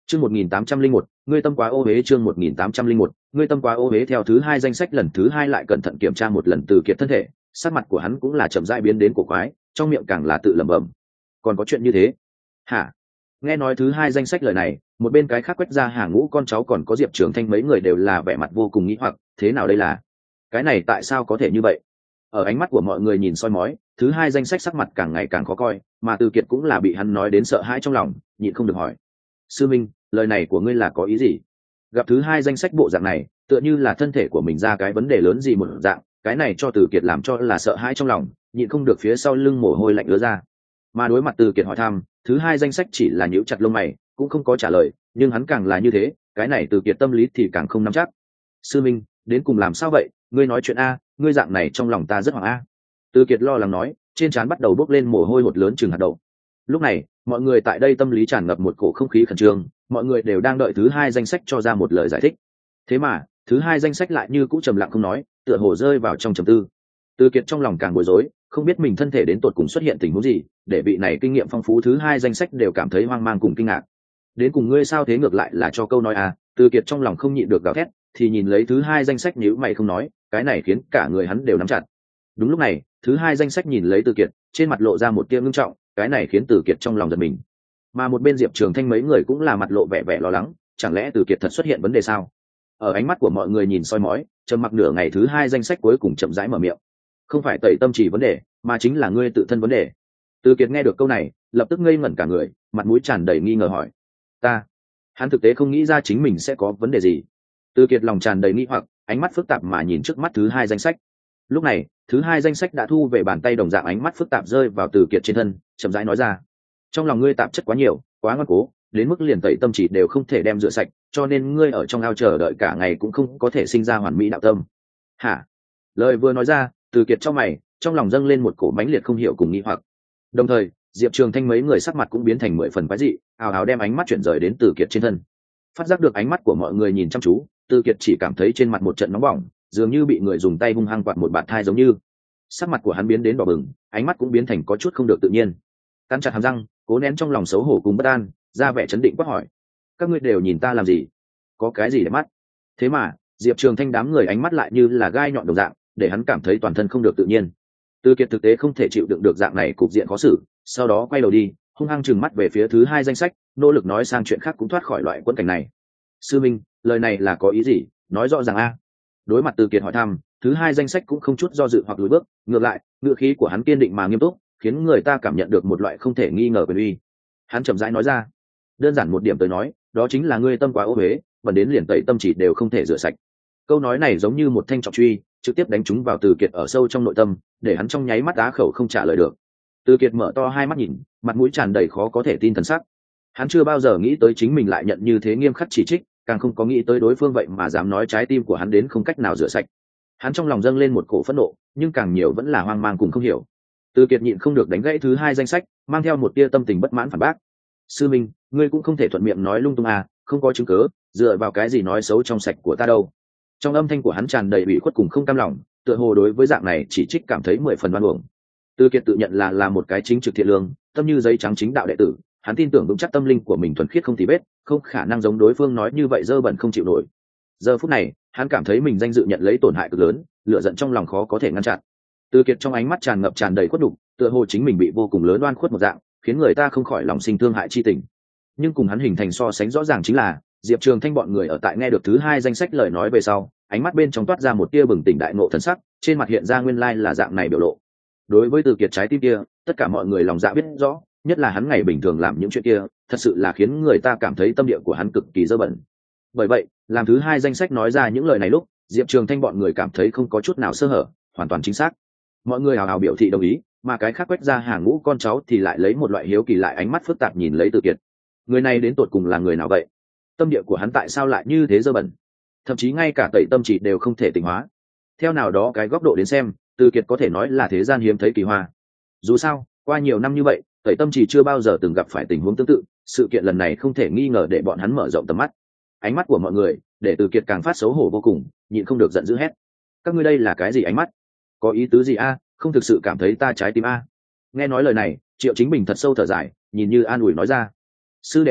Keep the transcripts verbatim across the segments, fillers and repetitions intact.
Chương một nghìn tám trăm linh một, ngươi tâm quá ô uế. Chương một nghìn tám trăm linh một, ngươi tâm quá ô uế. Theo thứ hai danh sách lần thứ hai lại cẩn thận kiểm tra một lần Từ Kiệt thân thể, sắc mặt của hắn cũng là chậm rãi biến đến cổ quái, trong miệng càng là tự lẩm bẩm. Còn có chuyện như thế? Hả? Nghe nói thứ hai danh sách lời này, một bên cái khác quét ra hàng ngũ con cháu còn có Diệp Trường Thanh mấy người đều là vẻ mặt vô cùng nghĩ hoặc, thế nào đây là? Cái này tại sao có thể như vậy? Ở ánh mắt của mọi người nhìn soi mói, thứ hai danh sách sắc mặt càng ngày càng khó coi, mà Từ Kiệt cũng là bị hắn nói đến sợ hãi trong lòng, nhịn không được hỏi: sư minh, lời này của ngươi là có ý gì? Gặp thứ hai danh sách bộ dạng này, tựa như là thân thể của mình ra cái vấn đề lớn gì một dạng, cái này cho Từ Kiệt làm cho là sợ hãi trong lòng, nhịn không được phía sau lưng mồ hôi lạnh ứa ra. Mà đối mặt Từ Kiệt hỏi thăm, thứ hai danh sách chỉ là nhíu chặt lông mày, cũng không có trả lời, nhưng hắn càng là như thế, cái này Từ Kiệt tâm lý thì càng không nắm chắc. Sư minh, đến cùng làm sao vậy? Ngươi nói chuyện a, ngươi dạng này trong lòng ta rất hoảng a. Từ Kiệt lo lắng nói, trên trán bắt đầu bốc lên mồ hôi hột lớn chừng hạt đậu. Lúc này, mọi người tại đây tâm lý tràn ngập một cổ không khí khẩn trương, mọi người đều đang đợi thứ hai danh sách cho ra một lời giải thích. Thế mà, thứ hai danh sách lại như cũ trầm lặng không nói, tựa hồ rơi vào trong trầm tư. Từ Kiệt trong lòng càng bối rối, không biết mình thân thể đến tột cùng xuất hiện tình huống gì, để vị này kinh nghiệm phong phú thứ hai danh sách đều cảm thấy hoang mang cùng kinh ngạc. Đến cùng ngươi sao thế, ngược lại là cho câu nói à? Từ Kiệt trong lòng không nhịn được gào thét, thì nhìn lấy thứ hai danh sách nhíu mày không nói, cái này khiến cả người hắn đều nắm chặt. Đúng lúc này, thứ hai danh sách nhìn lấy Từ Kiệt, trên mặt lộ ra một tia ngưng trọng, cái này khiến Từ Kiệt trong lòng giật mình. Mà một bên Diệp Trường Thanh mấy người cũng là mặt lộ vẻ vẻ lo lắng, chẳng lẽ Từ Kiệt thật xuất hiện vấn đề sao? Ở ánh mắt của mọi người nhìn soi mói, trầm mặc nửa ngày thứ hai danh sách cuối cùng chậm rãi mở miệng: không phải tẩy tâm chỉ vấn đề, mà chính là ngươi tự thân vấn đề. Từ Kiệt nghe được câu này, lập tức ngây ngẩn cả người, mặt mũi tràn đầy nghi ngờ hỏi: ta? Hắn thực tế không nghĩ ra chính mình sẽ có vấn đề gì. Từ Kiệt lòng tràn đầy nghi hoặc, ánh mắt phức tạp mà nhìn trước mắt thứ hai danh sách. Lúc này, thứ hai danh sách đã thu về bàn tay đồng dạng ánh mắt phức tạp rơi vào Từ Kiệt trên thân, chậm rãi nói ra: trong lòng ngươi tạp chất quá nhiều, quá ngoan cố, đến mức liền tẩy tâm chỉ đều không thể đem rửa sạch, cho nên ngươi ở trong ao chờ đợi cả ngày cũng không có thể sinh ra hoàn mỹ đạo tâm. Hả? Lời vừa nói ra, Từ Kiệt trong mày, trong lòng dâng lên một cổ mãnh liệt không hiểu cùng nghi hoặc. Đồng thời, Diệp Trường Thanh mấy người sắc mặt cũng biến thành mười phần quái dị, ào ào đem ánh mắt chuyển rời đến Từ Kiệt trên thân. Phát giác được ánh mắt của mọi người nhìn chăm chú, Từ Kiệt chỉ cảm thấy trên mặt một trận nóng bỏng, dường như bị người dùng tay hung hăng quạt một bạt thai giống như. Sắc mặt của hắn biến đến đỏ bừng, ánh mắt cũng biến thành có chút không được tự nhiên. Cắn chặt hàm răng, cố nén trong lòng xấu hổ cùng bất an, ra vẻ chấn định quát hỏi: các ngươi đều nhìn ta làm gì? Có cái gì để mắt? Thế mà, Diệp Trường Thanh đám người ánh mắt lại như là gai nhọn đồng dạng, để hắn cảm thấy toàn thân không được tự nhiên. Từ Kiệt thực tế không thể chịu đựng được dạng này cục diện khó xử, sau đó quay đầu đi, hung hăng trừng mắt về phía thứ hai danh sách, nỗ lực nói sang chuyện khác cũng thoát khỏi loại quẫn cảnh này. Sư minh, lời này là có ý gì? Nói rõ ràng a. Đối mặt Từ Kiệt hỏi thăm, thứ hai danh sách cũng không chút do dự hoặc lùi bước, ngược lại, ngữ khí của hắn kiên định mà nghiêm túc, khiến người ta cảm nhận được một loại không thể nghi ngờ quyền uy. Hắn chậm rãi nói ra: đơn giản một điểm tới nói, đó chính là ngươi tâm quá ô uế, bẩn đến liền tẩy tâm chỉ đều không thể rửa sạch. Câu nói này giống như một thanh trọng truy, trực tiếp đánh trúng vào Từ Kiệt ở sâu trong nội tâm, để hắn trong nháy mắt á khẩu không trả lời được. Từ Kiệt mở to hai mắt nhìn, mặt mũi tràn đầy khó có thể tin thần sắc. Hắn chưa bao giờ nghĩ tới chính mình lại nhận như thế nghiêm khắc chỉ trích, càng không có nghĩ tới đối phương vậy mà dám nói trái tim của hắn đến không cách nào rửa sạch. Hắn trong lòng dâng lên một cổ phẫn nộ, nhưng càng nhiều vẫn là hoang mang cùng không hiểu. Từ Kiệt nhịn không được đánh gãy thứ hai danh sách, mang theo một tia tâm tình bất mãn phản bác: sư minh, ngươi cũng không thể thuận miệng nói lung tung à, không có chứng cứ, dựa vào cái gì nói xấu trong sạch của ta đâu? Trong âm thanh của hắn tràn đầy ủy khuất cùng không cam lòng, tựa hồ đối với dạng này chỉ trích cảm thấy mười phần oan uổng. Từ Kiệt tự nhận là là một cái chính trực thiện lương, tâm như giấy trắng chính đạo đệ tử, hắn tin tưởng vững chắc tâm linh của mình thuần khiết không tì vết, không khả năng giống đối phương nói như vậy dơ bẩn không chịu nổi. Giờ phút này, hắn cảm thấy mình danh dự nhận lấy tổn hại cực lớn, lửa giận trong lòng khó có thể ngăn chặn. Từ Kiệt trong ánh mắt tràn ngập tràn đầy khuất đục, tựa hồ chính mình bị vô cùng lớn oan khuất một dạng, khiến người ta không khỏi lòng sinh thương hại chi tình. Nhưng cùng hắn hình thành so sánh rõ ràng chính là, Diệp Trường Thanh bọn người ở tại nghe được thứ hai danh sách lời nói về sau, ánh mắt bên trong toát ra một tia bừng tỉnh đại ngộ thần sắc, trên mặt hiện ra nguyên lai là dạng này biểu lộ. Đối với Từ Kiệt trái tim kia, tất cả mọi người lòng dạ biết rõ, nhất là hắn ngày bình thường làm những chuyện kia, thật sự là khiến người ta cảm thấy tâm địa của hắn cực kỳ dơ bẩn. Bởi vậy, làm thứ hai danh sách nói ra những lời này lúc, Diệp Trường Thanh bọn người cảm thấy không có chút nào sơ hở, hoàn toàn chính xác. Mọi người hào hào biểu thị đồng ý, mà cái khác quét ra hàng ngũ con cháu thì lại lấy một loại hiếu kỳ lại ánh mắt phức tạp nhìn lấy Từ Kiệt. Người này đến tột cùng là người nào vậy? Tâm địa của hắn tại sao lại như thế dơ bẩn? Thậm chí ngay cả tẩy tâm chỉ đều không thể tịnh hóa. Theo nào đó cái góc độ đến xem, Từ Kiệt có thể nói là thế gian hiếm thấy kỳ hoa. Dù sao, qua nhiều năm như vậy, tẩy tâm chỉ chưa bao giờ từng gặp phải tình huống tương tự, sự kiện lần này không thể nghi ngờ để bọn hắn mở rộng tầm mắt. Ánh mắt của mọi người, để Từ Kiệt càng phát xấu hổ vô cùng, nhịn không được giận dữ hét: các ngươi đây là cái gì ánh mắt? Có ý tứ gì a? Không thực sự cảm thấy ta trái tim a? Nghe nói lời này, Triệu Chính Bình thật sâu thở dài, nhìn như an ủi nói ra: sư đệ a,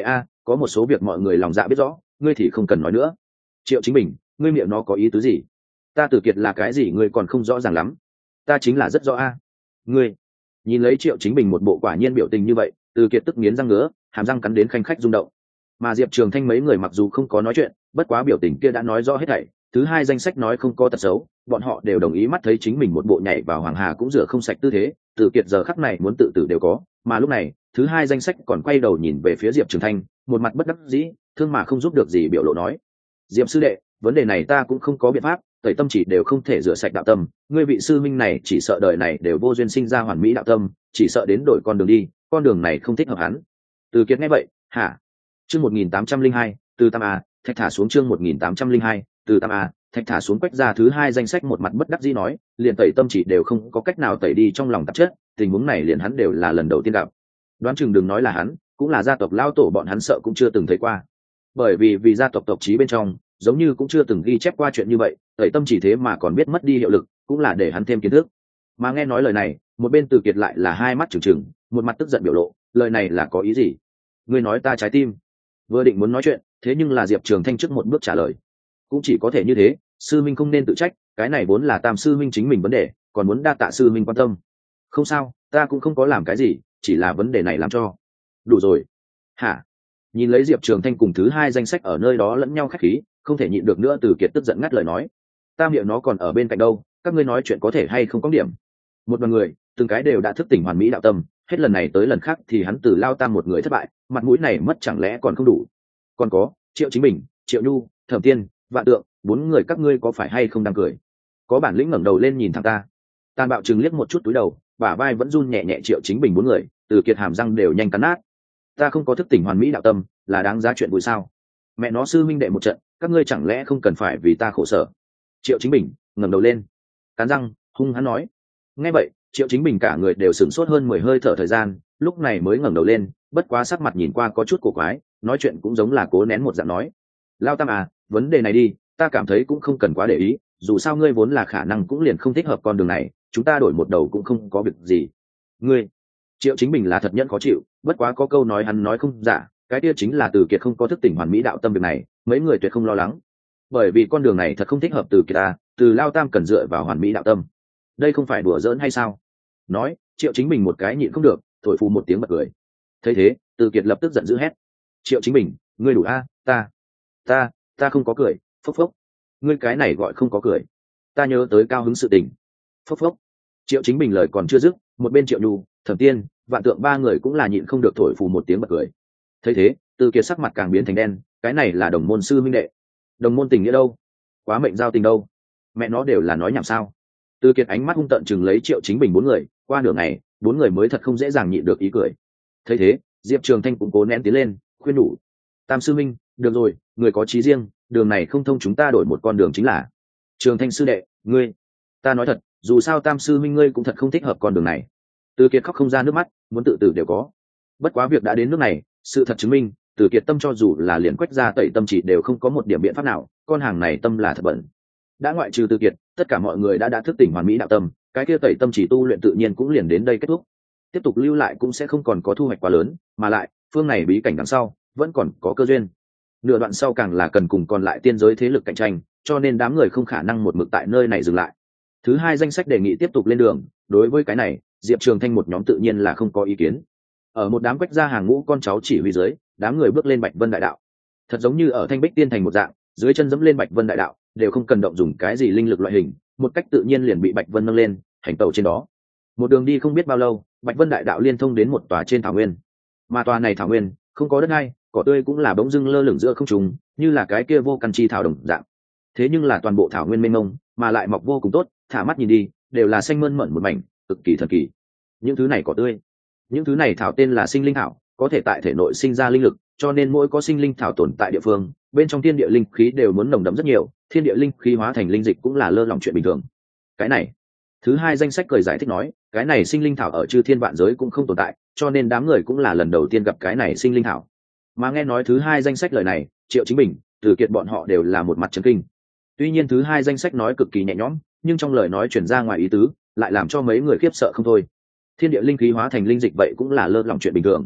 có một số việc mọi người lòng dạ biết rõ, ngươi thì không cần nói nữa. Triệu Chính Bình, ngươi miệng nó có ý tứ gì? Ta Từ Kiệt là cái gì ngươi còn không rõ ràng lắm? Ta chính là rất rõ a. Ngươi nhìn lấy Triệu Chính Bình một bộ quả nhiên biểu tình như vậy, Từ Kiệt tức nghiến răng ngứa, hàm răng cắn đến khanh khách rung động. Mà Diệp Trường Thanh mấy người mặc dù không có nói chuyện, bất quá biểu tình kia đã nói rõ hết thảy. Thứ hai danh sách nói không có tật xấu, bọn họ đều đồng ý mắt thấy chính mình một bộ nhảy vào hoàng hà cũng rửa không sạch tư thế. Từ Kiệt giờ khắc này muốn tự tử đều có, mà lúc này thứ hai danh sách còn quay đầu nhìn về phía Diệp Trường Thanh, một mặt bất đắc dĩ, thương mà không giúp được gì biểu lộ nói: Diệp sư đệ, vấn đề này ta cũng không có biện pháp, tẩy tâm chỉ đều không thể rửa sạch đạo tâm, ngươi vị sư minh này chỉ sợ đời này đều vô duyên sinh ra hoàn mỹ đạo tâm, chỉ sợ đến đổi con đường đi, con đường này không thích hợp hắn. Từ Kiệt nghe vậy, hả? Chương một nghìn tám trăm linh hai, từ Tam A, thạch thả xuống chương một nghìn tám trăm linh hai, từ Tam A, thạch thả xuống quách ra thứ hai danh sách một mặt bất đắc dĩ nói, liền tẩy tâm chỉ đều không có cách nào tẩy đi trong lòng tạp chất, tình huống này liền hắn đều là lần đầu tiên gặp. Đoán chừng đừng nói là hắn, cũng là gia tộc lao tổ bọn hắn sợ cũng chưa từng thấy qua. Bởi vì vì gia tộc tộc chí bên trong, giống như cũng chưa từng ghi chép qua chuyện như vậy, tẩy tâm chỉ thế mà còn biết mất đi hiệu lực, cũng là để hắn thêm kiến thức. Mà nghe nói lời này, một bên Từ Kiệt lại là hai mắt trừng trừng, một mặt tức giận biểu lộ, lời này là có ý gì? Ngươi nói ta trái tim. Vừa định muốn nói chuyện, thế nhưng là Diệp Trường Thanh trước một bước trả lời. Cũng chỉ có thể như thế, sư minh không nên tự trách, cái này vốn là Tam sư minh chính mình vấn đề, còn muốn đa tạ sư minh quan tâm. Không sao, ta cũng không có làm cái gì, chỉ là vấn đề này làm cho. Đủ rồi. Hả? Nhìn lấy Diệp Trường Thanh cùng thứ hai danh sách ở nơi đó lẫn nhau khách khí, không thể nhịn được nữa, Từ Kiệt tức giận ngắt lời nói: ta miệng nó còn ở bên cạnh đâu, các ngươi nói chuyện có thể hay không có điểm. Một đoàn người, từng cái đều đã thức tỉnh hoàn mỹ đạo tâm, hết lần này tới lần khác thì hắn Từ Lao Tam một người thất bại, mặt mũi này mất chẳng lẽ còn không đủ. Còn có Triệu Chính Bình, Triệu Nhu, Thẩm Tiên, Vạn Tượng, bốn người các ngươi có phải hay không đang cười? Có bản lĩnh ngẩng đầu lên nhìn thẳng ta. Tàn Bạo chừng liếc một chút túi đầu, bả vai vẫn run nhẹ nhẹ Triệu Chính Bình bốn người, Từ Kiệt hàm răng đều nhanh cắn nát. Ta không có thức tỉnh hoàn mỹ đạo tâm, là đáng giá chuyện vui sao? Mẹ nó sư minh đệ một trận, các ngươi chẳng lẽ không cần phải vì ta khổ sở? Triệu Chính Bình ngẩng đầu lên, cắn răng hung hăng nói. Nghe vậy, Triệu Chính Bình cả người đều sửng sốt hơn mười hơi thở thời gian, lúc này mới ngẩng đầu lên, bất quá sắc mặt nhìn qua có chút cổ quái, nói chuyện cũng giống là cố nén một dạng nói: Lao Tam à, vấn đề này đi, ta cảm thấy cũng không cần quá để ý, dù sao ngươi vốn là khả năng cũng liền không thích hợp con đường này, chúng ta đổi một đầu cũng không có việc gì. Ngươi, Triệu Chính Bình là thật nhẫn khó chịu, bất quá có câu nói hắn nói không giả, cái kia chính là Từ Kiệt không có thức tỉnh hoàn mỹ đạo tâm việc này, mấy người tuyệt không lo lắng, bởi vì con đường này thật không thích hợp Từ Kiệt ta, Từ Lao Tam cần dựa vào hoàn mỹ đạo tâm, đây không phải đùa giỡn hay sao? Nói, Triệu Chính Bình một cái nhịn không được, thổi phù một tiếng bật cười. Thấy thế, Từ Kiệt lập tức giận dữ hét: Triệu Chính Bình, ngươi đủ a, ta, ta, ta không có cười, phốc phốc. Ngươi cái này gọi không có cười? Ta nhớ tới cao hứng sự tình. Phốc phốc. Triệu Chính Bình lời còn chưa dứt, một bên Triệu Nhu, Thẩm Tiên, Vạn Tượng ba người cũng là nhịn không được thổi phù một tiếng bật cười. Thấy thế, Từ Kiệt sắc mặt càng biến thành đen, cái này là đồng môn sư minh đệ, đồng môn tình nghĩa đâu, quá mệnh giao tình đâu, mẹ nó đều là nói nhảm sao? Từ Kiệt ánh mắt hung tợn chừng lấy Triệu Chính Bình bốn người, qua nửa ngày, bốn người mới thật không dễ dàng nhịn được ý cười. Thấy thế, Diệp Trường Thanh cũng cố nén tiến lên, khuyên nhủ: Tam sư minh, được rồi, người có chí riêng, đường này không thông, chúng ta đổi một con đường chính là. Trường Thanh sư đệ, ngươi, ta nói thật, dù sao Tam sư minh ngươi cũng thật không thích hợp con đường này. Từ Kiệt khóc không ra nước mắt, muốn tự tử đều có. Bất quá việc đã đến nước này, sự thật chứng minh, Từ Kiệt tâm cho dù là liền quách ra tẩy tâm chỉ đều không có một điểm biện pháp nào, con hàng này tâm là thật bẩn. Đã ngoại trừ Từ Kiệt, tất cả mọi người đã đã thức tỉnh hoàn mỹ đạo tâm, cái kia tẩy tâm chỉ tu luyện tự nhiên cũng liền đến đây kết thúc. Tiếp tục lưu lại cũng sẽ không còn có thu hoạch quá lớn, mà lại phương này bí cảnh đằng sau vẫn còn có cơ duyên. Nửa đoạn sau càng là cần cùng còn lại tiên giới thế lực cạnh tranh, cho nên đám người không khả năng một mực tại nơi này dừng lại. Thứ hai danh sách đề nghị tiếp tục lên đường, đối với cái này, Diệp Trường Thanh một nhóm tự nhiên là không có ý kiến. Ở một đám quách gia hàng ngũ con cháu chỉ huy dưới, đám người bước lên Bạch Vân Đại Đạo. Thật giống như ở Thanh Bích Tiên thành một dạng, dưới chân dẫm lên Bạch Vân Đại Đạo, đều không cần động dùng cái gì linh lực loại hình, một cách tự nhiên liền bị Bạch Vân nâng lên, hành tẩu trên đó. Một đường đi không biết bao lâu, Bạch Vân Đại Đạo liên thông đến một tòa trên thảo nguyên. Mà tòa này thảo nguyên, không có đất hay, cỏ tươi cũng là bỗng dưng lơ lửng giữa không trung, như là cái kia vô căn chi thảo đồng dạng. Thế nhưng là toàn bộ thảo nguyên mênh mông, mà lại mọc vô cùng tốt, thả mắt nhìn đi, đều là xanh mơn mởn một mảnh, cực kỳ thần kỳ. Những thứ này cỏ tươi, những thứ này thảo tên là sinh linh thảo, có thể tại thể nội sinh ra linh lực, cho nên mỗi có sinh linh thảo tồn tại địa phương, bên trong thiên địa linh khí đều muốn nồng đậm rất nhiều, thiên địa linh khí hóa thành linh dịch cũng là lơ lỏng chuyện bình thường. Cái này, thứ hai danh sách cười giải thích nói, cái này sinh linh thảo ở chư thiên vạn giới cũng không tồn tại, cho nên đám người cũng là lần đầu tiên gặp cái này sinh linh thảo. Mà nghe nói thứ hai danh sách lời này, Triệu Chính Bình, Từ Kiệt bọn họ đều là một mặt chấn kinh. Tuy nhiên thứ hai danh sách nói cực kỳ nhẹ nhõm, nhưng trong lời nói chuyển ra ngoài ý tứ, lại làm cho mấy người khiếp sợ không thôi. Thiên địa linh khí hóa thành linh dịch vậy cũng là lơ lỏng chuyện bình thường.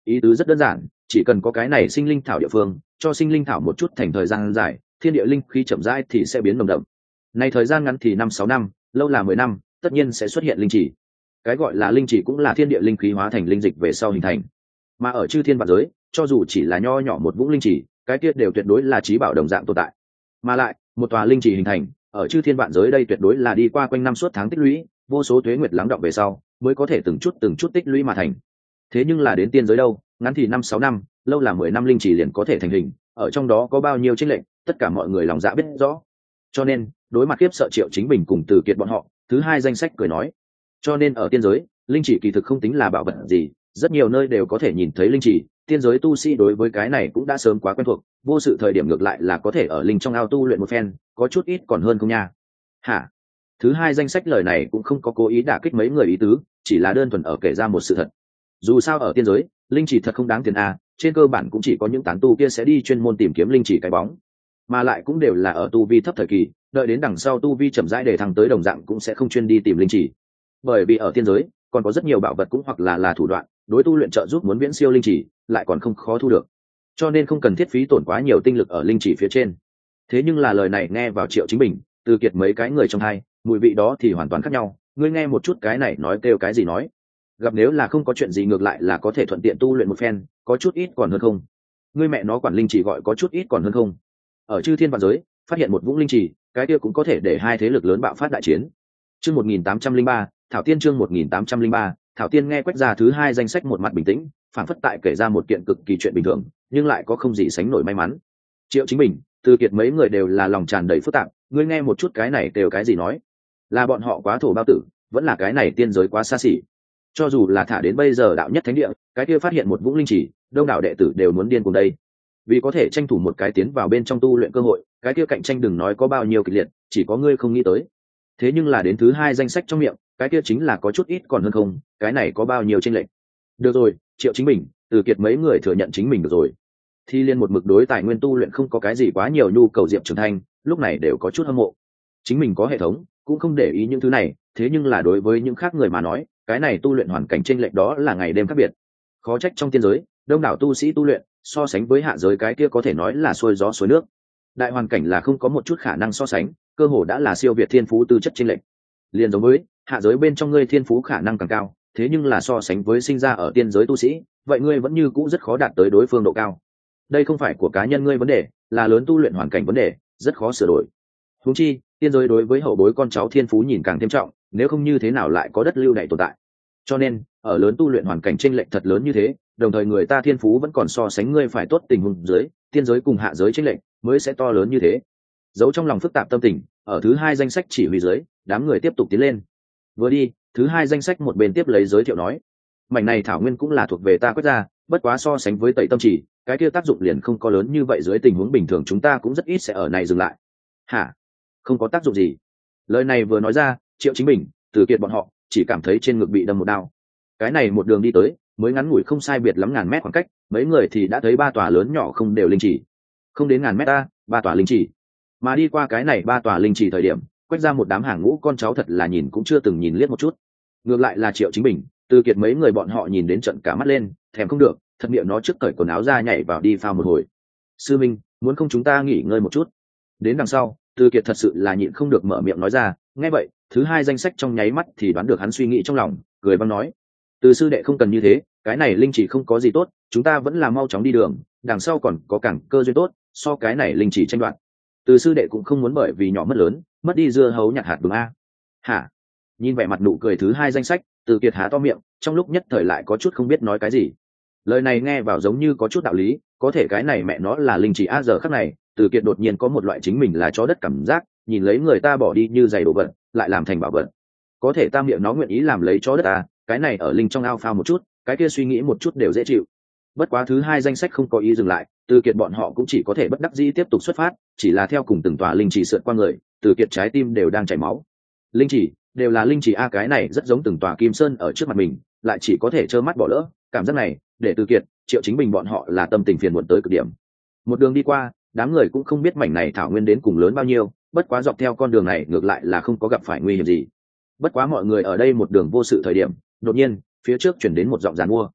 Ý tứ rất đơn giản, chỉ cần có cái này sinh linh thảo địa phương, cho sinh linh thảo một chút thành thời gian dài, thiên địa linh khí chậm rãi thì sẽ biến nồng đậm. Này thời gian ngắn thì năm sáu năm, lâu là mười năm, tất nhiên sẽ xuất hiện linh chỉ. Cái gọi là linh chỉ cũng là thiên địa linh khí hóa thành linh dịch về sau hình thành. Mà ở chư thiên vạn giới, cho dù chỉ là nho nhỏ một vũng linh chỉ, cái kia đều tuyệt đối là trí bảo đồng dạng tồn tại. Mà lại, một tòa linh chỉ hình thành, ở chư thiên vạn giới đây tuyệt đối là đi qua quanh năm suốt tháng tích lũy, vô số tuế nguyệt lắng đọng về sau, mới có thể từng chút từng chút tích lũy mà thành. Thế nhưng là đến tiên giới đâu, ngắn thì năm sáu năm, lâu là mười năm linh chỉ liền có thể thành hình, ở trong đó có bao nhiêu chênh lệch, tất cả mọi người lòng dạ biết rõ. Cho nên, đối mặt khiếp sợ Triệu Chính Bình cùng Từ Kiệt bọn họ, thứ hai danh sách cười nói, cho nên ở tiên giới, linh chỉ kỳ thực không tính là bảo vật gì, rất nhiều nơi đều có thể nhìn thấy linh chỉ, tiên giới tu sĩ đối với cái này cũng đã sớm quá quen thuộc, vô sự thời điểm ngược lại là có thể ở linh trong ao tu luyện một phen, có chút ít còn hơn không nha. Hả? Thứ hai danh sách lời này cũng không có cố ý đả kích mấy người ý tứ, chỉ là đơn thuần ở kể ra một sự thật. Dù sao ở tiên giới, linh chỉ thật không đáng tiền a, trên cơ bản cũng chỉ có những tán tu kia sẽ đi chuyên môn tìm kiếm linh chỉ cái bóng, mà lại cũng đều là ở tu vi thấp thời kỳ, đợi đến đằng sau tu vi chậm rãi để thăng tới đồng dạng cũng sẽ không chuyên đi tìm linh chỉ. Bởi vì ở tiên giới còn có rất nhiều bảo vật cũng hoặc là là thủ đoạn, đối tu luyện trợ giúp muốn viễn siêu linh chỉ, lại còn không khó thu được. Cho nên không cần thiết phí tổn quá nhiều tinh lực ở linh chỉ phía trên. Thế nhưng là lời này nghe vào Triệu Chính Bình, Từ Kiệt mấy cái người trong hai, mùi vị đó thì hoàn toàn khác nhau, ngươi nghe một chút cái này nói kêu cái gì nói. Gặp nếu là không có chuyện gì ngược lại là có thể thuận tiện tu luyện một phen, có chút ít còn hơn không. Ngươi mẹ nó quản linh chỉ gọi có chút ít còn hơn không. Ở chư thiên vạn giới, phát hiện một vũng linh chỉ, cái kia cũng có thể để hai thế lực lớn bạo phát đại chiến. Chương một nghìn tám trăm linh ba, Thảo Tiên chương một nghìn tám trăm linh ba, Thảo Tiên nghe quét ra thứ hai danh sách một mặt bình tĩnh, phản phất tại kể ra một kiện cực kỳ chuyện bình thường, nhưng lại có không gì sánh nổi may mắn. Triệu Chính Bình, Từ Kiệt mấy người đều là lòng tràn đầy phức tạp, ngươi nghe một chút cái này đều cái gì nói? Là bọn họ quá thổ bao tử, vẫn là cái này tiên giới quá xa xỉ. Cho dù là thả đến bây giờ đạo nhất thánh địa, cái kia phát hiện một vũng linh chỉ, đông đảo đệ tử đều muốn điên cùng đây. Vì có thể tranh thủ một cái tiến vào bên trong tu luyện cơ hội, cái kia cạnh tranh đừng nói có bao nhiêu kịch liệt, chỉ có ngươi không nghĩ tới. Thế nhưng là đến thứ hai danh sách trong miệng, cái kia chính là có chút ít còn hơn không, cái này có bao nhiêu chênh lệch. Được rồi, Triệu Chính Bình, Từ Kiệt mấy người thừa nhận chính mình được rồi. Thi Liên một mực đối tài nguyên tu luyện không có cái gì quá nhiều nhu cầu, Diệp Trường Thanh lúc này đều có chút hâm mộ. Chính mình có hệ thống, cũng không để ý những thứ này, thế nhưng là đối với những khác người mà nói, cái này tu luyện hoàn cảnh chênh lệch đó là ngày đêm khác biệt. Khó trách trong tiên giới, đông đảo tu sĩ tu luyện, so sánh với hạ giới cái kia có thể nói là xuôi gió suối nước. Đại hoàn cảnh là không có một chút khả năng so sánh, cơ hồ đã là siêu việt thiên phú tư chất chênh lệch. Liên giống với hạ giới bên trong ngươi thiên phú khả năng càng cao, thế nhưng là so sánh với sinh ra ở tiên giới tu sĩ, vậy ngươi vẫn như cũ rất khó đạt tới đối phương độ cao. Đây không phải của cá nhân ngươi vấn đề, là lớn tu luyện hoàn cảnh vấn đề, rất khó sửa đổi. Huống chi, tiên giới đối với hậu bối con cháu thiên phú nhìn càng thêm trọng, nếu không như thế nào lại có đất lưu này tồn tại. Cho nên, ở lớn tu luyện hoàn cảnh chênh lệch thật lớn như thế, đồng thời người ta thiên phú vẫn còn so sánh ngươi phải tốt tình huống dưới, tiên giới cùng hạ giới chênh lệch mới sẽ to lớn như thế. Giấu trong lòng phức tạp tâm tình, ở thứ hai danh sách chỉ huy dưới, đám người tiếp tục tiến lên. Vừa đi, thứ hai danh sách một bên tiếp lấy giới thiệu nói, mảnh này thảo nguyên cũng là thuộc về ta quét ra, bất quá so sánh với tẩy tâm chỉ, cái kia tác dụng liền không có lớn như vậy, dưới tình huống bình thường chúng ta cũng rất ít sẽ ở này dừng lại. Hả? Không có tác dụng gì? Lời này vừa nói ra, Triệu Chính Bình, Từ Kiệt bọn họ chỉ cảm thấy trên ngực bị đâm một đao. Cái này một đường đi tới, mới ngắn ngủi không sai biệt lắm ngàn mét khoảng cách, mấy người thì đã thấy ba tòa lớn nhỏ không đều linh chỉ. Không đến ngàn mét ta, ba tòa linh chỉ. Mà đi qua cái này ba tòa linh chỉ thời điểm, quét ra một đám hàng ngũ con cháu thật là nhìn cũng chưa từng nhìn liếc một chút. Ngược lại là Triệu Chính Bình, Từ Kiệt mấy người bọn họ nhìn đến trận cả mắt lên, thèm không được, thật miệng nó trước cởi quần áo ra nhảy vào đi phao một hồi. Sư Minh, muốn không chúng ta nghỉ ngơi một chút? Đến đằng sau, Từ Kiệt thật sự là nhịn không được mở miệng nói ra, nghe vậy, thứ hai danh sách trong nháy mắt thì đoán được hắn suy nghĩ trong lòng, cười băng nói, Từ sư đệ không cần như thế, cái này linh chỉ không có gì tốt, chúng ta vẫn là mau chóng đi đường, đằng sau còn có cảng cơ duyên tốt, so cái này linh chỉ tranh đoạt. Từ sư đệ cũng không muốn bởi vì nhỏ mất lớn, mất đi dưa hấu nhặt hạt đúng a. Hả? Nhìn vẻ mặt nụ cười thứ hai danh sách, Từ Kiệt há to miệng, trong lúc nhất thời lại có chút không biết nói cái gì. Lời này nghe vào giống như có chút đạo lý, có thể cái này mẹ nó là linh chỉ a, giờ khắc này, Từ Kiệt đột nhiên có một loại chính mình là chó đất cảm giác, nhìn lấy người ta bỏ đi như giày đồ vật, lại làm thành bảo vật. Có thể tam miệng nó nguyện ý làm lấy chó đất à, cái này ở linh trong ao phao một chút, cái kia suy nghĩ một chút đều dễ chịu. Bất quá thứ hai danh sách không có ý dừng lại, Từ Kiệt bọn họ cũng chỉ có thể bất đắc dĩ tiếp tục xuất phát, chỉ là theo cùng từng tòa linh chỉ sượt qua người, Từ Kiệt trái tim đều đang chảy máu. Linh chỉ đều là linh chỉ a, cái này rất giống từng tòa kim sơn ở trước mặt mình, lại chỉ có thể trơ mắt bỏ lỡ. Cảm giác này, để Từ Kiệt, Triệu Chính Bình bọn họ là tâm tình phiền muộn tới cực điểm. Một đường đi qua, đám người cũng không biết mảnh này thảo nguyên đến cùng lớn bao nhiêu, bất quá dọc theo con đường này ngược lại là không có gặp phải nguy hiểm gì. Bất quá mọi người ở đây một đường vô sự thời điểm, đột nhiên phía trước chuyển đến một giọng giàn mua.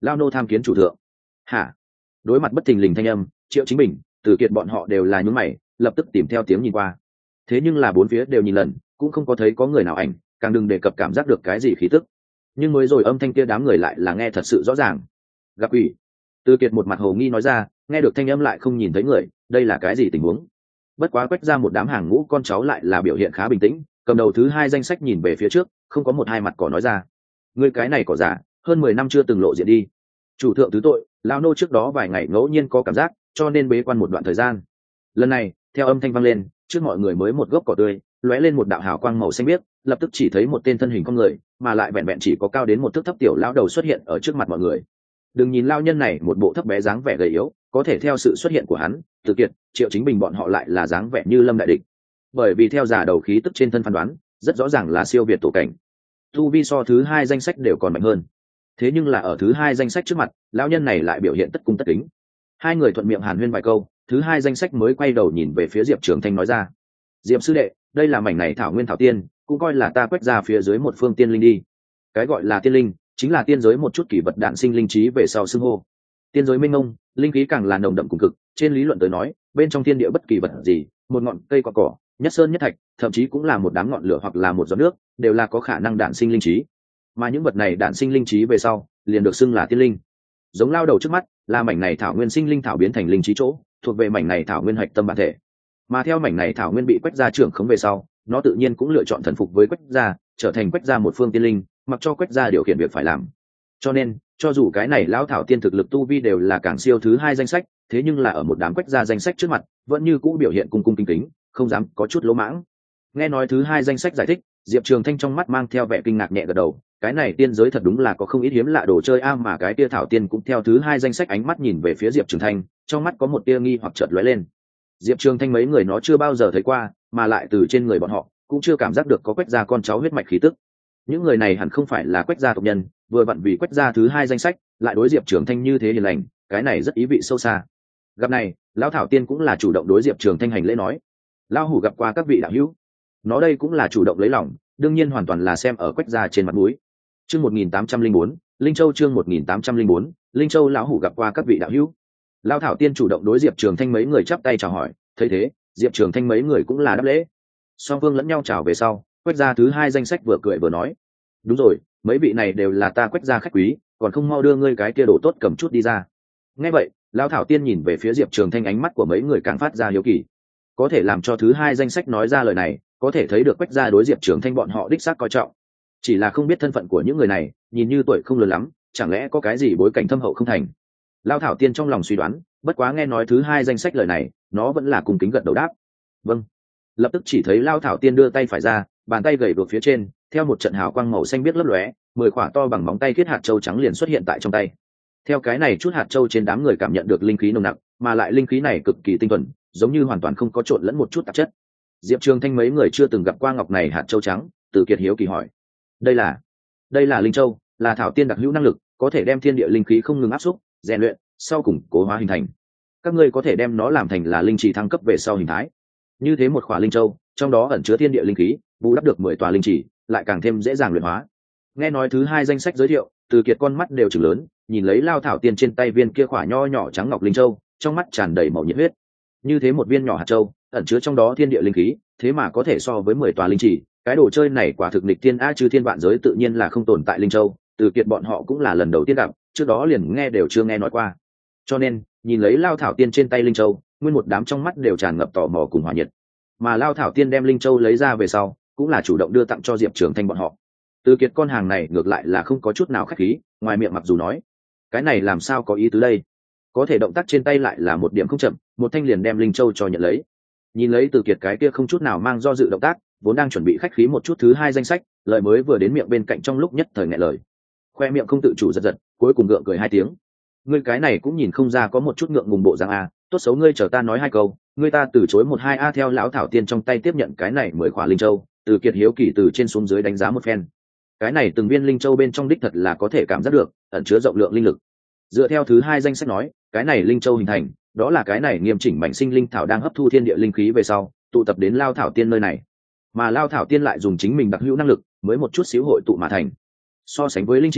lao nô tham kiến chủ thượng. Hả? Đối mặt bất thình lình thanh âm, Triệu Chính Bình, Từ Kiệt bọn họ đều là nhún mày, lập tức tìm theo tiếng nhìn qua. Thế nhưng là bốn phía đều nhìn lần, cũng không có thấy có người nào ảnh, càng đừng đề cập cảm giác được cái gì khí tức. Nhưng mới rồi âm thanh kia đám người lại là nghe thật sự rõ ràng. Gặp quỷ. Từ Kiệt một mặt hồ nghi nói ra, nghe được thanh âm lại không nhìn thấy người, đây là cái gì tình huống? Bất quá quét ra một đám hàng ngũ con cháu lại là biểu hiện khá bình tĩnh, cầm đầu thứ hai danh sách nhìn về phía trước, không có một hai mặt cỏ nói ra. Người cái này cỏ giả, hơn mười năm chưa từng lộ diện đi. Chủ thượng thứ tội, lão nô trước đó vài ngày ngẫu nhiên có cảm giác, cho nên bế quan một đoạn thời gian. Lần này, theo âm thanh vang lên, trước mọi người mới một gốc cỏ tươi, lóe lên một đạo hào quang màu xanh biếc, lập tức chỉ thấy một tên thân hình con người, mà lại vẹn vẹn chỉ có cao đến một thước thấp tiểu lão đầu xuất hiện ở trước mặt mọi người. Đừng nhìn lão nhân này một bộ thấp bé dáng vẻ gầy yếu, có thể theo sự xuất hiện của hắn, Từ Kiệt, Triệu Chính Bình bọn họ lại là dáng vẻ như lâm đại địch. Bởi vì theo giả đầu khí tức trên thân phán đoán, rất rõ ràng là siêu việt tổ cảnh. Tu vi so thứ hai danh sách đều còn mạnh hơn. Thế nhưng là ở thứ hai danh sách trước mặt, lão nhân này lại biểu hiện tất cung tất kính. Hai người thuận miệng hàn huyên vài câu, thứ hai danh sách mới quay đầu nhìn về phía Diệp Trường Thanh nói ra: "Diệp sư đệ, đây là mảnh này thảo nguyên thảo tiên, cũng coi là ta quét ra phía dưới một phương tiên linh đi." Cái gọi là tiên linh, chính là tiên giới một chút kỳ vật đạn sinh linh trí về sau xưng hô. Tiên giới minh mông, linh khí càng là nồng đậm cùng cực, trên lý luận tới nói, bên trong thiên địa bất kỳ vật gì, một ngọn cây quả cỏ, nhất sơn nhất thạch, thậm chí cũng là một đám ngọn lửa hoặc là một giọt nước, đều là có khả năng đạn sinh linh trí. Mà những vật này đạn sinh linh trí về sau, liền được xưng là tiên linh. Giống lao đầu trước mắt, là mảnh này thảo nguyên sinh linh thảo biến thành linh trí chỗ, thuộc về mảnh này thảo nguyên hạch tâm bản thể. Mà theo mảnh này thảo nguyên bị quét ra trưởng khống về sau, nó tự nhiên cũng lựa chọn thần phục với quét ra, trở thành quét ra một phương tiên linh, mặc cho quét ra điều khiển việc phải làm. Cho nên, cho dù cái này lão thảo tiên thực lực tu vi đều là càng siêu thứ hai danh sách, thế nhưng là ở một đám quét ra danh sách trước mặt, vẫn như cũ biểu hiện cung cung kính kính, không dám có chút lỗ mãng. Nghe nói thứ hai danh sách giải thích, Diệp Trường Thanh trong mắt mang theo vẻ kinh ngạc nhẹ gật đầu, cái này tiên giới thật đúng là có không ít hiếm lạ đồ chơi a, mà cái tia thảo tiên cũng theo thứ hai danh sách ánh mắt nhìn về phía Diệp Trường Thanh, trong mắt có một tia nghi hoặc chợt lóe lên. Diệp Trường Thanh mấy người nó chưa bao giờ thấy qua, mà lại từ trên người bọn họ cũng chưa cảm giác được có quét ra con cháu huyết mạch khí tức. Những người này hẳn không phải là quét ra tộc nhân, vừa vặn vì quét ra thứ hai danh sách, lại đối Diệp Trường Thanh như thế hiền lành, cái này rất ý vị sâu xa. Gặp này, lão thảo tiên cũng là chủ động đối Diệp Trường Thanh hành lễ nói: "Lão hủ gặp qua các vị đạo hữu." Nó đây cũng là chủ động lấy lòng, đương nhiên hoàn toàn là xem ở quét ra trên mặt mũi. Chương một nghìn tám trăm linh bốn, Linh Châu chương một nghìn tám trăm linh bốn, Linh Châu lão hủ gặp qua các vị đạo hữu. Lão thảo tiên chủ động đối Diệp Trường Thanh mấy người chắp tay chào hỏi, thấy thế, Diệp Trường Thanh mấy người cũng là đáp lễ. Song phương lẫn nhau chào về sau, quét ra thứ hai danh sách vừa cười vừa nói: "Đúng rồi, mấy vị này đều là ta quét ra khách quý, còn không mau đưa ngươi cái kia đồ tốt cầm chút đi ra." Nghe vậy, lão thảo tiên nhìn về phía Diệp Trường Thanh, ánh mắt của mấy người càng phát ra hiếu kỳ. Có thể làm cho thứ hai danh sách nói ra lời này, có thể thấy được quét ra đối Diệp Trường Thanh bọn họ đích xác coi trọng. Chỉ là không biết thân phận của những người này, nhìn như tuổi không lớn lắm, chẳng lẽ có cái gì bối cảnh thâm hậu không thành. Lão thảo tiên trong lòng suy đoán, bất quá nghe nói thứ hai danh sách lời này, nó vẫn là cùng kính gật đầu đáp: "Vâng." Lập tức chỉ thấy lão thảo tiên đưa tay phải ra, bàn tay gầy vào phía trên, theo một trận hào quang màu xanh biếc lấp lóe, mười quả to bằng móng tay thiết hạt châu trắng liền xuất hiện tại trong tay. Theo cái này chút hạt châu trên đám người cảm nhận được linh khí nồng nặc, mà lại linh khí này cực kỳ tinh thuần, giống như hoàn toàn không có trộn lẫn một chút tạp chất. Diệp Trường Thanh mấy người chưa từng gặp qua ngọc này hạt châu trắng, Từ Kiệt hiếu kỳ hỏi: "Đây là, đây là linh châu, là thảo tiên đặc hữu năng lực, có thể đem thiên địa linh khí không ngừng áp xúc, rèn luyện, sau cùng cố hóa hình thành. Các ngươi có thể đem nó làm thành là linh trì thăng cấp về sau hình thái. Như thế một khỏa linh châu, trong đó ẩn chứa thiên địa linh khí, bù đắp được mười tòa linh trì, lại càng thêm dễ dàng luyện hóa." Nghe nói thứ hai danh sách giới thiệu, Từ Kiệt con mắt đều trừng lớn, nhìn lấy lao thảo tiên trên tay viên kia khỏa nho nhỏ trắng ngọc linh châu, trong mắt tràn đầy màu nhiệt huyết. Như thế một viên nhỏ hạt châu, ẩn chứa trong đó thiên địa linh khí, thế mà có thể so với mười tòa linh trì, cái đồ chơi này quả thực nghịch thiên a, chứ thiên vạn giới tự nhiên là không tồn tại linh châu, Từ Kiệt bọn họ cũng là lần đầu tiên gặp, trước đó liền nghe đều chưa nghe nói qua. Cho nên, nhìn lấy lao thảo tiên trên tay linh châu, nguyên một đám trong mắt đều tràn ngập tò mò cùng hỏa nhiệt. Mà lao thảo tiên đem linh châu lấy ra về sau, cũng là chủ động đưa tặng cho Diệp Trường Thanh bọn họ. Từ Kiệt con hàng này ngược lại là không có chút nào khách khí, ngoài miệng mặc dù nói: "Cái này làm sao có ý tứ đây?" Có thể động tác trên tay lại là một điểm không chậm, một thanh liền đem linh châu cho nhận lấy. Nhìn lấy Từ Kiệt cái kia không chút nào mang do dự động tác, vốn đang chuẩn bị khách khí một chút thứ hai danh sách, lời mới vừa đến miệng bên cạnh trong lúc nhất thời nghẹn lời. Khoe miệng không tự chủ giật giật, cuối cùng gượng cười hai tiếng. "Ngươi cái này cũng nhìn không ra có một chút ngượng ngùng bộ dáng a, tốt xấu ngươi chờ ta nói hai câu, ngươi ta từ chối một hai a." Theo lão thảo tiên trong tay tiếp nhận cái này mười khỏa linh châu, Từ Kiệt hiếu kỳ từ trên xuống dưới đánh giá một phen. Cái này từng viên linh châu bên trong đích thật là có thể cảm giác được ẩn chứa rộng lượng linh lực. Dựa theo thứ hai danh sách nói, cái này linh châu hình thành, đó là cái này nghiêm chỉnh mảnh sinh linh thảo đang hấp thu thiên địa linh khí về sau, tụ tập đến lao thảo tiên nơi này. Mà lao thảo tiên lại dùng chính mình đặc hữu năng lực, mới một chút xíu hội tụ mà thành. So sánh với linh trì,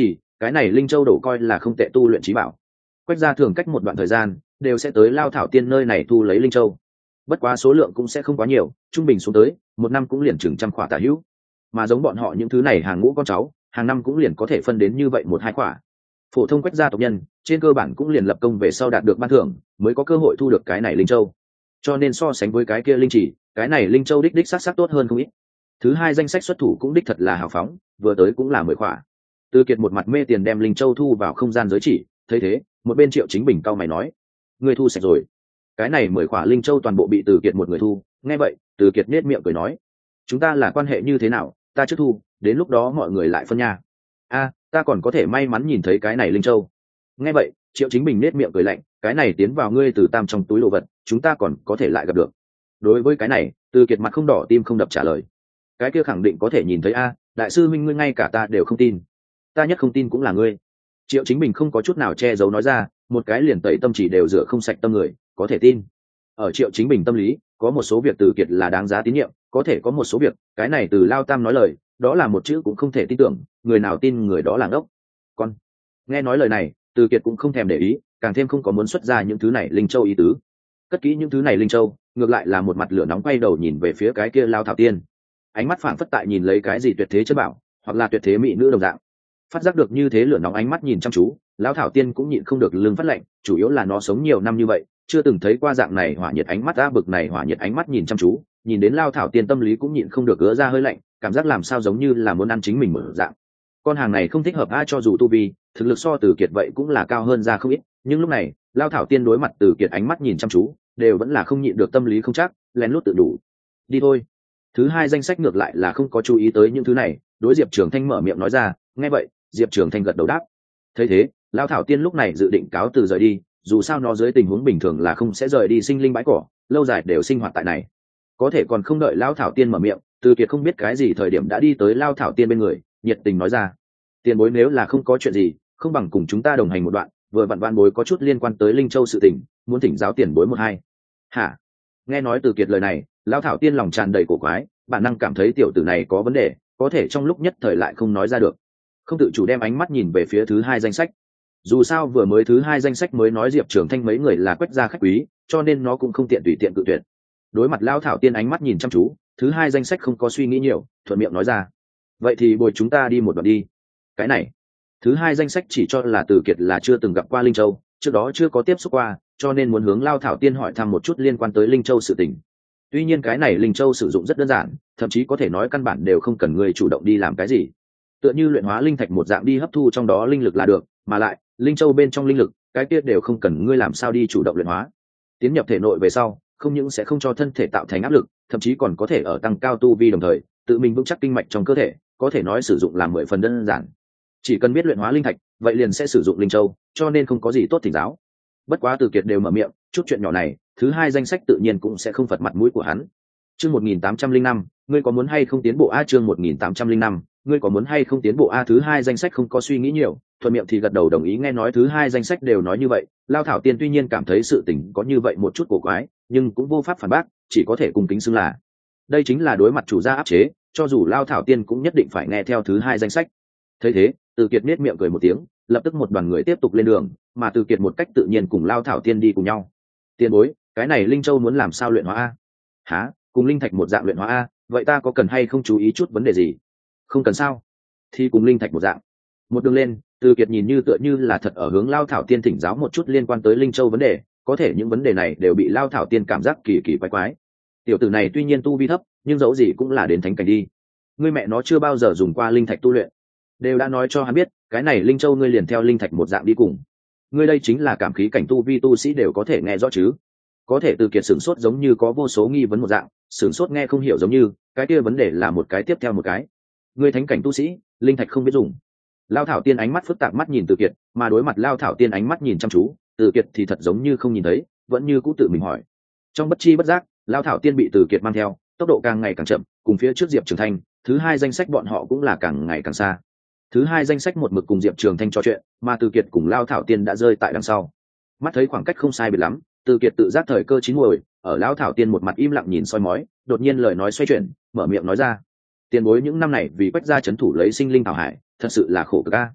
cái này linh châu đổ coi là không tệ tu luyện trí bảo. Quách gia thường cách một đoạn thời gian đều sẽ tới Lao Thảo Tiên nơi này thu lấy linh châu, bất quá số lượng cũng sẽ không quá nhiều, trung bình xuống tới một năm cũng liền chừng trăm khỏa tả hữu, mà giống bọn họ những thứ này hàng ngũ con cháu hàng năm cũng liền có thể phân đến như vậy một hai khỏa. Phổ thông Quách gia tộc nhân trên cơ bản cũng liền lập công về sau đạt được ban thưởng mới có cơ hội thu được cái này linh châu, cho nên so sánh với cái kia linh chỉ, cái này linh châu đích đích sắc sắc tốt hơn không ít. Thứ hai danh sách xuất thủ cũng đích thật là hào phóng, vừa tới cũng là mười khỏa. Từ Kiệt một mặt mê tiền đem linh châu thu vào không gian giới chỉ, thấy thế một bên Triệu Chính Bình cau mày nói: ngươi thu sạch rồi? Cái này mười khỏa linh châu toàn bộ bị Từ Kiệt một người thu. Nghe vậy Từ Kiệt nết miệng cười nói: chúng ta là quan hệ như thế nào, ta trước thu, đến lúc đó mọi người lại phân nha. A, ta còn có thể may mắn nhìn thấy cái này linh châu. Nghe vậy Triệu Chính Bình nết miệng cười lạnh: cái này tiến vào ngươi từ tam trong túi đồ vật, chúng ta còn có thể lại gặp được. Đối với cái này Từ Kiệt mặt không đỏ tim không đập trả lời: cái kia khẳng định có thể nhìn thấy a, đại sư minh ngươi ngay cả ta đều không tin. Ta nhất không tin cũng là ngươi. Triệu Chính Bình không có chút nào che giấu nói ra, một cái liền tẩy tâm chỉ đều rửa không sạch tâm người có thể tin. Ở Triệu Chính Bình tâm lý có một số việc Từ Kiệt là đáng giá tín nhiệm, có thể có một số việc cái này từ Lao Tam nói lời đó là một chữ cũng không thể tin tưởng, người nào tin người đó là ngốc. Con nghe nói lời này Từ Kiệt cũng không thèm để ý, càng thêm không có muốn xuất ra những thứ này linh châu ý tứ. Cất kỹ những thứ này linh châu, ngược lại là một mặt lửa nóng quay đầu nhìn về phía cái kia Lao Thảo Tiên, ánh mắt phảng phất tại nhìn lấy cái gì tuyệt thế chân bảo hoặc là tuyệt thế mỹ nữ đồng dạng. Phát giác được như thế lửa nóng ánh mắt nhìn chăm chú, Lão Thảo Tiên cũng nhịn không được lưng phát lạnh, chủ yếu là nó sống nhiều năm như vậy chưa từng thấy qua dạng này hỏa nhiệt ánh mắt, á bực này hỏa nhiệt ánh mắt nhìn chăm chú, nhìn đến Lao Thảo Tiên tâm lý cũng nhịn không được ứa ra hơi lạnh, cảm giác làm sao giống như là muốn ăn chính mình mở dạng. Con hàng này không thích hợp ai, cho dù tu vi thực lực so Từ Kiệt vậy cũng là cao hơn ra không ít, nhưng lúc này Lao Thảo Tiên đối mặt Từ Kiệt ánh mắt nhìn chăm chú đều vẫn là không nhịn được tâm lý không chắc, lén lút tự đủ. Đi thôi. Thứ hai danh sách ngược lại là không có chú ý tới những thứ này, đối Diệp Trường Thanh mở miệng nói ra. Nghe vậy Diệp Trường Thanh gật đầu đáp. Thấy thế Lao Thảo Tiên lúc này dự định cáo từ rời đi, dù sao nó dưới tình huống bình thường là không sẽ rời đi sinh linh bãi cỏ, lâu dài đều sinh hoạt tại này. Có thể còn không đợi Lao Thảo Tiên mở miệng, Từ Kiệt không biết cái gì thời điểm đã đi tới Lao Thảo Tiên bên người, nhiệt tình nói ra: tiền bối nếu là không có chuyện gì, không bằng cùng chúng ta đồng hành một đoạn, vừa vặn van bối có chút liên quan tới Linh Châu sự tình, muốn thỉnh giáo tiền bối một hai. Hả? Nghe nói Từ Kiệt lời này, Lao Thảo Tiên lòng tràn đầy cổ quái, bản năng cảm thấy tiểu tử này có vấn đề, có thể trong lúc nhất thời lại không nói ra được, không tự chủ đem ánh mắt nhìn về phía thứ hai danh sách. Dù sao vừa mới thứ hai danh sách mới nói Diệp Trường Thanh mấy người là Quách gia khách quý, cho nên nó cũng không tiện tùy tiện cự tuyệt. Đối mặt Lao Thảo Tiên ánh mắt nhìn chăm chú, thứ hai danh sách không có suy nghĩ nhiều, thuận miệng nói ra: vậy thì bồi chúng ta đi một đoạn đi. Cái này thứ hai danh sách chỉ cho là Từ Kiệt là chưa từng gặp qua Linh Châu, trước đó chưa có tiếp xúc qua, cho nên muốn hướng Lao Thảo Tiên hỏi thăm một chút liên quan tới Linh Châu sự tình. Tuy nhiên cái này Linh Châu sử dụng rất đơn giản, thậm chí có thể nói căn bản đều không cần người chủ động đi làm cái gì, tựa như luyện hóa linh thạch một dạng, đi hấp thu trong đó linh lực là được, mà lại Linh Châu bên trong linh lực cái kia đều không cần ngươi làm sao đi chủ động luyện hóa, tiến nhập thể nội về sau không những sẽ không cho thân thể tạo thành áp lực, thậm chí còn có thể ở tăng cao tu vi đồng thời tự mình vững chắc kinh mạch trong cơ thể, có thể nói sử dụng làm mười phần đơn giản. Chỉ cần biết luyện hóa linh thạch vậy liền sẽ sử dụng Linh Châu, cho nên không có gì tốt thỉnh giáo. Bất quá Từ Kiệt đều mở miệng, chút chuyện nhỏ này thứ hai danh sách tự nhiên cũng sẽ không phật mặt mũi của hắn. Chương một nghìn tám trăm linh năm, ngươi có muốn hay không tiến bộ a? Chương một nghìn tám trăm linh năm, ngươi có muốn hay không tiến bộ a? Thứ hai danh sách không có suy nghĩ nhiều, thuận miệng thì gật đầu đồng ý. Nghe nói thứ hai danh sách đều nói như vậy, Lao Thảo Tiên tuy nhiên cảm thấy sự tình có như vậy một chút cổ quái, nhưng cũng vô pháp phản bác, chỉ có thể cung kính xưng là đây chính là đối mặt chủ gia áp chế, cho dù Lao Thảo Tiên cũng nhất định phải nghe theo thứ hai danh sách. Thấy thế Từ Kiệt nết miệng cười một tiếng, lập tức một đoàn người tiếp tục lên đường, mà Từ Kiệt một cách tự nhiên cùng Lao Thảo Tiên đi cùng nhau. Tiền bối, cái này Linh Châu muốn làm sao luyện hóa a? Hả? Cùng linh thạch một dạng luyện hóa a? Vậy ta có cần hay không chú ý chút vấn đề gì? Không cần sao? Thì cùng linh thạch một dạng. Một đường lên Từ Kiệt nhìn như tựa như là thật ở hướng Lao Thảo Tiên thỉnh giáo một chút liên quan tới Linh Châu vấn đề, có thể những vấn đề này đều bị Lao Thảo Tiên cảm giác kỳ kỳ quái quái. Tiểu tử này tuy nhiên tu vi thấp, nhưng dẫu gì cũng là đến thánh cảnh đi. Ngươi mẹ nó chưa bao giờ dùng qua linh thạch tu luyện, đều đã nói cho hắn biết cái này Linh Châu ngươi liền theo linh thạch một dạng đi cùng. Ngươi đây chính là cảm khí cảnh tu vi tu sĩ đều có thể nghe rõ chứ? Có thể Từ Kiệt sửng sốt giống như có vô số nghi vấn một dạng, sửng sốt nghe không hiểu giống như cái kia vấn đề là một cái tiếp theo một cái. Ngươi thánh cảnh tu sĩ, linh thạch không biết dùng. Lao Thảo Tiên ánh mắt phức tạp mắt nhìn Từ Kiệt, mà đối mặt Lao Thảo Tiên ánh mắt nhìn chăm chú, Từ Kiệt thì thật giống như không nhìn thấy, vẫn như cũ tự mình hỏi. Trong bất chi bất giác Lao Thảo Tiên bị Từ Kiệt mang theo, tốc độ càng ngày càng chậm, cùng phía trước Diệp Trường Thanh thứ hai danh sách bọn họ cũng là càng ngày càng xa. Thứ hai danh sách một mực cùng Diệp Trường Thanh trò chuyện, mà Từ Kiệt cùng Lao Thảo Tiên đã rơi tại đằng sau. Mắt thấy khoảng cách không sai biệt lắm, Từ Kiệt tự giác thời cơ chín muồi, ở Lao Thảo Tiên một mặt im lặng nhìn soi mói, đột nhiên lời nói xoay chuyển, mở miệng nói ra: tiền bối những năm này vì Quách gia trấn thủ lấy sinh linh thảo hải, thật sự là khổ cực a.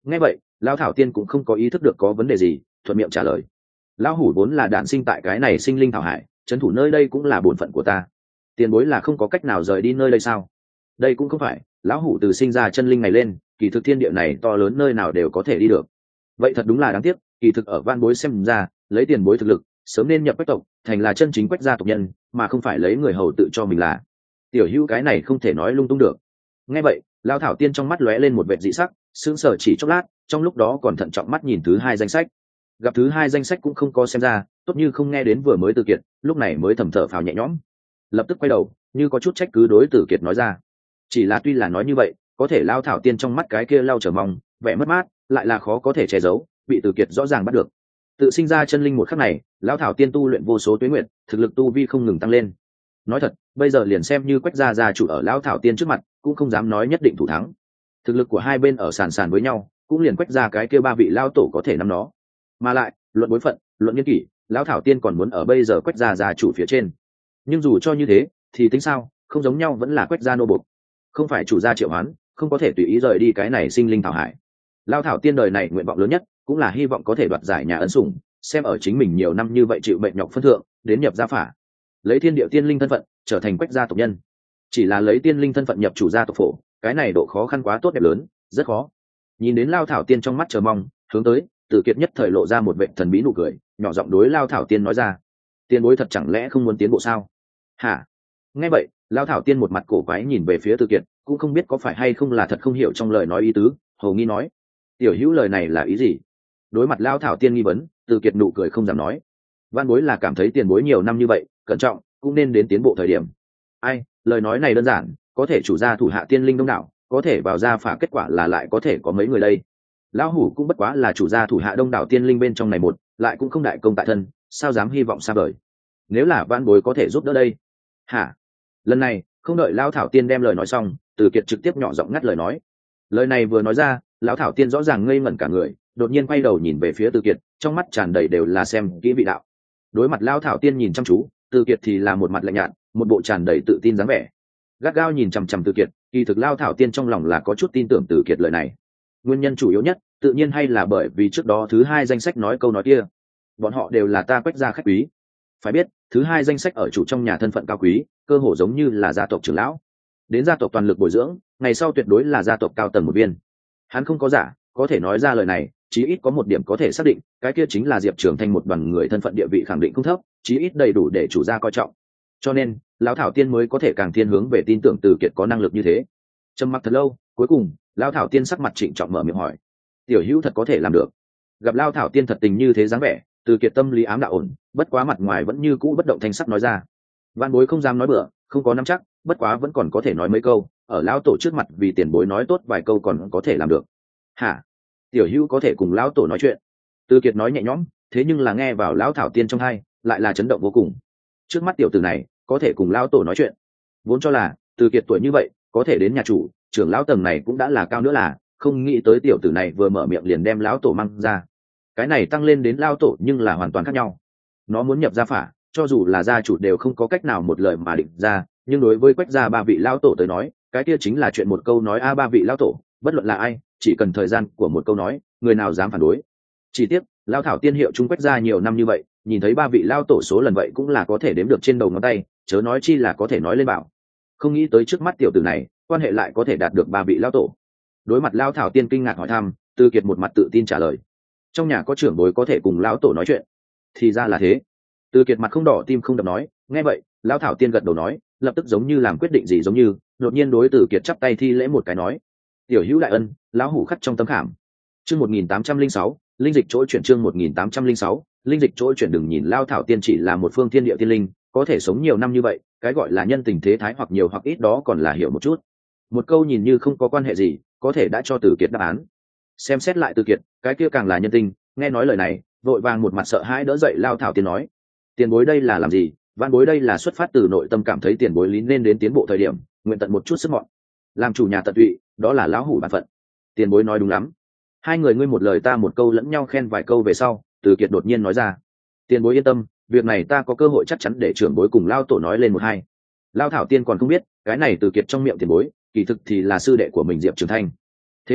Nghe vậy lão thảo tiên cũng không có ý thức được có vấn đề gì, thuận miệng trả lời. Lão hủ vốn là đản sinh tại cái này sinh linh thảo hải, trấn thủ nơi đây cũng là bổn phận của ta. Tiền bối là không có cách nào rời đi nơi đây sao? Đây cũng không phải, lão hủ từ sinh ra chân linh này lên, kỳ thực thiên địa này to lớn nơi nào đều có thể đi được. Vậy thật đúng là đáng tiếc, kỳ thực ở van bối xem ra, lấy tiền bối thực lực, sớm nên nhập quách tộc, thành là chân chính quách gia tộc nhân, mà không phải lấy người hầu tự cho mình là. Tiểu hữu cái này không thể nói lung tung được. Nghe vậy lão thảo tiên trong mắt lóe lên một vệt dị sắc, sững sờ chỉ chốc lát, trong lúc đó còn thận trọng mắt nhìn thứ hai danh sách. Gặp thứ hai danh sách cũng không có xem ra, tốt như không nghe đến vừa mới Từ Kiệt, lúc này mới thầm thở phào nhẹ nhõm, lập tức quay đầu như có chút trách cứ đối Từ Kiệt nói ra. Chỉ là tuy là nói như vậy, có thể lao thảo tiên trong mắt cái kia lau trở mong vẻ mất mát lại là khó có thể che giấu, bị Từ Kiệt rõ ràng bắt được. Tự sinh ra chân linh một khắc này, lão thảo tiên tu luyện vô số tuế nguyện, thực lực tu vi không ngừng tăng lên. Nói thật, bây giờ liền xem như quách gia gia chủ ở lão thảo tiên trước mặt, cũng không dám nói nhất định thủ thắng. Thực lực của hai bên ở sàn sàn với nhau, cũng liền quách gia cái kia ba vị lao tổ có thể nắm nó. Mà lại, luận bối phận, luận nhân kỷ, lão thảo tiên còn muốn ở bây giờ quách gia gia chủ phía trên. Nhưng dù cho như thế, thì tính sao, không giống nhau vẫn là quách gia nô bộc. Không phải chủ gia triệu hoán, không có thể tùy ý rời đi cái này sinh linh thảo hải. Lão thảo tiên đời này nguyện vọng lớn nhất, cũng là hy vọng có thể đoạt giải nhà ân sủng, xem ở chính mình nhiều năm như vậy chịu bệnh nhọc phân thượng, đến nhập gia phả, lấy thiên địa tiên linh thân phận trở thành quách gia tộc nhân. Chỉ là lấy tiên linh thân phận nhập chủ gia tộc phổ, cái này độ khó khăn quá tốt đẹp lớn, rất khó. Nhìn đến Lao thảo tiên trong mắt chờ mong, hướng tới Từ Kiệt nhất thời lộ ra một vẻ thần bí nụ cười, nhỏ giọng đối Lao thảo tiên nói ra: tiền bối thật chẳng lẽ không muốn tiến bộ sao? Hả? Nghe vậy Lao thảo tiên một mặt cổ quái nhìn về phía Từ Kiệt, cũng không biết có phải hay không là thật không hiểu trong lời nói ý tứ, hầu nghi nói: tiểu hữu lời này là ý gì? Đối mặt Lao thảo tiên nghi vấn, Từ Kiệt nụ cười không dám nói. Văn bối là cảm thấy tiền bối nhiều năm như vậy, cẩn trọng, cũng nên đến tiến bộ thời điểm. Ai, lời nói này đơn giản, có thể chủ gia thủ hạ tiên linh đông đảo, có thể vào gia phả, kết quả là lại có thể có mấy người đây. Lão hủ cũng bất quá là chủ gia thủ hạ đông đảo tiên linh bên trong này một, lại cũng không đại công tại thân, sao dám hy vọng xa vời. Nếu là Văn bối có thể giúp đỡ đây. Hả? Lần này không đợi Lão thảo tiên đem lời nói xong, Từ Kiệt trực tiếp nhỏ giọng ngắt lời nói. Lời này vừa nói ra, Lão thảo tiên rõ ràng ngây ngẩn cả người, đột nhiên quay đầu nhìn về phía Từ Kiệt, trong mắt tràn đầy đều là xem kỹ vị đạo. Đối mặt Lão thảo tiên nhìn chăm chú, Từ Kiệt thì là một mặt lạnh nhạt, một bộ tràn đầy tự tin dáng vẻ. Gắt gao nhìn chằm chằm Từ Kiệt, kỳ thực Lao thảo tiên trong lòng là có chút tin tưởng Từ Kiệt lời này. Nguyên nhân chủ yếu nhất tự nhiên hay là bởi vì trước đó thứ hai danh sách nói câu nói kia, bọn họ đều là ta quách gia khách quý. Phải biết thứ hai danh sách ở chủ trong nhà thân phận cao quý, cơ hồ giống như là gia tộc trưởng lão, đến gia tộc toàn lực bồi dưỡng, ngày sau tuyệt đối là gia tộc cao tầng một viên. Hắn không có giả, có thể nói ra lời này, chí ít có một điểm có thể xác định, cái kia chính là Diệp Trường Thanh một đoàn người thân phận địa vị khẳng định không thấp, chí ít đầy đủ để chủ gia coi trọng. Cho nên lão thảo tiên mới có thể càng thiên hướng về tin tưởng Từ Kiệt có năng lực như thế. Trầm mặc thật lâu, cuối cùng lão thảo tiên sắc mặt trịnh trọng mở miệng hỏi: tiểu hữu thật có thể làm được? Gặp lão thảo tiên thật tình như thế dáng vẻ, Từ Kiệt tâm lý ám đạo ổn, bất quá mặt ngoài vẫn như cũ bất động thanh sắc nói ra: văn bối không dám nói bừa, không có nắm chắc, bất quá vẫn còn có thể nói mấy câu, ở lão tổ trước mặt vì tiền bối nói tốt vài câu còn có thể làm được. Hả? Tiểu hữu có thể cùng lão tổ nói chuyện? Từ Kiệt nói nhẹ nhõm, thế nhưng là nghe vào lão thảo tiên trong tai lại là chấn động vô cùng. Trước mắt tiểu tử này có thể cùng lão tổ nói chuyện, vốn cho là Từ Kiệt tuổi như vậy có thể đến nhà chủ trưởng lão tầng này cũng đã là cao nữa, là không nghĩ tới tiểu tử này vừa mở miệng liền đem lão tổ mang ra. Cái này tăng lên đến lão tổ nhưng là hoàn toàn khác nhau. Nó muốn nhập gia phả, cho dù là gia chủ đều không có cách nào một lời mà định ra, nhưng đối với quách gia ba vị lão tổ tới nói, cái kia chính là chuyện một câu nói a ba vị lão tổ, bất luận là ai, chỉ cần thời gian của một câu nói, người nào dám phản đối. Chỉ tiếc lão thảo tiên hiệu chúng quách gia nhiều năm như vậy, nhìn thấy ba vị lão tổ số lần vậy cũng là có thể đếm được trên đầu ngón tay, chớ nói chi là có thể nói lên bảo. Không nghĩ tới trước mắt tiểu tử này quan hệ lại có thể đạt được ba vị lão tổ. Đối mặt lão thảo tiên kinh ngạc hỏi thăm, Từ Kiệt một mặt tự tin trả lời: trong nhà có trưởng bối có thể cùng lão tổ nói chuyện. Thì ra là thế. Từ Kiệt mặt không đỏ tim không đập nói. Nghe vậy lão thảo tiên gật đầu nói, lập tức giống như làm quyết định gì giống như, đột nhiên đối Từ Kiệt chắp tay thi lễ một cái nói: tiểu hữu đại ân, lão hủ khắc trong tấm khảm. Chương một nghìn tám trăm linh sáu, linh dịch chỗ chuyển. Chương một nghìn tám trăm linh sáu, linh dịch chỗ chuyển. Đừng nhìn lão thảo tiên chỉ là một phương thiên địa tiên linh, có thể sống nhiều năm như vậy, cái gọi là nhân tình thế thái hoặc nhiều hoặc ít đó còn là hiểu một chút. Một câu nhìn như không có quan hệ gì, có thể đã cho Từ Kiệt đáp án. Xem xét lại Từ Kiệt, cái kia càng là nhân tình, nghe nói lời này, vội vàng một mặt sợ hãi đỡ dậy lão thảo tiên nói: tiền bối đây là làm gì? Vạn bối đây là xuất phát từ nội tâm cảm thấy tiền bối lý nên đến tiến bộ thời điểm, nguyện tận một chút sức mọn, làm chủ nhà tận tụy, đó là lão hủ bản phận. Tiền bối nói đúng lắm. Hai người ngươi một lời ta một câu lẫn nhau khen vài câu về sau, Từ Kiệt đột nhiên nói ra: tiền bối yên tâm, việc này ta có cơ hội chắc chắn để trưởng bối cùng lao tổ nói lên một hai. Lao thảo tiên còn không biết, cái này Từ Kiệt trong miệng tiền bối kỳ thực thì là sư đệ của mình Diệp Trường Thanh. Thế mà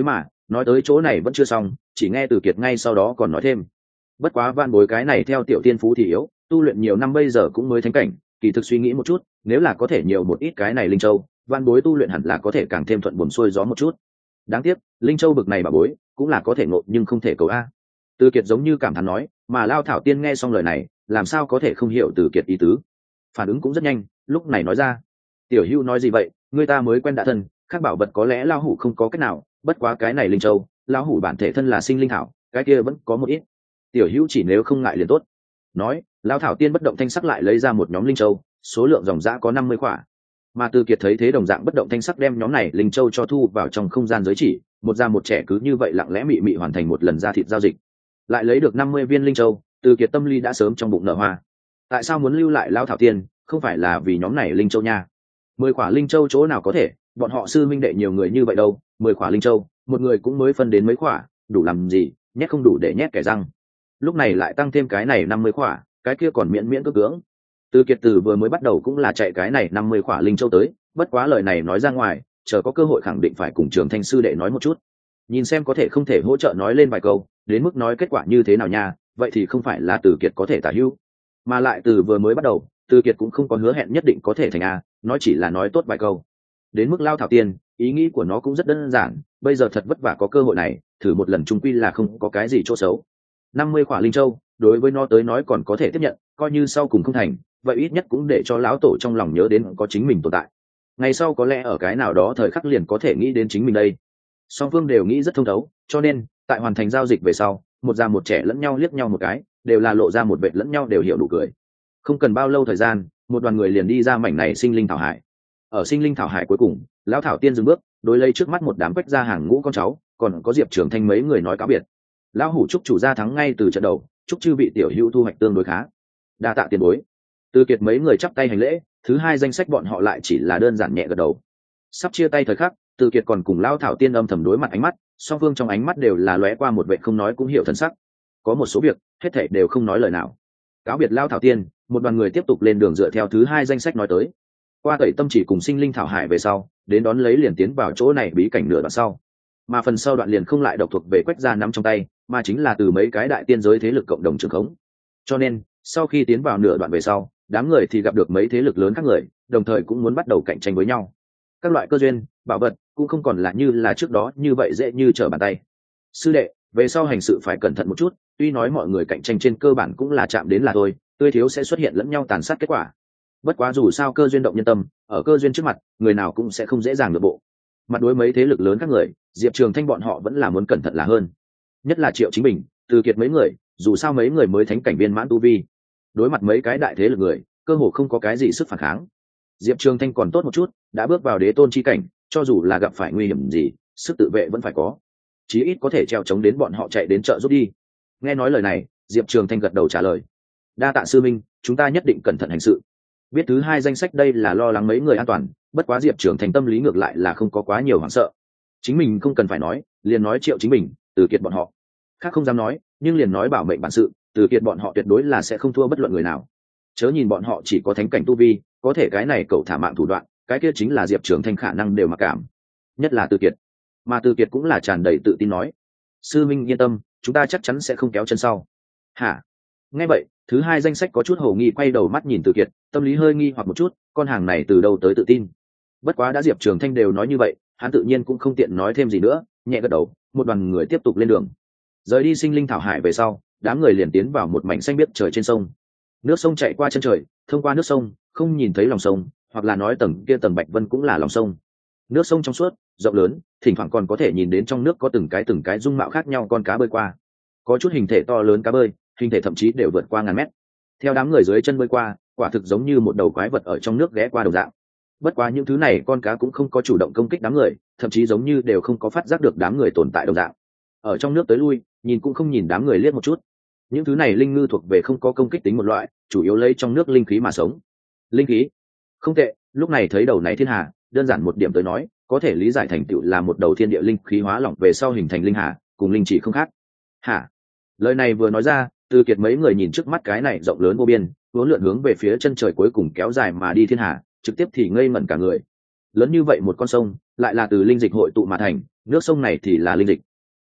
Nói tới chỗ này vẫn chưa xong, chỉ nghe Từ Kiệt ngay sau đó còn nói thêm, bất quá van bối cái này theo tiểu tiên phú thì yếu, tu luyện nhiều năm bây giờ cũng mới thánh cảnh, kỳ thực suy nghĩ một chút, nếu là có thể nhiều một ít cái này linh châu, van bối tu luyện hẳn là có thể càng thêm thuận buồm xuôi gió một chút. Đáng tiếc linh châu bực này bà bối cũng là có thể ngộ nhưng không thể cầu a. Từ Kiệt giống như cảm thán nói, mà Lao Thảo Tiên nghe xong lời này làm sao có thể không hiểu Từ Kiệt ý tứ, phản ứng cũng rất nhanh, lúc này nói ra, tiểu hữu nói gì vậy, người ta mới quen đã thân, khác bảo vật có lẽ lao hủ không có cách nào, bất quá cái này linh châu lao hủ bản thể thân là sinh linh thảo, cái kia vẫn có một ít, tiểu hữu chỉ nếu không ngại liền tốt. Nói Lao Thảo Tiên bất động thanh sắc lại lấy ra một nhóm linh châu, số lượng dòng dã có năm mươi khỏa. Mà Từ Kiệt thấy thế đồng dạng bất động thanh sắc đem nhóm này linh châu cho thu vào trong không gian giới chỉ, một già một trẻ cứ như vậy lặng lẽ mị mị hoàn thành một lần ra thịt giao dịch, lại lấy được năm mươi viên linh châu. Từ Kiệt tâm lý đã sớm trong bụng nở hoa. Tại sao muốn lưu lại Lao Thảo Tiên, không phải là vì nhóm này linh châu nha. Mười khỏa linh châu chỗ nào có thể, bọn họ sư minh đệ nhiều người như vậy đâu, mười khỏa linh châu một người cũng mới phân đến mấy khỏa, đủ làm gì, nhét không đủ để nhét kẻ răng. Lúc này lại tăng thêm cái này năm mươi khỏa, cái kia còn miễn miễn cưỡng cưỡng. Từ Kiệt từ vừa mới bắt đầu cũng là chạy cái này năm mươi khỏa linh châu tới, bất quá lời này nói ra ngoài, chờ có cơ hội khẳng định phải cùng Trường Thanh sư đệ nói một chút, nhìn xem có thể không thể hỗ trợ nói lên vài câu, đến mức nói kết quả như thế nào nha, vậy thì không phải là Từ Kiệt có thể tả hữu. Mà lại từ vừa mới bắt đầu, Từ Kiệt cũng không có hứa hẹn nhất định có thể thành a, nói chỉ là nói tốt vài câu. Đến mức Lao Thảo Tiên, ý nghĩ của nó cũng rất đơn giản, bây giờ thật vất vả có cơ hội này, thử một lần chung quy là không có cái gì chỗ xấu. năm mươi khỏa linh châu, đối với nó tới nói còn có thể tiếp nhận, coi như sau cùng không thành, vậy ít nhất cũng để cho lão tổ trong lòng nhớ đến có chính mình tồn tại. Ngày sau có lẽ ở cái nào đó thời khắc liền có thể nghĩ đến chính mình đây. Song phương đều nghĩ rất thông thấu, cho nên tại hoàn thành giao dịch về sau, một già một trẻ lẫn nhau liếc nhau một cái, đều là lộ ra một vệt lẫn nhau đều hiểu đủ cười. Không cần bao lâu thời gian, một đoàn người liền đi ra mảnh này sinh linh thảo hải. Ở sinh linh thảo hải cuối cùng, Lão Thảo Tiên dừng bước, đối lấy trước mắt một đám quách gia hàng ngũ con cháu, còn có Diệp Trường Thanh mấy người nói cáo biệt. Lão hủ chúc chủ gia thắng ngay từ trận đầu, chúc chư vị tiểu hữu thu hoạch tương đối khá, đa tạ tiền bối. Từ Kiệt mấy người chắp tay hành lễ, thứ hai danh sách bọn họ lại chỉ là đơn giản nhẹ gật đầu. Sắp chia tay thời khắc, Từ Kiệt còn cùng Lão Thảo Tiên âm thầm đối mặt ánh mắt, song phương trong ánh mắt đều là lóe qua một vẻ không nói cũng hiểu thần sắc. Có một số việc, hết thảy đều không nói lời nào. Cáo biệt Lão Thảo Tiên, một đoàn người tiếp tục lên đường dựa theo thứ hai danh sách nói tới. Qua tẩy tâm chỉ cùng sinh linh thảo hải về sau, đến đón lấy liền tiến vào chỗ này bí cảnh nửa đoạn sau. Mà phần sau đoạn liền không lại độc thuộc về quách gia nắm trong tay, mà chính là từ mấy cái đại tiên giới thế lực cộng đồng trường khống. Cho nên, sau khi tiến vào nửa đoạn về sau, đám người thì gặp được mấy thế lực lớn khác người, đồng thời cũng muốn bắt đầu cạnh tranh với nhau. Các loại cơ duyên, bảo vật cũng không còn là như là trước đó như vậy dễ như trở bàn tay. Sư đệ, về sau hành sự phải cẩn thận một chút, tuy nói mọi người cạnh tranh trên cơ bản cũng là chạm đến là thôi, tươi thiếu sẽ xuất hiện lẫn nhau tàn sát kết quả. Bất quá dù sao cơ duyên động nhân tâm, ở cơ duyên trước mặt, người nào cũng sẽ không dễ dàng nhượng bộ. Mặt đối mấy thế lực lớn các người, Diệp Trường Thanh bọn họ vẫn là muốn cẩn thận là hơn. Nhất là Triệu Chính Bình, Từ Kiệt mấy người, dù sao mấy người mới thánh cảnh viên mãn tu vi, đối mặt mấy cái đại thế lực người, cơ hồ không có cái gì sức phản kháng. Diệp Trường Thanh còn tốt một chút, đã bước vào đế tôn chi cảnh, cho dù là gặp phải nguy hiểm gì, sức tự vệ vẫn phải có, chí ít có thể treo chống đến bọn họ chạy đến trợ giúp đi. Nghe nói lời này, Diệp Trường Thanh gật đầu trả lời, đa tạ sư minh, chúng ta nhất định cẩn thận hành sự. Biết thứ hai danh sách đây là lo lắng mấy người an toàn, bất quá Diệp Trường Thanh tâm lý ngược lại là không có quá nhiều hoảng sợ. Chính mình không cần phải nói, liền nói Triệu Chính Bình, Từ Kiệt bọn họ, khác không dám nói, nhưng liền nói bảo mệnh bản sự, Từ Kiệt bọn họ tuyệt đối là sẽ không thua bất luận người nào. Chớ nhìn bọn họ chỉ có thánh cảnh tu vi, có thể cái này cậu thả mạng thủ đoạn, cái kia chính là Diệp Trường Thanh khả năng đều mặc cảm. Nhất là Từ Kiệt, mà Từ Kiệt cũng là tràn đầy tự tin nói, sư minh yên tâm, chúng ta chắc chắn sẽ không kéo chân sau. Hả? Nghe vậy, thứ hai danh sách có chút hồ nghi quay đầu mắt nhìn Từ Kiệt, tâm lý hơi nghi hoặc một chút, con hàng này từ đâu tới tự tin. Bất quá đã Diệp Trường Thanh đều nói như vậy, hắn tự nhiên cũng không tiện nói thêm gì nữa, nhẹ gật đầu, một đoàn người tiếp tục lên đường. Rời đi sinh linh thảo hải về sau, đám người liền tiến vào một mảnh xanh biếc trời trên sông. Nước sông chạy qua chân trời, thông qua nước sông, không nhìn thấy lòng sông, hoặc là nói tầng kia tầng bạch vân cũng là lòng sông. Nước sông trong suốt, rộng lớn, thỉnh thoảng còn có thể nhìn đến trong nước có từng cái từng cái dung mạo khác nhau con cá bơi qua. Có chút hình thể to lớn cá bơi, hình thể thậm chí đều vượt qua ngàn mét. Theo đám người dưới chân bơi qua, quả thực giống như một đầu quái vật ở trong nước ghé qua đồng dạng. Bất quá những thứ này con cá cũng không có chủ động công kích đám người, thậm chí giống như đều không có phát giác được đám người tồn tại đồng dạng. Ở trong nước tới lui, nhìn cũng không nhìn đám người liếc một chút. Những thứ này linh ngư thuộc về không có công kích tính một loại, chủ yếu lấy trong nước linh khí mà sống. Linh khí? Không tệ, lúc này thấy đầu này thiên hà, đơn giản một điểm tới nói, có thể lý giải thành tựu là một đầu thiên địa linh khí hóa lỏng về sau hình thành linh hà, cùng linh chỉ không khác. Hả? Lời này vừa nói ra, Từ Kiệt mấy người nhìn trước mắt cái này rộng lớn vô biên, uốn lượn hướng về phía chân trời cuối cùng kéo dài mà đi thiên hà, trực tiếp thì ngây ngẩn cả người. Lớn như vậy một con sông, lại là từ linh dịch hội tụ mà thành, nước sông này thì là linh dịch.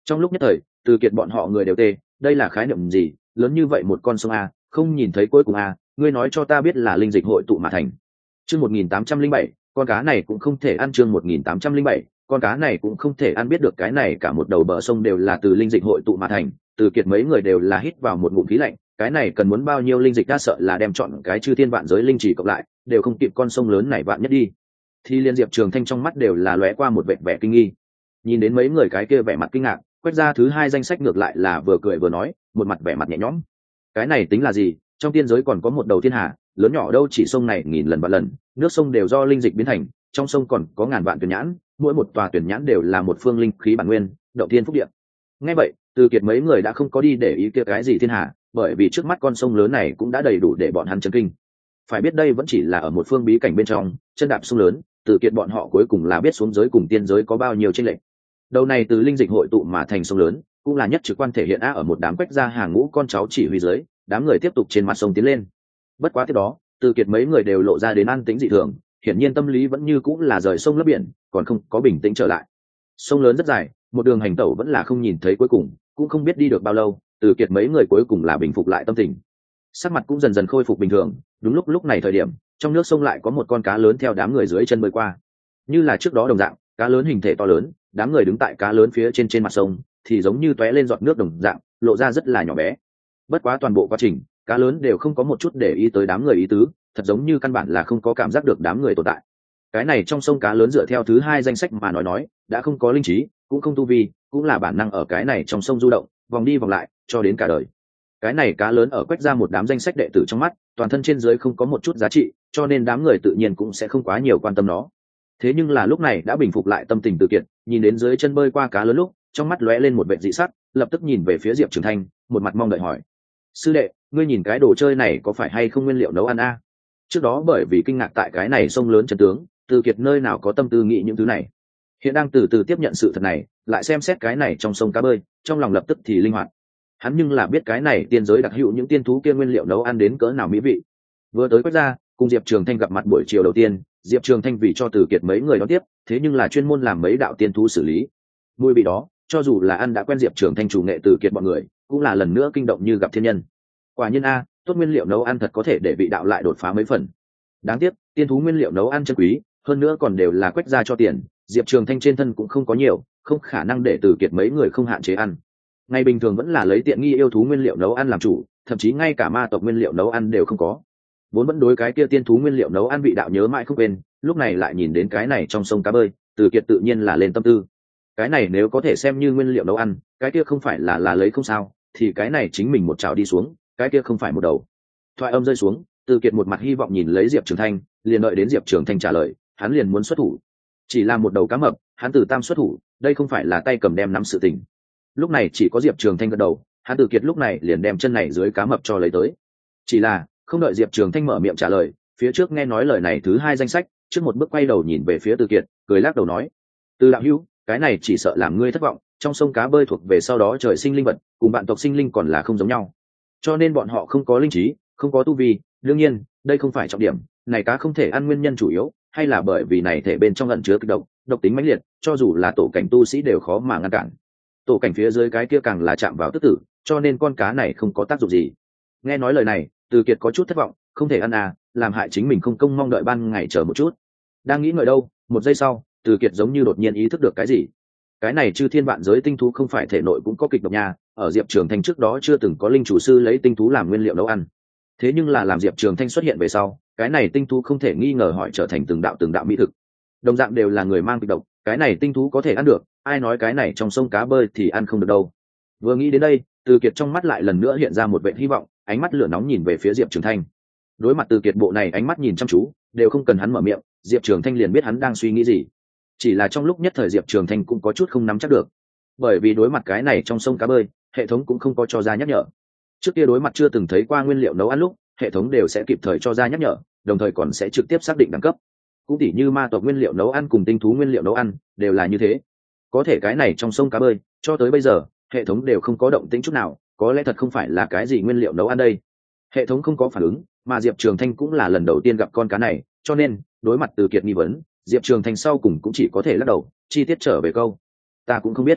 Trong lúc nhất thời Từ Kiệt bọn họ người đều tê, đây là khái niệm gì, lớn như vậy một con sông a, không nhìn thấy cuối cùng a, ngươi nói cho ta biết là linh dịch hội tụ mà thành. Chương một nghìn tám trăm linh bảy, con cá này cũng không thể ăn. Chương một nghìn tám trăm linh bảy, con cá này cũng không thể ăn. Biết được cái này cả một đầu bờ sông đều là từ linh dịch hội tụ mà thành, Từ Kiệt mấy người đều là hít vào một ngụm khí lạnh, cái này cần muốn bao nhiêu linh dịch, đa sợ là đem chọn cái chư thiên vạn giới linh chỉ cộng lại, đều không kịp con sông lớn này vạn nhất đi. Thì liên Diệp Trường Thanh trong mắt đều là lóe qua một vẻ vẻ kinh nghi. Nhìn đến mấy người cái kia vẻ mặt kinh ngạc, quét ra thứ hai danh sách ngược lại là vừa cười vừa nói, một mặt vẻ mặt nhẹ nhõm. Cái này tính là gì, trong tiên giới còn có một đầu thiên hà, lớn nhỏ đâu chỉ sông này nghìn lần vạn lần, nước sông đều do linh dịch biến thành, trong sông còn có ngàn vạn tuyển nhãn, mỗi một tòa tuyển nhãn đều là một phương linh khí bản nguyên, động thiên phúc địa. Nghe vậy, Từ Kiệt mấy người đã không có đi để ý kia cái gì thiên hà, bởi vì trước mắt con sông lớn này cũng đã đầy đủ để bọn hắn chấn kinh. Phải biết đây vẫn chỉ là ở một phương bí cảnh bên trong, chân đạp sông lớn, Từ Kiệt bọn họ cuối cùng là biết xuống giới cùng tiên giới có bao nhiêu chênh lệch. Đầu này từ linh dịch hội tụ mà thành sông lớn, cũng là nhất trực quan thể hiện á ở một đám quách gia hàng ngũ con cháu chỉ huy dưới, đám người tiếp tục trên mặt sông tiến lên. Bất quá tiếp đó, Từ Kiệt mấy người đều lộ ra đến an tĩnh dị thường, hiển nhiên tâm lý vẫn như cũng là rời sông lấp biển, còn không có bình tĩnh trở lại. Sông lớn rất dài, một đường hành tẩu vẫn là không nhìn thấy cuối cùng, cũng không biết đi được bao lâu, Từ Kiệt mấy người cuối cùng là bình phục lại tâm tình, sắc mặt cũng dần dần khôi phục bình thường. Đúng lúc lúc này thời điểm, trong nước sông lại có một con cá lớn theo đám người dưới chân bơi qua, như là trước đó đồng dạng, cá lớn hình thể to lớn, đám người đứng tại cá lớn phía trên trên mặt sông thì giống như tóe lên giọt nước đồng dạng, lộ ra rất là nhỏ bé. Bất quá toàn bộ quá trình, cá lớn đều không có một chút để ý tới đám người ý tứ, thật giống như căn bản là không có cảm giác được đám người tồn tại. Cái này trong sông cá lớn dựa theo thứ hai danh sách mà nói nói, đã không có linh trí, cũng không tu vi, cũng là bản năng ở cái này trong sông du động, vòng đi vòng lại, cho đến cả đời. Cái này cá lớn ở quét ra một đám danh sách đệ tử trong mắt, toàn thân trên dưới không có một chút giá trị, cho nên đám người tự nhiên cũng sẽ không quá nhiều quan tâm nó. Thế nhưng là lúc này đã bình phục lại tâm tình Từ Kiệt, nhìn đến dưới chân bơi qua cá lớn lúc, trong mắt lóe lên một vẻ dị sắc, lập tức nhìn về phía Diệp Trường Thanh, một mặt mong đợi hỏi: sư đệ, ngươi nhìn cái đồ chơi này có phải hay không nguyên liệu nấu ăn a? Trước đó bởi vì kinh ngạc tại cái này sông lớn chân tướng, Từ Kiệt nơi nào có tâm tư nghĩ những thứ này, hiện đang từ từ tiếp nhận sự thật này, lại xem xét cái này trong sông cá bơi, trong lòng lập tức thì linh hoạt. Hắn nhưng là biết cái này tiên giới đặc hữu những tiên thú kia nguyên liệu nấu ăn đến cỡ nào mỹ vị. Vừa tới quét ra, cùng Diệp Trường Thanh gặp mặt buổi chiều đầu tiên, Diệp Trường Thanh vì cho Từ Kiệt mấy người đón tiếp, thế nhưng là chuyên môn làm mấy đạo tiên thú xử lý. Mùi vị đó, cho dù là ăn đã quen Diệp Trường Thanh chủ nghệ Từ Kiệt bọn người, cũng là lần nữa kinh động như gặp thiên nhân. Quả nhiên a, tốt nguyên liệu nấu ăn thật có thể để vị đạo lại đột phá mấy phần. Đáng tiếc, tiên thú nguyên liệu nấu ăn chân quý, hơn nữa còn đều là quét ra cho tiền, Diệp Trường Thanh trên thân cũng không có nhiều, không khả năng để Từ Kiệt mấy người không hạn chế ăn. Ngày bình thường vẫn là lấy tiện nghi yêu thú nguyên liệu nấu ăn làm chủ, thậm chí ngay cả ma tộc nguyên liệu nấu ăn đều không có. Vốn vẫn đối cái kia tiên thú nguyên liệu nấu ăn vị đạo nhớ mãi không quên, lúc này lại nhìn đến cái này trong sông cá bơi, Từ Kiệt tự nhiên là lên tâm tư. Cái này nếu có thể xem như nguyên liệu nấu ăn, cái kia không phải là là lấy không sao, thì cái này chính mình một chảo đi xuống, cái kia không phải một đầu. Thoại âm rơi xuống, Từ Kiệt một mặt hy vọng nhìn lấy Diệp Trường Thanh, liền đợi đến Diệp Trường Thanh trả lời, hắn liền muốn xuất thủ. Chỉ là một đầu cá mập, hắn từ tam xuất thủ, đây không phải là tay cầm đem nắm sự tình. Lúc này chỉ có Diệp Trường Thanh gật đầu, hắn Từ Kiệt lúc này liền đem chân này dưới cá mập cho lấy tới. Chỉ là không đợi Diệp Trường Thanh mở miệng trả lời, phía trước nghe nói lời này thứ hai danh sách, trước một bước quay đầu nhìn về phía Từ Kiệt, cười lắc đầu nói: Từ đạo hữu, cái này chỉ sợ làm ngươi thất vọng, trong sông cá bơi thuộc về sau đó trời sinh linh vật, cùng bạn tộc sinh linh còn là không giống nhau, cho nên bọn họ không có linh trí, không có tu vi. Đương nhiên, đây không phải trọng điểm, này cá không thể ăn nguyên nhân chủ yếu, hay là bởi vì này thể bên trong ẩn chứa kịch độc, độc tính mãnh liệt, cho dù là tổ cảnh tu sĩ đều khó mà ngăn cản. Tổ cảnh phía dưới cái kia càng là chạm vào tức tử, cho nên con cá này không có tác dụng gì. Nghe nói lời này, Từ Kiệt có chút thất vọng, không thể ăn à, làm hại chính mình không công mong đợi ban ngày chờ một chút. Đang nghĩ ngợi đâu, một giây sau, Từ Kiệt giống như đột nhiên ý thức được cái gì. Cái này chư thiên vạn giới tinh thú không phải thể nội cũng có kịch độc nha, ở Diệp Trường Thanh trước đó chưa từng có linh chủ sư lấy tinh thú làm nguyên liệu nấu ăn. Thế nhưng là làm Diệp Trường Thanh xuất hiện về sau, cái này tinh thú không thể nghi ngờ hỏi trở thành từng đạo từng đạo mỹ thực. Đồng dạng đều là người mang kịch độc, cái này tinh thú có thể ăn được, ai nói cái này trong sông cá bơi thì ăn không được đâu. Vừa nghĩ đến đây, Từ Kiệt trong mắt lại lần nữa hiện ra một vẻ hy vọng, ánh mắt lửa nóng nhìn về phía Diệp Trường Thanh. Đối mặt Từ Kiệt bộ này ánh mắt nhìn chăm chú, đều không cần hắn mở miệng, Diệp Trường Thanh liền biết hắn đang suy nghĩ gì. Chỉ là trong lúc nhất thời Diệp Trường Thanh cũng có chút không nắm chắc được, bởi vì đối mặt cái này trong sông cá bơi, hệ thống cũng không có cho ra nhắc nhở. Trước kia đối mặt chưa từng thấy qua nguyên liệu nấu ăn lúc, hệ thống đều sẽ kịp thời cho ra nhắc nhở, đồng thời còn sẽ trực tiếp xác định đẳng cấp. Cũng tỉ như ma tộc nguyên liệu nấu ăn cùng tinh thú nguyên liệu nấu ăn đều là như thế. Có thể cái này trong sông cá bơi, cho tới bây giờ hệ thống đều không có động tĩnh chút nào, có lẽ thật không phải là cái gì nguyên liệu nấu ăn đây. Hệ thống không có phản ứng, mà Diệp Trường Thanh cũng là lần đầu tiên gặp con cá này, cho nên đối mặt Từ Kiệt nghi vấn, Diệp Trường Thanh sau cùng cũng chỉ có thể lắc đầu, chi tiết trở về câu: ta cũng không biết.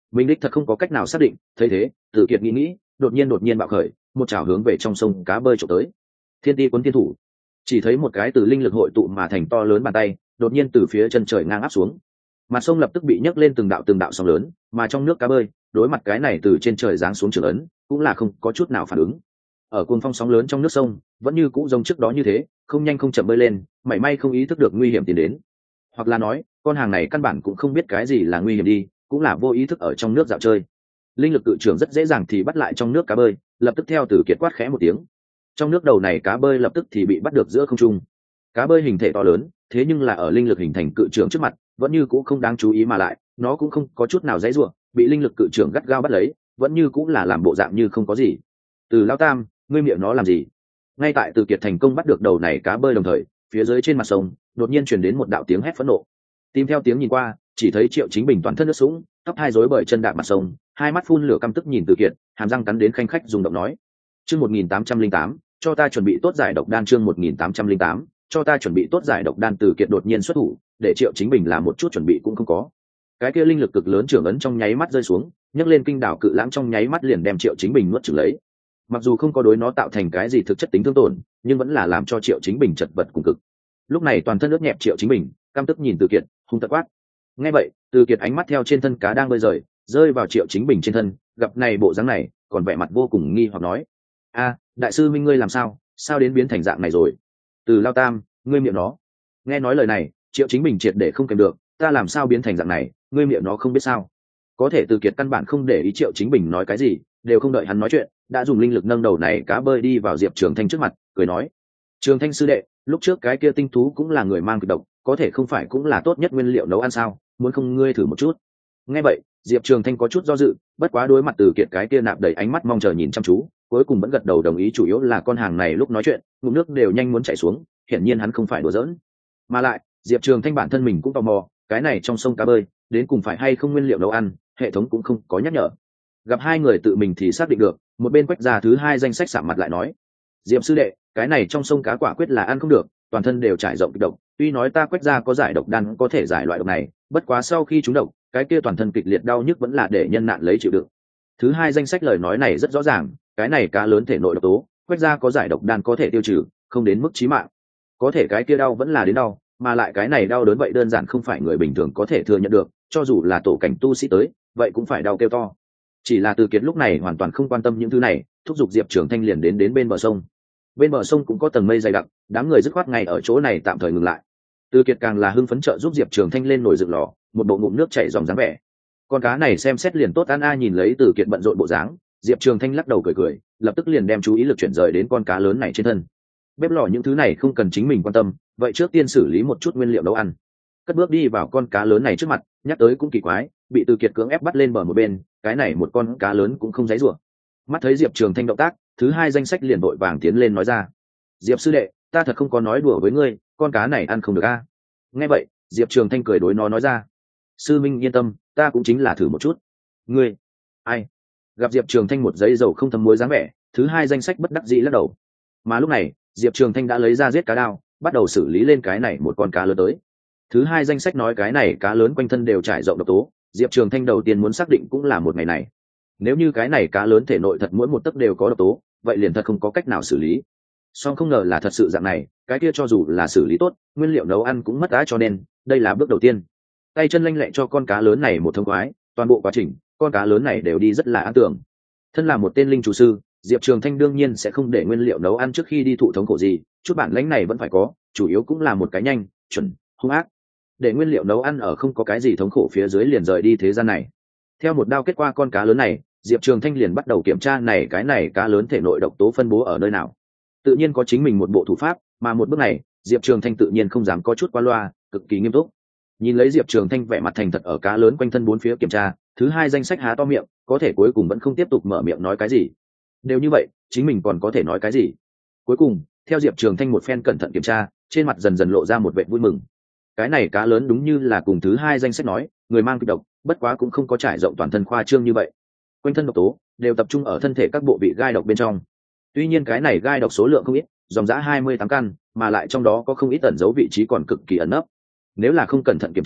Minh đích thật không có cách nào xác định, thấy thế Từ Kiệt nghĩ nghĩ đột nhiên đột nhiên bạo khởi, một chảo hướng về trong sông cá bơi trộm tới. Thiên ti cuốn thiên thủ, chỉ thấy một cái từ linh lực hội tụ mà thành to lớn bàn tay đột nhiên từ phía chân trời ngang áp xuống, mặt sông lập tức bị nhấc lên từng đạo từng đạo sóng lớn, mà trong nước cá bơi đối mặt cái này từ trên trời giáng xuống trường ấn cũng là không có chút nào phản ứng. Ở cuồng phong sóng lớn trong nước sông vẫn như cũ giống trước đó như thế, không nhanh không chậm bơi lên, mảy may không ý thức được nguy hiểm tiến đến, hoặc là nói con hàng này căn bản cũng không biết cái gì là nguy hiểm đi, cũng là vô ý thức ở trong nước dạo chơi. Linh lực cự trưởng rất dễ dàng thì bắt lại trong nước cá bơi, lập tức theo Từ Kiệt quát khẽ một tiếng, trong nước đầu này cá bơi lập tức thì bị bắt được giữa không trung. Cá bơi hình thể to lớn, thế nhưng là ở linh lực hình thành cự trưởng trước mặt vẫn như cũ không đáng chú ý, mà lại nó cũng không có chút nào dãy ruộng, bị linh lực cự trưởng gắt gao bắt lấy, vẫn như cũng là làm bộ dạng như không có gì. Từ Lão Tam, ngươi miệng nó làm gì? Ngay tại Từ Kiệt thành công bắt được đầu này cá bơi đồng thời, phía dưới trên mặt sông đột nhiên truyền đến một đạo tiếng hét phẫn nộ. Tìm theo tiếng nhìn qua, chỉ thấy Triệu Chính Bình toàn thân nước sũng, tóc hai rối bời chân đạp mặt sông, hai mắt phun lửa căm tức nhìn Từ Kiệt, hàm răng cắn đến khanh khách dùng động nói: chương một nghìn tám trăm linh tám, cho ta chuẩn bị tốt giải độc đan. Chương một nghìn tám trăm linh tám, cho ta chuẩn bị tốt giải độc đan. Từ Kiệt đột nhiên xuất thủ, để Triệu Chính Bình làm một chút chuẩn bị cũng không có. Cái kia linh lực cực lớn trưởng ấn trong nháy mắt rơi xuống, nhấc lên kinh đảo cự lãng trong nháy mắt liền đem Triệu Chính Bình nuốt chửng lấy. Mặc dù không có đối nó tạo thành cái gì thực chất tính thương tổn, nhưng vẫn là làm cho Triệu Chính Bình chật vật cùng cực. Lúc này toàn thân ướt nhẹp Triệu Chính Bình căm tức nhìn Từ Kiệt, hung tợn quát. Nghe vậy, Từ Kiệt ánh mắt theo trên thân cá đang bơi rời, rơi vào Triệu Chính Bình trên thân, gặp này bộ dáng này, còn vẻ mặt vô cùng nghi hoặc nói: "A, đại sư minh ngươi làm sao, sao đến biến thành dạng này rồi?" Từ Lao Tam, ngươi miệng nó. Nghe nói lời này, Triệu Chính Bình triệt để không kèm được, ta làm sao biến thành dạng này, ngươi miệng nó không biết sao? Có thể Từ Kiệt căn bản không để ý Triệu Chính Bình nói cái gì, đều không đợi hắn nói chuyện, đã dùng linh lực nâng đầu này cá bơi đi vào Diệp Trường Thanh trước mặt, cười nói: "Trường Thanh sư đệ, lúc trước cái kia tinh thú cũng là người mang kịch độc, có thể không phải cũng là tốt nhất nguyên liệu nấu ăn sao, muốn không ngươi thử một chút?" Nghe vậy, Diệp Trường Thanh có chút do dự, bất quá đối mặt Từ Kiệt cái kia nạp đầy ánh mắt mong chờ nhìn chăm chú, cuối cùng vẫn gật đầu đồng ý, chủ yếu là con hàng này lúc nói chuyện, ngụm nước đều nhanh muốn chảy xuống, hiển nhiên hắn không phải đùa giỡn. Mà lại, Diệp Trường Thanh bản thân mình cũng tò mò, cái này trong sông cá bơi, đến cùng phải hay không nguyên liệu nấu ăn, hệ thống cũng không có nhắc nhở. Gặp hai người tự mình thì xác định được, một bên Quách Gia thứ hai danh sách sạm mặt lại nói: "Diệp sư đệ, cái này trong sông cá quả quyết là ăn không được, toàn thân đều trải rộng kịch độc, tuy nói ta Quách Gia có giải độc đan có thể giải loại độc này, bất quá sau khi trúng độc, cái kia toàn thân kịch liệt đau nhức vẫn là để nhân nạn lấy chịu đựng." Thứ hai danh sách lời nói này rất rõ ràng, cái này cá lớn thể nội độc tố, Quách Gia có giải độc đan có thể tiêu trừ, không đến mức chí mạng. Có thể cái kia đau vẫn là đến đau, mà lại cái này đau đớn vậy đơn giản không phải người bình thường có thể thừa nhận được, cho dù là tổ cảnh tu sĩ tới, vậy cũng phải đau kêu to. Chỉ là Từ Kiệt lúc này hoàn toàn không quan tâm những thứ này, thúc giục Diệp Trường Thanh liền đến đến bên bờ sông. Bên bờ sông cũng có tầng mây dày đặc, đám người dứt khoát ngay ở chỗ này tạm thời ngừng lại. Từ Kiệt càng là hưng phấn trợ giúp Diệp Trường Thanh lên nồi dựng lò, một bộ ngụm nước chảy ròng dáng vẻ. Con cá này xem xét liền tốt ăn a, nhìn lấy Từ Kiệt bận rộn bộ dáng, Diệp Trường Thanh lắc đầu cười cười, lập tức liền đem chú ý lực chuyển rời đến con cá lớn này trên thân. Bếp lò những thứ này không cần chính mình quan tâm, vậy trước tiên xử lý một chút nguyên liệu nấu ăn. Cất bước đi vào con cá lớn này trước mặt, nhắc tới cũng kỳ quái, bị Từ Kiệt cưỡng ép bắt lên bờ một bên, cái này một con cá lớn cũng không dãy rủa. Mắt thấy Diệp Trường Thanh động tác, thứ hai danh sách liền vội vàng tiến lên nói ra: "Diệp sư đệ, ta thật không có nói đùa với ngươi, con cá này ăn không được a." Nghe vậy, Diệp Trường Thanh cười đối nó nói ra: "Sư minh yên tâm, ta cũng chính là thử một chút." "Ngươi?" "Ai?" Gặp Diệp Trường Thanh một giấy dầu không thấm muối dáng vẻ, thứ hai danh sách bất đắc dĩ lắc đầu. Mà lúc này, Diệp Trường Thanh đã lấy ra giết cá đao, bắt đầu xử lý lên cái này một con cá lớn tới. Thứ hai danh sách nói cái này cá lớn quanh thân đều trải rộng độc tố, Diệp Trường Thanh đầu tiên muốn xác định cũng là một ngày này. Nếu như cái này cá lớn thể nội thật mỗi một tấc đều có độc tố, vậy liền thật không có cách nào xử lý. Song không ngờ là thật sự dạng này, cái kia cho dù là xử lý tốt, nguyên liệu nấu ăn cũng mất giá, cho nên đây là bước đầu tiên. Tay chân lanh lẹ cho con cá lớn này một thông khoái, toàn bộ quá trình, con cá lớn này đều đi rất là an tưởng. Thân là một tên linh chủ sư, Diệp Trường Thanh đương nhiên sẽ không để nguyên liệu nấu ăn trước khi đi thụ thống khổ gì, chút bản lĩnh này vẫn phải có, chủ yếu cũng là một cái nhanh, chuẩn, hung ác. Để nguyên liệu nấu ăn ở không có cái gì thống khổ phía dưới liền rời đi thế gian này. Theo một đao kết qua con cá lớn này, Diệp Trường Thanh liền bắt đầu kiểm tra này cái này cá lớn thể nội độc tố phân bố ở nơi nào. Tự nhiên có chính mình một bộ thủ pháp, mà một bước này, Diệp Trường Thanh tự nhiên không dám có chút qua loa, cực kỳ nghiêm túc. Nhìn lấy Diệp Trường Thanh vẻ mặt thành thật ở cá lớn quanh thân bốn phía kiểm tra, thứ hai danh sách há to miệng, có thể cuối cùng vẫn không tiếp tục mở miệng nói cái gì. Đều như vậy, chính mình còn có thể nói cái gì? Cuối cùng, theo Diệp Trường Thanh một phen cẩn thận kiểm tra, trên mặt dần dần lộ ra một vẻ vui mừng. Cái này cá lớn đúng như là cùng thứ hai danh sách nói, người mang kịch độc, bất quá cũng không có trải rộng toàn thân khoa trương như vậy. Quanh thân độc tố đều tập trung ở thân thể các bộ vị gai độc bên trong. Tuy nhiên cái này gai độc số lượng không ít, dòng dã hai mươi tám căn, mà lại trong đó có không ít ẩn giấu vị trí còn cực kỳ ẩn nấp. Nếu là không cẩn thận kiểm tra,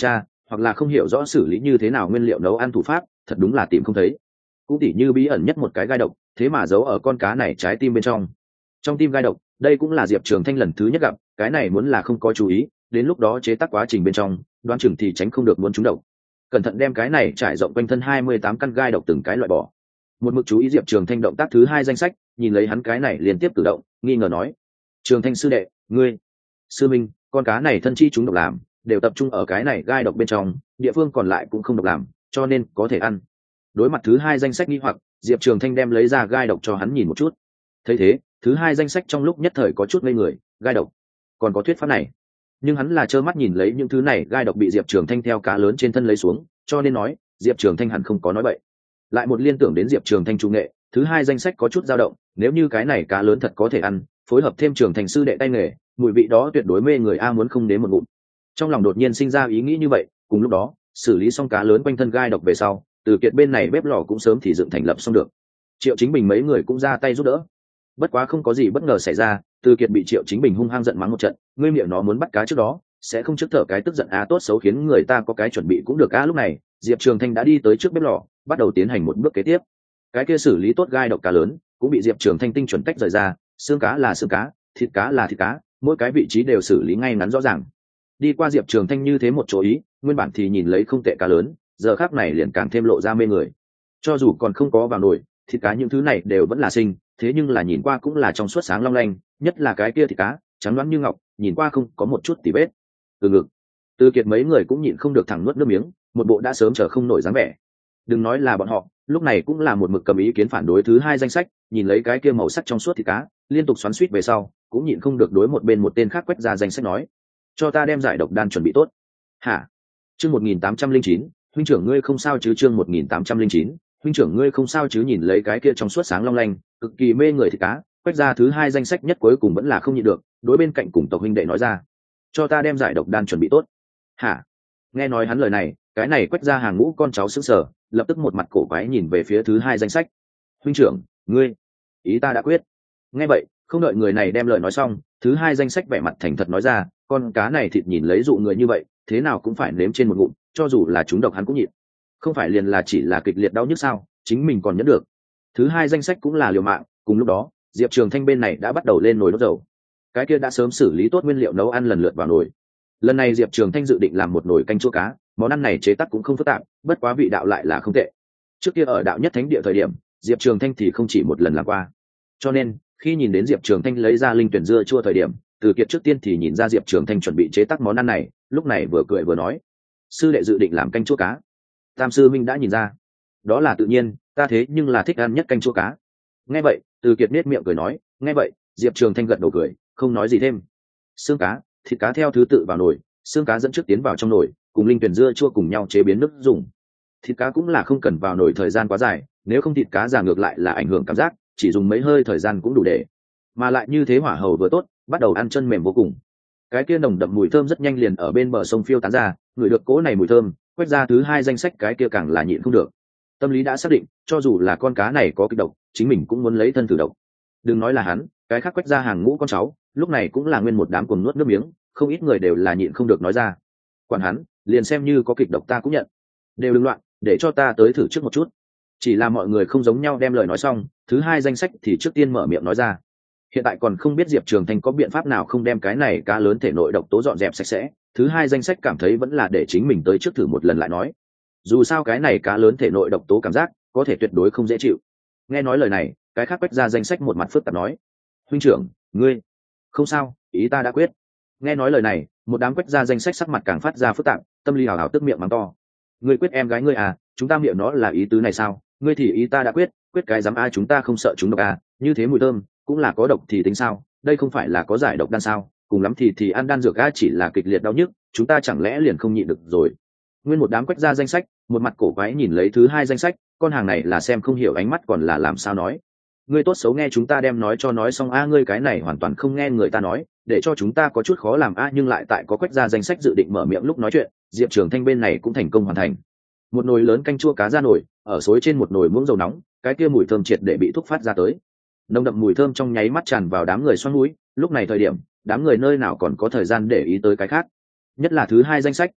hoặc là không hiểu rõ xử lý như thế nào nguyên liệu nấu ăn thủ pháp, thật đúng là tìm không thấy. Cũng tỉ như bí ẩn nhất một cái gai độc, thế mà giấu ở con cá này trái tim bên trong. Trong tim gai độc, đây cũng là Diệp Trường Thanh lần thứ nhất gặp, cái này muốn là không có chú ý, đến lúc đó chế tác quá trình bên trong, đoán chừng thì tránh không được muốn trúng độc. Cẩn thận đem cái này trải rộng quanh thân hai mươi tám căn gai độc từng cái loại bỏ. Một mực chú ý Diệp Trường Thanh động tác thứ hai danh sách, nhìn lấy hắn cái này liên tiếp cử động, nghi ngờ nói: "Trường Thanh sư đệ, ngươi..." "Sư minh, con cá này thân chi chúng độc làm, đều tập trung ở cái này gai độc bên trong, địa phương còn lại cũng không độc làm, cho nên có thể ăn." Đối mặt thứ hai danh sách nghi hoặc, Diệp Trường Thanh đem lấy ra gai độc cho hắn nhìn một chút. Thấy thế, thứ hai danh sách trong lúc nhất thời có chút ngây người, gai độc, còn có thuyết pháp này. Nhưng hắn là trơ mắt nhìn lấy những thứ này gai độc bị Diệp Trường Thanh theo cá lớn trên thân lấy xuống, cho nên nói, Diệp Trường Thanh hẳn không có nói bậy. Lại một liên tưởng đến Diệp Trường Thanh trung nghệ, thứ hai danh sách có chút dao động, nếu như cái này cá lớn thật có thể ăn, phối hợp thêm Trường Thành sư đệ tay nghề, mùi vị đó tuyệt đối mê người a muốn không đến một ngụm. Trong lòng đột nhiên sinh ra ý nghĩ như vậy, cùng lúc đó, xử lý xong cá lớn quanh thân gai độc về sau, Từ Kiệt bên này bếp lò cũng sớm thì dựng thành lập xong được. Triệu Chính Bình mấy người cũng ra tay giúp đỡ. Bất quá không có gì bất ngờ xảy ra, Từ Kiệt bị Triệu Chính Bình hung hăng giận mắng một trận, ngươi miệng nó muốn bắt cá trước đó, sẽ không trước thở cái tức giận a tốt xấu khiến người ta có cái chuẩn bị cũng được a. Lúc này, Diệp Trường Thanh đã đi tới trước bếp lò, bắt đầu tiến hành một bước kế tiếp. Cái kia xử lý tốt gai độc cá lớn, cũng bị Diệp Trường Thanh tinh chuẩn tách rời ra, xương cá là xương cá, thịt cá là thịt cá, mỗi cái vị trí đều xử lý ngay ngắn rõ ràng. Đi qua Diệp Trường Thanh như thế một chỗ ý, nguyên bản thì nhìn lấy không tệ cá lớn, giờ khắc này liền càng thêm lộ ra mê người. Cho dù còn không có vào nồi, thịt cá những thứ này đều vẫn là sinh, thế nhưng là nhìn qua cũng là trong suốt sáng long lanh, nhất là cái kia thịt cá, trắng loáng như ngọc, nhìn qua không có một chút tì vết. Từ ngực, Từ Kiệt mấy người cũng nhịn không được thẳng nuốt nước miếng, một bộ đã sớm chờ không nổi dáng vẻ. Đừng nói là bọn họ, lúc này cũng là một mực cầm ý kiến phản đối thứ hai danh sách, nhìn lấy cái kia màu sắc trong suốt thịt cá, liên tục xoắn xuýt về sau, cũng nhịn không được đối một bên một tên khác quét ra danh sách nói: "Cho ta đem giải độc đan chuẩn bị tốt." Hả? Chương một nghìn tám trăm linh chín, huynh trưởng ngươi không sao chứ? Chương một nghìn tám trăm linh chín, huynh trưởng ngươi không sao chứ? Nhìn lấy cái kia trong suốt sáng long lanh, cực kỳ mê người thịt cá, quét ra thứ hai danh sách nhất cuối cùng vẫn là không nhịn được, đối bên cạnh cùng tộc huynh đệ nói ra: "Cho ta đem giải độc đan chuẩn bị tốt." Hả? Nghe nói hắn lời này, cái này quét ra hàng ngũ con cháu sững sờ, lập tức một mặt cổ quái nhìn về phía thứ hai danh sách. "Huynh trưởng, ngươi, ý ta đã quyết." Nghe vậy, không đợi người này đem lời nói xong, thứ hai danh sách vẻ mặt thành thật nói ra: "Con cá này thịt nhìn lấy dụ người như vậy, thế nào cũng phải nếm trên một ngụm, cho dù là chúng độc hắn cũng nhịn. Không phải liền là chỉ là kịch liệt đau nhức sao, chính mình còn nhẫn được." Thứ hai danh sách cũng là liều mạng, cùng lúc đó, Diệp Trường Thanh bên này đã bắt đầu lên nồi đốt dầu. Cái kia đã sớm xử lý tốt nguyên liệu nấu ăn lần lượt vào nồi. Lần này Diệp Trường Thanh dự định làm một nồi canh chua cá, món ăn này chế tác cũng không phức tạp, bất quá vị đạo lại là không tệ. Trước kia ở đạo nhất thánh địa thời điểm, Diệp Trường Thanh thì không chỉ một lần làm qua. Cho nên, khi nhìn đến Diệp Trường Thanh lấy ra linh tuyển dưa chua thời điểm, Từ Kiệt trước tiên thì nhìn ra Diệp Trường Thanh chuẩn bị chế tác món ăn này, lúc này vừa cười vừa nói: "Sư đệ dự định làm canh chua cá." Tam sư minh đã nhìn ra. "Đó là tự nhiên, ta thế nhưng là thích ăn nhất canh chua cá." Nghe vậy, Từ Kiệt nhếch miệng cười nói, nghe vậy, Diệp Trường Thanh gật đầu cười, không nói gì thêm. Xương cá, thịt cá theo thứ tự vào nồi, xương cá dẫn trước tiến vào trong nồi, cùng linh tuyển dưa chua cùng nhau chế biến nước dùng. Thịt cá cũng là không cần vào nồi thời gian quá dài, nếu không thịt cá già ngược lại là ảnh hưởng cảm giác, chỉ dùng mấy hơi thời gian cũng đủ để. Mà lại như thế hỏa hầu vừa tốt, bắt đầu ăn chân mềm vô cùng. Cái kia nồng đậm mùi thơm rất nhanh liền ở bên bờ sông phiêu tán ra, người được cỗ này mùi thơm, quét ra thứ hai danh sách cái kia càng là nhịn không được. Tâm lý đã xác định, cho dù là con cá này có kịch độc, chính mình cũng muốn lấy thân thử độc. Đừng nói là hắn, cái khác quét ra hàng ngũ con cháu, lúc này cũng là nguyên một đám cuồng nuốt nước miếng, không ít người đều là nhịn không được nói ra. Quản hắn, liền xem như có kịch độc ta cũng nhận. Đều đừng loạn, để cho ta tới thử trước một chút. Chỉ là mọi người không giống nhau đem lời nói xong, thứ hai danh sách thì trước tiên mở miệng nói ra. Hiện tại còn không biết Diệp Trường Thanh có biện pháp nào không đem cái này cá lớn thể nội độc tố dọn dẹp sạch sẽ, thứ hai danh sách cảm thấy vẫn là để chính mình tới trước thử một lần lại nói. Dù sao cái này cá lớn thể nội độc tố cảm giác có thể tuyệt đối không dễ chịu. Nghe nói lời này, cái khác quét ra danh sách một mặt phức tạp nói: huynh trưởng, ngươi không sao, ý ta đã quyết. Nghe nói lời này, một đám quét ra danh sách sắc mặt càng phát ra phức tạp, tâm lý hào hào tức miệng mắng to: ngươi quyết em gái ngươi à, chúng ta miệng nó là ý tứ này sao? Ngươi thì ý ta đã quyết, quyết cái dám ai chúng ta không sợ chúng độc à, như thế mùi thơm cũng là có độc thì tính sao? Đây không phải là có giải độc đan sao? Cùng lắm thì thì ăn đan dược a, chỉ là kịch liệt đau nhức, chúng ta chẳng lẽ liền không nhịn được rồi? Nguyên một đám quét ra danh sách, một mặt cổ quái nhìn lấy thứ hai danh sách, con hàng này là xem không hiểu ánh mắt còn là làm sao nói. Ngươi tốt xấu nghe chúng ta đem nói cho nói xong a, ngươi cái này hoàn toàn không nghe người ta nói, để cho chúng ta có chút khó làm a. Nhưng lại tại có quét ra danh sách dự định mở miệng lúc nói chuyện, Diệp Trường Thanh bên này cũng thành công hoàn thành. Một nồi lớn canh chua cá ra nồi, ở xối trên một nồi muỗng dầu nóng, cái kia mùi thơm triệt để bị thúc phát ra tới. Nồng đậm mùi thơm trong nháy mắt tràn vào đám người xoắn mũi, lúc này thời điểm, đám người nơi nào còn có thời gian để ý tới cái khác. Nhất là thứ hai danh sách,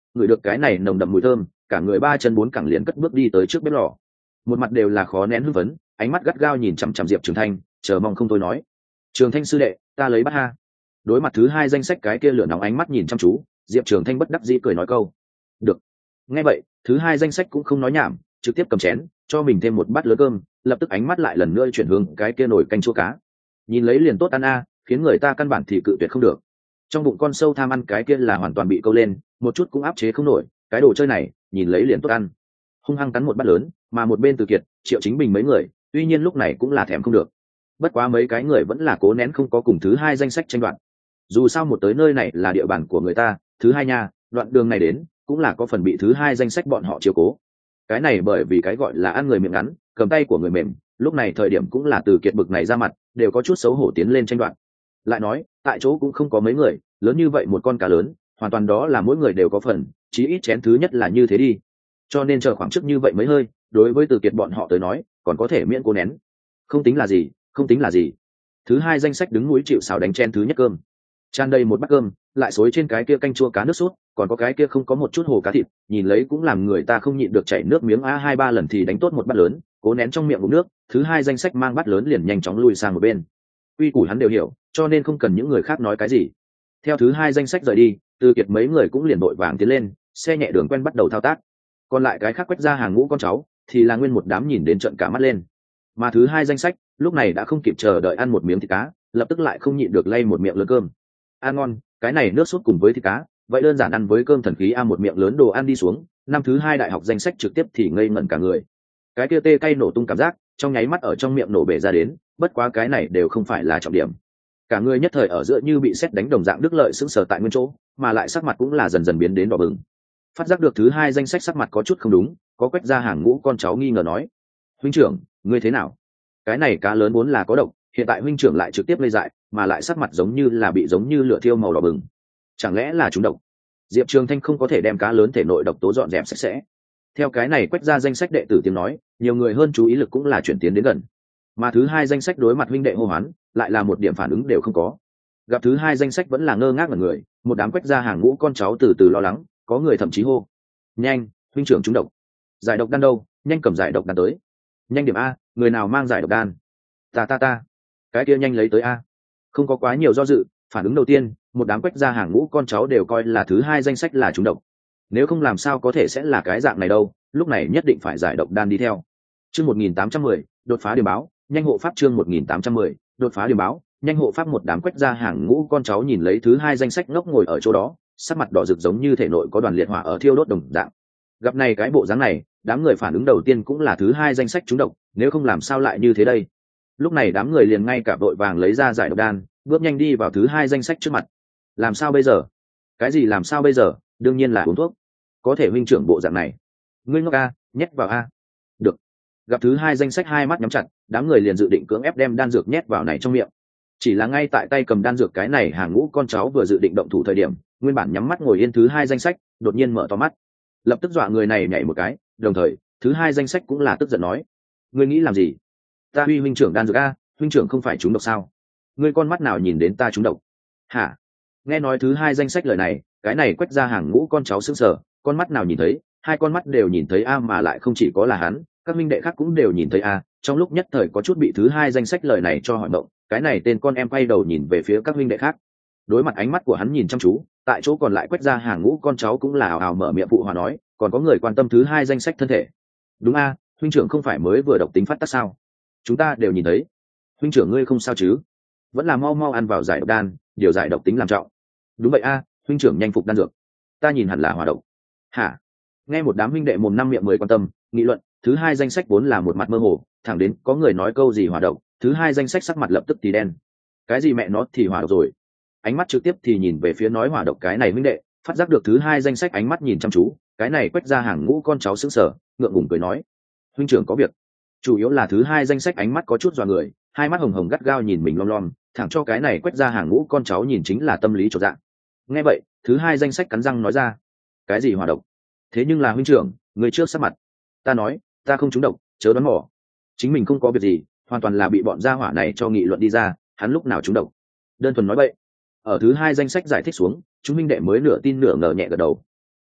ngửi được cái này nồng đậm mùi thơm, cả người ba chân bốn cẳng liền cất bước đi tới trước bếp lò, một mặt đều là khó nén hưng phấn, ánh mắt gắt gao nhìn chằm chằm Diệp Trường Thanh, chờ mong không thôi nói: Trường Thanh sư đệ, ta lấy bắt ha. Đối mặt thứ hai danh sách cái kia lửa nóng ánh mắt nhìn chăm chú, Diệp Trường Thanh bất đắc dĩ cười nói câu: được. Nghe vậy, thứ hai danh sách cũng không nói nhảm, trực tiếp cầm chén cho mình thêm một bát lớn cơm, lập tức ánh mắt lại lần nữa chuyển hướng cái kia nồi canh chua cá. Nhìn lấy liền tốt ăn a, khiến người ta căn bản thì cự tuyệt không được. Trong bụng con sâu tham ăn cái kia là hoàn toàn bị câu lên, một chút cũng áp chế không nổi, cái đồ chơi này nhìn lấy liền tốt ăn. Hung hăng cắn một bát lớn, mà một bên Từ Kiệt, Triệu Chính Bình mấy người, tuy nhiên lúc này cũng là thèm không được. Bất quá mấy cái người vẫn là cố nén không có cùng thứ hai danh sách tranh đoạt. Dù sao một tới nơi này là địa bàn của người ta, thứ hai nha, đoạn đường này đến cũng là có phần bị thứ hai danh sách bọn họ chiếu cố. Cái này bởi vì cái gọi là ăn người miệng ngắn, cầm tay của người mềm, lúc này thời điểm cũng là Từ Kiệt bực này ra mặt, đều có chút xấu hổ tiến lên tranh đoạt. Lại nói, tại chỗ cũng không có mấy người, lớn như vậy một con cá lớn, hoàn toàn đó là mỗi người đều có phần, chí ít chén thứ nhất là như thế đi. Cho nên chờ khoảng trước như vậy mấy hơi, đối với Từ Kiệt bọn họ tới nói, còn có thể miễn cố nén. Không tính là gì, không tính là gì. Thứ hai danh sách đứng núi chịu sào đánh chen thứ nhất cơm. Tràn đầy một bát cơm, lại xối trên cái kia canh chua cá nước sốt, còn có cái kia không có một chút hồ cá thịt, nhìn lấy cũng làm người ta không nhịn được chảy nước miếng a hai ba lần thì đánh tốt một bát lớn, cố nén trong miệng uống nước, thứ hai danh sách mang bát lớn liền nhanh chóng lùi sang một bên. Quy củ hắn đều hiểu, cho nên không cần những người khác nói cái gì. Theo thứ hai danh sách rời đi, Từ Kiệt mấy người cũng liền vội vàng tiến lên, xe nhẹ đường quen bắt đầu thao tác. Còn lại cái khác quét ra hàng ngũ con cháu, thì là nguyên một đám nhìn đến trợn cả mắt lên. Mà thứ hai danh sách, lúc này đã không kịp chờ đợi ăn một miếng thịt cá, lập tức lại không nhịn được lay một miệng lớn cơm. Ăn ngon, cái này nước sốt cùng với thịt cá, vậy đơn giản ăn với cơm thần khí a một miệng lớn đồ ăn đi xuống, năm thứ hai đại học danh sách trực tiếp thì ngây ngẩn cả người. Cái kia tê cay nổ tung cảm giác, trong nháy mắt ở trong miệng nổ bể ra đến, bất quá cái này đều không phải là trọng điểm. Cả người nhất thời ở giữa như bị sét đánh đồng dạng đức lợi sững sờ tại nguyên chỗ, mà lại sắc mặt cũng là dần dần biến đến đỏ bừng. Phát giác được thứ hai danh sách sắc mặt có chút không đúng, có quét ra hàng ngũ con cháu nghi ngờ nói: huynh trưởng, ngươi thế nào? Cái này cá lớn vốn là có độc, hiện tại huynh trưởng lại trực tiếp lây dại, mà lại sắc mặt giống như là bị giống như lửa thiêu màu đỏ bừng, chẳng lẽ là trúng độc? Diệp Trường Thanh không có thể đem cá lớn thể nội độc tố dọn dẹp sạch sẽ. Theo cái này quét ra danh sách đệ tử tiếng nói, nhiều người hơn chú ý lực cũng là chuyển tiến đến gần. Mà thứ hai danh sách đối mặt huynh đệ hô hoán, lại là một điểm phản ứng đều không có. Gặp thứ hai danh sách vẫn là ngơ ngác ở người, một đám quét ra hàng ngũ con cháu từ từ lo lắng, có người thậm chí hô: nhanh, huynh trưởng trúng độc. Giải độc đan đâu, nhanh cầm giải độc đan tới. Nhanh điểm a, người nào mang giải độc đan? Ta ta ta. Cái kia nhanh lấy tới a. Không có quá nhiều do dự, phản ứng đầu tiên, một đám quét ra hàng ngũ con cháu đều coi là thứ hai danh sách là trúng độc. Nếu không làm sao có thể sẽ là cái dạng này đâu, lúc này nhất định phải giải độc đan đi theo. Chương một nghìn tám trăm mười, đột phá điểm báo, nhanh hộ pháp chương một nghìn tám trăm mười, đột phá điểm báo, nhanh hộ pháp một đám quét ra hàng ngũ con cháu nhìn lấy thứ hai danh sách ngốc ngồi ở chỗ đó, sắc mặt đỏ rực giống như thể nội có đoàn liệt hỏa ở thiêu đốt đồng dạng. Gặp này cái bộ dáng này, đám người phản ứng đầu tiên cũng là thứ hai danh sách trúng độc, nếu không làm sao lại như thế đây. Lúc này đám người liền ngay cả vội vàng lấy ra giải độc đan, bước nhanh đi vào thứ hai danh sách trước mặt. Làm sao bây giờ? Cái gì làm sao bây giờ? Đương nhiên là uống thuốc. Có thể huynh trưởng bộ dạng này. Ngươi ngốc a, nhét vào a. Được. Gặp thứ hai danh sách hai mắt nhắm chặt, đám người liền dự định cưỡng ép đem đan dược nhét vào này trong miệng. Chỉ là ngay tại tay cầm đan dược cái này hàng ngũ con cháu vừa dự định động thủ thời điểm, nguyên bản nhắm mắt ngồi yên thứ hai danh sách, đột nhiên mở to mắt. Lập tức dọa người này nhảy một cái, đồng thời, thứ hai danh sách cũng là tức giận nói: ngươi nghĩ làm gì? Ta huy huynh trưởng đan dược a, huynh trưởng không phải trúng độc sao? Ngươi con mắt nào nhìn đến ta trúng độc? Hả? Nghe nói thứ hai danh sách lời này, cái này quét ra hàng ngũ con cháu sững sờ, con mắt nào nhìn thấy, hai con mắt đều nhìn thấy a, mà lại không chỉ có là hắn, các minh đệ khác cũng đều nhìn thấy a. Trong lúc nhất thời có chút bị thứ hai danh sách lời này cho hỏi động, cái này tên con em quay đầu nhìn về phía các minh đệ khác. Đối mặt ánh mắt của hắn nhìn chăm chú, tại chỗ còn lại quét ra hàng ngũ con cháu cũng là ào ào mở miệng phụ hòa nói, còn có người quan tâm thứ hai danh sách thân thể. Đúng a, huynh trưởng không phải mới vừa độc tính phát tác sao? Chúng ta đều nhìn thấy. Huynh trưởng ngươi không sao chứ? Vẫn là mau mau ăn vào giải độc đan, điều giải độc tính làm trọng. Đúng vậy a, huynh trưởng nhanh phục đan dược. Ta nhìn hẳn là hỏa độc. Hả? Nghe một đám huynh đệ mồm năm miệng mới quan tâm nghị luận, thứ hai danh sách vốn là một mặt mơ hồ, thẳng đến có người nói câu gì hỏa độc, thứ hai danh sách sắc mặt lập tức thì đen. Cái gì mẹ nó thì hỏa độc rồi? Ánh mắt trực tiếp thì nhìn về phía nói hỏa độc cái này huynh đệ, phát giác được thứ hai danh sách ánh mắt nhìn chăm chú, cái này quét ra hàng ngũ con cháu sững sờ, ngượng ngùng cười nói: huynh trưởng có việc. Chủ yếu là thứ hai danh sách ánh mắt có chút dọa người, hai mắt hồng hồng gắt gao nhìn mình lom lom, thẳng cho cái này quét ra hàng ngũ con cháu nhìn chính là tâm lý chột dạ. Nghe vậy, thứ hai danh sách cắn răng nói ra: cái gì hỏa độc? Thế nhưng là huynh trưởng, người trước sắc mặt. Ta nói, ta không trúng độc, chớ đoán mò. Chính mình không có việc gì, hoàn toàn là bị bọn gia hỏa này cho nghị luận đi ra, hắn lúc nào trúng độc. Đơn thuần nói vậy. Ở thứ hai danh sách giải thích xuống, chúng minh đệ mới nửa tin nửa ngờ nhẹ gật đầu.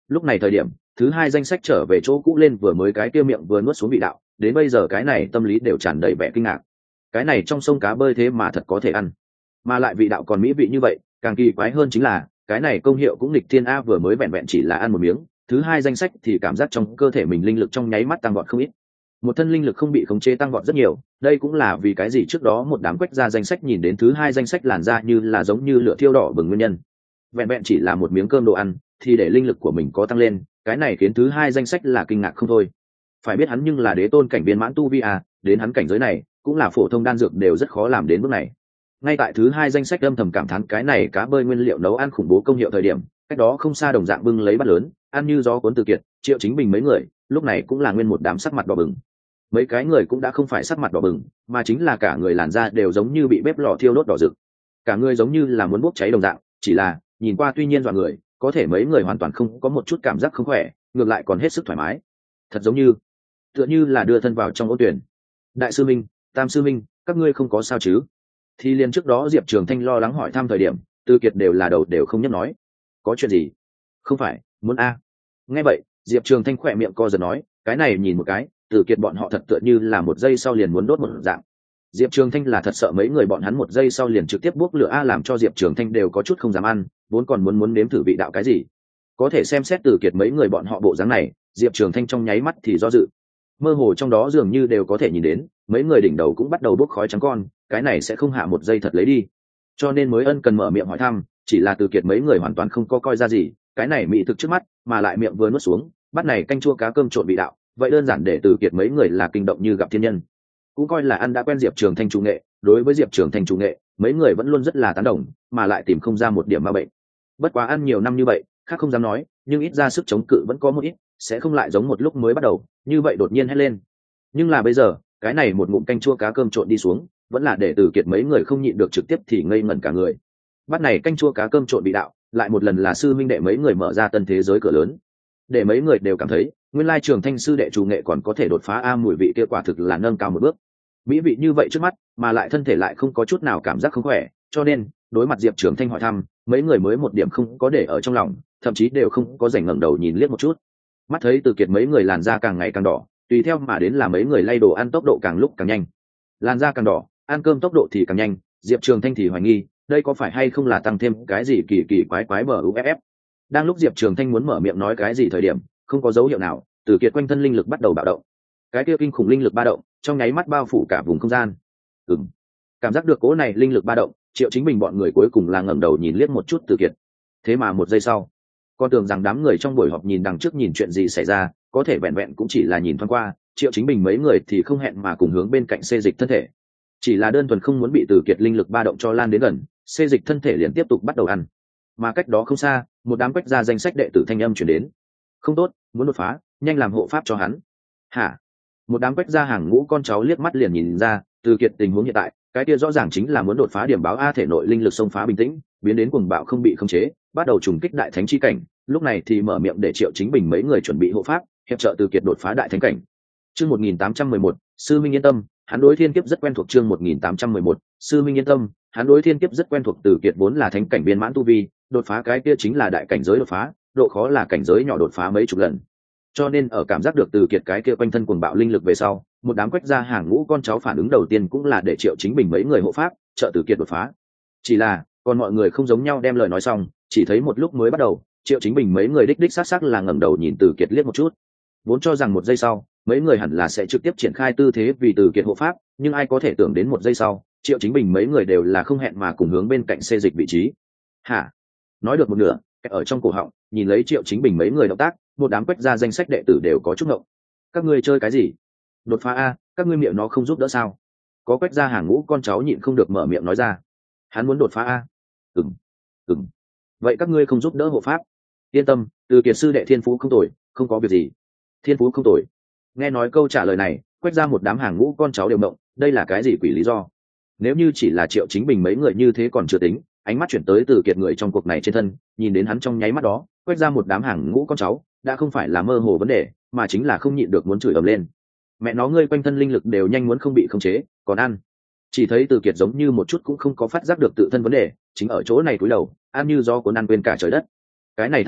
lúc này thời điểm thứ hai danh sách trở về chỗ cũ lên vừa mới cái kia miệng vừa nuốt xuống vị đạo, đến bây giờ cái này tâm lý đều tràn đầy vẻ kinh ngạc. Cái này trong sông cá bơi thế mà thật có thể ăn, mà lại vị đạo còn mỹ vị như vậy. Càng kỳ quái hơn chính là cái này công hiệu cũng nghịch thiên a, vừa mới vẹn vẹn chỉ là ăn một miếng thứ hai danh sách thì cảm giác trong cơ thể mình linh lực trong nháy mắt tăng vọt không ít, một thân linh lực không bị khống chế tăng vọt rất nhiều. Đây cũng là vì cái gì trước đó một đám quách ra danh sách nhìn đến thứ hai danh sách làn ra như là giống như lửa thiêu đỏ bừng nguyên nhân. Vẹn vẹn chỉ là một miếng cơm đồ ăn thì để linh lực của mình có tăng lên, cái này khiến thứ hai danh sách là kinh ngạc không thôi. Phải biết hắn nhưng là đế tôn cảnh viên mãn tu vi à, đến hắn cảnh giới này cũng là phổ thông đan dược đều rất khó làm đến bước này. Ngay tại thứ hai danh sách âm thầm cảm thán cái này cá bơi nguyên liệu nấu ăn khủng bố công hiệu thời điểm, cách đó không xa đồng dạng bưng lấy bát lớn ăn như gió cuốn Từ Kiệt, Triệu Chính Bình mấy người lúc này cũng là nguyên một đám sắc mặt đỏ bừng. Mấy cái người cũng đã không phải sắc mặt đỏ bừng, mà chính là cả người làn da đều giống như bị bếp lò thiêu đốt đỏ rực, cả người giống như là muốn bốc cháy đồng dạng. Chỉ là nhìn qua tuy nhiên dọa người, có thể mấy người hoàn toàn không có một chút cảm giác không khỏe, ngược lại còn hết sức thoải mái, thật giống như tựa như là đưa thân vào trong ô tuyển. Đại sư minh, Tam sư minh, các ngươi không có sao chứ? Thì liền trước đó Diệp Trường Thanh lo lắng hỏi thăm thời điểm, Từ Kiệt đều là đầu đều không nhấc nói. Có chuyện gì? Không phải muốn a? Nghe vậy Diệp Trường Thanh khỏe miệng co giật nói, cái này nhìn một cái Từ Kiệt bọn họ thật tựa như là một giây sau liền muốn đốt một dạng. Diệp Trường Thanh là thật sợ mấy người bọn hắn một giây sau liền trực tiếp bốc lửa a, làm cho Diệp Trường Thanh đều có chút không dám ăn, vốn còn muốn muốn nếm thử vị đạo cái gì. Có thể xem xét Từ Kiệt mấy người bọn họ bộ dáng này, Diệp Trường Thanh trong nháy mắt thì do dự. Mơ hồ trong đó dường như đều có thể nhìn đến, mấy người đỉnh đầu cũng bắt đầu bốc khói trắng con, cái này sẽ không hạ một giây thật lấy đi. Cho nên mới ân cần mở miệng hỏi thăm, chỉ là Từ Kiệt mấy người hoàn toàn không có coi ra gì, cái này mỹ thực trước mắt, mà lại miệng vừa nuốt xuống, bát này canh chua cá cơm trộn vị đạo, vậy đơn giản để Từ Kiệt mấy người là kinh động như gặp thiên nhân. Cũng coi là ăn đã quen Diệp Trường Thanh chủ nghệ, đối với Diệp Trường Thanh chủ nghệ, mấy người vẫn luôn rất là tán đồng, mà lại tìm không ra một điểm ma bệnh. Bất quá ăn nhiều năm như vậy, khác không dám nói, nhưng ít ra sức chống cự vẫn có một ít, sẽ không lại giống một lúc mới bắt đầu, như vậy đột nhiên hét lên. Nhưng là bây giờ, cái này một ngụm canh chua cá cơm trộn đi xuống, vẫn là để Từ Kiệt mấy người không nhịn được trực tiếp thì ngây ngẩn cả người. Bát này canh chua cá cơm trộn vị đạo, lại một lần là sư minh đệ mấy người mở ra tân thế giới cửa lớn, để mấy người đều cảm thấy nguyên lai Trường Thanh sư đệ chủ nghệ còn có thể đột phá a, mùi vị kia quả thực là nâng cao một bước. Mỹ vị như vậy trước mắt, mà lại thân thể lại không có chút nào cảm giác không khỏe, cho nên đối mặt Diệp Trường Thanh hỏi thăm, mấy người mới một điểm không có để ở trong lòng, thậm chí đều không có rảnh ngẩng đầu nhìn liếc một chút. Mắt thấy Từ Kiệt mấy người làn da càng ngày càng đỏ, tùy theo mà đến là mấy người lay đồ ăn tốc độ càng lúc càng nhanh, làn da càng đỏ, ăn cơm tốc độ thì càng nhanh. Diệp Trường Thanh thì hoài nghi, đây có phải hay không là tăng thêm cái gì kỳ kỳ quái quái bờ u ép ép. Đang lúc Diệp Trường Thanh muốn mở miệng nói cái gì thời điểm, không có dấu hiệu nào, Từ Kiệt quanh thân linh lực bắt đầu bạo động, cái kia kinh khủng linh lực ba động trong nháy mắt bao phủ cả vùng không gian. Ừm, cảm giác được cỗ này linh lực ba động, Triệu Chính Bình bọn người cuối cùng là ngẩng đầu nhìn liếc một chút Từ Kiệt. Thế mà một giây sau, con tưởng rằng đám người trong buổi họp nhìn đằng trước nhìn chuyện gì xảy ra, có thể vẹn vẹn cũng chỉ là nhìn thoáng qua, Triệu Chính Bình mấy người thì không hẹn mà cùng hướng bên cạnh xê dịch thân thể, chỉ là đơn thuần không muốn bị Từ Kiệt linh lực ba động cho lan đến gần, xê dịch thân thể liền tiếp tục bắt đầu ăn. Mà cách đó không xa, một đám quách ra danh sách đệ tử thanh âm truyền đến. Không tốt, muốn đột phá, nhanh làm hộ pháp cho hắn. Hả? Một đám quách ra hàng ngũ con cháu liếc mắt liền nhìn ra, Từ Kiệt tình huống hiện tại, cái kia rõ ràng chính là muốn đột phá điểm báo a, thể nội linh lực xông phá bình tĩnh, biến đến cuồng bạo không bị khống chế, bắt đầu trùng kích đại thánh chi cảnh. Lúc này thì mở miệng để Triệu Chính Bình mấy người chuẩn bị hộ pháp, hiệp trợ Từ Kiệt đột phá đại thánh cảnh. Chương một nghìn tám trăm mười một, sư minh yên tâm, hắn đối thiên kiếp rất quen thuộc. Chương một nghìn tám trăm mười một, sư minh yên tâm, hắn đối thiên kiếp rất quen thuộc. Từ Kiệt vốn là thánh cảnh viên mãn tu vi, đột phá cái kia chính là đại cảnh giới đột phá, độ khó là cảnh giới nhỏ đột phá mấy chục lần. Cho nên ở cảm giác được Từ Kiệt cái kia quanh thân cuồng bạo linh lực về sau, một đám quách gia hàng ngũ con cháu phản ứng đầu tiên cũng là để Triệu Chính Bình mấy người hộ pháp, trợ Từ Kiệt đột phá. Chỉ là, còn mọi người không giống nhau đem lời nói xong, chỉ thấy một lúc mới bắt đầu, Triệu Chính Bình mấy người đích đích xác xác là ngẩng đầu nhìn Từ Kiệt liếc một chút. Vốn cho rằng một giây sau, mấy người hẳn là sẽ trực tiếp triển khai tư thế vì Từ Kiệt hộ pháp, nhưng ai có thể tưởng đến một giây sau, Triệu Chính Bình mấy người đều là không hẹn mà cùng hướng bên cạnh xê dịch vị trí. Hả? Nói được một nửa, ở trong cổ họng, nhìn lấy Triệu Chính Bình mấy người động tác, một đám quách gia danh sách đệ tử đều có chút ngộng. Các ngươi chơi cái gì? Đột phá a, các ngươi miệng nó không giúp đỡ sao? Có quách gia hàng ngũ con cháu nhịn không được mở miệng nói ra. Hắn muốn đột phá a? Ừm, ừm. Vậy các ngươi không giúp đỡ hộ pháp? Yên tâm, Từ Kiệt sư đệ thiên phú không tồi, không có việc gì. Thiên phú không tồi. Nghe nói câu trả lời này, quách gia một đám hàng ngũ con cháu đều động, đây là cái gì quỷ lý do? Nếu như chỉ là Triệu Chính Bình mấy người như thế còn chưa tính, ánh mắt chuyển tới Từ Kiệt người trong cuộc này trên thân, nhìn đến hắn trong nháy mắt đó, quét ra một đám hàng ngũ con cháu, đã không phải là mơ hồ vấn đề, mà chính là không nhịn được muốn chửi ầm lên. Mẹ nó, ngươi quanh thân linh lực đều nhanh muốn không bị khống chế, còn ăn. Chỉ thấy Từ Kiệt giống như một chút cũng không có phát giác được tự thân vấn đề, chính ở chỗ này cúi đầu, ăn như do cuốn ăn quên cả trời đất. Cái này thao tác,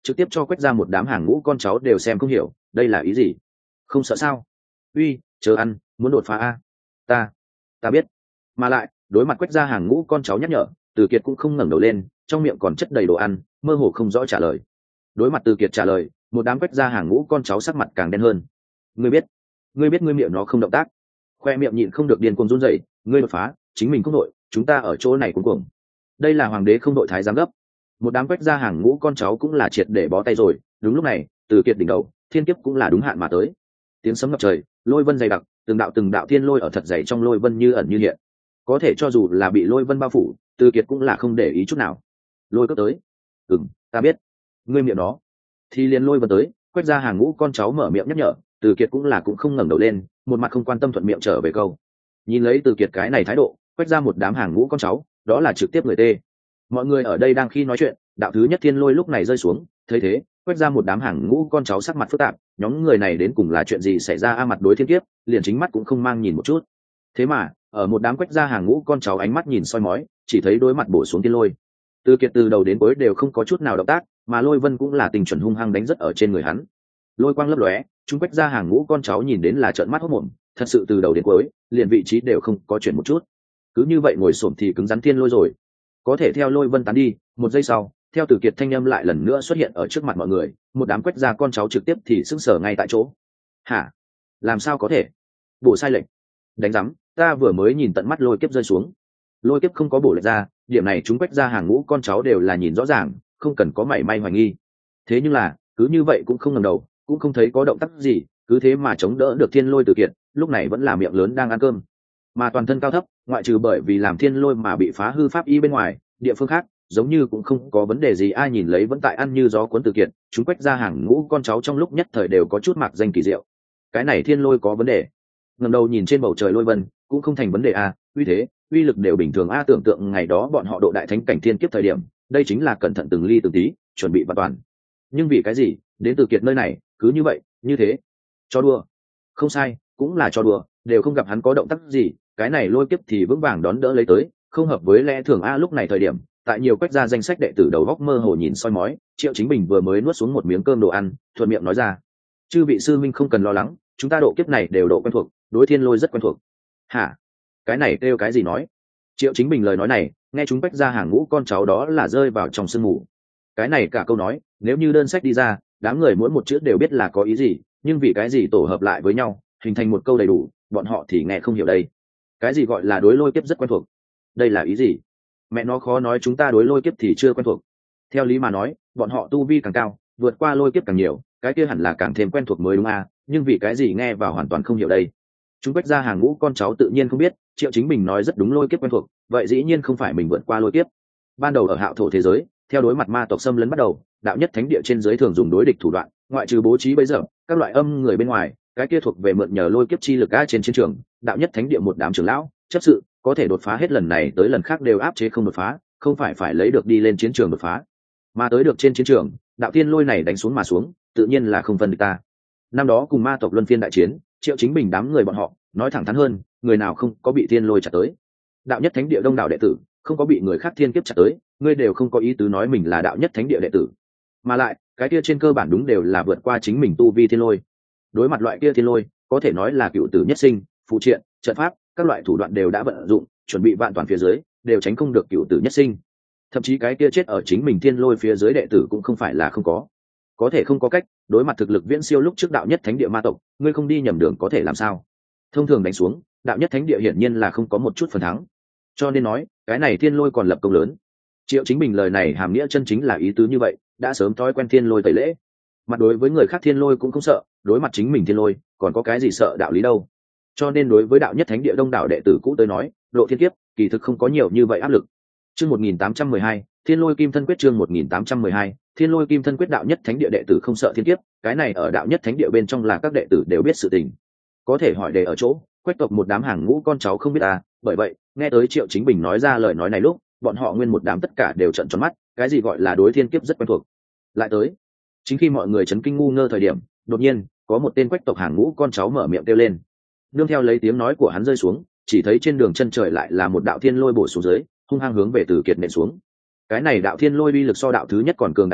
trực tiếp cho quét ra một đám hàng ngũ con cháu đều xem không hiểu đây là ý gì. Không sợ sao? Uy, chờ ăn, muốn đột phá a? Ta, ta biết. Mà lại, đối mặt quét ra hàng ngũ con cháu nhắc nhở, Từ Kiệt cũng không ngẩng đầu lên, trong miệng còn chất đầy đồ ăn, mơ hồ không rõ trả lời. Đối mặt Từ Kiệt trả lời, một đám quét ra hàng ngũ con cháu sắc mặt càng đen hơn. Ngươi biết, ngươi biết ngươi miệng nó không động tác, khoe miệng nhịn không được điên cuồng run rẩy, ngươi đột phá, chính mình không đội, chúng ta ở chỗ này cuống cuồng. Đây là hoàng đế không đội thái giám gấp. Một đám quét ra hàng ngũ con cháu cũng là triệt để bó tay rồi. Đúng lúc này, Từ Kiệt đỉnh đầu, thiên kiếp cũng là đúng hạn mà tới. Tiếng sấm ngập trời, lôi vân dày đặc, từng đạo từng đạo thiên lôi ở thật dày trong lôi vân như ẩn như hiện. Có thể cho dù là bị lôi vân bao phủ, Từ Kiệt cũng là không để ý chút nào. Lôi cấp tới. Ừm, ta biết. Ngươi miệng đó. Thì liền lôi vân tới, quét ra hàng ngũ con cháu mở miệng nhắc nhở, Từ Kiệt cũng là cũng không ngẩng đầu lên, một mặt không quan tâm thuận miệng trở về câu. Nhìn lấy Từ Kiệt cái này thái độ, quét ra một đám hàng ngũ con cháu, đó là trực tiếp người tê. Mọi người ở đây đang khi nói chuyện, đạo thứ nhất thiên lôi lúc này rơi xuống, thấy thế, quét ra một đám hàng ngũ con cháu sắc mặt phức tạp, nhóm người này đến cùng là chuyện gì xảy ra a mặt đối thiên kiếp, liền chính mắt cũng không mang nhìn một chút. Thế mà, ở một đám quét ra hàng ngũ con cháu ánh mắt nhìn soi mói, chỉ thấy đối mặt bổ xuống thiên lôi. Từ Kiệt từ đầu đến cuối đều không có chút nào động tác, mà lôi vân cũng là tình chuẩn hung hăng đánh rất ở trên người hắn. Lôi quang lấp lóe, chúng quét ra hàng ngũ con cháu nhìn đến là trợn mắt hốt mồm, thật sự từ đầu đến cuối, liền vị trí đều không có chuyển một chút. Cứ như vậy ngồi xổm thì cứng rắn thiên lôi rồi. Có thể theo lôi vân tán đi, một giây sau, theo Từ Kiệt thanh âm lại lần nữa xuất hiện ở trước mặt mọi người, một đám quét ra con cháu trực tiếp thì sững sờ ngay tại chỗ. Hả? Làm sao có thể? Bổ sai lệnh. Đánh rắm, ta vừa mới nhìn tận mắt lôi kiếp rơi xuống. Lôi kiếp không có bổ lệch ra, điểm này chúng quét ra hàng ngũ con cháu đều là nhìn rõ ràng, không cần có mảy may hoài nghi. Thế nhưng là, cứ như vậy cũng không ngẩng đầu, cũng không thấy có động tác gì, cứ thế mà chống đỡ được thiên lôi Từ Kiệt, lúc này vẫn là miệng lớn đang ăn cơm. Mà toàn thân cao thấp, ngoại trừ bởi vì làm thiên lôi mà bị phá hư pháp y bên ngoài, địa phương khác giống như cũng không có vấn đề gì. Ai nhìn lấy vẫn tại ăn như gió cuốn Từ Kiệt, chúng quét ra hàng ngũ con cháu trong lúc nhất thời đều có chút mạc danh kỳ diệu. Cái này thiên lôi có vấn đề. Ngẩng đầu nhìn trên bầu trời lôi vân, cũng không thành vấn đề a, uy thế, uy lực đều bình thường a. Tưởng tượng ngày đó bọn họ độ đại thánh cảnh thiên kiếp thời điểm, đây chính là cẩn thận từng ly từng tí, chuẩn bị vạn toàn. Nhưng vì cái gì, đến Từ Kiệt nơi này, cứ như vậy, như thế. Cho đùa. Không sai, cũng là cho đùa, đều không gặp hắn có động tác gì, cái này lôi kiếp thì vững vàng đón đỡ lấy tới, không hợp với lẽ thường a. Lúc này thời điểm, tại nhiều quét ra danh sách đệ tử đầu góc mơ hồ nhìn soi mói, Triệu Chính Bình vừa mới nuốt xuống một miếng cơm đồ ăn, thuận miệng nói ra: chư vị sư minh không cần lo lắng, chúng ta độ kiếp này đều độ quen thuộc, đối thiên lôi rất quen thuộc. Hả? Cái này kêu cái gì nói? Triệu Chính Bình lời nói này, nghe chúng quét ra hàng ngũ con cháu đó là rơi vào trong sương mù. Cái này cả câu nói, nếu như đơn sách đi ra, đám người mỗi một chữ đều biết là có ý gì, nhưng vì cái gì tổ hợp lại với nhau, hình thành một câu đầy đủ, bọn họ thì nghe không hiểu đây. Cái gì gọi là đối lôi kiếp rất quen thuộc? Đây là ý gì? Mẹ nó khó nói chúng ta đối lôi kiếp thì chưa quen thuộc. Theo lý mà nói, bọn họ tu vi càng cao, vượt qua lôi kiếp càng nhiều, cái kia hẳn là càng thêm quen thuộc mới đúng à, nhưng vì cái gì nghe vào hoàn toàn không hiểu đây. Chúng quét ra hàng ngũ con cháu tự nhiên không biết, Triệu Chính Bình nói rất đúng lôi kiếp quen thuộc, vậy dĩ nhiên không phải mình vượt qua lôi kiếp. Ban đầu ở Hạo Thổ thế giới, theo đối mặt ma tộc xâm lấn bắt đầu, đạo nhất thánh địa trên giới thường dùng đối địch thủ đoạn, ngoại trừ bố trí bấy giờ các loại âm người bên ngoài, cái kia thuộc về mượn nhờ lôi kiếp chi lực á. Trên chiến trường, đạo nhất thánh địa một đám trưởng lão chấp sự có thể đột phá hết lần này tới lần khác đều áp chế không đột phá, không phải phải lấy được đi lên chiến trường đột phá, mà tới được trên chiến trường, đạo tiên lôi này đánh xuống mà xuống, tự nhiên là không phân địch ta. Năm đó cùng ma tộc luân phiên đại chiến, Triệu Chính Bình đám người bọn họ nói thẳng thắn hơn, người nào không có bị tiên lôi chặt tới. Đạo nhất thánh địa đông đảo đệ tử không có bị người khác thiên kiếp chặt tới, ngươi đều không có ý tứ nói mình là đạo nhất thánh địa đệ tử. Mà lại cái kia trên cơ bản đúng đều là vượt qua chính mình tu vi thiên lôi. Đối mặt loại kia thiên lôi, có thể nói là cựu tử nhất sinh, phụ triện, trận pháp, các loại thủ đoạn đều đã vận dụng, chuẩn bị vạn toàn phía dưới, đều tránh không được cựu tử nhất sinh. Thậm chí cái kia chết ở chính mình thiên lôi phía dưới đệ tử cũng không phải là không có. Có thể không có cách, đối mặt thực lực viễn siêu lúc trước đạo nhất thánh địa ma tộc, ngươi không đi nhầm đường có thể làm sao? Thông thường đánh xuống, đạo nhất thánh địa hiển nhiên là không có một chút phần thắng. Cho nên nói, cái này thiên lôi còn lập công lớn. Triệu Chính Bình lời này hàm nghĩa chân chính là ý tứ như vậy, đã sớm thói quen thiên lôi tẩy lễ. Mặt đối với người khác thiên lôi cũng không sợ, đối mặt chính mình thiên lôi, còn có cái gì sợ đạo lý đâu. Cho nên đối với đạo nhất thánh địa đông đảo đệ tử cũ tới nói, độ thiên kiếp, kỳ thực không có nhiều như vậy áp lực. Chương một nghìn tám trăm mười hai, Thiên Lôi Kim Thân Quyết chương một nghìn tám trăm mười hai, Thiên Lôi Kim Thân Quyết đạo nhất thánh địa đệ tử không sợ thiên kiếp, cái này ở đạo nhất thánh địa bên trong là các đệ tử đều biết sự tình. Có thể hỏi đề ở chỗ, Quách tộc một đám hàng ngũ con cháu không biết à, bởi vậy, nghe tới Triệu Chính Bình nói ra lời nói này lúc, bọn họ nguyên một đám tất cả đều trợn tròn mắt, cái gì gọi là đối thiên kiếp rất quen thuộc. Lại tới, chính khi mọi người chấn kinh ngu ngơ thời điểm, đột nhiên, có một tên Quách tộc hàng ngũ con cháu mở miệng kêu lên. Nương theo lấy tiếng nói của hắn rơi xuống, chỉ thấy trên đường chân trời lại là một đạo thiên lôi bổ xuống dưới, hung hăng hướng về Từ Kiệt nện xuống. Cái này đạo thiên lôi uy lực so đạo thứ nhất còn cường đại hơn,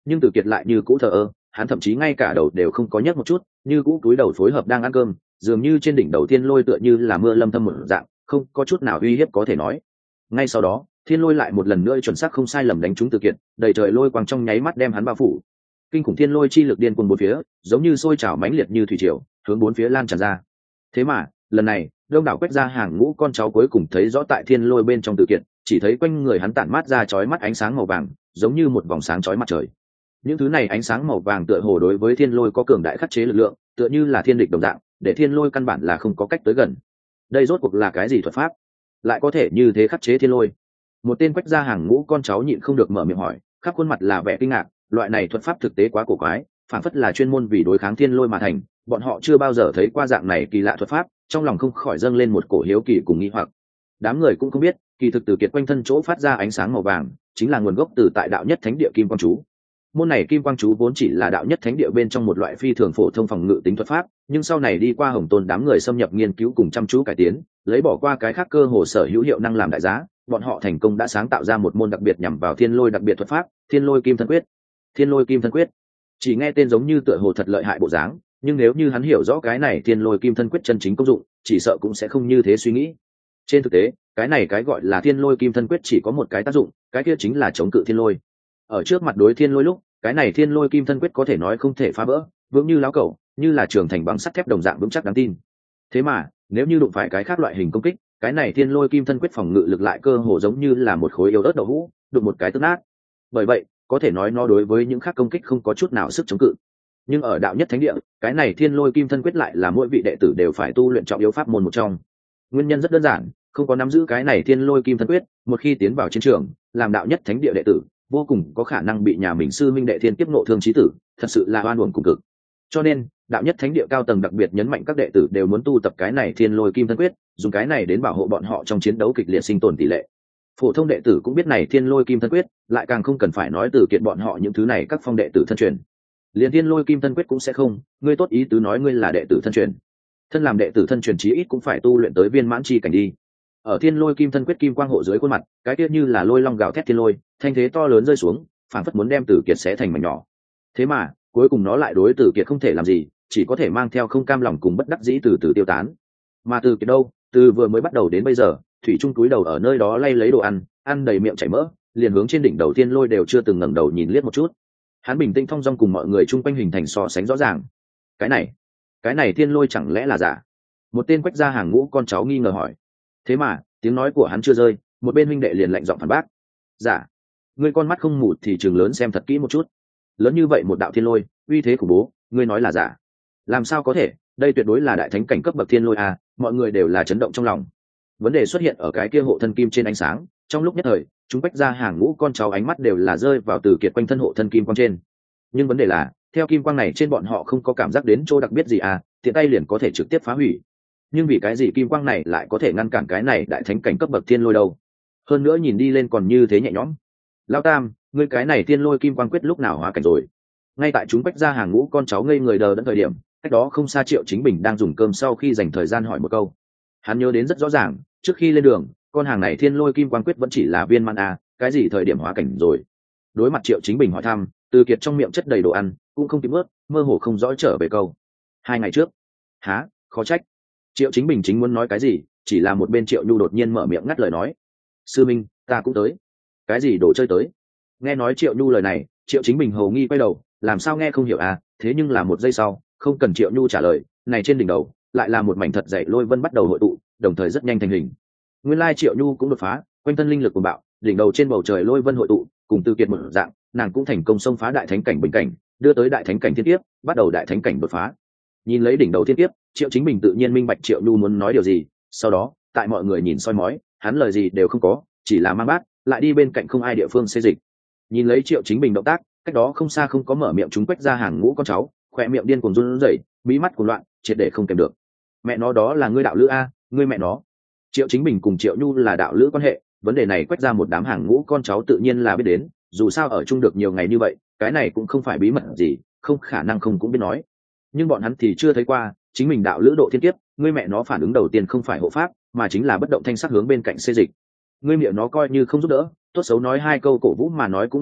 nhưng Từ Kiệt lại như cũ thờ ơ, hắn thậm chí ngay cả đầu đều không có nhấc một chút, như cũ cúi đầu phối hợp đang ăn cơm, dường như trên đỉnh đầu thiên lôi tựa như là mưa lâm thâm một dạng, không có chút nào uy hiếp có thể nói. Ngay sau đó, thiên lôi lại một lần nữa chuẩn xác không sai lầm đánh trúng Từ Kiệt, đầy trời lôi quang trong nháy mắt đem hắn bao phủ. Kinh khủng thiên lôi chi lực điên cuồng bốn phía, giống như sôi trào mãnh liệt như thủy triều, hướng bốn phía lan tràn ra. Thế mà, lần này, đông đảo quét ra hàng ngũ con cháu cuối cùng thấy rõ tại thiên lôi bên trong Từ Kiệt, chỉ thấy quanh người hắn tản mát ra chói mắt ánh sáng màu vàng, giống như một vòng sáng chói mặt trời. Những thứ này ánh sáng màu vàng tựa hồ đối với thiên lôi có cường đại khắc chế lực lượng, tựa như là thiên địch đồng dạng, để thiên lôi căn bản là không có cách tới gần. Đây rốt cuộc là cái gì thuật pháp, lại có thể như thế khắc chế thiên lôi? Một tên quét ra hàng ngũ con cháu nhịn không được mở miệng hỏi, khắp khuôn mặt là vẻ kinh ngạc. Loại này thuật pháp thực tế quá cổ quái, phản phất là chuyên môn vì đối kháng thiên lôi mà thành, bọn họ chưa bao giờ thấy qua dạng này kỳ lạ thuật pháp, trong lòng không khỏi dâng lên một cổ hiếu kỳ cùng nghi hoặc. Đám người cũng không biết, kỳ thực Từ Kiệt quanh thân chỗ phát ra ánh sáng màu vàng chính là nguồn gốc từ tại đạo nhất thánh địa kim quang chú. Môn này kim quang chú vốn chỉ là đạo nhất thánh địa bên trong một loại phi thường phổ thông phòng ngự tính thuật pháp, nhưng sau này đi qua Hồng Tôn đám người xâm nhập nghiên cứu cùng chăm chú cải tiến, lấy bỏ qua cái khác cơ hồ sở hữu hiệu năng làm đại giá, bọn họ thành công đã sáng tạo ra một môn đặc biệt nhằm vào thiên lôi đặc biệt thuật pháp, Thiên Lôi Kim Thân Quyết. Thiên Lôi Kim Thân Quyết, chỉ nghe tên giống như tựa hồ thật lợi hại bộ dáng, nhưng nếu như hắn hiểu rõ cái này Thiên Lôi Kim Thân Quyết chân chính công dụng, chỉ sợ cũng sẽ không như thế suy nghĩ. Trên thực tế, cái này cái gọi là Thiên Lôi Kim Thân Quyết chỉ có một cái tác dụng, cái kia chính là chống cự thiên lôi. Ở trước mặt đối thiên lôi lúc, cái này Thiên Lôi Kim Thân Quyết có thể nói không thể phá vỡ, vững như láo cẩu, như là trường thành bằng sắt thép đồng dạng vững chắc đáng tin. Thế mà, nếu như đụng phải cái khác loại hình công kích, cái này Thiên Lôi Kim Thân Quyết phòng ngự lực lại cơ hồ giống như là một khối yếu ớt đậu hũ, đụng một cái tức nát. Bởi vậy, có thể nói nó đối với những khác công kích không có chút nào sức chống cự. Nhưng ở đạo nhất thánh địa, cái này Thiên Lôi Kim Thân Quyết lại là mỗi vị đệ tử đều phải tu luyện trọng yếu pháp môn một trong. Nguyên nhân rất đơn giản, không có nắm giữ cái này Thiên Lôi Kim Thân Quyết, một khi tiến vào chiến trường, làm đạo nhất thánh địa đệ tử, vô cùng có khả năng bị nhà mình sư minh đệ thiên kiếp nộ thương chí tử, thật sự là oan uổng cùng cực. Cho nên, đạo nhất thánh địa cao tầng đặc biệt nhấn mạnh các đệ tử đều muốn tu tập cái này Thiên Lôi Kim Thân Quyết, dùng cái này đến bảo hộ bọn họ trong chiến đấu kịch liệt sinh tồn tỷ lệ. Phổ thông đệ tử cũng biết này Thiên Lôi Kim Thân Quyết, lại càng không cần phải nói Từ Kiệt bọn họ những thứ này các phong đệ tử thân truyền. Liên Thiên Lôi Kim Thân Quyết cũng sẽ không, ngươi tốt ý tứ nói ngươi là đệ tử thân truyền. Thân làm đệ tử thân truyền chí ít cũng phải tu luyện tới viên mãn chi cảnh đi. Ở Thiên Lôi Kim Thân Quyết kim quang hộ dưới khuôn mặt, cái tiết như là lôi long gào thét thiên lôi, thanh thế to lớn rơi xuống, phảng phất muốn đem Từ Kiệt xé thành mảnh nhỏ. Thế mà, cuối cùng nó lại đối Từ Kiệt không thể làm gì, chỉ có thể mang theo không cam lòng cùng bất đắc dĩ từ từ tiêu tán. Mà Từ Kiệt đâu, từ vừa mới bắt đầu đến bây giờ, thủy chung túi đầu ở nơi đó lay lấy đồ ăn, ăn đầy miệng chảy mỡ, liền hướng trên đỉnh đầu thiên lôi đều chưa từng ngẩng đầu nhìn liếc một chút. Hắn bình tĩnh thong dong cùng mọi người chung quanh hình thành so sánh rõ ràng. Cái này, cái này thiên lôi chẳng lẽ là giả? Một tên quách gia hàng ngũ con cháu nghi ngờ hỏi. Thế mà, tiếng nói của hắn chưa rơi, một bên huynh đệ liền lạnh giọng phản bác. Giả? Ngươi con mắt không mù thì trường lớn xem thật kỹ một chút. Lớn như vậy một đạo thiên lôi, uy thế khủng bố, ngươi nói là giả? Làm sao có thể, đây tuyệt đối là đại thánh cảnh cấp bậc thiên lôi à, mọi người đều là chấn động trong lòng. Vấn đề xuất hiện ở cái kia hộ thân kim trên ánh sáng, trong lúc nhất thời, chúng bách ra hàng ngũ con cháu ánh mắt đều là rơi vào Từ Kiệt quanh thân hộ thân kim quang trên. Nhưng vấn đề là, theo kim quang này trên bọn họ không có cảm giác đến chỗ đặc biệt gì à, tiện tay liền có thể trực tiếp phá hủy. Nhưng vì cái gì kim quang này lại có thể ngăn cản cái này đại thánh cảnh cấp bậc thiên lôi đâu? Hơn nữa nhìn đi lên còn như thế nhẹ nhõm. Lão Tam, ngươi cái này thiên lôi kim quang quyết lúc nào hóa cảnh rồi? Ngay tại chúng bách ra hàng ngũ con cháu ngây người đờ đẫn thời điểm, cách đó không xa Triệu Chính Bình đang dùng cơm sau khi dành thời gian hỏi một câu. Hắn nhớ đến rất rõ ràng, trước khi lên đường, con hàng này thiên lôi kim quang quyết vẫn chỉ là viên man a, cái gì thời điểm hóa cảnh rồi? Đối mặt Triệu Chính Bình hỏi thăm, Từ Kiệt trong miệng chất đầy đồ ăn, cũng không kịp ướt, mơ hồ không rõ trở về câu. Hai ngày trước. Há, khó trách. Triệu Chính Bình chính muốn nói cái gì, chỉ là một bên Triệu Nhu đột nhiên mở miệng ngắt lời nói. Sư Minh, ta cũng tới. Cái gì đồ chơi tới? Nghe nói Triệu Nhu lời này, Triệu Chính Bình hầu nghi quay đầu, làm sao nghe không hiểu à? Thế nhưng là một giây sau, không cần Triệu Nhu trả lời, này trên đỉnh đầu lại là một mảnh thật dày lôi vân bắt đầu hội tụ, đồng thời rất nhanh thành hình. Nguyên lai Triệu Nhu cũng đột phá, quanh thân linh lực cuồng bạo, đỉnh đầu trên bầu trời lôi vân hội tụ, cùng Từ Kiệt một dạng, nàng cũng thành công xông phá đại thánh cảnh bình cảnh, đưa tới đại thánh cảnh thiên tiếp, bắt đầu đại thánh cảnh đột phá. Nhìn lấy đỉnh đầu thiên tiếp, Triệu Chính Bình tự nhiên minh bạch Triệu Nhu muốn nói điều gì, sau đó, tại mọi người nhìn soi mói, hắn lời gì đều không có, chỉ là mang bát, lại đi bên cạnh không ai địa phương xê dịch. Nhìn lấy Triệu Chính Bình động tác, cách đó không xa không có mở miệng chúng quách ra hàng ngũ con cháu, khỏe miệng điên cuồng run rẩy, mí mắt cuồng loạn, triệt để không kèm được. Mẹ nó đó là ngươi đạo lữ a, ngươi mẹ nó. Triệu Chính Bình cùng Triệu Nhu là đạo lữ quan hệ, vấn đề này quách ra một đám hàng ngũ con cháu tự nhiên là biết đến, dù sao ở chung được nhiều ngày như vậy, cái này cũng không phải bí mật gì, không khả năng không cũng biết nói. Nhưng bọn hắn thì chưa thấy qua, chính mình đạo lữ độ thiên kiếp, ngươi mẹ nó phản ứng đầu tiên không phải hộ pháp, mà chính là bất động thanh sắc hướng bên cạnh xê dịch. Ngươi miệng nó coi như không giúp đỡ, tốt xấu nói hai câu cổ vũ mà nói cũng được à,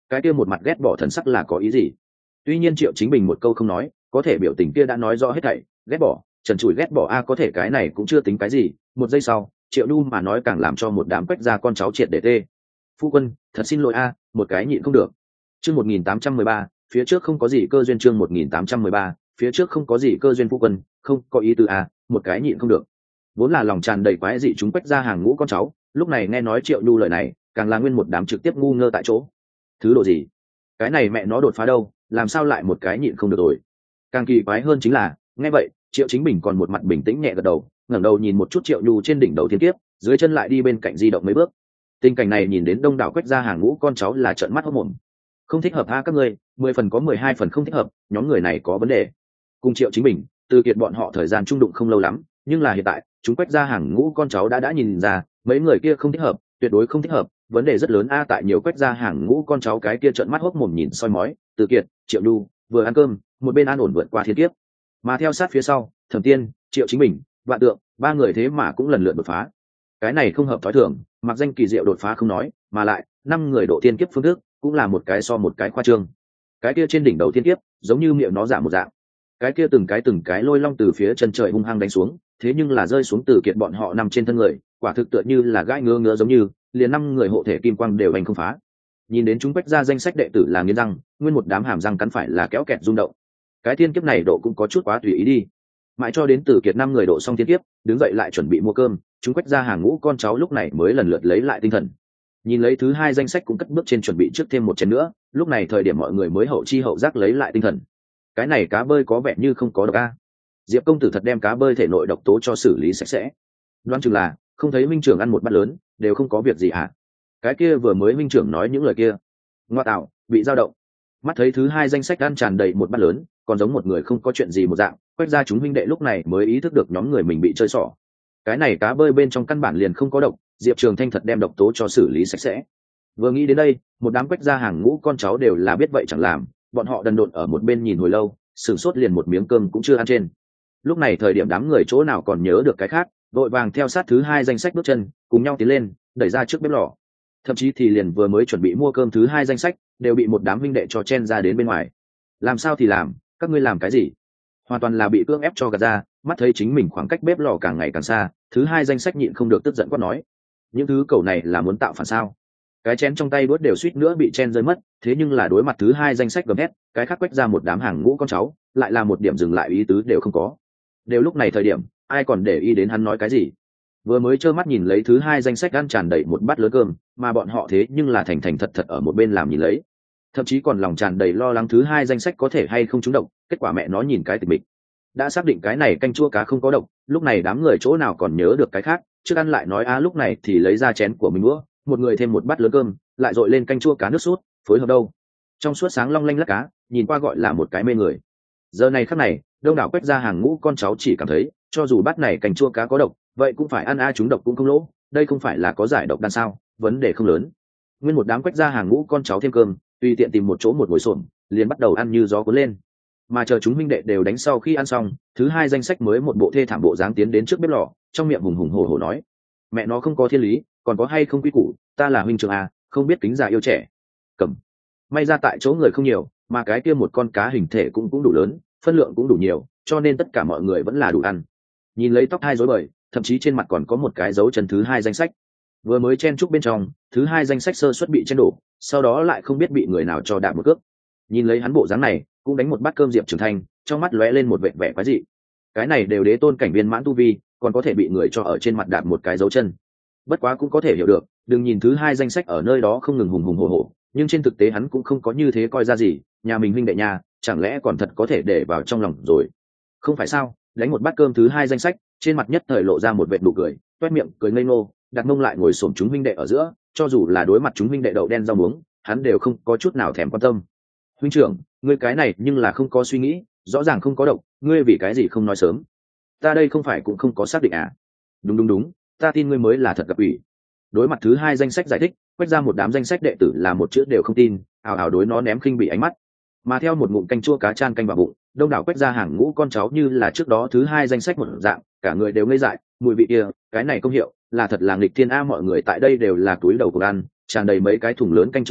cái kia một mặt ghét bỏ thần sắc là có ý gì? Tuy nhiên Triệu Chính Bình một câu không nói, có thể biểu tình kia đã nói rõ hết thảy. Ghét bỏ, trần trụi ghét bỏ a, có thể cái này cũng chưa tính cái gì. Một giây sau, Triệu Nhu mà nói càng làm cho một đám Quách gia con cháu triệt để tê. Phu quân, thật xin lỗi a, một cái nhịn không được. Chương một nghìn tám trăm mười ba, phía trước không có gì cơ duyên. Chương một nghìn tám trăm mười ba, phía trước không có gì cơ duyên. Phu quân, không có ý tứ a, một cái nhịn không được. Vốn là lòng tràn đầy quái dị chúng Quách gia hàng ngũ con cháu, lúc này nghe nói Triệu Nhu lời này, càng là nguyên một đám trực tiếp ngu ngơ tại chỗ. Thứ độ gì? Cái này mẹ nó đột phá đâu, làm sao lại một cái nhịn không được rồi? Càng kỳ quái hơn chính là, nghe vậy, Triệu Chính Bình còn một mặt bình tĩnh nhẹ gật đầu, ngẩng đầu nhìn một chút Triệu Nhu trên đỉnh đầu thiên kiếp, dưới chân lại đi bên cạnh di động mấy bước. Tình cảnh này nhìn đến đông đảo Quách gia hàng ngũ con cháu là trợn mắt hốt mồm. Không thích hợp ha các ngươi, mười phần có mười hai phần không thích hợp, nhóm người này có vấn đề. Cùng Triệu Chính Bình, Từ Kiệt bọn họ thời gian trung đụng không lâu lắm, nhưng là hiện tại, chúng Quách gia hàng ngũ con cháu đã đã nhìn ra, mấy người kia không thích hợp, tuyệt đối không thích hợp, vấn đề rất lớn a. Tại nhiều Quách gia hàng ngũ con cháu cái kia trợn mắt hốt mồm nhìn soi mói, Từ Kiệt, Triệu Nhu vừa ăn cơm, một bên an ổn vượt qua thiên kiếp, mà theo sát phía sau, Thẩm Tiên, Triệu Chính Bình, Vạn Tượng, ba người thế mà cũng lần lượt đột phá. Cái này không hợp thói thường, mặc danh kỳ diệu đột phá không nói, mà lại năm người độ thiên kiếp phương thức cũng là một cái so một cái khoa trương. Cái kia trên đỉnh đầu thiên kiếp giống như miệng nó giả một dạng, cái kia từng cái từng cái lôi long từ phía chân trời hung hăng đánh xuống, thế nhưng là rơi xuống Từ Kiệt bọn họ nằm trên thân người, quả thực tựa như là gãi ngứa ngứa, giống như liền năm người hộ thể kim quang đều hành không phá. Nhìn đến chúng Quách gia danh sách đệ tử là nghiến răng, nguyên một đám hàm răng cắn phải là kéo kẹt rung động. Cái thiên kiếp này độ cũng có chút quá tùy ý đi. Mãi cho đến Từ Kiệt năm người độ xong thiên kiếp, đứng dậy lại chuẩn bị mua cơm, chúng Quách gia hàng ngũ con cháu lúc này mới lần lượt lấy lại tinh thần. Nhìn lấy thứ hai danh sách cũng cất bước trên chuẩn bị trước thêm một chén nữa, lúc này thời điểm mọi người mới hậu chi hậu giác lấy lại tinh thần. Cái này cá bơi có vẻ như không có độc a. Diệp công tử thật đem cá bơi thể nội độc tố cho xử lý sạch sẽ. Đoán chừng là không thấy minh trưởng ăn một bát lớn, đều không có việc gì hả? Cái kia vừa mới minh trưởng nói những lời kia, ngoa tạo, bị dao động. Mắt thấy thứ hai danh sách ăn tràn đầy một bát lớn, còn giống một người không có chuyện gì một dạng, Quách gia chúng huynh đệ lúc này mới ý thức được nhóm người mình bị chơi xỏ. Cái này cá bơi bên trong căn bản liền không có độc, Diệp Trường Thanh thật đem độc tố cho xử lý sạch sẽ. Vừa nghĩ đến đây, một đám Quách gia hàng ngũ con cháu đều là biết vậy chẳng làm, bọn họ đần độn ở một bên nhìn hồi lâu, sửng sốt liền một miếng cơm cũng chưa ăn trên. Lúc này thời điểm đám người chỗ nào còn nhớ được cái khác, vội vàng theo sát thứ hai danh sách bước chân, cùng nhau tiến lên, đẩy ra trước bếp lò. Thậm chí thì liền vừa mới chuẩn bị mua cơm thứ hai danh sách, đều bị một đám huynh đệ cho chen ra đến bên ngoài. Làm sao thì làm, các ngươi làm cái gì? Hoàn toàn là bị cưỡng ép cho gạt ra. Mắt thấy chính mình khoảng cách bếp lò càng ngày càng xa, thứ hai danh sách nhịn không được tức giận quát nói: những thứ cầu này là muốn tạo phản sao? Cái chén trong tay đuốt đều suýt nữa bị chen rơi mất, thế nhưng là đối mặt thứ hai danh sách gầm hét, cái khác quách ra một đám hàng ngũ con cháu, lại là một điểm dừng lại ý tứ đều không có. Đều lúc này thời điểm, ai còn để ý đến hắn nói cái gì? Vừa mới trơ mắt nhìn lấy thứ hai danh sách ăn tràn đầy một bát lớn cơm, mà bọn họ thế nhưng là thành thành thật thật ở một bên làm nhìn lấy, thậm chí còn lòng tràn đầy lo lắng thứ hai danh sách có thể hay không trúng độc. Kết quả mẹ nó nhìn cái tịch mịch, đã xác định cái này canh chua cá không có độc, lúc này đám người chỗ nào còn nhớ được cái khác, trước ăn lại nói á. Lúc này thì lấy ra chén của mình đũa, một người thêm một bát lớn cơm, lại dội lên canh chua cá nước sốt, phối hợp đâu trong suốt sáng long lanh lắc cá, nhìn qua gọi là một cái mê người. Giờ này khắc này, đông đảo quét ra hàng ngũ con cháu chỉ cảm thấy, cho dù bát này canh chua cá có độc, vậy cũng phải ăn a, chúng độc cũng không lỗ, đây không phải là có giải độc đan sao, vấn đề không lớn. Nguyên một đám quét ra hàng ngũ con cháu thêm cơm, tùy tiện tìm một chỗ một ngồi xổm, liền bắt đầu ăn như gió cuốn lên. Mà chờ chúng minh đệ đều đánh sau khi ăn xong, thứ hai danh sách mới một bộ thê thảm bộ dáng tiến đến trước bếp lò, trong miệng hùng hùng hổ hổ nói: mẹ nó không có thiên lý, còn có hay không quy củ, ta là huynh trưởng a, không biết kính già yêu trẻ. Cầm. May ra tại chỗ người không nhiều, mà cái kia một con cá hình thể cũng cũng đủ lớn, phân lượng cũng đủ nhiều, cho nên tất cả mọi người vẫn là đủ ăn. Nhìn lấy tóc hai rối bời, thậm chí trên mặt còn có một cái dấu chân thứ hai danh sách. Vừa mới chen chúc bên trong, thứ hai danh sách sơ suất bị chen đổ, sau đó lại không biết bị người nào cho đạp một cước. Nhìn lấy hắn bộ dáng này, cũng đánh một bát cơm Diệp Trường Thanh, trong mắt lóe lên một vẻ vẻ quái dị. Cái này đều đế tôn cảnh viên mãn tu vi, còn có thể bị người cho ở trên mặt đạp một cái dấu chân. Bất quá cũng có thể hiểu được, đừng nhìn thứ hai danh sách ở nơi đó không ngừng hùng hùng hổ hổ, nhưng trên thực tế hắn cũng không có như thế coi ra gì, nhà mình huynh đệ nhà, chẳng lẽ còn thật có thể để vào trong lòng rồi. Không phải sao? Đánh một bát cơm thứ hai danh sách, trên mặt nhất thời lộ ra một vệt nụ cười, toét miệng cười ngây ngô, đặt mông lại ngồi xổm chúng huynh đệ ở giữa, cho dù là đối mặt chúng huynh đệ đậu đen rau muống, hắn đều không có chút nào thèm quan tâm. Huynh trưởng, ngươi cái này nhưng là không có suy nghĩ, rõ ràng không có độc, ngươi vì cái gì không nói sớm? Ta đây không phải cũng không có xác định à? Đúng đúng đúng, ta tin ngươi mới là thật gặp ủy. Đối mặt thứ hai danh sách giải thích, quét ra một đám danh sách đệ tử là một chữ đều không tin, ào ào đối nó ném khinh bị ánh mắt. Mà theo một ngụm canh chua cá chan canh vào bụng, đông đảo quét ra hàng ngũ con cháu như là trước đó thứ hai danh sách một dạng, cả người đều ngây dại, mùi vị kia, cái này công hiệu là thật là nghịch thiên a. Mọi người tại đây đều là túi đầu của ăn, tràn đầy mấy cái thùng lớn canh chua cá,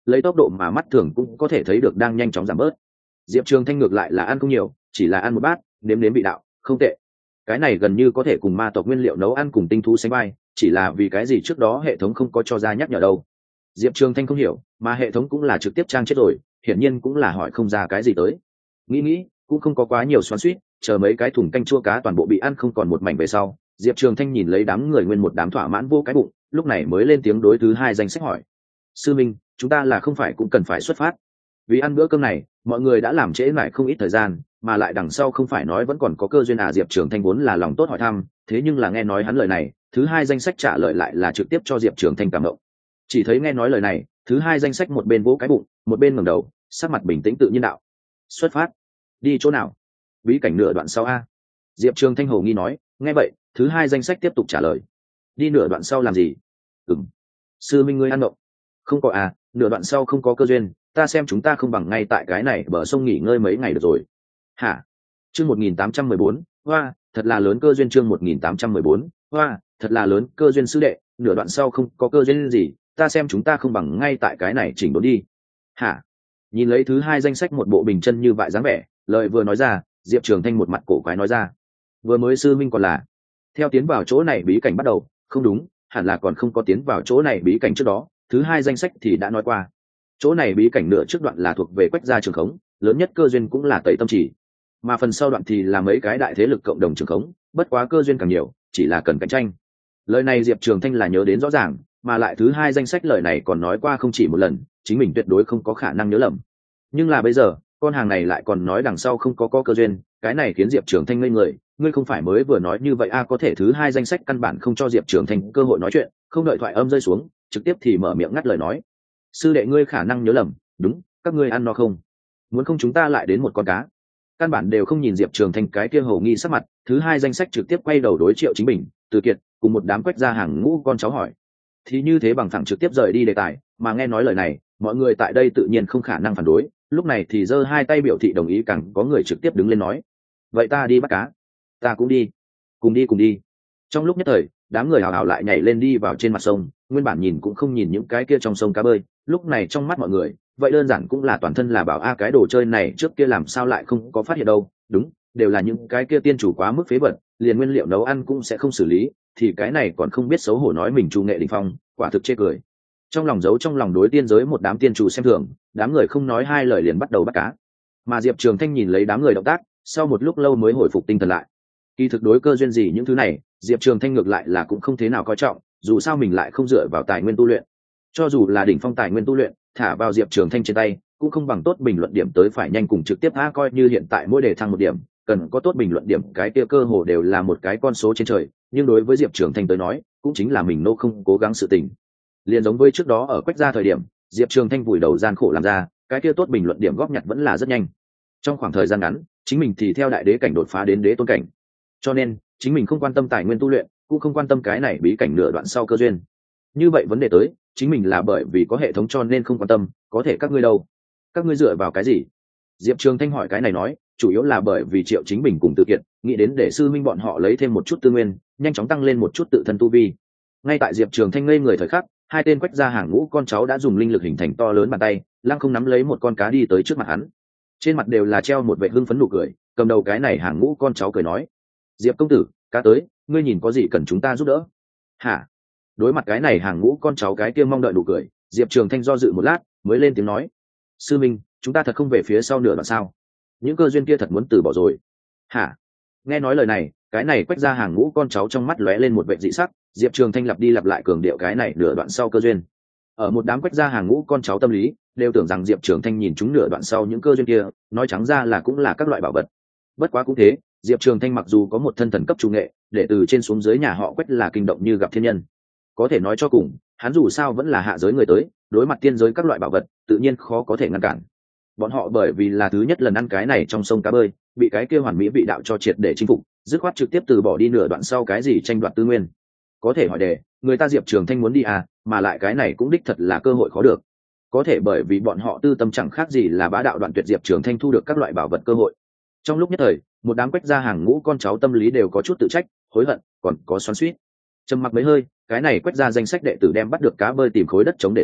lấy tốc độ mà mắt thường cũng có thể thấy được đang nhanh chóng giảm bớt. Diệp Trường Thanh ngược lại là ăn không nhiều, chỉ là ăn một bát, nếm nếm vị đạo, không tệ. Cái này gần như có thể cùng ma tộc nguyên liệu nấu ăn cùng tinh thú sánh vai, chỉ là vì cái gì trước đó hệ thống không có cho ra nhắc nhở đâu. Diệp Trường Thanh không hiểu, mà hệ thống cũng là trực tiếp trang chết rồi, hiển nhiên cũng là hỏi không ra cái gì tới. Nghĩ nghĩ, cũng không có quá nhiều xoắn xuýt, chờ mấy cái thùng canh chua cá toàn bộ bị ăn không còn một mảnh về sau, Diệp Trường Thanh nhìn lấy đám người nguyên một đám thỏa mãn vô cái bụng, lúc này mới lên tiếng đối thứ hai danh sách hỏi: sư minh, chúng ta là không phải cũng cần phải xuất phát? Vì ăn bữa cơm này, mọi người đã làm trễ mãi không ít thời gian, mà lại đằng sau không phải nói vẫn còn có cơ duyên à? Diệp Trường Thanh vốn là lòng tốt hỏi thăm, thế nhưng là nghe nói hắn lời này, thứ hai danh sách trả lời lại là trực tiếp cho Diệp Trường Thanh cảm động. Chỉ thấy nghe nói lời này, thứ hai danh sách một bên vỗ cái bụng, một bên ngẩng đầu, sắc mặt bình tĩnh tự nhiên đạo: xuất phát. Đi chỗ nào? Bí cảnh nửa đoạn sau a. Diệp Trường Thanh hồ nghi nói. Nghe vậy, thứ hai danh sách tiếp tục trả lời: đi nửa đoạn sau làm gì? Ừm. Sư minh ngươi ăn động. Không có à, nửa đoạn sau không có cơ duyên, ta xem chúng ta không bằng ngay tại cái này bờ sông nghỉ ngơi mấy ngày được rồi. Hả? Chương một nghìn tám trăm mười bốn, hoa, thật là lớn cơ duyên. Chương một nghìn tám trăm mười bốn, hoa, thật là lớn cơ duyên sư đệ, nửa đoạn sau không có cơ duyên gì, ta xem chúng ta không bằng ngay tại cái này chỉnh đốn đi. Hả? Nhìn lấy thứ hai danh sách một bộ bình chân như vậy dáng vẻ, lời vừa nói ra, Diệp Trường Thanh một mặt cổ quái nói ra: vừa mới sư minh còn là theo tiến vào chỗ này bí cảnh bắt đầu, không đúng, hẳn là còn không có tiến vào chỗ này bí cảnh trước đó, thứ hai danh sách thì đã nói qua, chỗ này bí cảnh nửa trước đoạn là thuộc về Quách gia trường khống, lớn nhất cơ duyên cũng là Tẩy Tâm Chỉ, mà phần sau đoạn thì là mấy cái đại thế lực cộng đồng trường khống, bất quá cơ duyên càng nhiều, chỉ là cần cạnh tranh. Lời này Diệp Trường Thanh là nhớ đến rõ ràng, mà lại thứ hai danh sách lời này còn nói qua không chỉ một lần, chính mình tuyệt đối không có khả năng nhớ lầm. Nhưng là bây giờ, con hàng này lại còn nói đằng sau không có có cơ duyên, cái này khiến Diệp Trường Thanh ngây người. Ngươi không phải mới vừa nói như vậy a? À, có thể thứ hai danh sách căn bản không cho Diệp Trường Thanh cơ hội nói chuyện, không đợi thoại âm rơi xuống, trực tiếp thì mở miệng ngắt lời nói: sư đệ ngươi khả năng nhớ lầm, đúng, các ngươi ăn no không? Muốn không chúng ta lại đến một con cá. Căn bản đều không nhìn Diệp Trường Thanh cái kia hầu nghi sắc mặt, thứ hai danh sách trực tiếp quay đầu đối Triệu Chính Bình, Từ Kiệt cùng một đám Quách gia hàng ngũ con cháu hỏi. Thì như thế bằng thẳng trực tiếp rời đi đề tài, mà nghe nói lời này, mọi người tại đây tự nhiên không khả năng phản đối, lúc này thì giơ hai tay biểu thị đồng ý, càng có người trực tiếp đứng lên nói: vậy ta đi bắt cá. Ta cũng đi. Cùng đi cùng đi. Trong lúc nhất thời, đám người hào hào lại nhảy lên đi vào trên mặt sông, nguyên bản nhìn cũng không nhìn những cái kia trong sông cá bơi, lúc này trong mắt mọi người, vậy đơn giản cũng là toàn thân là bảo a, cái đồ chơi này trước kia làm sao lại không có phát hiện đâu, đúng, đều là những cái kia tiên chủ quá mức phế vật, liền nguyên liệu nấu ăn cũng sẽ không xử lý, thì cái này còn không biết xấu hổ nói mình trù nghệ đỉnh phong, quả thực chê cười. Trong lòng giấu trong lòng đối tiên giới một đám tiên chủ xem thường, đám người không nói hai lời liền bắt đầu bắt cá. Mà Diệp Trường Thanh nhìn lấy đám người động tác, sau một lúc lâu mới hồi phục tinh thần lại. Kỳ thực đối cơ duyên gì những thứ này, Diệp Trường Thanh ngược lại là cũng không thế nào coi trọng, dù sao mình lại không dựa vào tài nguyên tu luyện. Cho dù là đỉnh phong tài nguyên tu luyện, thả vào Diệp Trường Thanh trên tay, cũng không bằng tốt bình luận điểm tới phải nhanh cùng trực tiếp a, coi như hiện tại mỗi đề thăng một điểm, cần có tốt bình luận điểm, cái kia cơ hồ đều là một cái con số trên trời, nhưng đối với Diệp Trường Thanh tới nói, cũng chính là mình nô không cố gắng sự tình. Liền giống với trước đó ở Quách gia thời điểm, Diệp Trường Thanh vùi đầu gian khổ làm ra, cái kia tốt bình luận điểm góp nhặt vẫn là rất nhanh. Trong khoảng thời gian ngắn, chính mình thì theo đại đế cảnh đột phá đến đế tôn cảnh. Cho nên, chính mình không quan tâm tài nguyên tu luyện, cũng không quan tâm cái này bí cảnh nửa đoạn sau cơ duyên. Như vậy vấn đề tới, chính mình là bởi vì có hệ thống cho nên không quan tâm, có thể các ngươi đâu? Các ngươi dựa vào cái gì? Diệp Trường Thanh hỏi cái này nói, chủ yếu là bởi vì Triệu Chính Bình cùng Từ Kiệt, nghĩ đến để sư minh bọn họ lấy thêm một chút tư nguyên, nhanh chóng tăng lên một chút tự thân tu vi. Ngay tại Diệp Trường Thanh ngây người thời khắc, hai tên Quách gia hàng ngũ con cháu đã dùng linh lực hình thành to lớn bàn tay, lăng không nắm lấy một con cá đi tới trước mặt hắn. Trên mặt đều là treo một vẻ hưng phấn nụ cười, cầm đầu cái này hàng ngũ con cháu cười nói: Diệp công tử, cá tới, ngươi nhìn có gì cần chúng ta giúp đỡ? Hả? Đối mặt cái này hàng ngũ con cháu cái kia mong đợi nụ cười, Diệp Trường Thanh do dự một lát, mới lên tiếng nói: sư minh, chúng ta thật không về phía sau nửa đoạn sao? Những cơ duyên kia thật muốn từ bỏ rồi? Hả? Nghe nói lời này, cái này Quách gia hàng ngũ con cháu trong mắt lóe lên một vẻ dị sắc, Diệp Trường Thanh lặp đi lặp lại cường điệu cái này nửa đoạn sau cơ duyên. Ở một đám Quách gia hàng ngũ con cháu tâm lý, đều tưởng rằng Diệp Trường Thanh nhìn chúng nửa đoạn sau những cơ duyên kia, nói trắng ra là cũng là các loại bảo vật. Bất quá cũng thế, Diệp Trường Thanh mặc dù có một thân thần cấp chủ nghệ, để từ trên xuống dưới nhà họ Quách là kinh động như gặp thiên nhân. Có thể nói cho cùng, hắn dù sao vẫn là hạ giới người tới, đối mặt tiên giới các loại bảo vật, tự nhiên khó có thể ngăn cản. Bọn họ bởi vì là thứ nhất lần ăn cái này trong sông cá bơi, bị cái kia hoàn mỹ vị đạo cho triệt để chinh phục, dứt khoát trực tiếp từ bỏ đi nửa đoạn sau cái gì tranh đoạt tư nguyên. Có thể hỏi đề, người ta Diệp Trường Thanh muốn đi à, mà lại cái này cũng đích thật là cơ hội khó được. Có thể bởi vì bọn họ tư tâm chẳng khác gì là bá đạo đoạn tuyệt Diệp Trường Thanh thu được các loại bảo vật cơ hội. Trong lúc nhất thời, một đám Quách gia hàng ngũ con cháu tâm lý đều có chút tự trách, hối hận, còn có xoắn xuýt. Trầm mặc mấy hơi, cái này Quách gia danh sách đệ tử đem bắt được cá bơi tìm khối đất chống để xuống,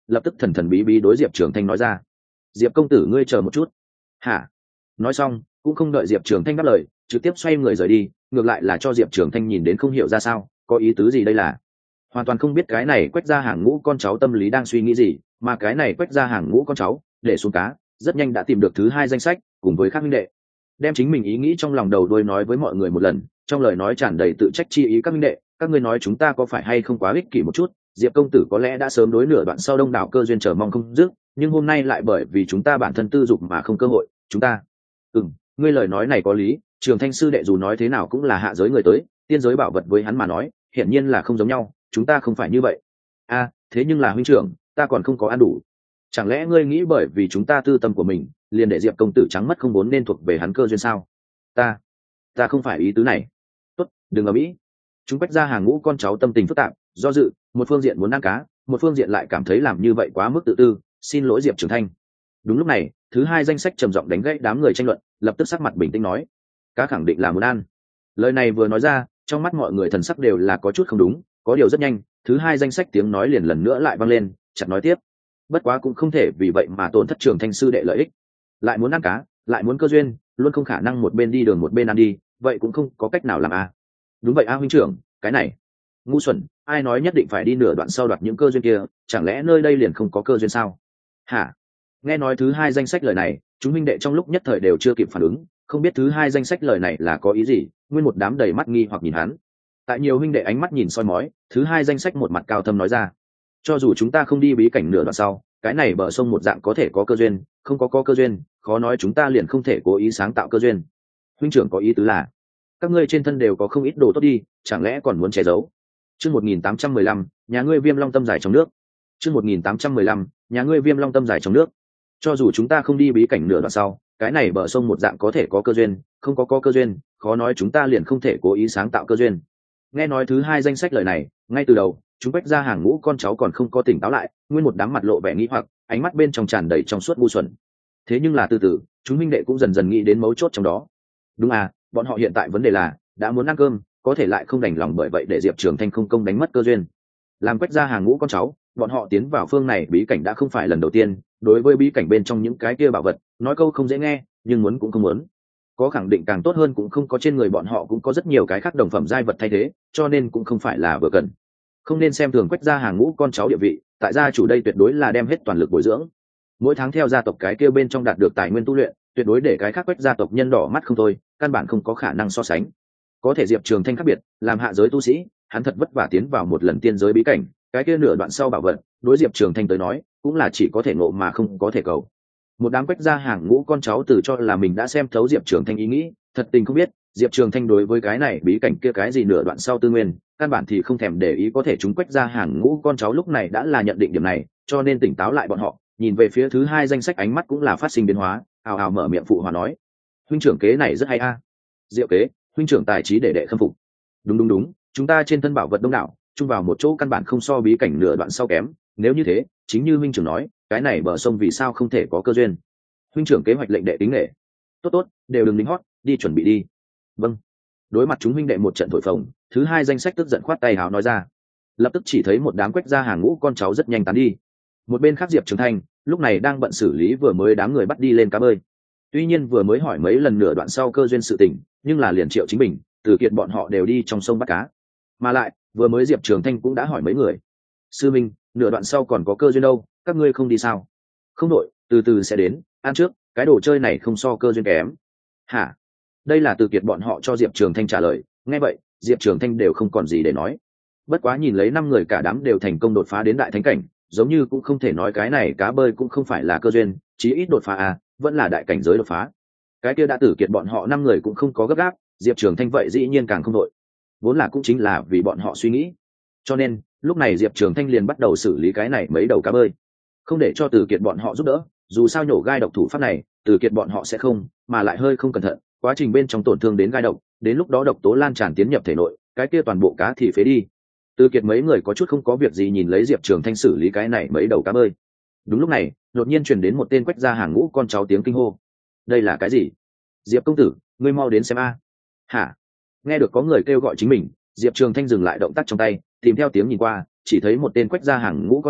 lập tức thần thần bí bí đối diệp trường thanh nói ra. Diệp công tử ngươi chờ một chút. Hả? Nói xong cũng không đợi diệp trường thanh đáp lời, trực tiếp xoay người rời đi, ngược lại là cho diệp trường thanh nhìn đến không hiểu ra sao, có ý tứ gì đây là. Hoàn toàn không biết cái này quách ra hàng ngũ con cháu tâm lý đang suy nghĩ gì, mà cái này quách ra hàng ngũ con cháu để xuống cá rất nhanh đã tìm được thứ hai danh sách cùng với các minh đệ, đem chính mình ý nghĩ trong lòng đầu đuôi nói với mọi người một lần, trong lời nói tràn đầy tự trách chi ý. Các minh đệ, các ngươi nói chúng ta có phải hay không quá ích kỷ một chút? Diệp công tử có lẽ đã sớm đối nửa đoạn sau đông đảo cơ duyên chờ mong không dứt, nhưng hôm nay lại bởi vì chúng ta bản thân tư dục mà không cơ hội. Chúng ta ừm ngươi lời nói này có lý, Trường Thanh sư đệ dù nói thế nào cũng là hạ giới người tới, tiên giới bảo vật với hắn mà nói hiển nhiên là không giống nhau, chúng ta không phải như vậy. A à, thế nhưng là huynh trưởng, ta còn không có ăn đủ. Chẳng lẽ ngươi nghĩ bởi vì chúng ta tư tâm của mình liền để Diệp công tử trắng mất không vốn nên thuộc về hắn cơ duyên sao? Ta, ta không phải ý tứ này. Tốt, đừng ở mỹ. Chúng quách ra hàng ngũ con cháu tâm tình phức tạp, do dự, một phương diện muốn ăn cá, một phương diện lại cảm thấy làm như vậy quá mức tự tư, xin lỗi Diệp Trường Thanh. Đúng lúc này, thứ hai danh sách trầm giọng đánh gãy đám người tranh luận, lập tức sắc mặt bình tĩnh nói: cá khẳng định là muốn ăn. Lời này vừa nói ra, trong mắt mọi người thần sắc đều là có chút không đúng, có điều rất nhanh, thứ hai danh sách tiếng nói liền lần nữa lại vang lên, chặt nói tiếp: bất quá cũng không thể vì vậy mà tổn thất Trường Thanh sư đệ lợi ích. Lại muốn ăn cá, lại muốn cơ duyên, luôn không khả năng một bên đi đường một bên ăn đi, vậy cũng không có cách nào làm a. À. Đúng vậy a huynh trưởng, cái này ngu xuẩn, ai nói nhất định phải đi nửa đoạn sau đoạt những cơ duyên kia, chẳng lẽ nơi đây liền không có cơ duyên sao? Hả? Nghe nói thứ hai danh sách lời này, chúng minh đệ trong lúc nhất thời đều chưa kịp phản ứng, không biết thứ hai danh sách lời này là có ý gì, nguyên một đám đầy mắt nghi hoặc nhìn hắn. Tại nhiều huynh đệ ánh mắt nhìn soi mói, thứ hai danh sách một mặt cao thâm nói ra: cho dù chúng ta không đi bí cảnh nửa đoạn sau, cái này bờ sông một dạng có thể có cơ duyên, không có có cơ duyên, khó nói chúng ta liền không thể cố ý sáng tạo cơ duyên. Huynh trưởng có ý tứ là các ngươi trên thân đều có không ít đồ tốt đi, chẳng lẽ còn muốn che giấu? Chương một nghìn tám trăm mười lăm, nhà ngươi Viêm Long tâm giải trong nước. Chương một nghìn tám trăm mười lăm, nhà ngươi Viêm Long tâm giải trong nước. Cho dù chúng ta không đi bí cảnh nửa đoạn sau, cái này bờ sông một dạng có thể có cơ duyên, không có có cơ duyên, khó nói chúng ta liền không thể cố ý sáng tạo cơ duyên. Nghe nói thứ hai danh sách lời này, ngay từ đầu, chúng bách ra hàng ngũ con cháu còn không có tỉnh táo lại, nguyên một đám mặt lộ vẻ nghĩ hoặc, ánh mắt bên trong tràn đầy trong suốt ngu xuẩn. Thế nhưng là từ từ, chúng minh đệ cũng dần dần nghĩ đến mấu chốt trong đó. Đúng à, bọn họ hiện tại vấn đề là đã muốn ăn cơm, có thể lại không đành lòng bởi vậy để Diệp Trường Thanh không công đánh mất cơ duyên. Làm quách ra hàng ngũ con cháu, bọn họ tiến vào phương này bí cảnh đã không phải lần đầu tiên, đối với bí cảnh bên trong những cái kia bảo vật, nói câu không dễ nghe, nhưng muốn cũng không muốn. Có khẳng định càng tốt hơn cũng không có, trên người bọn họ cũng có rất nhiều cái khác đồng phẩm giai vật thay thế, cho nên cũng không phải là vừa cần. Không nên xem thường quách ra hàng ngũ con cháu địa vị, tại gia chủ đây tuyệt đối là đem hết toàn lực bồi dưỡng. Mỗi tháng theo gia tộc cái kia bên trong đạt được tài nguyên tu luyện, tuyệt đối để cái khác quách gia tộc nhân đỏ mắt không thôi, căn bản không có khả năng so sánh. Có thể Diệp Trường Thanh khác biệt, làm hạ giới tu sĩ, hắn thật vất vả tiến vào một lần tiên giới bí cảnh, cái kia nửa đoạn sau bảo vật, đối Diệp Trường Thanh tới nói, cũng là chỉ có thể ngộ mà không có thể cầu. Một đám quách gia hàng ngũ con cháu tự cho là mình đã xem thấu Diệp Trường Thanh ý nghĩ, thật tình không biết, Diệp Trường Thanh đối với cái này bí cảnh kia cái gì nửa đoạn sau tư nguyên, căn bản thì không thèm để ý. Có thể chúng quách gia hàng ngũ con cháu lúc này đã là nhận định điểm này, cho nên tỉnh táo lại bọn họ, nhìn về phía thứ hai danh sách ánh mắt cũng là phát sinh biến hóa, ào ào mở miệng phụ hòa nói: huynh trưởng kế này rất hay a. Diệu kế, huynh trưởng tài trí để đệ khâm phục. Đúng đúng đúng, chúng ta trên thân bảo vật đông đảo, chung vào một chỗ căn bản không so bí cảnh nửa đoạn sau kém, nếu như thế, chính như huynh trưởng nói, cái này bờ sông vì sao không thể có cơ duyên? Huynh trưởng kế hoạch lệnh đệ tính nghệ. Tốt tốt, đều đừng lính hót, đi chuẩn bị đi. Vâng. Đối mặt chúng huynh đệ một trận thổi phồng, thứ hai danh sách tức giận khoát tay hào nói ra. Lập tức chỉ thấy một đám quách gia hàng ngũ con cháu rất nhanh tán đi. Một bên khác Diệp Trường Thanh lúc này đang bận xử lý vừa mới đám người bắt đi lên cá bơi. Tuy nhiên vừa mới hỏi mấy lần nửa đoạn sau cơ duyên sự tình, nhưng là liền Triệu Chính Bình, Từ Kiệt bọn họ đều đi trong sông bắt cá. Mà lại, vừa mới Diệp Trường Thanh cũng đã hỏi mấy người: sư minh, nửa đoạn sau còn có cơ duyên đâu, các ngươi không đi sao? Không đội, từ từ sẽ đến, ăn trước, cái đồ chơi này không so cơ duyên kém. Hả? Đây là Từ Kiệt bọn họ cho Diệp Trường Thanh trả lời. Nghe vậy, Diệp Trường Thanh đều không còn gì để nói. Bất quá nhìn lấy năm người cả đám đều thành công đột phá đến đại thánh cảnh, giống như cũng không thể nói cái này cá bơi cũng không phải là cơ duyên, chí ít đột phá à, vẫn là đại cảnh giới đột phá. Cái kia đã Tử Kiệt bọn họ năm người cũng không có gấp gáp, Diệp Trường Thanh vậy dĩ nhiên càng không đội. Vốn là cũng chính là vì bọn họ suy nghĩ, cho nên lúc này Diệp Trường Thanh liền bắt đầu xử lý cái này mấy đầu cá bơi, không để cho Tử Kiệt bọn họ giúp đỡ. Dù sao nhổ gai độc thủ pháp này, Tử Kiệt bọn họ sẽ không, mà lại hơi không cẩn thận, quá trình bên trong tổn thương đến gai độc, đến lúc đó độc tố lan tràn tiến nhập thể nội, cái kia toàn bộ cá thì phế đi. Tử Kiệt mấy người có chút không có việc gì nhìn lấy Diệp Trường Thanh xử lý cái này mấy đầu cá bơi. Đúng lúc này, đột nhiên truyền đến một tên quách gia hàng ngũ con cháu tiếng kinh hô. Đây là cái gì? Diệp công tử, ngươi mau đến xem a. Hả? Nghe được có người kêu gọi chính mình, Diệp Trường Thanh dừng lại động tác trong tay, tìm theo tiếng nhìn qua, chỉ thấy một tên quách gia hàng ngũ con cháu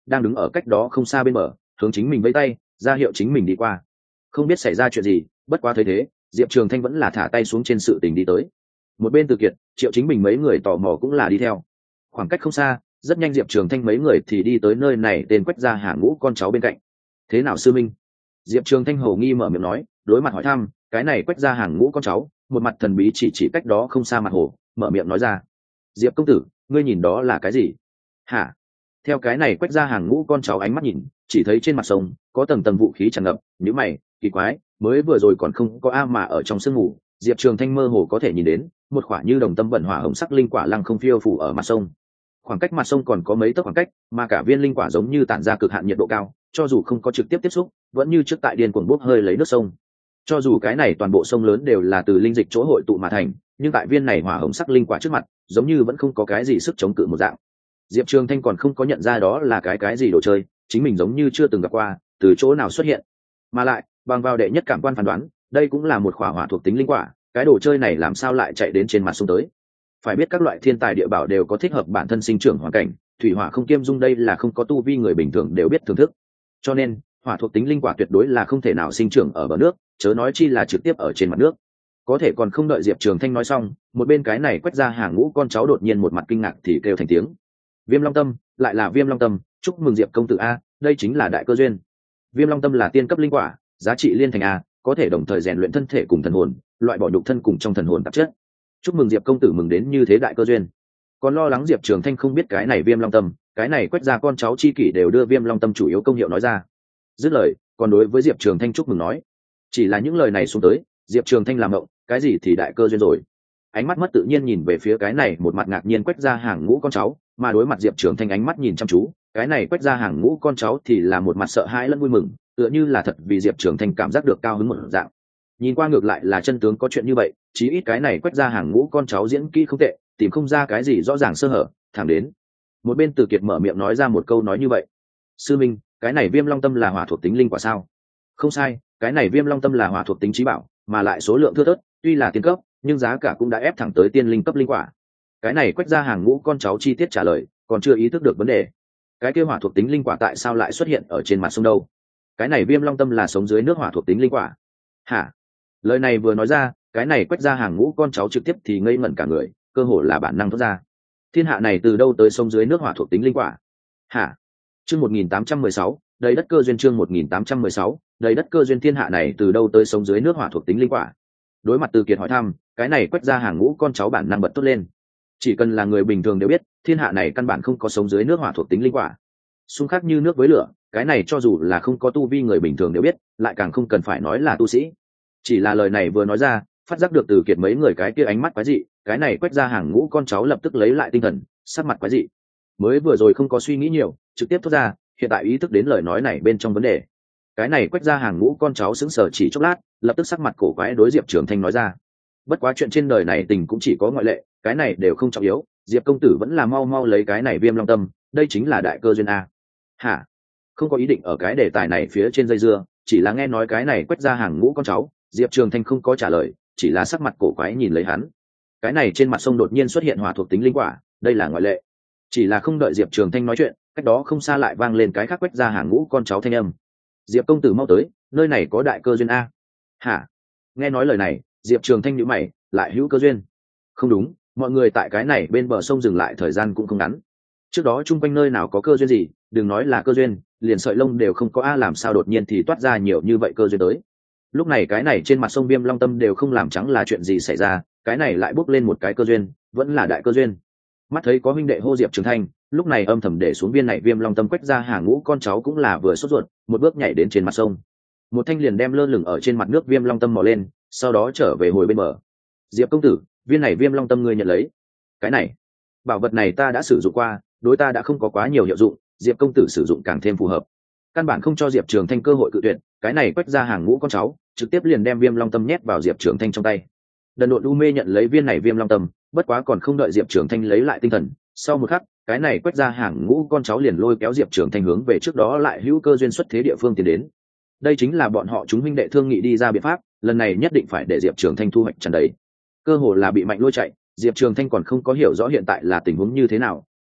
đang đứng ở cách đó không xa bên bờ, hướng chính mình vẫy tay ra hiệu chính mình đi qua. Không biết xảy ra chuyện gì, bất quá thấy thế Diệp Trường Thanh vẫn là thả tay xuống trên sự tình đi tới. Một bên Từ Kiệt, Triệu Chính Bình mấy người tò mò cũng là đi theo. Khoảng cách không xa, rất nhanh Diệp Trường Thanh mấy người thì đi tới nơi này tên Quách gia hàng ngũ con cháu bên cạnh. Thế nào sư minh? Diệp Trường Thanh hầu nghi mở miệng nói, đối mặt hỏi thăm, cái này Quách gia hàng ngũ con cháu, một mặt thần bí chỉ chỉ cách đó không xa mặt hồ, mở miệng nói ra. Diệp công tử, ngươi nhìn đó là cái gì? Hả? Theo cái này Quách gia hàng ngũ con cháu ánh mắt nhìn, chỉ thấy trên mặt sông có tầng tầng vũ khí tràn ngập, nhíu mày, kỳ quái, mới vừa rồi còn không có a mà ở trong sương mù, Diệp Trường Thanh mơ hồ có thể nhìn đến một quả như đồng tâm vận hỏa hồng sắc linh quả lăng không phiêu phủ ở mặt sông. Khoảng cách mặt sông còn có mấy tấc khoảng cách, mà cả viên linh quả giống như tản ra cực hạn nhiệt độ cao, cho dù không có trực tiếp tiếp xúc, vẫn như trước tại điên cuồng bốc hơi lấy nước sông. Cho dù cái này toàn bộ sông lớn đều là từ linh dịch chỗ hội tụ mà thành, nhưng tại viên này hỏa hồng sắc linh quả trước mặt, giống như vẫn không có cái gì sức chống cự một dạng. Diệp Trường Thanh còn không có nhận ra đó là cái cái gì đồ chơi, chính mình giống như chưa từng gặp qua, từ chỗ nào xuất hiện. Mà lại, bằng vào đệ nhất cảm quan phán đoán, đây cũng là một khỏa hỏa thuộc tính linh quả, cái đồ chơi này làm sao lại chạy đến trên mặt sông tới? Phải biết các loại thiên tài địa bảo đều có thích hợp bản thân sinh trưởng hoàn cảnh, thủy hỏa không kiêm dung đây là không có tu vi người bình thường đều biết thưởng thức. Cho nên, hỏa thuộc tính linh quả tuyệt đối là không thể nào sinh trưởng ở bờ nước, chớ nói chi là trực tiếp ở trên mặt nước. Có thể còn không đợi Diệp Trường Thanh nói xong, một bên cái này Quách gia hàng ngũ con cháu đột nhiên một mặt kinh ngạc thì kêu thành tiếng. Viêm Long Tâm, lại là Viêm Long Tâm, chúc mừng Diệp công tử a, đây chính là đại cơ duyên. Viêm Long Tâm là tiên cấp linh quả, giá trị liên thành a, có thể đồng thời rèn luyện thân thể cùng thần hồn, loại bỏ nhục thân cùng trong thần hồn tạp chất. Chúc mừng Diệp công tử mừng đến như thế đại cơ duyên. Còn lo lắng Diệp Trường Thanh không biết cái này Viêm Long Tâm, cái này Quách gia con cháu chi kỷ đều đưa Viêm Long Tâm chủ yếu công hiệu nói ra. Dứt lời, còn đối với Diệp Trường Thanh chúc mừng nói. Chỉ là những lời này xuống tới, Diệp Trường Thanh làm ngộng, cái gì thì đại cơ duyên rồi. Ánh mắt mất tự nhiên nhìn về phía cái này một mặt ngạc nhiên Quách gia hàng ngũ con cháu, mà đối mặt Diệp Trường Thanh ánh mắt nhìn chăm chú, cái này Quách gia hàng ngũ con cháu thì là một mặt sợ hãi lẫn vui mừng, tựa như là thật vì Diệp Trường Thanh cảm giác được cao hứng một dạng. Nhìn qua ngược lại là chân tướng có chuyện như vậy, chí ít cái này Quách gia hàng ngũ con cháu diễn kỹ không tệ, tìm không ra cái gì rõ ràng sơ hở, thẳng đến một bên Từ Kiệt mở miệng nói ra một câu nói như vậy. Sư minh, cái này Viêm Long Tâm là hỏa thuộc tính linh quả sao? Không sai, cái này Viêm Long Tâm là hỏa thuộc tính chí bảo, mà lại số lượng thưa thớt, tuy là tiên cấp, nhưng giá cả cũng đã ép thẳng tới tiên linh cấp linh quả. Cái này Quách gia hàng ngũ con cháu chi tiết trả lời, còn chưa ý thức được vấn đề. Cái kia hỏa thuộc tính linh quả tại sao lại xuất hiện ở trên mặt sông đâu? Cái này Viêm Long Tâm là sống dưới nước hỏa thuộc tính linh quả. Hả? Lời này vừa nói ra, cái này Quách gia hàng ngũ con cháu trực tiếp thì ngây ngẩn cả người, cơ hồ là bản năng thoát ra. Thiên hạ này từ đâu tới sông dưới nước hỏa thuộc tính linh quả? Hả? Chương một nghìn tám trăm mười sáu, đầy đất cơ duyên chương một nghìn tám trăm mười sáu, đầy đất cơ duyên thiên hạ này từ đâu tới sông dưới nước hỏa thuộc tính linh quả? Đối mặt Từ Kiệt hỏi thăm, cái này Quách gia hàng ngũ con cháu bản năng bật tốt lên. Chỉ cần là người bình thường đều biết, thiên hạ này căn bản không có sống dưới nước hỏa thuộc tính linh quả. Xung khắc như nước với lửa, cái này cho dù là không có tu vi người bình thường đều biết, lại càng không cần phải nói là tu sĩ. Chỉ là lời này vừa nói ra, phát giác được Từ Kiệt mấy người cái kia ánh mắt quái dị, cái này Quách gia hàng ngũ con cháu lập tức lấy lại tinh thần, sắc mặt quái dị. Mới vừa rồi không có suy nghĩ nhiều, trực tiếp thốt ra, hiện tại ý thức đến lời nói này bên trong vấn đề. Cái này Quách gia hàng ngũ con cháu sững sờ chỉ chốc lát, lập tức sắc mặt cổ quái đối Diệp Trường Thanh nói ra. Bất quá chuyện trên đời này tình cũng chỉ có ngoại lệ, cái này đều không trọng yếu, Diệp công tử vẫn là mau mau lấy cái này Viêm Long Tâm, đây chính là đại cơ duyên a. Hả? Không có ý định ở cái đề tài này phía trên dây dưa, chỉ là nghe nói cái này Quách gia hàng ngũ con cháu, Diệp Trường Thanh không có trả lời, chỉ là sắc mặt cổ quái nhìn lấy hắn. Cái này trên mặt sông đột nhiên xuất hiện hỏa thuộc tính linh quả, đây là ngoại lệ. Chỉ là không đợi Diệp Trường Thanh nói chuyện, cách đó không xa lại vang lên cái khác Quách gia hàng ngũ con cháu thanh âm. Diệp công tử mau tới, nơi này có đại cơ duyên a. Hả? Nghe nói lời này, Diệp Trường Thanh nhíu mày, lại hữu cơ duyên. Không đúng, mọi người tại cái này bên bờ sông dừng lại thời gian cũng không ngắn. Trước đó chung quanh nơi nào có cơ duyên gì, đừng nói là cơ duyên, liền sợi lông đều không có a, làm sao đột nhiên thì toát ra nhiều như vậy cơ duyên tới. Lúc này cái này trên mặt sông Viêm Long Tâm đều không làm trắng là chuyện gì xảy ra, cái này lại bốc lên một cái cơ duyên, vẫn là đại cơ duyên. Mắt thấy có huynh đệ hô Diệp Trường Thanh, lúc này âm thầm để xuống viên này Viêm Long Tâm Quách gia hàng ngũ con cháu cũng là vừa sốt ruột, một bước nhảy đến trên mặt sông. Một thanh liền đem lơ lửng ở trên mặt nước Viêm Long Tâm mò lên, sau đó trở về hồi bên bờ. Diệp công tử, viên này Viêm Long Tâm ngươi nhận lấy. Cái này, bảo vật này ta đã sử dụng qua, đối ta đã không có quá nhiều hiệu dụng, Diệp công tử sử dụng càng thêm phù hợp. Căn bản không cho Diệp Trường Thanh cơ hội cự tuyệt, cái này Quách gia hàng ngũ con cháu, trực tiếp liền đem Viêm Long Tâm nhét vào Diệp Trường Thanh trong tay. Đần độn u mê nhận lấy viên này Viêm Long Tâm, bất quá còn không đợi Diệp Trường Thanh lấy lại tinh thần, sau một khắc, cái này Quách gia hàng ngũ con cháu liền lôi kéo Diệp Trường Thanh hướng về trước đó lại hữu cơ duyên xuất thế địa phương tiến đến. Đây chính là bọn họ chúng huynh đệ thương nghị đi ra biện pháp, lần này nhất định phải để Diệp Trường Thanh thu hoạch tràn đầy. Cơ hồ là bị mạnh lôi chạy, Diệp Trường Thanh còn không có hiểu rõ hiện tại là tình huống như thế nào,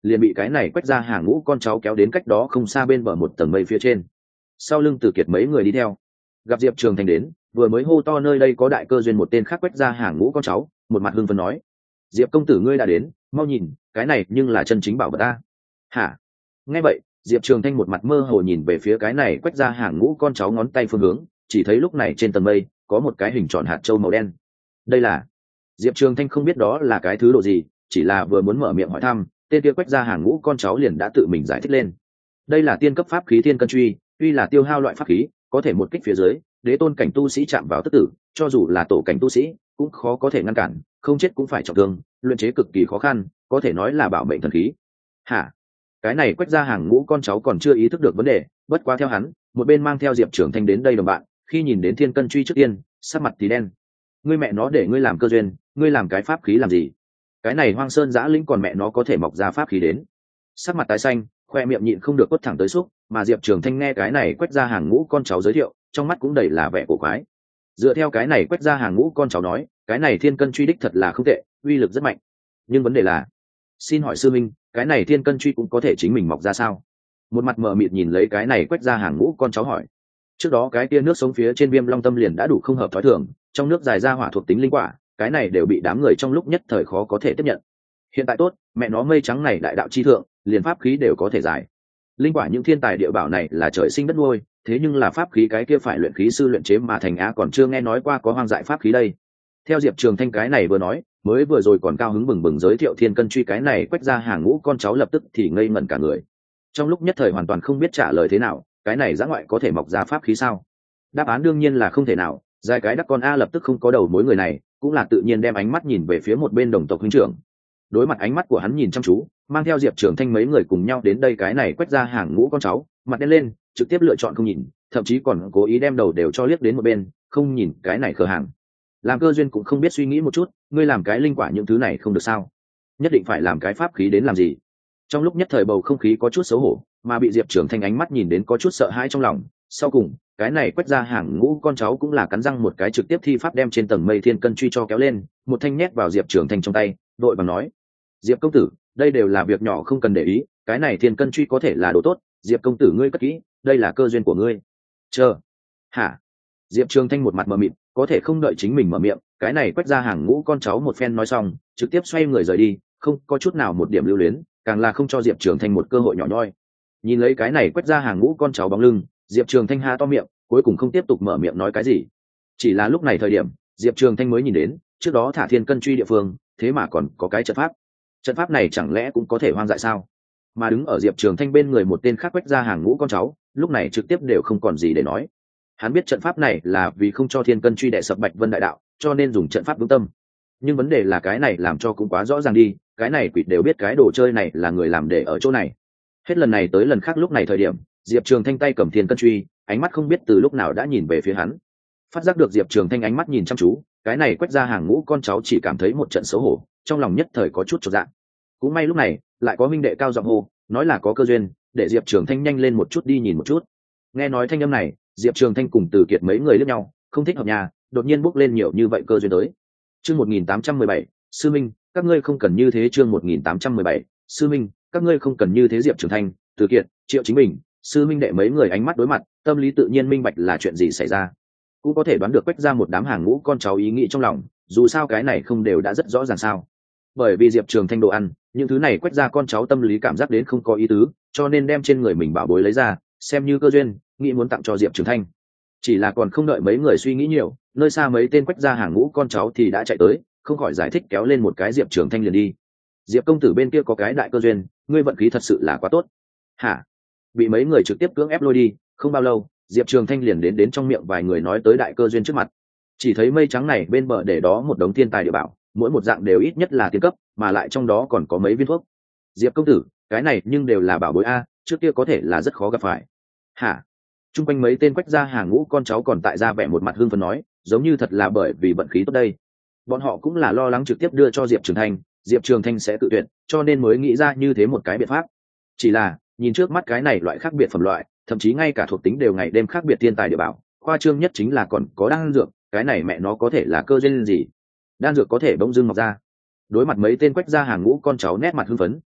liền bị cái này quét ra hàng ngũ con cháu kéo đến cách đó không xa bên bờ một tầng mây phía trên. Sau lưng Từ Kiệt mấy người đi theo. Gặp Diệp Trường Thanh đến, vừa mới hô to nơi đây có đại cơ duyên một tên khác quét ra hàng ngũ con cháu, một mặt hưng phấn nói: Diệp công tử ngươi đã đến, mau nhìn, cái này nhưng là chân chính bảo vật ta. Hả? Nghe vậy, Diệp Trường Thanh một mặt mơ hồ nhìn về phía cái này quét ra hàng ngũ con cháu ngón tay phương hướng, chỉ thấy lúc này trên tầng mây có một cái hình tròn hạt châu màu đen. Đây là... Diệp Trường Thanh không biết đó là cái thứ độ gì, chỉ là vừa muốn mở miệng hỏi thăm, tên kia quét ra hàng ngũ con cháu liền đã tự mình giải thích lên. Đây là tiên cấp pháp khí Thiên Cân Truy, tuy là tiêu hao loại pháp khí, có thể một kích phía dưới, đế tôn cảnh tu sĩ chạm vào tức tử, cho dù là tổ cảnh tu sĩ cũng khó có thể ngăn cản, không chết cũng phải trọng thương, luyện chế cực kỳ khó khăn, có thể nói là bảo mệnh thần khí. Hả? Cái này quét ra hàng ngũ con cháu còn chưa ý thức được vấn đề, bất quá theo hắn, một bên mang theo Diệp Trường Thanh đến đây đồng bạn, khi nhìn đến Thiên Cân Truy trước tiên, sắc mặt tí đen. Ngươi mẹ nó để ngươi làm cơ duyên, ngươi làm cái pháp khí làm gì? Cái này Hoang Sơn Giã Lĩnh còn mẹ nó có thể mọc ra pháp khí đến? Sắc mặt tái xanh, khoe miệng nhịn không được quất thẳng tới xúc, mà Diệp Trường Thanh nghe cái này quét ra hàng ngũ con cháu giới thiệu, trong mắt cũng đầy là vẻ cổ quái. Dựa theo cái này quét ra hàng ngũ con cháu nói, cái này Thiên Cân Truy đích thật là không tệ, uy lực rất mạnh. Nhưng vấn đề là, xin hỏi sư minh, cái này Thiên Cân Truy cũng có thể chính mình mọc ra sao? Một mặt mờ mịt nhìn lấy cái này quét ra hàng ngũ con cháu hỏi. Trước đó cái kia nước sống phía trên Viêm Long Tâm liền đã đủ không hợp thói thường, trong nước dài ra hỏa thuộc tính linh quả, cái này đều bị đám người trong lúc nhất thời khó có thể tiếp nhận. Hiện tại tốt, mẹ nó mây trắng này đại đạo chi thượng, liền pháp khí đều có thể giải. Linh quả những thiên tài địa bảo này là trời sinh đất nuôi, thế nhưng là pháp khí cái kia phải luyện khí sư luyện chế mà thành á còn chưa nghe nói qua có hoang dại pháp khí đây. Theo Diệp Trường Thanh cái này vừa nói, mới vừa rồi còn cao hứng bừng bừng giới thiệu Thiên Cân Truy cái này quét ra hàng ngũ con cháu lập tức thì ngây ngẩn cả người. Trong lúc nhất thời hoàn toàn không biết trả lời thế nào, cái này dã ngoại có thể mọc ra pháp khí sao? Đáp án đương nhiên là không thể nào, dài cái đắc con a lập tức không có đầu mối người này, cũng là tự nhiên đem ánh mắt nhìn về phía một bên đồng tộc huynh trưởng. Đối mặt ánh mắt của hắn nhìn chăm chú, mang theo Diệp Trường Thanh mấy người cùng nhau đến đây cái này quét ra hàng ngũ con cháu, mặt đen lên, trực tiếp lựa chọn không nhìn, thậm chí còn cố ý đem đầu đều cho liếc đến một bên, không nhìn cái này cửa hàng. Làm cơ duyên cũng không biết suy nghĩ một chút, ngươi làm cái linh quả những thứ này không được sao? Nhất định phải làm cái pháp khí đến làm gì? Trong lúc nhất thời bầu không khí có chút xấu hổ, mà bị Diệp Trường Thanh ánh mắt nhìn đến có chút sợ hãi trong lòng. Sau cùng, cái này quét ra hàng ngũ con cháu cũng là cắn răng một cái trực tiếp thi pháp đem trên tầng mây Thiên Cân Truy cho kéo lên, một thanh nhét vào Diệp Trường Thanh trong tay, đội bằng nói: Diệp công tử, đây đều là việc nhỏ không cần để ý, cái này Thiên Cân Truy có thể là đồ tốt, Diệp công tử ngươi cất kỹ, đây là cơ duyên của ngươi. Chờ. Hả? Diệp Trường Thanh một mặt mờ mịt, có thể không đợi chính mình mở miệng, cái này quét ra hàng ngũ con cháu một phen nói xong, trực tiếp xoay người rời đi, không có chút nào một điểm lưu luyến, càng là không cho Diệp Trường Thanh một cơ hội nhỏ nhoi. Nhìn lấy cái này quét ra hàng ngũ con cháu bóng lưng, Diệp Trường Thanh ha to miệng, cuối cùng không tiếp tục mở miệng nói cái gì. Chỉ là lúc này thời điểm, Diệp Trường Thanh mới nhìn đến, trước đó thả Thiên Cân Truy địa phương, thế mà còn có cái trận pháp. Trận pháp này chẳng lẽ cũng có thể hoang dại sao? Mà đứng ở Diệp Trường Thanh bên người một tên khác quét ra hàng ngũ con cháu, lúc này trực tiếp đều không còn gì để nói. Hắn biết trận pháp này là vì không cho Thiên Cân Truy đè sập Bạch Vân đại đạo, cho nên dùng trận pháp vững tâm. Nhưng vấn đề là cái này làm cho cũng quá rõ ràng đi, cái này quỷ đều biết cái đồ chơi này là người làm để ở chỗ này. Hết lần này tới lần khác lúc này thời điểm, Diệp Trường Thanh tay cầm Thiên Cân Truy, ánh mắt không biết từ lúc nào đã nhìn về phía hắn. Phát giác được Diệp Trường Thanh ánh mắt nhìn chăm chú, cái này quét ra hàng ngũ con cháu chỉ cảm thấy một trận xấu hổ, trong lòng nhất thời có chút chột dạ. Cũng may lúc này, lại có minh đệ cao giọng hô, nói là có cơ duyên, để Diệp Trường Thanh nhanh lên một chút đi nhìn một chút. Nghe nói thanh âm này, Diệp Trường Thanh cùng Từ Kiệt mấy người liếc nhau, không thích hợp nhà, đột nhiên bốc lên nhiều như vậy cơ duyên tới. Chương một nghìn tám trăm mười bảy, sư minh, các ngươi không cần như thế. Chương một nghìn tám trăm mười bảy, sư minh, các ngươi không cần như thế. Diệp Trường Thanh, Từ Kiệt, Triệu Chính Bình, sư minh đệ mấy người ánh mắt đối mặt, tâm lý tự nhiên minh bạch là chuyện gì xảy ra, cũng có thể đoán được quét ra một đám hàng ngũ con cháu ý nghĩ trong lòng, dù sao cái này không đều đã rất rõ ràng sao? Bởi vì Diệp Trường Thanh đồ ăn, những thứ này quét ra con cháu tâm lý cảm giác đến không có ý tứ, cho nên đem trên người mình bảo bối lấy ra, xem như cơ duyên, nghĩ muốn tặng cho Diệp Trường Thanh. Chỉ là còn không đợi mấy người suy nghĩ nhiều, nơi xa mấy tên quét ra hàng ngũ con cháu thì đã chạy tới, không khỏi giải thích kéo lên một cái Diệp Trường Thanh liền đi. Diệp công tử bên kia có cái đại cơ duyên, ngươi vận khí thật sự là quá tốt. Hả? Bị mấy người trực tiếp cưỡng ép lôi đi, không bao lâu, Diệp Trường Thanh liền đến đến trong miệng vài người nói tới đại cơ duyên trước mặt. Chỉ thấy mây trắng này bên bờ để đó một đống thiên tài địa bảo, mỗi một dạng đều ít nhất là tiên cấp, mà lại trong đó còn có mấy viên thuốc. Diệp công tử, cái này nhưng đều là bảo bối a, trước kia có thể là rất khó gặp phải. Hả? Trung quanh mấy tên quách gia hàng ngũ con cháu còn tại ra vẻ một mặt hưng phấn nói, giống như thật là bởi vì vận khí tốt đây. Bọn họ cũng là lo lắng trực tiếp đưa cho Diệp Trường Thanh, Diệp Trường Thanh sẽ tự tuyệt, cho nên mới nghĩ ra như thế một cái biện pháp. Chỉ là, nhìn trước mắt cái này loại khác biệt phẩm loại, thậm chí ngay cả thuộc tính đều ngày đêm khác biệt thiên tài địa bảo, khoa trương nhất chính là còn có đan dược, cái này mẹ nó có thể là cơ duyên gì? Đan dược có thể bỗng dưng mọc ra. Đối mặt mấy tên quách gia hàng ngũ con cháu nét mặt hưng phấn,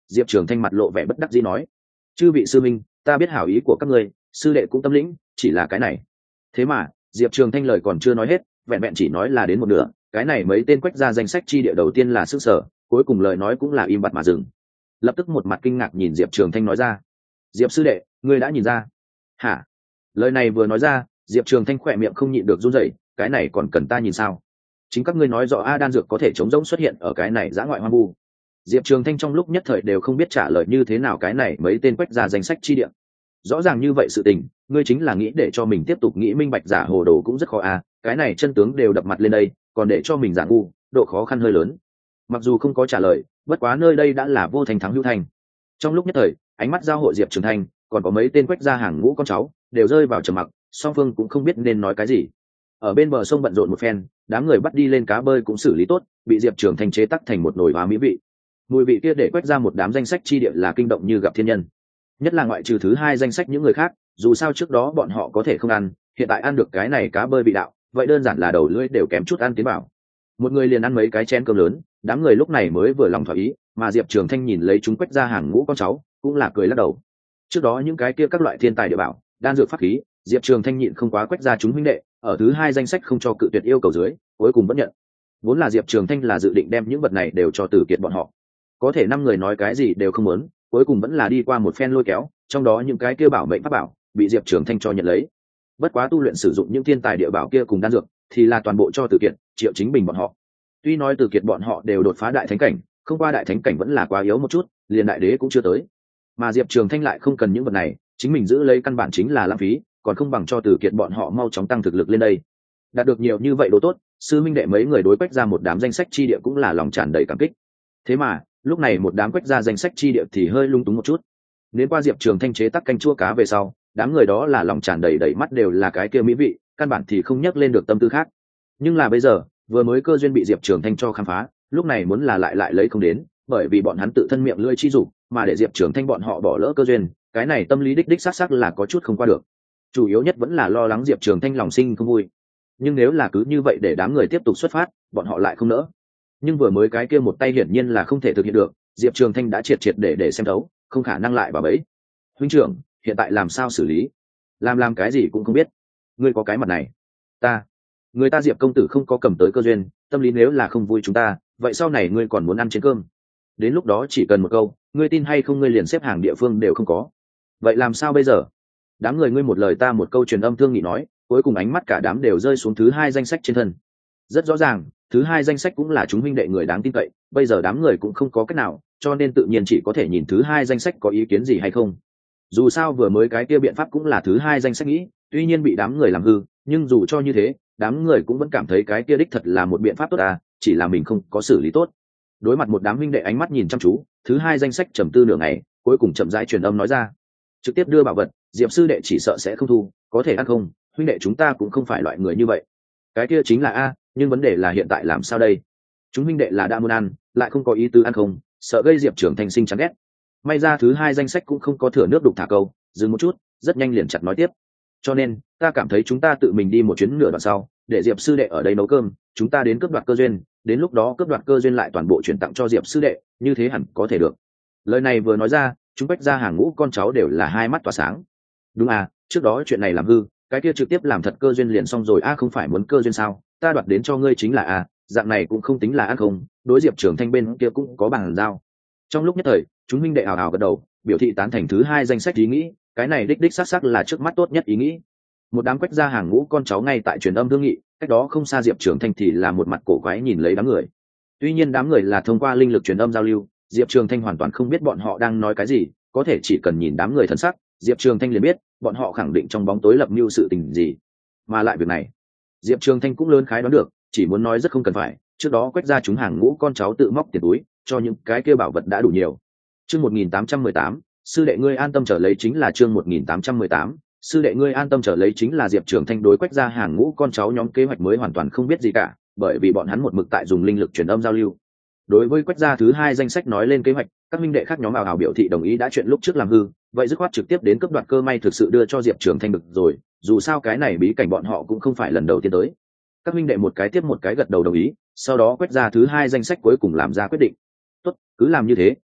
Diệp Trường Thanh mặt lộ vẻ bất đắc dĩ nói: chư vị sư minh, ta biết hảo ý của các ngươi, sư đệ cũng tâm lĩnh, chỉ là cái này. Thế mà Diệp Trường Thanh lời còn chưa nói hết, vẹn vẹn chỉ nói là đến một nửa, cái này mấy tên quách ra danh sách chi địa đầu tiên là sức sở, cuối cùng lời nói cũng là im bặt mà dừng. Lập tức một mặt kinh ngạc nhìn Diệp Trường Thanh nói ra: Diệp sư đệ, ngươi đã nhìn ra? Hả? Lời này vừa nói ra, Diệp Trường Thanh khỏe miệng không nhịn được run rẩy, cái này còn cần ta nhìn sao? Chính các ngươi nói rõ a đan dược có thể chống rỗng xuất hiện ở cái này dã ngoại hoang vu. Diệp Trường Thanh trong lúc nhất thời đều không biết trả lời như thế nào cái này mấy tên quách ra danh sách chi địa. Rõ ràng như vậy sự tình, ngươi chính là nghĩ để cho mình tiếp tục nghĩ minh bạch giả hồ đồ cũng rất khó a, cái này chân tướng đều đập mặt lên đây, còn để cho mình giả ngu, độ khó khăn hơi lớn. Mặc dù không có trả lời, bất quá nơi đây đã là vô thành thắng hữu thành. Trong lúc nhất thời, ánh mắt giao hội Diệp Trường Thanh, còn có mấy tên quách ra hàng ngũ con cháu, đều rơi vào trầm mặc, song phương cũng không biết nên nói cái gì. Ở bên bờ sông bận rộn một phen, đám người bắt đi lên cá bơi cũng xử lý tốt, bị Diệp Trường Thanh chế tắc thành một nồi hóa mỹ vị. Mùi vị kia để quét ra một đám danh sách chi địa là kinh động như gặp thiên nhân. Nhất là ngoại trừ thứ hai danh sách những người khác, dù sao trước đó bọn họ có thể không ăn, hiện tại ăn được cái này cá bơi vị đạo, vậy đơn giản là đầu lưỡi đều kém chút ăn tiến bảo. Một người liền ăn mấy cái chén cơm lớn, đám người lúc này mới vừa lòng thỏa ý, mà Diệp Trường Thanh nhìn lấy chúng quét ra hàng ngũ con cháu, cũng là cười lắc đầu. Trước đó những cái kia các loại thiên tài địa bảo, đan dược pháp khí, Diệp Trường Thanh nhịn không quá quét ra chúng huynh đệ, ở thứ hai danh sách không cho cự tuyệt yêu cầu dưới, cuối cùng vẫn nhận. Vốn là Diệp Trường Thanh là dự định đem những vật này đều cho Tử Kiệt bọn họ, có thể năm người nói cái gì đều không muốn, cuối cùng vẫn là đi qua một phen lôi kéo, trong đó những cái kia bảo mệnh pháp bảo bị Diệp Trường Thanh cho nhận lấy. Bất quá tu luyện sử dụng những thiên tài địa bảo kia cùng đan dược thì là toàn bộ cho Tử Kiệt, Triệu Chính Bình bọn họ. Tuy nói Tử Kiệt bọn họ đều đột phá đại thánh cảnh, không qua đại thánh cảnh vẫn là quá yếu một chút, liền đại đế cũng chưa tới. Mà Diệp Trường Thanh lại không cần những vật này, chính mình giữ lấy căn bản chính là lãng phí, còn không bằng cho Tử Kiệt bọn họ mau chóng tăng thực lực lên đây. Đạt được nhiều như vậy đồ tốt, sư minh đệ mấy người đối quách ra một đám danh sách chi địa cũng là lòng tràn đầy cảm kích. Thế mà lúc này một đám quách ra danh sách chi địa thì hơi lung túng một chút. Nếu qua Diệp Trường Thanh chế tắc canh chua cá về sau, đám người đó là lòng tràn đầy đầy mắt đều là cái kia mỹ vị, căn bản thì không nhắc lên được tâm tư khác. Nhưng là bây giờ, vừa mới cơ duyên bị Diệp Trường Thanh cho khám phá, lúc này muốn là lại lại lấy không đến, bởi vì bọn hắn tự thân miệng lưỡi chi dục, mà để Diệp Trường Thanh bọn họ bỏ lỡ cơ duyên, cái này tâm lý đích đích xác xác là có chút không qua được. Chủ yếu nhất vẫn là lo lắng Diệp Trường Thanh lòng sinh không vui. Nhưng nếu là cứ như vậy để đám người tiếp tục xuất phát, bọn họ lại không nỡ. Nhưng vừa mới cái kia một tay hiển nhiên là không thể thực hiện được, Diệp Trường Thanh đã triệt triệt để để xem thấu, không khả năng lại vào bẫy. Huynh trưởng, hiện tại làm sao xử lý? Làm làm cái gì cũng không biết. Ngươi có cái mặt này, ta, người ta Diệp công tử không có cầm tới cơ duyên, tâm lý nếu là không vui chúng ta, vậy sau này ngươi còn muốn ăn trên cơm. Đến lúc đó chỉ cần một câu, ngươi tin hay không ngươi liền xếp hàng địa phương đều không có. Vậy làm sao bây giờ? Đám người ngươi một lời ta một câu truyền âm thương nghị nói, cuối cùng ánh mắt cả đám đều rơi xuống thứ hai danh sách trên thân. Rất rõ ràng, thứ hai danh sách cũng là chúng huynh đệ người đáng tin cậy, bây giờ đám người cũng không có cách nào, cho nên tự nhiên chỉ có thể nhìn thứ hai danh sách có ý kiến gì hay không. Dù sao vừa mới cái kia biện pháp cũng là thứ hai danh sách nghĩ, tuy nhiên bị đám người làm hư, nhưng dù cho như thế, đám người cũng vẫn cảm thấy cái kia đích thật là một biện pháp tốt à, chỉ là mình không có xử lý tốt. Đối mặt một đám huynh đệ ánh mắt nhìn chăm chú, thứ hai danh sách trầm tư nửa ngày, cuối cùng chậm rãi truyền âm nói ra: trực tiếp đưa bảo vật, Diệp sư đệ chỉ sợ sẽ không thu, có thể ăn không? Huynh đệ chúng ta cũng không phải loại người như vậy. Cái kia chính là a, nhưng vấn đề là hiện tại làm sao đây? Chúng huynh đệ là đã muốn ăn, lại không có ý tứ ăn không, sợ gây Diệp Trường Thanh sinh chán ghét. May ra thứ hai danh sách cũng không có thừa nước đục thả câu, dừng một chút, rất nhanh liền chặt nói tiếp. Cho nên, ta cảm thấy chúng ta tự mình đi một chuyến nửa đoạn sau, để Diệp sư đệ ở đây nấu cơm, chúng ta đến cướp đoạt cơ duyên, đến lúc đó cướp đoạt cơ duyên lại toàn bộ chuyển tặng cho Diệp sư đệ, như thế hẳn có thể được. Lời này vừa nói ra, chúng bách ra hàng ngũ con cháu đều là hai mắt tỏa sáng. Đúng à, trước đó chuyện này làm hư, cái kia trực tiếp làm thật cơ duyên liền xong rồi a, không phải muốn cơ duyên sao? Ta đoạt đến cho ngươi chính là a, dạng này cũng không tính là ăn không, đối Diệp Trường Thanh bên kia cũng có bằng giao. Trong lúc nhất thời, chúng minh đệ hào hào gật đầu, biểu thị tán thành thứ hai danh sách ý nghĩ, cái này đích đích xác xác là trước mắt tốt nhất ý nghĩ. Một đám quách ra hàng ngũ con cháu ngay tại truyền âm thương nghị, cách đó không xa Diệp Trường Thanh thì là một mặt cổ quái nhìn lấy đám người. Tuy nhiên đám người là thông qua linh lực truyền âm giao lưu, Diệp Trường Thanh hoàn toàn không biết bọn họ đang nói cái gì, có thể chỉ cần nhìn đám người thân sắc, Diệp Trường Thanh liền biết bọn họ khẳng định trong bóng tối lập mưu sự tình gì. Mà lại việc này, Diệp Trường Thanh cũng lớn khái đoán được, chỉ muốn nói rất không cần phải, trước đó quách ra chúng hàng ngũ con cháu tự móc tiền túi, cho những cái kia bảo vật đã đủ nhiều. Chương một nghìn tám trăm mười tám, sư đệ ngươi an tâm trở lấy chính là chương một nghìn tám trăm mười tám, sư đệ ngươi an tâm trở lấy chính là Diệp Trường Thanh đối quách ra hàng ngũ con cháu nhóm kế hoạch mới hoàn toàn không biết gì cả, bởi vì bọn hắn một mực tại dùng linh lực truyền âm giao lưu. Đối với quách gia thứ hai danh sách nói lên kế hoạch, các minh đệ khác nhóm ảo ảo biểu thị đồng ý, đã chuyện lúc trước làm hư, vậy dứt khoát trực tiếp đến cướp đoạt cơ may thực sự đưa cho Diệp Trường Thanh được rồi, dù sao cái này bí cảnh bọn họ cũng không phải lần đầu tiên tới. Các minh đệ một cái tiếp một cái gật đầu đồng ý, sau đó quách gia thứ hai danh sách cuối cùng làm ra quyết định. Tốt, cứ làm như thế,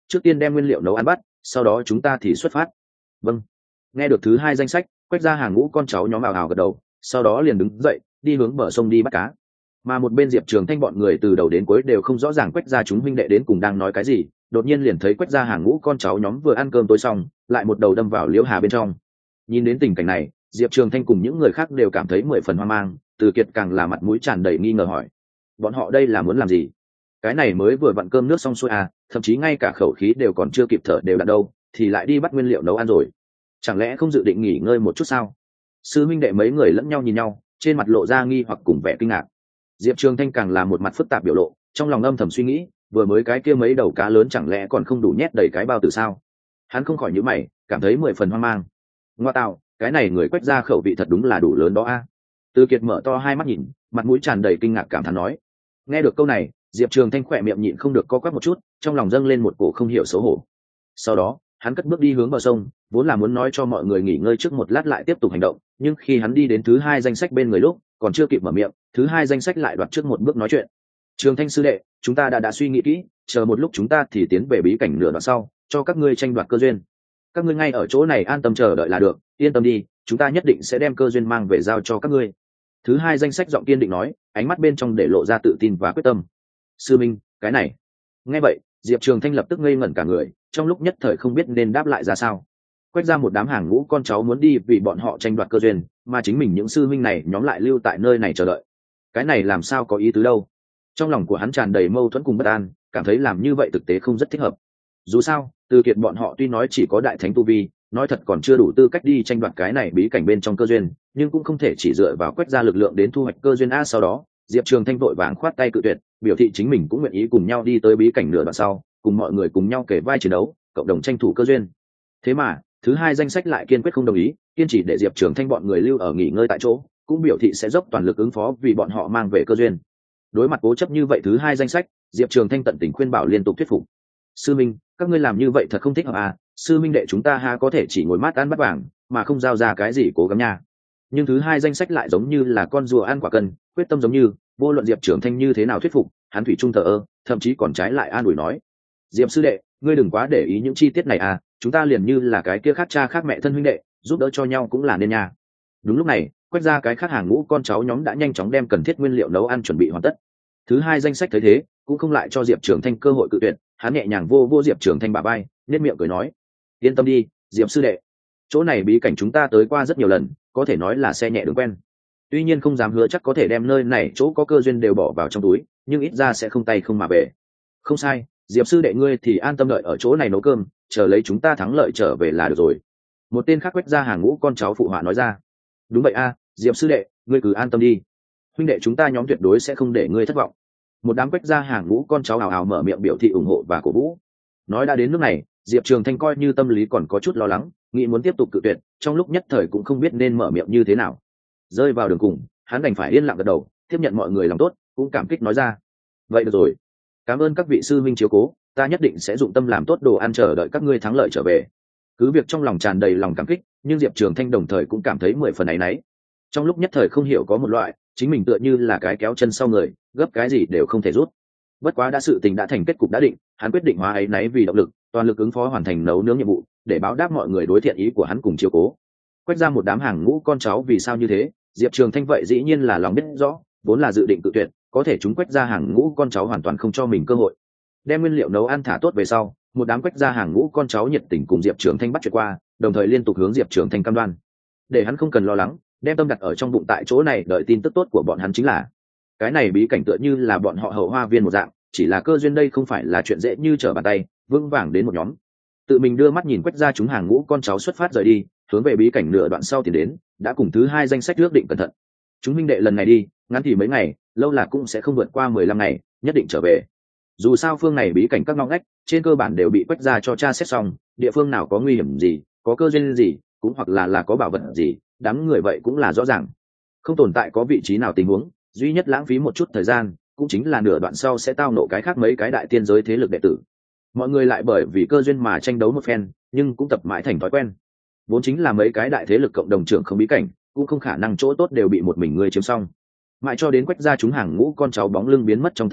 trước tiên đem nguyên liệu nấu ăn bắt, sau đó chúng ta thì xuất phát. Vâng. Nghe được thứ hai danh sách, quách ra hàng ngũ con cháu nhóm ào ào gật đầu, sau đó liền đứng dậy đi hướng bờ sông đi bắt cá. Mà một bên Diệp Trường Thanh bọn người từ đầu đến cuối đều không rõ ràng quách ra chúng huynh đệ đến cùng đang nói cái gì, đột nhiên liền thấy quách ra hàng ngũ con cháu nhóm vừa ăn cơm tối xong, lại một đầu đâm vào liễu hà bên trong. Nhìn đến tình cảnh này, Diệp Trường Thanh cùng những người khác đều cảm thấy mười phần hoang mang, Từ Kiệt càng là mặt mũi tràn đầy nghi ngờ hỏi: bọn họ đây là muốn làm gì? Cái này mới vừa vặn cơm nước xong xuôi à, thậm chí ngay cả khẩu khí đều còn chưa kịp thở đều đã đâu, thì lại đi bắt nguyên liệu nấu ăn rồi. Chẳng lẽ không dự định nghỉ ngơi một chút sao? Sư huynh đệ mấy người lẫn nhau nhìn nhau, trên mặt lộ ra nghi hoặc cùng vẻ kinh ngạc. Diệp Trường Thanh càng là một mặt phức tạp biểu lộ, trong lòng âm thầm suy nghĩ, vừa mới cái kia mấy đầu cá lớn chẳng lẽ còn không đủ nhét đầy cái bao tử sao? Hắn không khỏi nhíu mày, cảm thấy mười phần hoang mang. Ngoa tạo, cái này người quách ra khẩu vị thật đúng là đủ lớn đó a. Từ Kiệt mở to hai mắt nhìn, mặt mũi tràn đầy kinh ngạc cảm thán nói. Nghe được câu này, Diệp Trường Thanh khỏe miệng nhịn không được co quắp một chút, trong lòng dâng lên một cổ không hiểu xấu hổ. Sau đó, hắn cất bước đi hướng bờ sông, vốn là muốn nói cho mọi người nghỉ ngơi trước một lát lại tiếp tục hành động, nhưng khi hắn đi đến thứ hai danh sách bên người lúc, còn chưa kịp mở miệng, thứ hai danh sách lại đoạt trước một bước nói chuyện. Trường Thanh sư đệ, chúng ta đã đã suy nghĩ kỹ, chờ một lúc chúng ta thì tiến về bí cảnh nửa đoạn sau, cho các ngươi tranh đoạt cơ duyên. Các ngươi ngay ở chỗ này an tâm chờ đợi là được, yên tâm đi, chúng ta nhất định sẽ đem cơ duyên mang về giao cho các ngươi. Thứ hai danh sách giọng kiên định nói, ánh mắt bên trong để lộ ra tự tin và quyết tâm. Sư minh, cái này. Nghe vậy, Diệp Trường Thanh lập tức ngây ngẩn cả người, trong lúc nhất thời không biết nên đáp lại ra sao. Quét ra một đám hàng ngũ con cháu muốn đi vì bọn họ tranh đoạt cơ duyên, mà chính mình những sư minh này nhóm lại lưu tại nơi này chờ đợi. Cái này làm sao có ý tứ đâu? Trong lòng của hắn tràn đầy mâu thuẫn cùng bất an, cảm thấy làm như vậy thực tế không rất thích hợp. Dù sao, Từ Kiệt bọn họ tuy nói chỉ có đại thánh tu vi, nói thật còn chưa đủ tư cách đi tranh đoạt cái này bí cảnh bên trong cơ duyên, nhưng cũng không thể chỉ dựa vào quét ra lực lượng đến thu hoạch cơ duyên a. Sau đó, Diệp Trường Thanh vội vàng khoát tay cự tuyệt, biểu thị chính mình cũng nguyện ý cùng nhau đi tới bí cảnh nửa đoạn sau, cùng mọi người cùng nhau kể vai chiến đấu, cộng đồng tranh thủ cơ duyên. Thế mà, thứ hai danh sách lại kiên quyết không đồng ý, kiên trì để Diệp Trường Thanh bọn người lưu ở nghỉ ngơi tại chỗ, cũng biểu thị sẽ dốc toàn lực ứng phó vì bọn họ mang về cơ duyên. Đối mặt cố chấp như vậy thứ hai danh sách, Diệp Trường Thanh tận tình khuyên bảo liên tục thuyết phục. Sư minh, các ngươi làm như vậy thật không thích hợp à, sư minh đệ chúng ta ha có thể chỉ ngồi mát ăn bắt vàng, mà không giao ra cái gì cố gắng nha. Nhưng thứ hai danh sách lại giống như là con rùa ăn quả cân, quyết tâm giống như, vô luận Diệp Trường Thanh như thế nào thuyết phục, hắn thủy chung thờ ơ, thậm chí còn trái lại an ủi nói: Diệp sư đệ, ngươi đừng quá để ý những chi tiết này à, chúng ta liền như là cái kia khác cha khác mẹ thân huynh đệ, giúp đỡ cho nhau cũng là nên nha. Đúng lúc này, quét ra cái khác hàng ngũ con cháu nhóm đã nhanh chóng đem cần thiết nguyên liệu nấu ăn chuẩn bị hoàn tất. Thứ hai danh sách thấy thế, cũng không lại cho Diệp Trường Thanh cơ hội cự tuyệt, hắn nhẹ nhàng vô vô Diệp Trường Thanh bả vai, nét miệng cười nói: yên tâm đi, Diệp sư đệ, chỗ này bí cảnh chúng ta tới qua rất nhiều lần, có thể nói là xe nhẹ đường quen. Tuy nhiên không dám hứa chắc có thể đem nơi này chỗ có cơ duyên đều bỏ vào trong túi, nhưng ít ra sẽ không tay không mà về. Không sai, Diệp sư đệ ngươi thì an tâm đợi ở chỗ này nấu cơm, chờ lấy chúng ta thắng lợi trở về là được rồi. Một tên khác quét ra hàng ngũ con cháu phụ họa nói ra. Đúng vậy a, Diệp sư đệ, ngươi cứ an tâm đi, huynh đệ chúng ta nhóm tuyệt đối sẽ không để ngươi thất vọng. Một đám quét ra hàng ngũ con cháu ào ào mở miệng biểu thị ủng hộ và cổ vũ. Nói đã đến nước này, Diệp Trường Thanh coi như tâm lý còn có chút lo lắng, nghĩ muốn tiếp tục cự tuyệt, trong lúc nhất thời cũng không biết nên mở miệng như thế nào. Rơi vào đường cùng, hắn đành phải yên lặng gật đầu, tiếp nhận mọi người lòng tốt, cũng cảm kích nói ra: vậy được rồi, cảm ơn các vị sư huynh chiếu cố, ta nhất định sẽ dụng tâm làm tốt đồ ăn chờ đợi các ngươi thắng lợi trở về. Cứ việc trong lòng tràn đầy lòng cảm kích, nhưng Diệp Trường Thanh đồng thời cũng cảm thấy mười phần áy náy. Trong lúc nhất thời không hiểu có một loại, chính mình tựa như là cái kéo chân sau người, gấp cái gì đều không thể rút. Bất quá đã sự tình đã thành kết cục đã định, hắn quyết định hóa áy náy vì động lực, toàn lực ứng phó hoàn thành nấu nướng nhiệm vụ, để báo đáp mọi người đối thiện ý của hắn cùng chiếu cố. Quét ra một đám hàng ngũ con cháu vì sao như thế, Diệp Trường Thanh vậy dĩ nhiên là lòng biết rõ, vốn là dự định tự tuyệt, có thể chúng quét ra hàng ngũ con cháu hoàn toàn không cho mình cơ hội. Đem nguyên liệu nấu ăn thả tốt về sau, một đám quét ra hàng ngũ con cháu nhiệt tình cùng Diệp Trường Thanh bắt chuyện qua, đồng thời liên tục hướng Diệp Trường Thanh cam đoan, để hắn không cần lo lắng, đem tâm đặt ở trong bụng tại chỗ này đợi tin tức tốt của bọn hắn chính là. Cái này bí cảnh tựa như là bọn họ hậu hoa viên một dạng, chỉ là cơ duyên đây không phải là chuyện dễ như trở bàn tay, vững vàng đến một nhóm. Tự mình đưa mắt nhìn quét ra chúng hàng ngũ con cháu xuất phát rời đi, hướng về bí cảnh nửa đoạn sau tiến đến, đã cùng thứ hai danh sách ước định cẩn thận. Chúng minh đệ lần này đi, ngắn thì mấy ngày, lâu là cũng sẽ không vượt qua mười lăm ngày, nhất định trở về. Dù sao phương này bí cảnh các ngóc ngách, trên cơ bản đều bị quét ra cho tra xét xong, địa phương nào có nguy hiểm gì, có cơ duyên gì, cũng hoặc là là có bảo vật gì, đám người vậy cũng là rõ ràng. Không tồn tại có vị trí nào tình huống, duy nhất lãng phí một chút thời gian, cũng chính là nửa đoạn sau sẽ tao nộ cái khác mấy cái đại tiên giới thế lực đệ tử. Mọi người lại bởi vì cơ duyên mà tranh đấu một phen, nhưng cũng tập mãi thành thói quen. Vốn chính là mấy cái đại thế lực cộng đồng trưởng không bí cảnh, cũng không khả năng chỗ tốt đều bị một mình người chiếm xong. Mãi cho đến quét ra chúng hàng ngũ con cháu bóng lưng biến mất trong tầm mắt,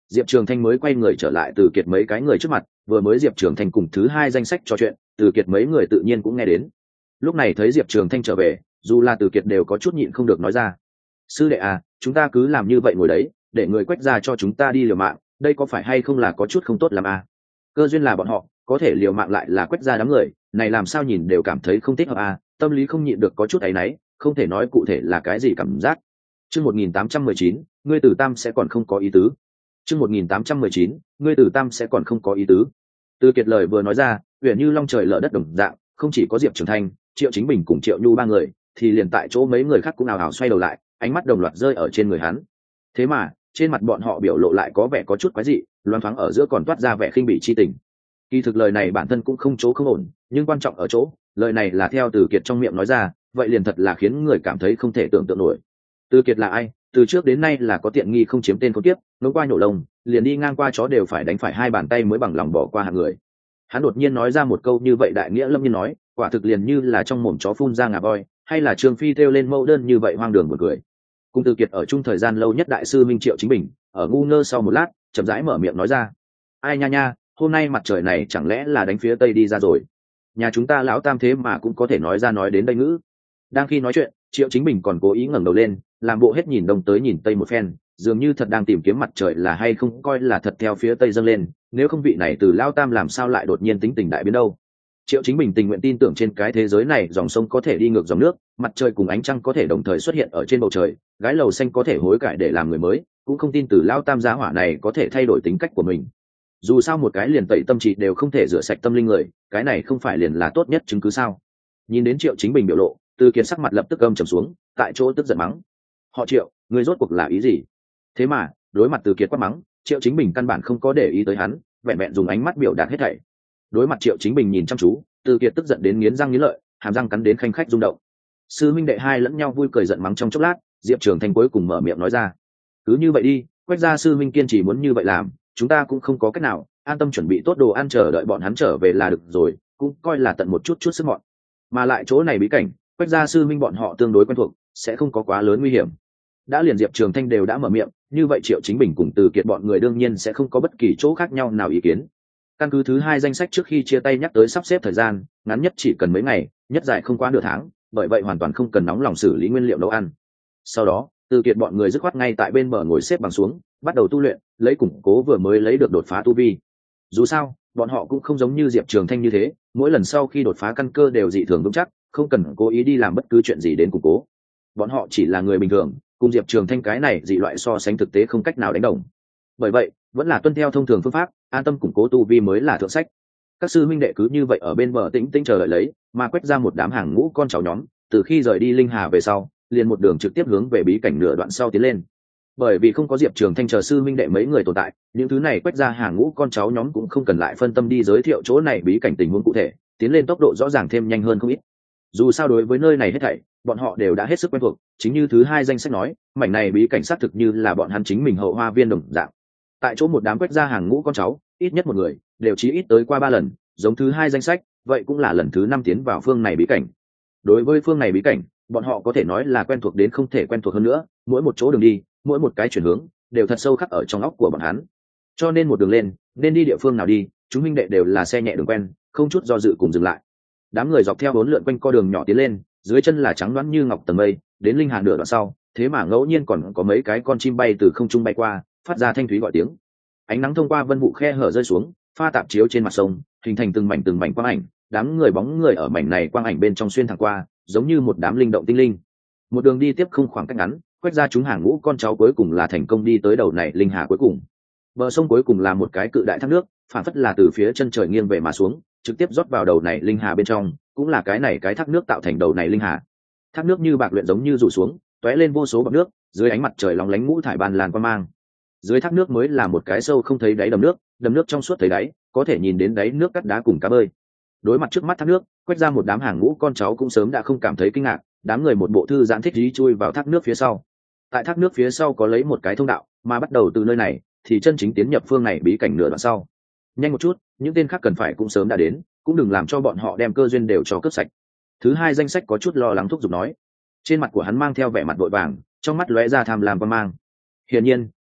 Diệp Trường Thanh mới quay người trở lại Từ Kiệt mấy cái người trước mặt, vừa mới Diệp Trường Thanh cùng thứ hai danh sách trò chuyện, Từ Kiệt mấy người tự nhiên cũng nghe đến. Lúc này thấy Diệp Trường Thanh trở về, dù là Từ Kiệt đều có chút nhịn không được nói ra: sư đệ à, chúng ta cứ làm như vậy ngồi đấy, để người Quách gia cho chúng ta đi liều mạng, đây có phải hay không là có chút không tốt làm à? Cơ duyên là bọn họ, có thể liều mạng lại là Quách gia đám người, này làm sao nhìn đều cảm thấy không thích hợp à, tâm lý không nhịn được có chút áy náy, không thể nói cụ thể là cái gì cảm giác. Chương một nghìn tám trăm mười chín, ngươi Từ Tam sẽ còn không có ý tứ. Chương một nghìn tám trăm mười chín, ngươi Từ Tam sẽ còn không có ý tứ. Từ Kiệt lời vừa nói ra, uyển như long trời lở đất đồng dạng, không chỉ có Diệp Trường Thanh, Triệu Chính Bình cùng Triệu Nhu ba người, thì liền tại chỗ mấy người khác cũng ào ào xoay đầu lại, ánh mắt đồng loạt rơi ở trên người hắn. Thế mà, trên mặt bọn họ biểu lộ lại có vẻ có chút quái dị, loáng thoáng ở giữa còn toát ra vẻ khinh bỉ chi tình. Kỳ thực lời này bản thân cũng không chỗ không ổn, nhưng quan trọng ở chỗ, lời này là theo Từ Kiệt trong miệng nói ra, vậy liền thật là khiến người cảm thấy không thể tưởng tượng nổi. Từ Kiệt là ai? Từ trước đến nay là có tiện nghi không chiếm tên con tiếp, nối qua nhổ lông, liền đi ngang qua chó đều phải đánh phải hai bàn tay mới bằng lòng bỏ qua hạng người. Hắn đột nhiên nói ra một câu như vậy đại nghĩa lâm nhiên nói, quả thực liền như là trong mồm chó phun ra ngà voi, hay là Trương Phi thêu lên mẫu đơn như vậy hoang đường một người. Cùng Từ Kiệt ở chung thời gian lâu nhất đại sư Minh Triệu Chính Bình, ở ngu ngơ sau một lát, chậm rãi mở miệng nói ra: ai nha nha, hôm nay mặt trời này chẳng lẽ là đánh phía tây đi ra rồi? Nhà chúng ta lão Tam thế mà cũng có thể nói ra nói đến đây ngữ. Đang khi nói chuyện, Triệu Chính Bình còn cố ý ngẩng đầu lên, làm bộ hết nhìn đông tới nhìn tây một phen, dường như thật đang tìm kiếm mặt trời là hay không coi là thật theo phía tây dâng lên, nếu không vị này từ lão Tam làm sao lại đột nhiên tính tình đại biến đâu. Triệu Chính Bình tình nguyện tin tưởng trên cái thế giới này dòng sông có thể đi ngược dòng nước, mặt trời cùng ánh trăng có thể đồng thời xuất hiện ở trên bầu trời, gái lầu xanh có thể hối cải để làm người mới, cũng không tin từ lão Tam giá hỏa này có thể thay đổi tính cách của mình. Dù sao một cái liền tẩy tâm trí đều không thể rửa sạch tâm linh người, cái này không phải liền là tốt nhất chứng cứ sao? Nhìn đến Triệu Chính Bình biểu lộ, Từ Kiệt sắc mặt lập tức âm trầm xuống, tại chỗ tức giận mắng: họ Triệu, ngươi rốt cuộc là ý gì? Thế mà đối mặt Từ Kiệt quát mắng, Triệu Chính Bình căn bản không có để ý tới hắn, vẹn vẹn dùng ánh mắt biểu đạt hết thảy. Đối mặt Triệu Chính Bình nhìn chăm chú, Từ Kiệt tức giận đến nghiến răng nghiến lợi, hàm răng cắn đến khanh khách rung động. Sư minh đệ hai lẫn nhau vui cười giận mắng trong chốc lát, Diệp Trường Thanh cuối cùng mở miệng nói ra: cứ như vậy đi, Quách gia sư minh kiên trì muốn như vậy làm, chúng ta cũng không có cách nào, an tâm chuẩn bị tốt đồ ăn chờ đợi bọn hắn trở về là được rồi, cũng coi là tận một chút chút sức mọn. Mà lại chỗ này bí cảnh, Quách gia sư minh bọn họ tương đối quen thuộc, sẽ không có quá lớn nguy hiểm. Đã liền Diệp Trường Thanh đều đã mở miệng, như vậy Triệu Chính Bình cùng Từ Kiệt bọn người đương nhiên sẽ không có bất kỳ chỗ khác nhau nào ý kiến. Căn cứ thứ hai danh sách trước khi chia tay nhắc tới sắp xếp thời gian, ngắn nhất chỉ cần mấy ngày, nhất dài không quá nửa tháng, bởi vậy hoàn toàn không cần nóng lòng xử lý nguyên liệu nấu ăn. Sau đó, Từ Kiệt bọn người dứt khoát ngay tại bên bờ ngồi xếp bằng xuống, bắt đầu tu luyện, lấy củng cố vừa mới lấy được đột phá tu vi. Dù sao, bọn họ cũng không giống như Diệp Trường Thanh như thế, mỗi lần sau khi đột phá căn cơ đều dị thường vững chắc, không cần cố ý đi làm bất cứ chuyện gì đến củng cố. Bọn họ chỉ là người bình thường, cùng Diệp Trường Thanh cái này dị loại so sánh thực tế không cách nào đánh đồng. Bởi vậy, vẫn là tuân theo thông thường phương pháp, an tâm củng cố tu vi mới là thượng sách. Các sư huynh đệ cứ như vậy ở bên bờ tĩnh tĩnh chờ đợi lấy, mà Quách ra một đám hàng ngũ con cháu nhóm, từ khi rời đi Linh Hà về sau, liền một đường trực tiếp hướng về bí cảnh nửa đoạn sau tiến lên. Bởi vì không có Diệp Trường Thanh chờ sư huynh đệ mấy người tồn tại, những thứ này Quách ra hàng ngũ con cháu nhóm cũng không cần lại phân tâm đi giới thiệu chỗ này bí cảnh tình huống cụ thể, tiến lên tốc độ rõ ràng thêm nhanh hơn không ít. Dù sao đối với nơi này hết thảy, bọn họ đều đã hết sức quen thuộc, chính như thứ hai danh sách nói, mảnh này bí cảnh xác thực như là bọn hắn chính mình hậu hoa viên đồng dạng. Tại chỗ một đám Quách ra hàng ngũ con cháu, ít nhất một người, đều chí ít tới qua ba lần, giống thứ hai danh sách, vậy cũng là lần thứ năm tiến vào phương này bí cảnh. Đối với phương này bí cảnh, bọn họ có thể nói là quen thuộc đến không thể quen thuộc hơn nữa, mỗi một chỗ đường đi, mỗi một cái chuyển hướng, đều thật sâu khắc ở trong óc của bọn hắn. Cho nên một đường lên, nên đi địa phương nào đi, chúng minh đệ đều là xe nhẹ đường quen, không chút do dự cùng dừng lại. Đám người dọc theo bốn lượn quanh co đường nhỏ tiến lên, dưới chân là trắng loáng như ngọc tầng mây, đến Linh Hà nửa đoạn sau, thế mà ngẫu nhiên còn có mấy cái con chim bay từ không trung bay qua, phát ra thanh thúy gọi tiếng. Ánh nắng thông qua vân vụ khe hở rơi xuống, pha tạp chiếu trên mặt sông, hình thành từng mảnh từng mảnh quang ảnh, đám người bóng người ở mảnh này quang ảnh bên trong xuyên thẳng qua, giống như một đám linh động tinh linh. Một đường đi tiếp không khoảng cách ngắn, Quách ra chúng hàng ngũ con cháu cuối cùng là thành công đi tới đầu này Linh Hà cuối cùng. Bờ sông cuối cùng là một cái cự đại thác nước, phản phất là từ phía chân trời nghiêng về mà xuống, trực tiếp rót vào đầu này Linh Hà bên trong, cũng là cái này cái thác nước tạo thành đầu này Linh Hà. Thác nước như bạc luyện giống như rủ xuống, tóe lên vô số bọt nước, dưới ánh mặt trời lóng lánh ngũ thải ban lan quang mang. Dưới thác nước mới là một cái sâu không thấy đáy đầm nước, đầm nước trong suốt thấy đáy, có thể nhìn đến đáy nước cắt đá cùng cá bơi. Đối mặt trước mắt thác nước, Quách ra một đám hàng ngũ con cháu cũng sớm đã không cảm thấy kinh ngạc, đám người một bộ thư giãn thích dí chui vào thác nước phía sau. Tại thác nước phía sau có lấy một cái thông đạo, mà bắt đầu từ nơi này thì chân chính tiến nhập phương này bí cảnh nửa đoạn sau. Nhanh một chút, những tên khác cần phải cũng sớm đã đến, cũng đừng làm cho bọn họ đem cơ duyên đều cho cướp sạch. Thứ hai danh sách có chút lo lắng thúc giục nói. Trên mặt của hắn mang theo vẻ mặt vội vàng, trong mắt lóe ra tham lam và mang. Hiển nhiên,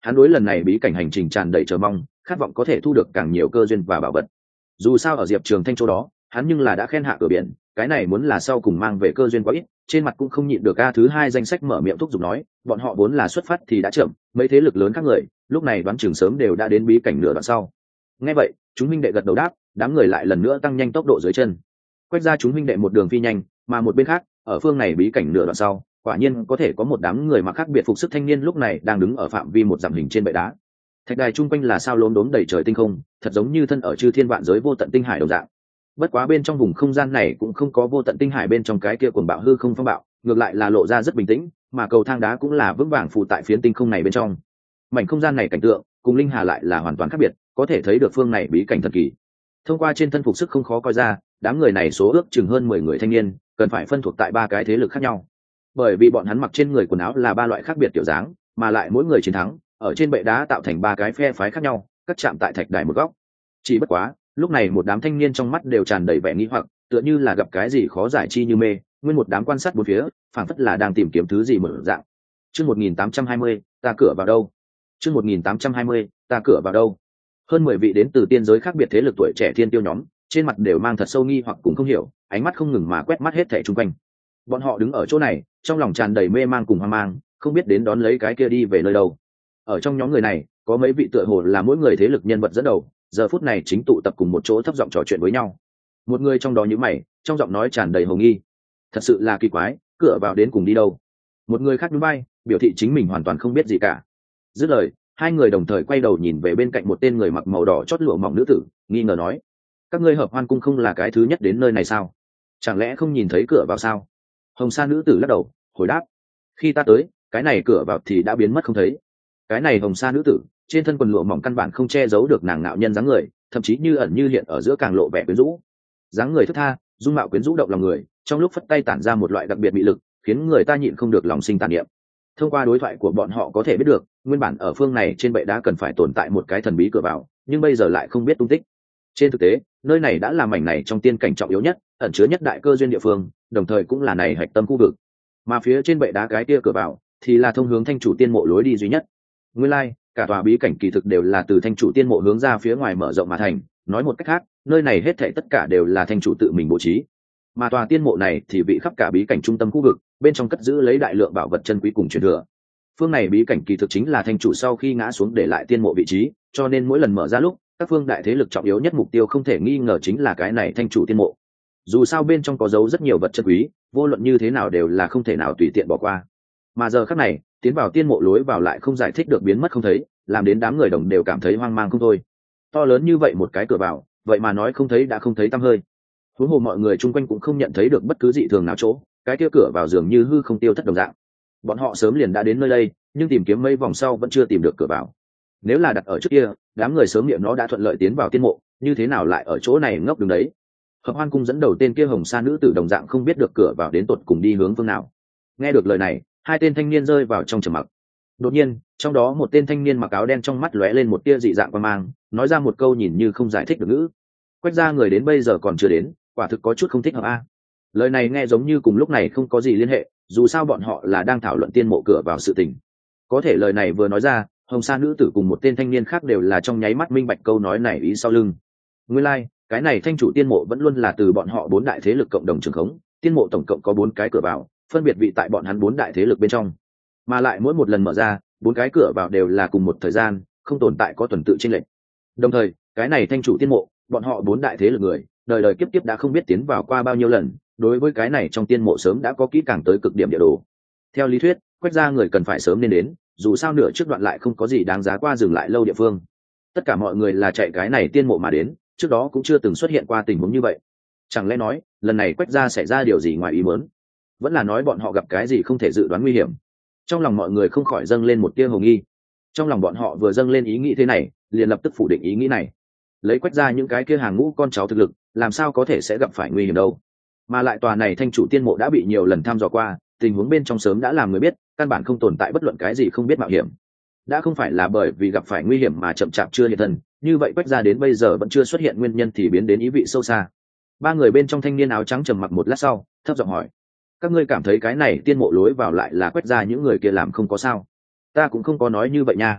hắn đối lần này bí cảnh hành trình tràn đầy chờ mong, khát vọng có thể thu được càng nhiều cơ duyên và bảo vật. Dù sao ở Diệp Trường Thanh chỗ đó, hắn nhưng là đã khen hạ cửa biển, cái này muốn là sau cùng mang về cơ duyên quá ít, trên mặt cũng không nhịn được. A thứ hai danh sách mở miệng thúc giục nói, bọn họ vốn là xuất phát thì đã chậm, mấy thế lực lớn các người, lúc này đoán chừng sớm đều đã đến bí cảnh nửa đoạn sau. Nghe vậy, chúng huynh đệ gật đầu đáp, đám người lại lần nữa tăng nhanh tốc độ dưới chân. Quét ra chúng huynh đệ một đường phi nhanh, mà một bên khác, ở phương này bí cảnh nửa đoạn sau, quả nhiên có thể có một đám người mặc khác biệt phục sức thanh niên lúc này đang đứng ở phạm vi một dặm hình trên bệ đá. Thạch đài chung quanh là sao lốm đốm đầy trời tinh không, thật giống như thân ở chư thiên vạn giới vô tận tinh hải đồng dạng. Bất quá bên trong vùng không gian này cũng không có vô tận tinh hải bên trong cái kia cuồng bạo hư không phong bạo, ngược lại là lộ ra rất bình tĩnh, mà cầu thang đá cũng là vững vàng phụ tại phiến tinh không này bên trong. Mảnh không gian này cảnh tượng cùng linh hà lại là hoàn toàn khác biệt, có thể thấy được phương này bí cảnh thần kỳ. Thông qua trên thân phục sức không khó coi ra, đám người này số ước chừng hơn mười người thanh niên, cần phải phân thuộc tại ba cái thế lực khác nhau. Bởi vì bọn hắn mặc trên người quần áo là ba loại khác biệt kiểu dáng, mà lại mỗi người chiến thắng, ở trên bệ đá tạo thành ba cái phe phái khác nhau, cắt chạm tại thạch đài một góc. Chỉ bất quá, lúc này một đám thanh niên trong mắt đều tràn đầy vẻ nghi hoặc, tựa như là gặp cái gì khó giải chi như mê, nguyên một đám quan sát bốn phía, phảng phất là đang tìm kiếm thứ gì mở dạng. Chương một nghìn tám trăm hai mươi, ta cửa vào đâu? Chương một nghìn tám trăm hai mươi, ta cửa vào đâu? Hơn mười vị đến từ tiên giới khác biệt thế lực tuổi trẻ thiên tiêu nhóm, trên mặt đều mang thật sâu nghi hoặc cũng không hiểu, ánh mắt không ngừng mà quét mắt hết thảy xung quanh. Bọn họ đứng ở chỗ này, trong lòng tràn đầy mê mang cùng hoang mang, không biết đến đón lấy cái kia đi về nơi đâu. Ở trong nhóm người này, có mấy vị tựa hồ là mỗi người thế lực nhân vật dẫn đầu, giờ phút này chính tụ tập cùng một chỗ thấp giọng trò chuyện với nhau. Một người trong đó nhíu mày, trong giọng nói tràn đầy hồ nghi. Thật sự là kỳ quái, cửa vào đến cùng đi đâu? Một người khác nhún vai, biểu thị chính mình hoàn toàn không biết gì cả. Dứt lời, hai người đồng thời quay đầu nhìn về bên cạnh một tên người mặc màu đỏ chót lụa mỏng nữ tử, nghi ngờ nói: các ngươi Hợp Hoan cung không là cái thứ nhất đến nơi này sao? Chẳng lẽ không nhìn thấy cửa vào sao? Hồng sa nữ tử lắc đầu, hồi đáp: khi ta tới, cái này cửa vào thì đã biến mất không thấy. Cái này hồng sa nữ tử, trên thân quần lụa mỏng căn bản không che giấu được nàng ngạo nhân dáng người, thậm chí như ẩn như hiện ở giữa càng lộ vẻ quyến rũ. Dáng người thướt tha, dung mạo quyến rũ động lòng người, trong lúc phất tay tản ra một loại đặc biệt mị lực, khiến người ta nhịn không được lòng sinh tàn niệm. Thông qua đối thoại của bọn họ có thể biết được, nguyên bản ở phương này trên bệ đá cần phải tồn tại một cái thần bí cửa vào, nhưng bây giờ lại không biết tung tích. Trên thực tế, nơi này đã là mảnh này trong tiên cảnh trọng yếu nhất, ẩn chứa nhất đại cơ duyên địa phương, đồng thời cũng là này hạch tâm khu vực. Mà phía trên bệ đá cái kia cửa vào, thì là thông hướng thanh chủ tiên mộ lối đi duy nhất. Nguyên lai, like, cả tòa bí cảnh kỳ thực đều là từ thanh chủ tiên mộ hướng ra phía ngoài mở rộng mà thành, nói một cách khác, nơi này hết thảy tất cả đều là thanh chủ tự mình bố trí. Mà tòa tiên mộ này thì vị khắp cả bí cảnh trung tâm khu vực, bên trong cất giữ lấy đại lượng bảo vật chân quý cùng truyền thừa. Phương này bí cảnh kỳ thực chính là thanh chủ sau khi ngã xuống để lại tiên mộ vị trí, cho nên mỗi lần mở ra lúc, các phương đại thế lực trọng yếu nhất mục tiêu không thể nghi ngờ chính là cái này thanh chủ tiên mộ. Dù sao bên trong có giấu rất nhiều vật chân quý, vô luận như thế nào đều là không thể nào tùy tiện bỏ qua. Mà giờ khắc này, tiến vào tiên mộ lối vào lại không giải thích được biến mất không thấy, làm đến đám người đồng đều cảm thấy hoang mang không thôi. To lớn như vậy một cái cửa vào, vậy mà nói không thấy đã không thấy tăm hơi. Huống hồ mọi người chung quanh cũng không nhận thấy được bất cứ dị thường nào chỗ, cái kia cửa vào dường như hư không tiêu thất đồng dạng. Bọn họ sớm liền đã đến nơi đây, nhưng tìm kiếm mấy vòng sau vẫn chưa tìm được cửa vào. Nếu là đặt ở trước kia, đám người sớm miệng nó đã thuận lợi tiến vào tiên mộ, như thế nào lại ở chỗ này ngốc đứng đấy? Hợp Hoan cung dẫn đầu tên kia hồng sa nữ tử đồng dạng không biết được cửa vào đến tột cùng đi hướng phương nào. Nghe được lời này, hai tên thanh niên rơi vào trong trầm mặc. Đột nhiên, trong đó một tên thanh niên mặc áo đen trong mắt lóe lên một tia dị dạng quan mang, nói ra một câu nhìn như không giải thích được ngữ. Quách gia người đến bây giờ còn chưa đến, quả thực có chút không thích hợp a. Lời này nghe giống như cùng lúc này không có gì liên hệ, dù sao bọn họ là đang thảo luận tiên mộ cửa vào sự tình. Có thể lời này vừa nói ra, hồng sa nữ tử cùng một tên thanh niên khác đều là trong nháy mắt minh bạch câu nói này ý sau lưng. Nguyên lai, like, cái này thanh chủ tiên mộ vẫn luôn là từ bọn họ bốn đại thế lực cộng đồng trường khống, tiên mộ tổng cộng có bốn cái cửa vào, phân biệt vị tại bọn hắn bốn đại thế lực bên trong. Mà lại mỗi một lần mở ra, bốn cái cửa vào đều là cùng một thời gian, không tồn tại có tuần tự chênh lệch. Đồng thời, cái này thanh chủ tiên mộ, bọn họ bốn đại thế lực người, đời đời kiếp kiếp đã không biết tiến vào qua bao nhiêu lần, đối với cái này trong tiên mộ sớm đã có kỹ càng tới cực điểm địa đồ. Theo lý thuyết, Quách gia người cần phải sớm nên đến, dù sao nửa trước đoạn lại không có gì đáng giá qua dừng lại lâu địa phương. Tất cả mọi người là chạy cái này tiên mộ mà đến, trước đó cũng chưa từng xuất hiện qua tình huống như vậy. Chẳng lẽ nói, lần này Quách gia xảy ra điều gì ngoài ý muốn? Vẫn là nói bọn họ gặp cái gì không thể dự đoán nguy hiểm? Trong lòng mọi người không khỏi dâng lên một tia hồ nghi. Trong lòng bọn họ vừa dâng lên ý nghĩ thế này, liền lập tức phủ định ý nghĩ này. Lấy Quách gia những cái kia hàng ngũ con cháu thực lực, làm sao có thể sẽ gặp phải nguy hiểm đâu? Mà lại tòa này thanh chủ tiên mộ đã bị nhiều lần thăm dò qua, tình huống bên trong sớm đã làm người biết, căn bản không tồn tại bất luận cái gì không biết mạo hiểm. Đã không phải là bởi vì gặp phải nguy hiểm mà chậm chạp chưa hiện thân, như vậy Quách gia đến bây giờ vẫn chưa xuất hiện nguyên nhân thì biến đến ý vị sâu xa. Ba người bên trong thanh niên áo trắng trầm mặc một lát sau, thấp giọng hỏi: các ngươi cảm thấy cái này tiên mộ lối vào lại là Quách gia những người kia làm không có sao? Ta cũng không có nói như vậy nha.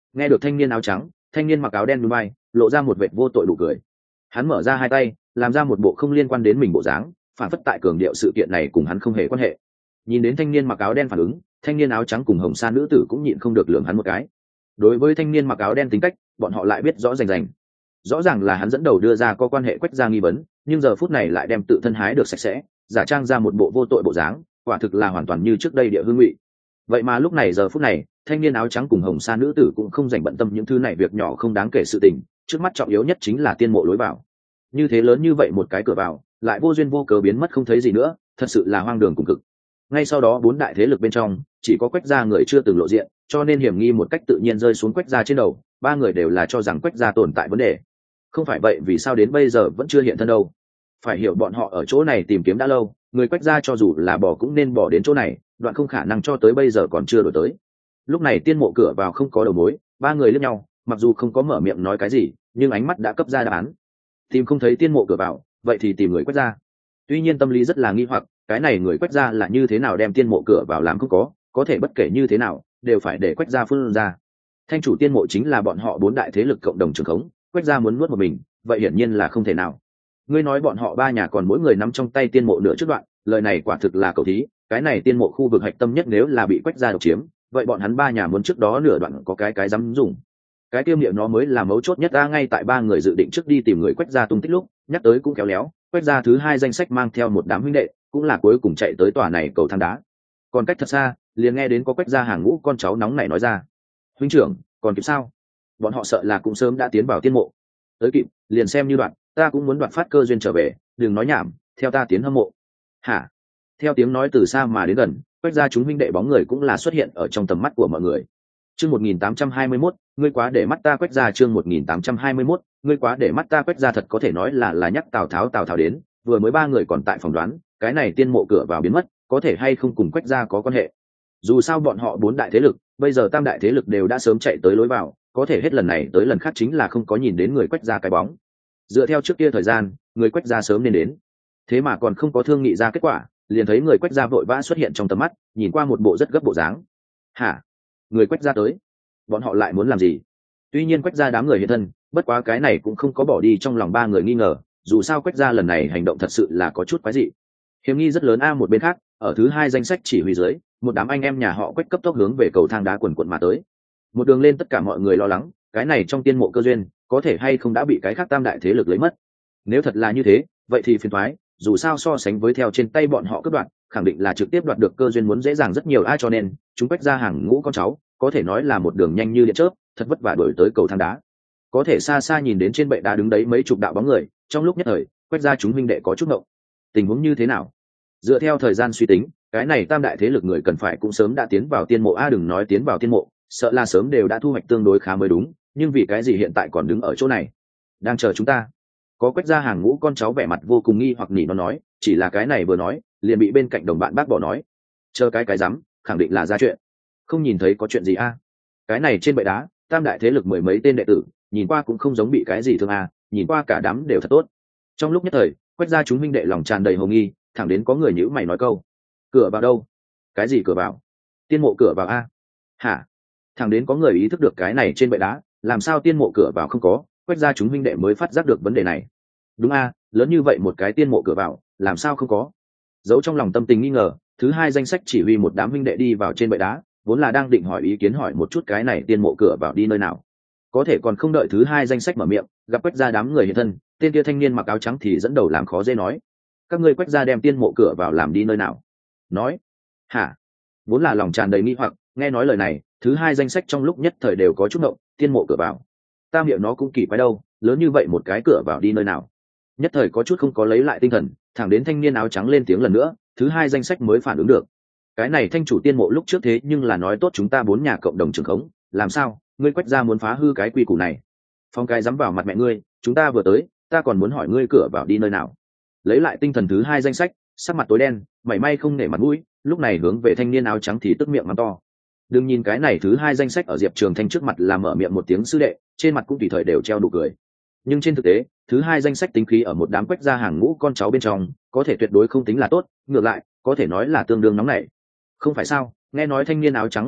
Nghe được thanh niên áo trắng, thanh niên mặc áo đen núi bay lộ ra một vệt vô tội đủ cười. Hắn mở ra hai tay làm ra một bộ không liên quan đến mình bộ dáng, phản phất tại cường điệu sự kiện này cùng hắn không hề quan hệ. Nhìn đến thanh niên mặc áo đen phản ứng, thanh niên áo trắng cùng hồng sa nữ tử cũng nhịn không được lườm hắn một cái. Đối với thanh niên mặc áo đen tính cách, bọn họ lại biết rõ rành rành. Rõ ràng là hắn dẫn đầu đưa ra có quan hệ Quách gia nghi vấn, nhưng giờ phút này lại đem tự thân hái được sạch sẽ, giả trang ra một bộ vô tội bộ dáng, quả thực là hoàn toàn như trước đây địa hương ngụy. Vậy mà lúc này giờ phút này, thanh niên áo trắng cùng hồng sa nữ tử cũng không dành bận tâm những thứ này việc nhỏ không đáng kể sự tình, trước mắt trọng yếu nhất chính là tiên mộ lối vào. Như thế lớn như vậy một cái cửa vào, lại vô duyên vô cớ biến mất không thấy gì nữa, thật sự là hoang đường cùng cực. Ngay sau đó bốn đại thế lực bên trong, chỉ có Quách gia người chưa từng lộ diện, cho nên hiểm nghi một cách tự nhiên rơi xuống Quách gia trên đầu, ba người đều là cho rằng Quách gia tồn tại vấn đề. Không phải vậy vì sao đến bây giờ vẫn chưa hiện thân đâu? Phải hiểu bọn họ ở chỗ này tìm kiếm đã lâu, người Quách gia cho dù là bỏ cũng nên bỏ đến chỗ này, đoạn không khả năng cho tới bây giờ còn chưa đổi tới. Lúc này tiên mộ cửa vào không có đầu mối, ba người liếc nhau, mặc dù không có mở miệng nói cái gì, nhưng ánh mắt đã cấp ra đáp án. Tìm không thấy tiên mộ cửa vào, vậy thì tìm người Quách gia. Tuy nhiên tâm lý rất là nghi hoặc, cái này người Quách gia là như thế nào đem tiên mộ cửa vào làm không có, có thể bất kể như thế nào, đều phải để Quách gia phương ra. Thanh chủ tiên mộ chính là bọn họ bốn đại thế lực cộng đồng trường khống, Quách gia muốn nuốt một mình, vậy hiển nhiên là không thể nào. Ngươi nói bọn họ ba nhà còn mỗi người nắm trong tay tiên mộ nửa trước đoạn, lời này quả thực là cầu thí, cái này tiên mộ khu vực hạch tâm nhất nếu là bị Quách gia độc chiếm, vậy bọn hắn ba nhà muốn trước đó nửa đoạn có cái cái dám dùng. Cái tiêu niệm nó mới là mấu chốt nhất. Ta ngay tại ba người dự định trước đi tìm người Quách gia tung tích lúc, nhắc tới cũng khéo léo, Quách gia thứ hai danh sách mang theo một đám huynh đệ, cũng là cuối cùng chạy tới tòa này cầu thang đá. Còn cách thật xa, liền nghe đến có Quách gia hàng ngũ con cháu nóng nảy nói ra: huynh trưởng, còn kịp sao? Bọn họ sợ là cũng sớm đã tiến vào tiên mộ. Tới kịp, liền xem như đoạn, ta cũng muốn đoạt phát cơ duyên trở về, đừng nói nhảm, theo ta tiến hâm mộ. Hả? Theo tiếng nói từ xa mà đến gần, Quách gia chúng huynh đệ bóng người cũng là xuất hiện ở trong tầm mắt của mọi người. Chương một nghìn tám trăm hai mươi mốt, ngươi quá để mắt ta Quách gia. Chương một nghìn tám trăm hai mươi mốt, ngươi quá để mắt ta Quách gia. Thật có thể nói là là nhắc Tào Tháo Tào Tháo đến, vừa mới ba người còn tại phỏng đoán, cái này tiên mộ cửa vào biến mất, có thể hay không cùng Quách gia có quan hệ. Dù sao bọn họ bốn đại thế lực, bây giờ tam đại thế lực đều đã sớm chạy tới lối vào, có thể hết lần này tới lần khác chính là không có nhìn đến người Quách gia cái bóng. Dựa theo trước kia thời gian, người Quách gia sớm nên đến, thế mà còn không có thương nghị ra kết quả, liền thấy người Quách gia vội vã xuất hiện trong tầm mắt, nhìn qua một bộ rất gấp bộ dáng. Hả? Người Quách gia tới? Bọn họ lại muốn làm gì? Tuy nhiên Quách gia đám người hiện thân, bất quá cái này cũng không có bỏ đi trong lòng ba người nghi ngờ, dù sao Quách gia lần này hành động thật sự là có chút quái dị. Hiểm nghi rất lớn. A một bên khác, ở thứ hai danh sách chỉ huy dưới, một đám anh em nhà họ Quách cấp tốc hướng về cầu thang đá quần quần mà tới. Một đường lên tất cả mọi người lo lắng, cái này trong tiên mộ cơ duyên, có thể hay không đã bị cái khác tam đại thế lực lấy mất. Nếu thật là như thế, vậy thì phiền toái, dù sao so sánh với theo trên tay bọn họ cướp đoạt, khẳng định là trực tiếp đoạt được cơ duyên muốn dễ dàng rất nhiều. Ai cho nên, chúng Quách gia hàng ngũ con cháu, có thể nói là một đường nhanh như điện chớp, thật vất vả đuổi tới cầu thang đá. Có thể xa xa nhìn đến trên bệ đá đứng đấy mấy chục đạo bóng người, trong lúc nhất thời, Quách gia chúng huynh đệ có chút ngộng. Tình huống như thế nào? Dựa theo thời gian suy tính, cái này tam đại thế lực người cần phải cũng sớm đã tiến vào tiên mộ. A đừng nói tiến vào tiên mộ, sợ là sớm đều đã thu hoạch tương đối khá mới đúng, nhưng vì cái gì hiện tại còn đứng ở chỗ này, đang chờ chúng ta? Có Quách gia hàng ngũ con cháu vẻ mặt vô cùng nghi hoặc nỉ nó nói, chỉ là cái này vừa nói, liền bị bên cạnh đồng bạn bác bỏ nói, chờ cái cái rắm, khẳng định là ra chuyện. Không nhìn thấy có chuyện gì a? Cái này trên bệ đá, tam đại thế lực mười mấy tên đệ tử, nhìn qua cũng không giống bị cái gì thương a, nhìn qua cả đám đều thật tốt. Trong lúc nhất thời, Quách gia chúng minh đệ lòng tràn đầy hồ nghi, thẳng đến có người nhíu mày nói câu: cửa vào đâu? Cái gì cửa vào? Tiên mộ cửa vào a? Hả? Thẳng đến có người ý thức được cái này trên bệ đá, làm sao tiên mộ cửa vào không có, Quách gia chúng minh đệ mới phát giác được vấn đề này. Đúng a, lớn như vậy một cái tiên mộ cửa vào, làm sao không có? Giấu trong lòng tâm tình nghi ngờ, thứ hai danh sách chỉ huy một đám minh đệ đi vào trên bệ đá, vốn là đang định hỏi ý kiến hỏi một chút cái này tiên mộ cửa vào đi nơi nào. Có thể còn không đợi thứ hai danh sách mở miệng, gặp Quách gia đám người hiện thân, tên kia thanh niên mặc áo trắng thì dẫn đầu làm khó dễ nói: các ngươi Quách gia đem tiên mộ cửa vào làm đi nơi nào? Nói. Hả? Vốn là lòng tràn đầy nghi hoặc, nghe nói lời này, thứ hai danh sách trong lúc nhất thời đều có chút động, tiên mộ cửa vào. Ta miệng nó cũng kỳ quái đâu, lớn như vậy một cái cửa vào đi nơi nào? Nhất thời có chút không có lấy lại tinh thần, thẳng đến thanh niên áo trắng lên tiếng lần nữa, thứ hai danh sách mới phản ứng được. Cái này thanh chủ tiên mộ lúc trước thế nhưng là nói tốt chúng ta bốn nhà cộng đồng trường khống, làm sao ngươi Quách gia muốn phá hư cái quy củ này? Phong cái dám vào mặt mẹ ngươi, chúng ta vừa tới, ta còn muốn hỏi ngươi cửa vào đi nơi nào? Lấy lại tinh thần thứ hai danh sách, sắc mặt tối đen, mảy may không nể mặt mũi, lúc này hướng về thanh niên áo trắng thì tức miệng mắng to. Đừng nhìn cái này thứ hai danh sách ở Diệp Trường Thanh trước mặt là mở miệng một tiếng sư đệ, trên mặt cũng tùy thời đều treo nụ cười. Nhưng trên thực tế, thứ hai danh sách tính khí ở một đám Quách gia hàng ngũ con cháu bên trong, có thể tuyệt đối không tính là tốt, ngược lại, có thể nói là tương đương nóng nảy. Không phải sao? Nghe nói thanh niên áo trắng lời này,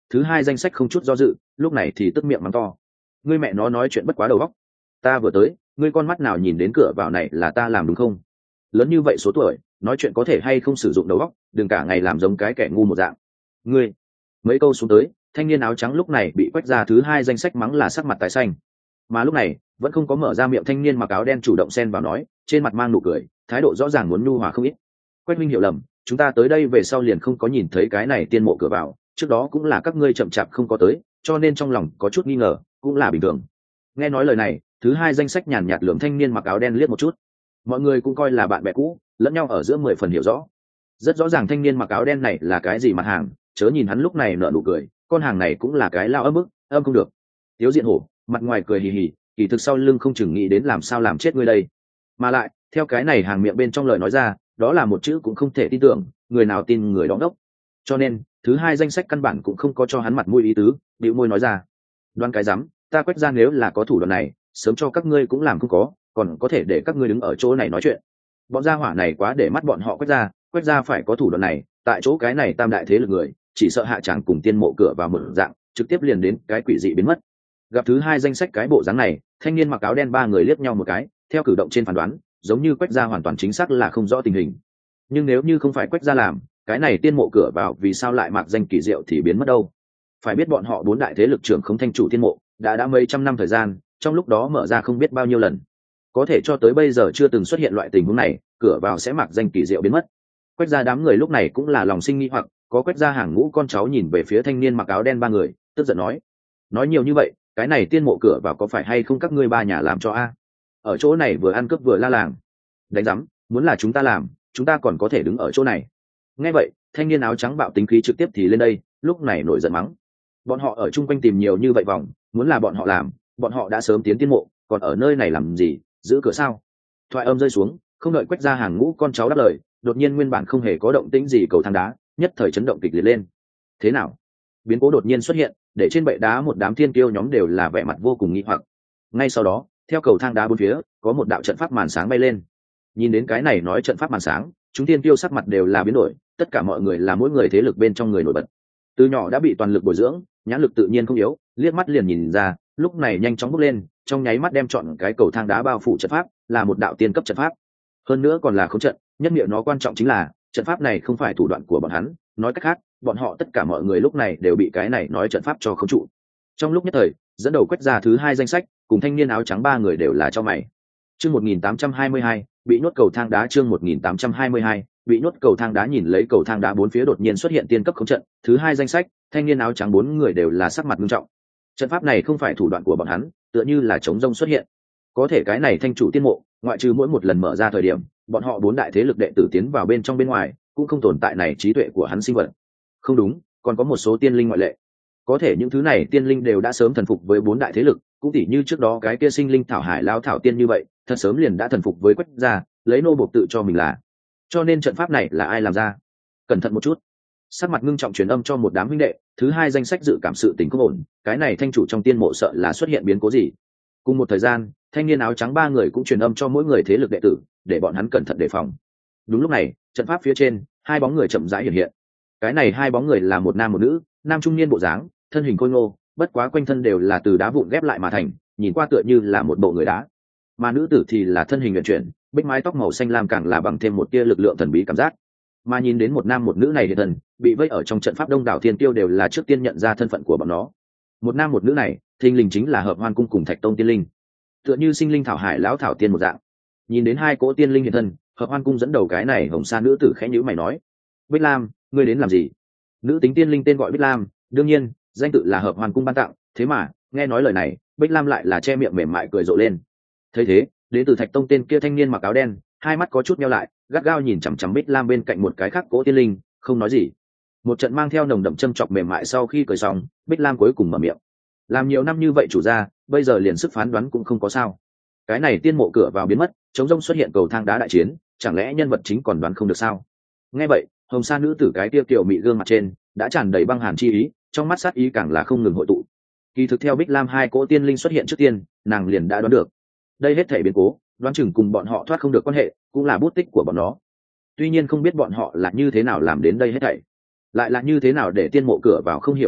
thứ hai danh sách không chút do dự lúc này thì tức miệng mắng to: ngươi mẹ nó nói chuyện bất quá đầu óc, ta vừa tới ngươi con mắt nào nhìn đến cửa vào này là ta làm đúng không? Lớn như vậy số tuổi nói chuyện có thể hay không sử dụng đầu óc, đừng cả ngày làm giống cái kẻ ngu một dạng. Ngươi. Mấy câu xuống tới, thanh niên áo trắng lúc này bị Quách gia thứ hai danh sách mắng là sắc mặt tái xanh. Mà lúc này vẫn không có mở ra miệng thanh niên mặc áo đen chủ động xen vào nói, trên mặt mang nụ cười, thái độ rõ ràng muốn nhu hòa không ít. Quách minh hiểu lầm, chúng ta tới đây về sau liền không có nhìn thấy cái này tiên mộ cửa vào, trước đó cũng là các ngươi chậm chạp không có tới, cho nên trong lòng có chút nghi ngờ, cũng là bình thường. Nghe nói lời này, thứ hai danh sách nhàn nhạt lườm thanh niên mặc áo đen liếc một chút. Mọi người cũng coi là bạn bè cũ, lẫn nhau ở giữa mười phần hiểu rõ. Rất rõ ràng thanh niên mặc áo đen này là cái gì mặt hàng, chớ nhìn hắn lúc này nở nụ cười, con hàng này cũng là cái lao ấm bức, âm không được. Tiếu Diện Hổ mặt ngoài cười hì hì, kỳ thực sau lưng không chừng nghĩ đến làm sao làm chết ngươi đây. Mà lại theo cái này hàng miệng bên trong lời nói ra, đó là một chữ cũng không thể tin tưởng, người nào tin người đó đốc. Cho nên thứ hai danh sách căn bản cũng không có cho hắn mặt mũi ý tứ, bĩu môi nói ra: đoan cái rắm, ta Quách gia nếu là có thủ đoạn này, sớm cho các ngươi cũng làm không có, còn có thể để các ngươi đứng ở chỗ này nói chuyện. Bọn gia hỏa này quá để mắt bọn họ Quách gia, Quách gia phải có thủ đoạn này, tại chỗ cái này tam đại thế lực người, chỉ sợ hạ chẳng cùng tiên mộ cửa vào một dạng, trực tiếp liền đến cái quỷ dị biến mất. Gặp thứ hai danh sách cái bộ dáng này, thanh niên mặc áo đen ba người liếc nhau một cái, theo cử động trên phán đoán, giống như Quách gia hoàn toàn chính xác là không rõ tình hình. Nhưng nếu như không phải Quách gia làm, cái này tiên mộ cửa vào vì sao lại mạc danh kỳ diệu thì biến mất đâu? Phải biết bọn họ bốn đại thế lực trưởng không thanh chủ tiên mộ, đã đã mấy trăm năm thời gian, trong lúc đó mở ra không biết bao nhiêu lần, có thể cho tới bây giờ chưa từng xuất hiện loại tình huống này, cửa vào sẽ mạc danh kỳ diệu biến mất. Quách gia đám người lúc này cũng là lòng sinh nghi hoặc, có Quách gia hàng ngũ con cháu nhìn về phía thanh niên mặc áo đen ba người, tức giận nói: nói nhiều như vậy, cái này tiên mộ cửa vào có phải hay không các ngươi ba nhà làm cho a? Ở chỗ này vừa ăn cướp vừa la làng, đánh rắm, muốn là chúng ta làm, chúng ta còn có thể đứng ở chỗ này. Nghe vậy, thanh niên áo trắng bạo tính khí trực tiếp thì lên đây, lúc này nổi giận mắng: bọn họ ở chung quanh tìm nhiều như vậy vòng, muốn là bọn họ làm, bọn họ đã sớm tiến tiên mộ, còn ở nơi này làm gì, giữ cửa sao? Thoại âm rơi xuống, không đợi Quách gia hàng ngũ con cháu đáp lời, đột nhiên nguyên bản không hề có động tĩnh gì cầu thang đá nhất thời chấn động kịch liệt lên. Thế nào? Biến cố đột nhiên xuất hiện, để trên bệ đá một đám thiên kiêu nhóm đều là vẻ mặt vô cùng nghi hoặc. Ngay sau đó, theo cầu thang đá bốn phía, có một đạo trận pháp màn sáng bay lên. Nhìn đến cái này nói trận pháp màn sáng, chúng thiên kiêu sắc mặt đều là biến đổi, tất cả mọi người là mỗi người thế lực bên trong người nổi bật. Từ nhỏ đã bị toàn lực bồi dưỡng, nhãn lực tự nhiên không yếu, liếc mắt liền nhìn ra, lúc này nhanh chóng bước lên, trong nháy mắt đem chọn cái cầu thang đá bao phủ trận pháp, là một đạo tiên cấp trận pháp. Hơn nữa còn là khống trận, nhất niệm nó quan trọng chính là trận pháp này không phải thủ đoạn của bọn hắn, nói cách khác, bọn họ tất cả mọi người lúc này đều bị cái này nói trận pháp cho khống trụ. Trong lúc nhất thời, dẫn đầu Quách gia thứ hai danh sách, cùng thanh niên áo trắng ba người đều là cho mày. Chương một nghìn tám trăm hai mươi hai, bị nhốt cầu thang đá. Chương một nghìn tám trăm hai mươi hai, bị nhốt cầu thang đá. Nhìn lấy cầu thang đá bốn phía đột nhiên xuất hiện tiên cấp khống trận, thứ hai danh sách, thanh niên áo trắng bốn người đều là sắc mặt nghiêm trọng. Trận pháp này không phải thủ đoạn của bọn hắn, tựa như là chống rông xuất hiện. Có thể cái này thanh chủ tiên mộ, ngoại trừ mỗi một lần mở ra thời điểm, bọn họ bốn đại thế lực đệ tử tiến vào bên trong bên ngoài, cũng không tồn tại này trí tuệ của hắn sinh vật. Không đúng, còn có một số tiên linh ngoại lệ. Có thể những thứ này tiên linh đều đã sớm thần phục với bốn đại thế lực, cũng tỉ như trước đó cái kia sinh linh thảo hải lao thảo tiên như vậy, thật sớm liền đã thần phục với Quách gia, lấy nô bộc tự cho mình là. Cho nên trận pháp này là ai làm ra? Cẩn thận một chút. Sắc mặt ngưng trọng truyền âm cho một đám huynh đệ, thứ hai danh sách dự cảm sự tình không ổn, cái này thanh chủ trong tiên mộ sợ là xuất hiện biến cố gì. Cùng một thời gian, thanh niên áo trắng ba người cũng truyền âm cho mỗi người thế lực đệ tử, để bọn hắn cẩn thận đề phòng. Đúng lúc này, trận pháp phía trên, hai bóng người chậm rãi hiện hiện. Cái này hai bóng người là một nam một nữ, nam trung niên bộ dáng, thân hình khôi ngô, bất quá quanh thân đều là từ đá vụn ghép lại mà thành, nhìn qua tựa như là một bộ người đá. Mà nữ tử thì là thân hình uyển chuyển, bích mái tóc màu xanh lam càng là bằng thêm một tia lực lượng thần bí cảm giác. Mà nhìn đến một nam một nữ này thì thần bị vây ở trong trận pháp đông đảo thiên tiêu đều là trước tiên nhận ra thân phận của bọn nó. Một nam một nữ này, thình lình chính là Hợp Hoan cung cùng Thạch Tông tiên linh, tựa như sinh linh thảo hải lão thảo tiên một dạng. Nhìn đến hai cỗ tiên linh hiện thân, Hợp Hoan cung dẫn đầu cái này hồng sa nữ tử khẽ nhíu mày nói: Bích Lam, ngươi đến làm gì? Nữ tính tiên linh tên gọi Bích Lam, đương nhiên danh tự là Hợp Hoan cung ban tặng, thế mà nghe nói lời này, Bích Lam lại là che miệng mềm mại cười rộ lên. Thấy thế, đến từ Thạch Tông tên kia thanh niên mặc áo đen, hai mắt có chút nheo lại, gắt gao nhìn chằm chằm Bích Lam bên cạnh một cái khác cỗ tiên linh, không nói gì. Một trận mang theo nồng đậm châm chọc mềm mại sau khi cười xong, Bích Lam cuối cùng mở miệng: làm nhiều năm như vậy chủ gia, bây giờ liền sức phán đoán cũng không có sao. Cái này tiên mộ cửa vào biến mất, chống rông xuất hiện cầu thang đá đại chiến, chẳng lẽ nhân vật chính còn đoán không được sao? Nghe vậy, hồng sa nữ tử cái tiêu kiều mị gương mặt trên đã tràn đầy băng hàn chi ý, trong mắt sát ý càng là không ngừng hội tụ. Kỳ thực theo Bích Lam hai cỗ tiên linh xuất hiện trước tiên, nàng liền đã đoán được đây hết thảy biến cố, đoán chừng cùng bọn họ thoát không được quan hệ, cũng là bút tích của bọn nó. Tuy nhiên không biết bọn họ là như thế nào làm đến đây hết thảy, lại là như thế nào để tiên mộ cửa vào không hiểu biến mất,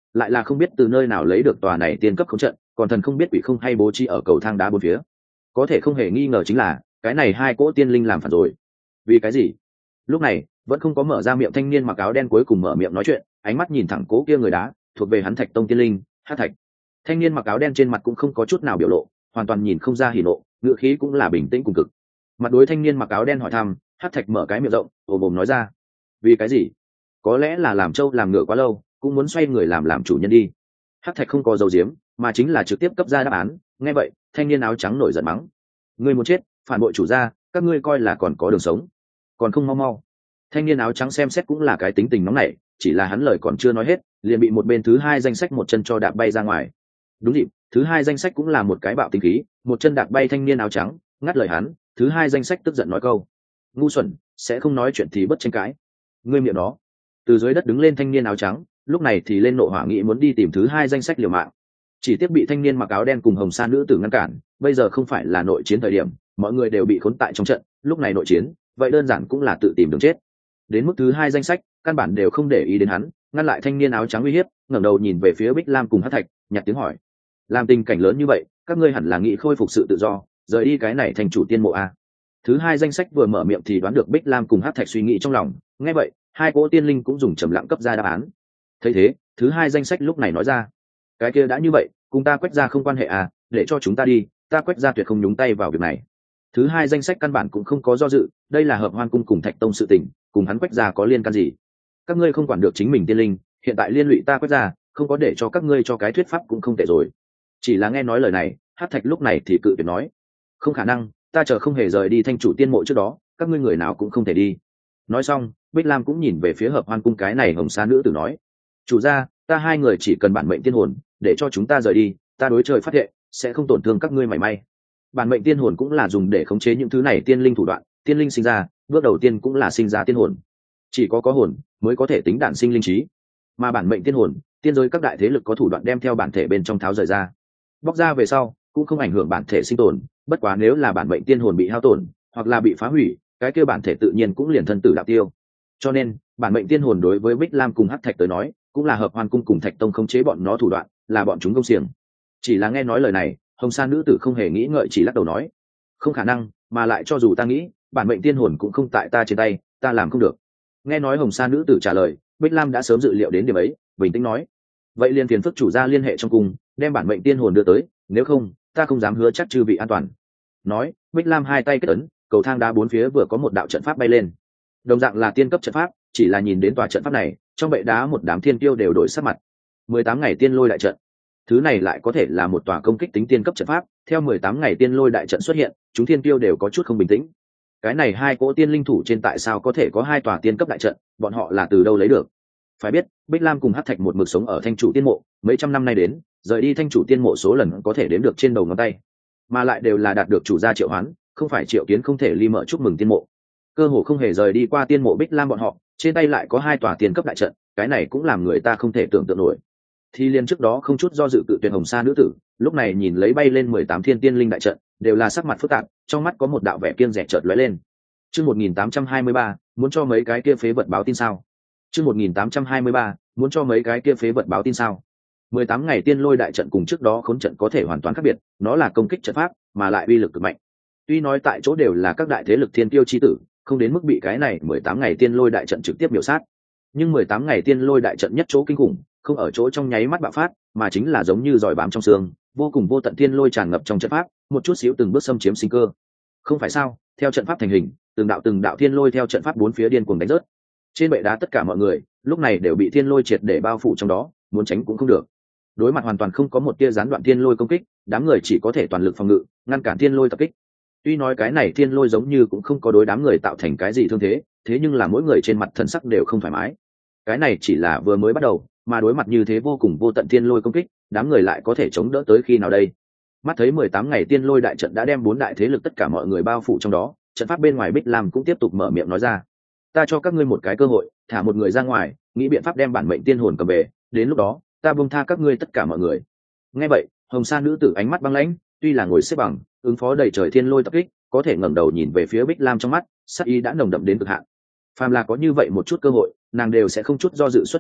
lại là không biết từ nơi nào lấy được tòa này tiên cấp không trận, còn thần không biết quỷ không hay bố trí ở cầu thang đá bốn phía. Có thể không hề nghi ngờ chính là cái này hai cỗ tiên linh làm phản rồi. Vì cái gì? Lúc này vẫn không có mở ra miệng thanh niên mặc áo đen cuối cùng mở miệng nói chuyện, ánh mắt nhìn thẳng cố kia người đá, thuộc về hắn Thạch Tông tiên linh, Hắc Thạch. Thanh niên mặc áo đen trên mặt cũng không có chút nào biểu lộ, hoàn toàn nhìn không ra hỉ nộ, ngữ khí cũng là bình tĩnh cùng cực. Mặt đối thanh niên mặc áo đen hỏi thăm, Hắc Thạch mở cái miệng rộng, ồm ồm nói ra: vì cái gì? Có lẽ là làm trâu làm ngựa quá lâu, cũng muốn xoay người làm làm chủ nhân đi. Hắc Thạch không có dấu diếm, mà chính là trực tiếp cấp ra đáp án. Nghe vậy, thanh niên áo trắng nổi giận mắng: ngươi muốn chết, phản bội chủ gia, các ngươi coi là còn có đường sống, còn không mau mau. Thanh niên áo trắng xem xét cũng là cái tính tình nóng nảy, chỉ là hắn lời còn chưa nói hết, liền bị một bên thứ hai danh sách một chân cho đạp bay ra ngoài. Đúng dịp, thứ hai danh sách cũng là một cái bạo tính khí, một chân đạp bay thanh niên áo trắng, ngắt lời hắn. Thứ hai danh sách tức giận nói câu: ngu xuẩn, sẽ không nói chuyện thì bất tranh cãi. Ngươi miệng đó. Từ dưới đất đứng lên thanh niên áo trắng, lúc này thì lên nộ hỏa nghị muốn đi tìm thứ hai danh sách liều mạng. Chỉ tiếc bị thanh niên mặc áo đen cùng hồng sa nữ tử ngăn cản. Bây giờ không phải là nội chiến thời điểm, mọi người đều bị khốn tại trong trận, lúc này nội chiến, vậy đơn giản cũng là tự tìm đường chết. Đến mức thứ hai danh sách, căn bản đều không để ý đến hắn, ngăn lại thanh niên áo trắng uy hiếp, ngẩng đầu nhìn về phía Bích Lam cùng Hắc Thạch, nhặt tiếng hỏi: làm tình cảnh lớn như vậy, các ngươi hẳn là nghĩ khôi phục sự tự do, rời đi cái này thành chủ tiên mộ a. Thứ hai danh sách vừa mở miệng thì đoán được Bích Lam cùng Hắc Thạch suy nghĩ trong lòng, nghe vậy, hai cỗ tiên linh cũng dùng trầm lặng cấp ra đáp án. Thấy thế, thứ hai danh sách lúc này nói ra: cái kia đã như vậy, cùng ta Quách gia không quan hệ à, để cho chúng ta đi, ta Quách gia tuyệt không nhúng tay vào việc này. Thứ hai danh sách căn bản cũng không có do dự, đây là hợp hoan cung cùng Thạch Tông sự tình, cùng hắn Quách gia có liên can gì? Các ngươi không quản được chính mình tiên linh, hiện tại liên lụy ta Quách gia, không có để cho các ngươi cho cái thuyết pháp cũng không tệ rồi. Chỉ là nghe nói lời này, Hắc Thạch lúc này thì cự tuyệt nói: không khả năng, ta chờ không hề rời đi thanh chủ tiên mộ trước đó, các ngươi người nào cũng không thể đi. Nói xong, Bích Lam cũng nhìn về phía hợp hoan cung cái này hồng sa nữ tử nói: chủ gia, ta hai người chỉ cần bản mệnh tiên hồn, để cho chúng ta rời đi, ta đối trời phát thệ sẽ không tổn thương các ngươi mảy may. Bản mệnh tiên hồn cũng là dùng để khống chế những thứ này tiên linh thủ đoạn, tiên linh sinh ra, bước đầu tiên cũng là sinh ra tiên hồn. Chỉ có có hồn mới có thể tính đản sinh linh trí, mà bản mệnh tiên hồn, tiên giới các đại thế lực có thủ đoạn đem theo bản thể bên trong tháo rời ra, bóc ra về sau cũng không ảnh hưởng bản thể sinh tồn. Bất quá nếu là bản mệnh tiên hồn bị hao tổn hoặc là bị phá hủy, cái kia bản thể tự nhiên cũng liền thân tử đạo tiêu. Cho nên bản mệnh tiên hồn đối với Bích Lam cùng Hắc Thạch tới nói, cũng là hợp hoan cung cùng Thạch Tông khống chế bọn nó thủ đoạn, là bọn chúng công xiềng. Chỉ là nghe nói lời này, hồng sa nữ tử không hề nghĩ ngợi chỉ lắc đầu nói: không khả năng, mà lại cho dù ta nghĩ, bản mệnh tiên hồn cũng không tại ta trên tay, ta làm không được. Nghe nói hồng sa nữ tử trả lời, Bích Lam đã sớm dự liệu đến điểm ấy, bình tĩnh nói: vậy liền phiền phức chủ gia liên hệ trong cung, đem bản mệnh tiên hồn đưa tới, nếu không ta không dám hứa chắc chư vị an toàn. Nói, Bích Lam hai tay kết ấn, cầu thang đá bốn phía vừa có một đạo trận pháp bay lên, đồng dạng là tiên cấp trận pháp. Chỉ là nhìn đến tòa trận pháp này, trong bệ đá một đám thiên tiêu đều đổi sắc mặt. Mười tám ngày tiên lôi đại trận, thứ này lại có thể là một tòa công kích tính tiên cấp trận pháp. Theo mười tám ngày tiên lôi đại trận xuất hiện, chúng thiên tiêu đều có chút không bình tĩnh. Cái này hai cỗ tiên linh thủ trên tại sao có thể có hai tòa tiên cấp đại trận, bọn họ là từ đâu lấy được? Phải biết, Bích Lam cùng Hắc Thạch một mực sống ở thanh chủ tiên mộ, mấy trăm năm nay đến, rời đi thanh chủ tiên mộ số lần có thể đếm được trên đầu ngón tay, mà lại đều là đạt được chủ gia triệu hoán, không phải triệu kiến không thể ly mở chúc mừng tiên mộ. Cơ hồ không hề rời đi qua tiên mộ Bích Lam bọn họ, trên tay lại có hai tòa tiên cấp đại trận, cái này cũng làm người ta không thể tưởng tượng nổi. Thì liên trước đó không chút do dự cự tuyệt hồng sa nữ tử, lúc này nhìn lấy bay lên mười tám thiên tiên linh đại trận, đều là sắc mặt phức tạp, trong mắt có một đạo vẻ kiêng dè chợt lóe lên. Chương một nghìn tám trăm hai mươi ba, muốn cho mấy cái kia phế vật báo tin sao? Chương một nghìn tám trăm hai mươi ba, muốn cho mấy cái kia phế vật báo tin sao? mười tám ngày tiên lôi đại trận cùng trước đó khốn trận có thể hoàn toàn khác biệt, nó là công kích trận pháp, mà lại uy lực cực mạnh. Tuy nói tại chỗ đều là các đại thế lực thiên tiêu chi tử, không đến mức bị cái này mười tám ngày tiên lôi đại trận trực tiếp miểu sát, nhưng mười tám ngày tiên lôi đại trận nhất chỗ kinh khủng, không ở chỗ trong nháy mắt bạo phát, mà chính là giống như giỏi bám trong xương, vô cùng vô tận tiên lôi tràn ngập trong trận pháp, một chút xíu từng bước xâm chiếm sinh cơ. Không phải sao? Theo trận pháp thành hình, từng đạo từng đạo thiên lôi theo trận pháp bốn phía điên cuồng đánh rớt. Trên bệ đá tất cả mọi người lúc này đều bị thiên lôi triệt để bao phủ trong đó, muốn tránh cũng không được. Đối mặt hoàn toàn không có một tia gián đoạn thiên lôi công kích, đám người chỉ có thể toàn lực phòng ngự, ngăn cản thiên lôi tập kích. Tuy nói cái này thiên lôi giống như cũng không có đối đám người tạo thành cái gì thương thế, thế nhưng là mỗi người trên mặt thần sắc đều không thoải mái. Cái này chỉ là vừa mới bắt đầu, mà đối mặt như thế vô cùng vô tận thiên lôi công kích, đám người lại có thể chống đỡ tới khi nào đây? Mắt thấy mười tám ngày tiên lôi đại trận đã đem bốn đại thế lực tất cả mọi người bao phủ trong đó, trận pháp bên ngoài Bích Lam cũng tiếp tục mở miệng nói ra: ta cho các ngươi một cái cơ hội, thả một người ra ngoài, nghĩ biện pháp đem bản mệnh tiên hồn cầm về, đến lúc đó ta buông tha các ngươi tất cả mọi người. Nghe vậy, hồng sa nữ tử ánh mắt băng lãnh, tuy là ngồi xếp bằng ứng phó đầy trời thiên lôi tập kích, có thể ngẩng đầu nhìn về phía Bích Lam trong mắt sắc ý đã nồng đậm đến cực hạn. Phàm là có như vậy một chút cơ hội, nàng đều sẽ không chút do dự xuất thủ,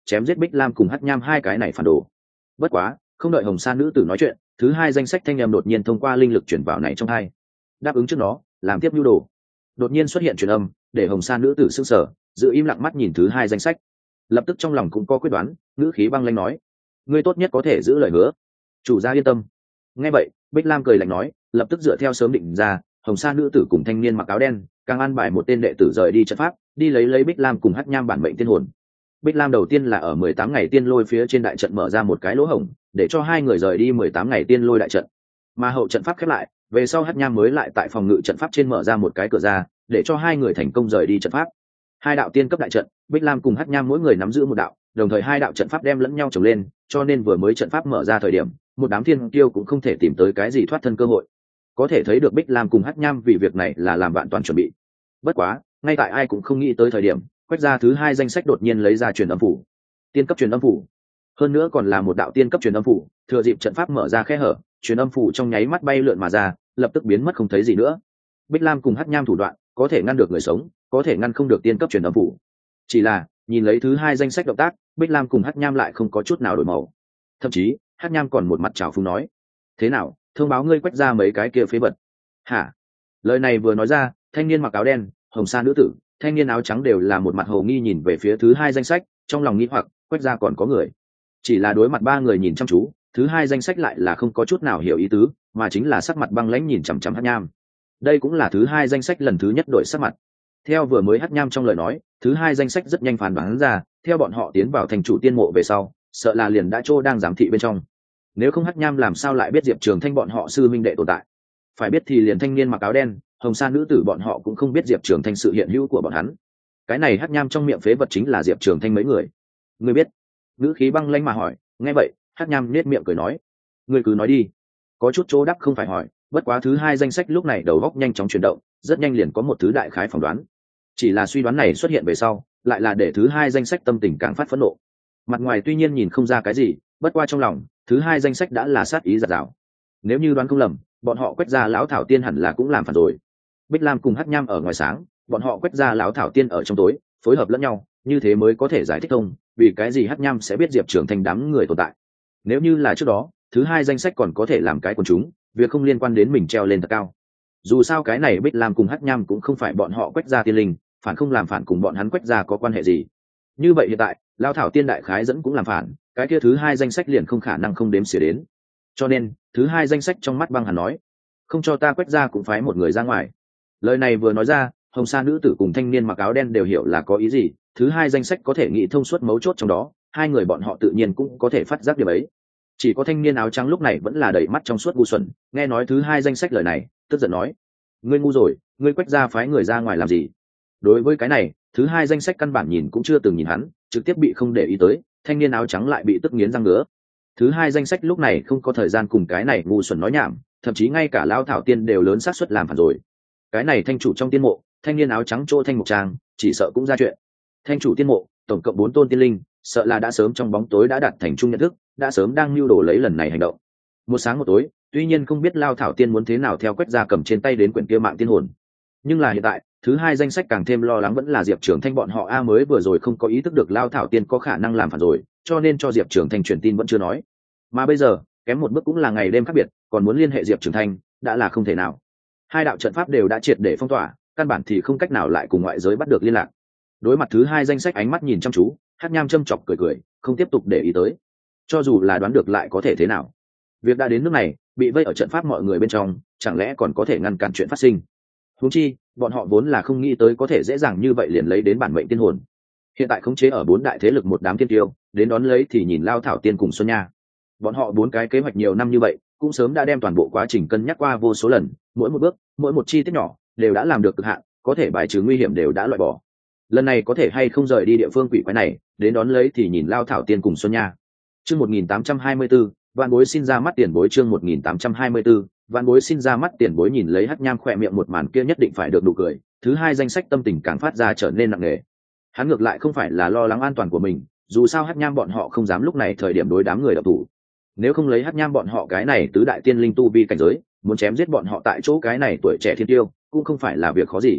chém giết Bích Lam cùng Hắc Nham hai cái này phản đồ. Bất quá không đợi Hồng Sa nữ tử nói chuyện, thứ hai danh sách thanh em đột nhiên thông qua linh lực chuyển vào này trong hai, đáp ứng trước nó làm tiếp nhu đồ. Đột nhiên xuất hiện truyền âm để Hồng Sa nữ tử sững sờ, giữ im lặng mắt nhìn thứ hai danh sách, lập tức trong lòng cũng có quyết đoán, ngữ khí băng lãnh nói: ngươi tốt nhất có thể giữ lời hứa, chủ gia yên tâm. Nghe vậy Bích Lam cười lạnh nói, lập tức dựa theo sớm định ra, Hồng Sa nữ tử cùng thanh niên mặc áo đen càng an bài một tên đệ tử rời đi trận pháp, đi lấy lấy Bích Lam cùng Hắc Nham bản mệnh tiên hồn. Bích Lam đầu tiên là ở mười tám ngày tiên lôi phía trên đại trận mở ra một cái lỗ hổng, để cho hai người rời đi mười tám ngày tiên lôi đại trận. Mà hậu trận pháp khép lại, về sau Hắc Nham mới lại tại phòng ngự trận pháp trên mở ra một cái cửa ra, để cho hai người thành công rời đi trận pháp. Hai đạo tiên cấp đại trận, Bích Lam cùng Hắc Nham mỗi người nắm giữ một đạo, đồng thời hai đạo trận pháp đem lẫn nhau chồng lên, cho nên vừa mới trận pháp mở ra thời điểm, một đám thiên kiêu cũng không thể tìm tới cái gì thoát thân cơ hội. Có thể thấy được Bích Lam cùng Hắc Nham vì việc này là làm vạn toàn chuẩn bị. Bất quá, ngay tại ai cũng không nghĩ tới thời điểm, quét ra thứ hai danh sách đột nhiên lấy ra truyền âm phủ, tiên cấp truyền âm phủ, hơn nữa còn là một đạo tiên cấp truyền âm phủ. Thừa dịp trận pháp mở ra khe hở, truyền âm phủ trong nháy mắt bay lượn mà ra, lập tức biến mất không thấy gì nữa. Bích Lam cùng Hắc Nham thủ đoạn có thể ngăn được người sống, có thể ngăn không được tiên cấp truyền âm phủ. Chỉ là nhìn lấy thứ hai danh sách động tác, Bích Lam cùng Hắc Nham lại không có chút nào đổi màu, thậm chí Hắc Nham còn một mặt trào phúng nói: thế nào, thông báo ngươi quét ra mấy cái kia phế vật hả? Lời này vừa nói ra, thanh niên mặc áo đen, Hồng Sa nữ tử, thanh niên áo trắng đều là một mặt hồ nghi nhìn về phía thứ hai danh sách, trong lòng nghĩ hoặc quét ra còn có người. Chỉ là đối mặt ba người nhìn chăm chú, thứ hai danh sách lại là không có chút nào hiểu ý tứ, mà chính là sắc mặt băng lãnh nhìn chằm chằm Hắc Nham. Đây cũng là thứ hai danh sách lần thứ nhất đổi sắc mặt. Theo vừa mới Hắc Nham trong lời nói, thứ hai danh sách rất nhanh phán đoán ra, theo bọn họ tiến vào thành chủ tiên mộ về sau, sợ là liền đã trô đang giám thị bên trong. Nếu không Hắc Nham làm sao lại biết Diệp Trường Thanh bọn họ sư minh đệ tồn tại? Phải biết thì liền thanh niên mặc áo đen, Hồng Sa nữ tử bọn họ cũng không biết Diệp Trường Thanh sự hiện hữu của bọn hắn. Cái này Hắc Nham trong miệng phế vật chính là Diệp Trường Thanh mấy người. Ngươi biết? Ngữ khí băng lãnh mà hỏi. Nghe vậy Hắc Nham nết miệng cười nói: ngươi cứ nói đi. Có chút chỗ đắc không phải hỏi, bất quá thứ hai danh sách lúc này đầu góc nhanh chóng chuyển động, rất nhanh liền có một thứ đại khái phỏng đoán. Chỉ là suy đoán này xuất hiện về sau, lại là để thứ hai danh sách tâm tình càng phát phẫn nộ. Mặt ngoài tuy nhiên nhìn không ra cái gì, bất qua trong lòng thứ hai danh sách đã là sát ý giạt rào. Nếu như đoán không lầm, bọn họ quét ra lão thảo tiên hẳn là cũng làm phản rồi. Bích Lam cùng Hắc Nham ở ngoài sáng, bọn họ quét ra lão thảo tiên ở trong tối, phối hợp lẫn nhau, như thế mới có thể giải thích thông vì cái gì Hắc Nham sẽ biết Diệp Trường Thanh đám người tồn tại. Nếu như là trước đó, thứ hai danh sách còn có thể làm cái quần chúng, việc không liên quan đến mình treo lên thật cao. Dù sao cái này Bích Lam cùng Hắc Nham cũng không phải bọn họ quét ra tiên linh, phản không làm phản cùng bọn hắn quét ra có quan hệ gì. Như vậy hiện tại lão thảo tiên đại khái dẫn cũng làm phản, cái kia thứ hai danh sách liền không khả năng không đếm xỉa đến. Cho nên thứ hai danh sách trong mắt băng hàn nói: không cho ta quét ra cũng phái một người ra ngoài. Lời này vừa nói ra, Hồng Sa nữ tử cùng thanh niên mặc áo đen đều hiểu là có ý gì. Thứ hai danh sách có thể nghĩ thông suốt mấu chốt trong đó, hai người bọn họ tự nhiên cũng có thể phát giác điều ấy. Chỉ có thanh niên áo trắng lúc này vẫn là đầy mắt trong suốt ngu xuẩn, nghe nói thứ hai danh sách lời này, tức giận nói: ngươi ngu rồi, ngươi quét ra phái người ra ngoài làm gì? Đối với cái này, thứ hai danh sách căn bản nhìn cũng chưa từng nhìn hắn, trực tiếp bị không để ý tới. Thanh niên áo trắng lại bị tức nghiến răng ngứa. Thứ hai danh sách lúc này không có thời gian cùng cái này ngu xuẩn nói nhảm, thậm chí ngay cả lão thảo tiên đều lớn xác suất làm phản rồi. Cái này thanh chủ trong tiên mộ, thanh niên áo trắng chỗ thanh mục trang, chỉ sợ cũng ra chuyện. Thanh chủ tiên mộ tổng cộng bốn tôn tiên linh, sợ là đã sớm trong bóng tối đã đạt thành chung nhận thức, đã sớm đang mưu đồ lấy lần này hành động. Một sáng một tối, tuy nhiên không biết lao thảo tiên muốn thế nào theo quét ra cầm trên tay đến quyển kia mạng tiên hồn, nhưng là hiện tại thứ hai danh sách càng thêm lo lắng vẫn là Diệp Trường Thanh bọn họ a mới vừa rồi không có ý thức được lao thảo tiên có khả năng làm phản rồi, cho nên cho Diệp Trường Thanh truyền tin vẫn chưa nói. Mà bây giờ kém một bước cũng là ngày đêm khác biệt, còn muốn liên hệ Diệp Trường Thanh đã là không thể nào. Hai đạo trận pháp đều đã triệt để phong tỏa, căn bản thì không cách nào lại cùng ngoại giới bắt được liên lạc. Đối mặt thứ hai danh sách ánh mắt nhìn chăm chú, Hắc Nham châm chọc cười cười, không tiếp tục để ý tới. Cho dù là đoán được lại có thể thế nào? Việc đã đến nước này, bị vây ở trận pháp mọi người bên trong, chẳng lẽ còn có thể ngăn cản chuyện phát sinh? Huống chi, bọn họ vốn là không nghĩ tới có thể dễ dàng như vậy liền lấy đến bản mệnh tiên hồn. Hiện tại khống chế ở bốn đại thế lực một đám tiên tiêu, đến đón lấy thì nhìn lao thảo tiên cùng Xuân Nha. Bọn họ bốn cái kế hoạch nhiều năm như vậy, cũng sớm đã đem toàn bộ quá trình cân nhắc qua vô số lần, mỗi một bước, mỗi một chi tiết nhỏ đều đã làm được cực hạn, có thể bài trừ nguy hiểm đều đã loại bỏ. Lần này có thể hay không rời đi địa phương quỷ quái này, đến đón lấy thì nhìn lao thảo tiên cùng Xuân Nha. Chương một nghìn tám trăm hai mươi tư, Vạn Bối xin ra mắt tiền bối. Chương một nghìn tám trăm hai mươi tư, Vạn Bối xin ra mắt tiền bối. Nhìn lấy Hắc Nham khỏe miệng một màn kia nhất định phải được nụ cười, thứ hai danh sách tâm tình càng phát ra trở nên nặng nề. Hắn ngược lại không phải là lo lắng an toàn của mình, dù sao Hắc Nham bọn họ không dám lúc này thời điểm đối đám người độc thủ. Nếu không lấy Hắc Nham bọn họ cái này tứ đại tiên linh tu vi cảnh giới, muốn chém giết bọn họ tại chỗ cái này tuổi trẻ thiên tiêu, cũng không phải là việc khó gì.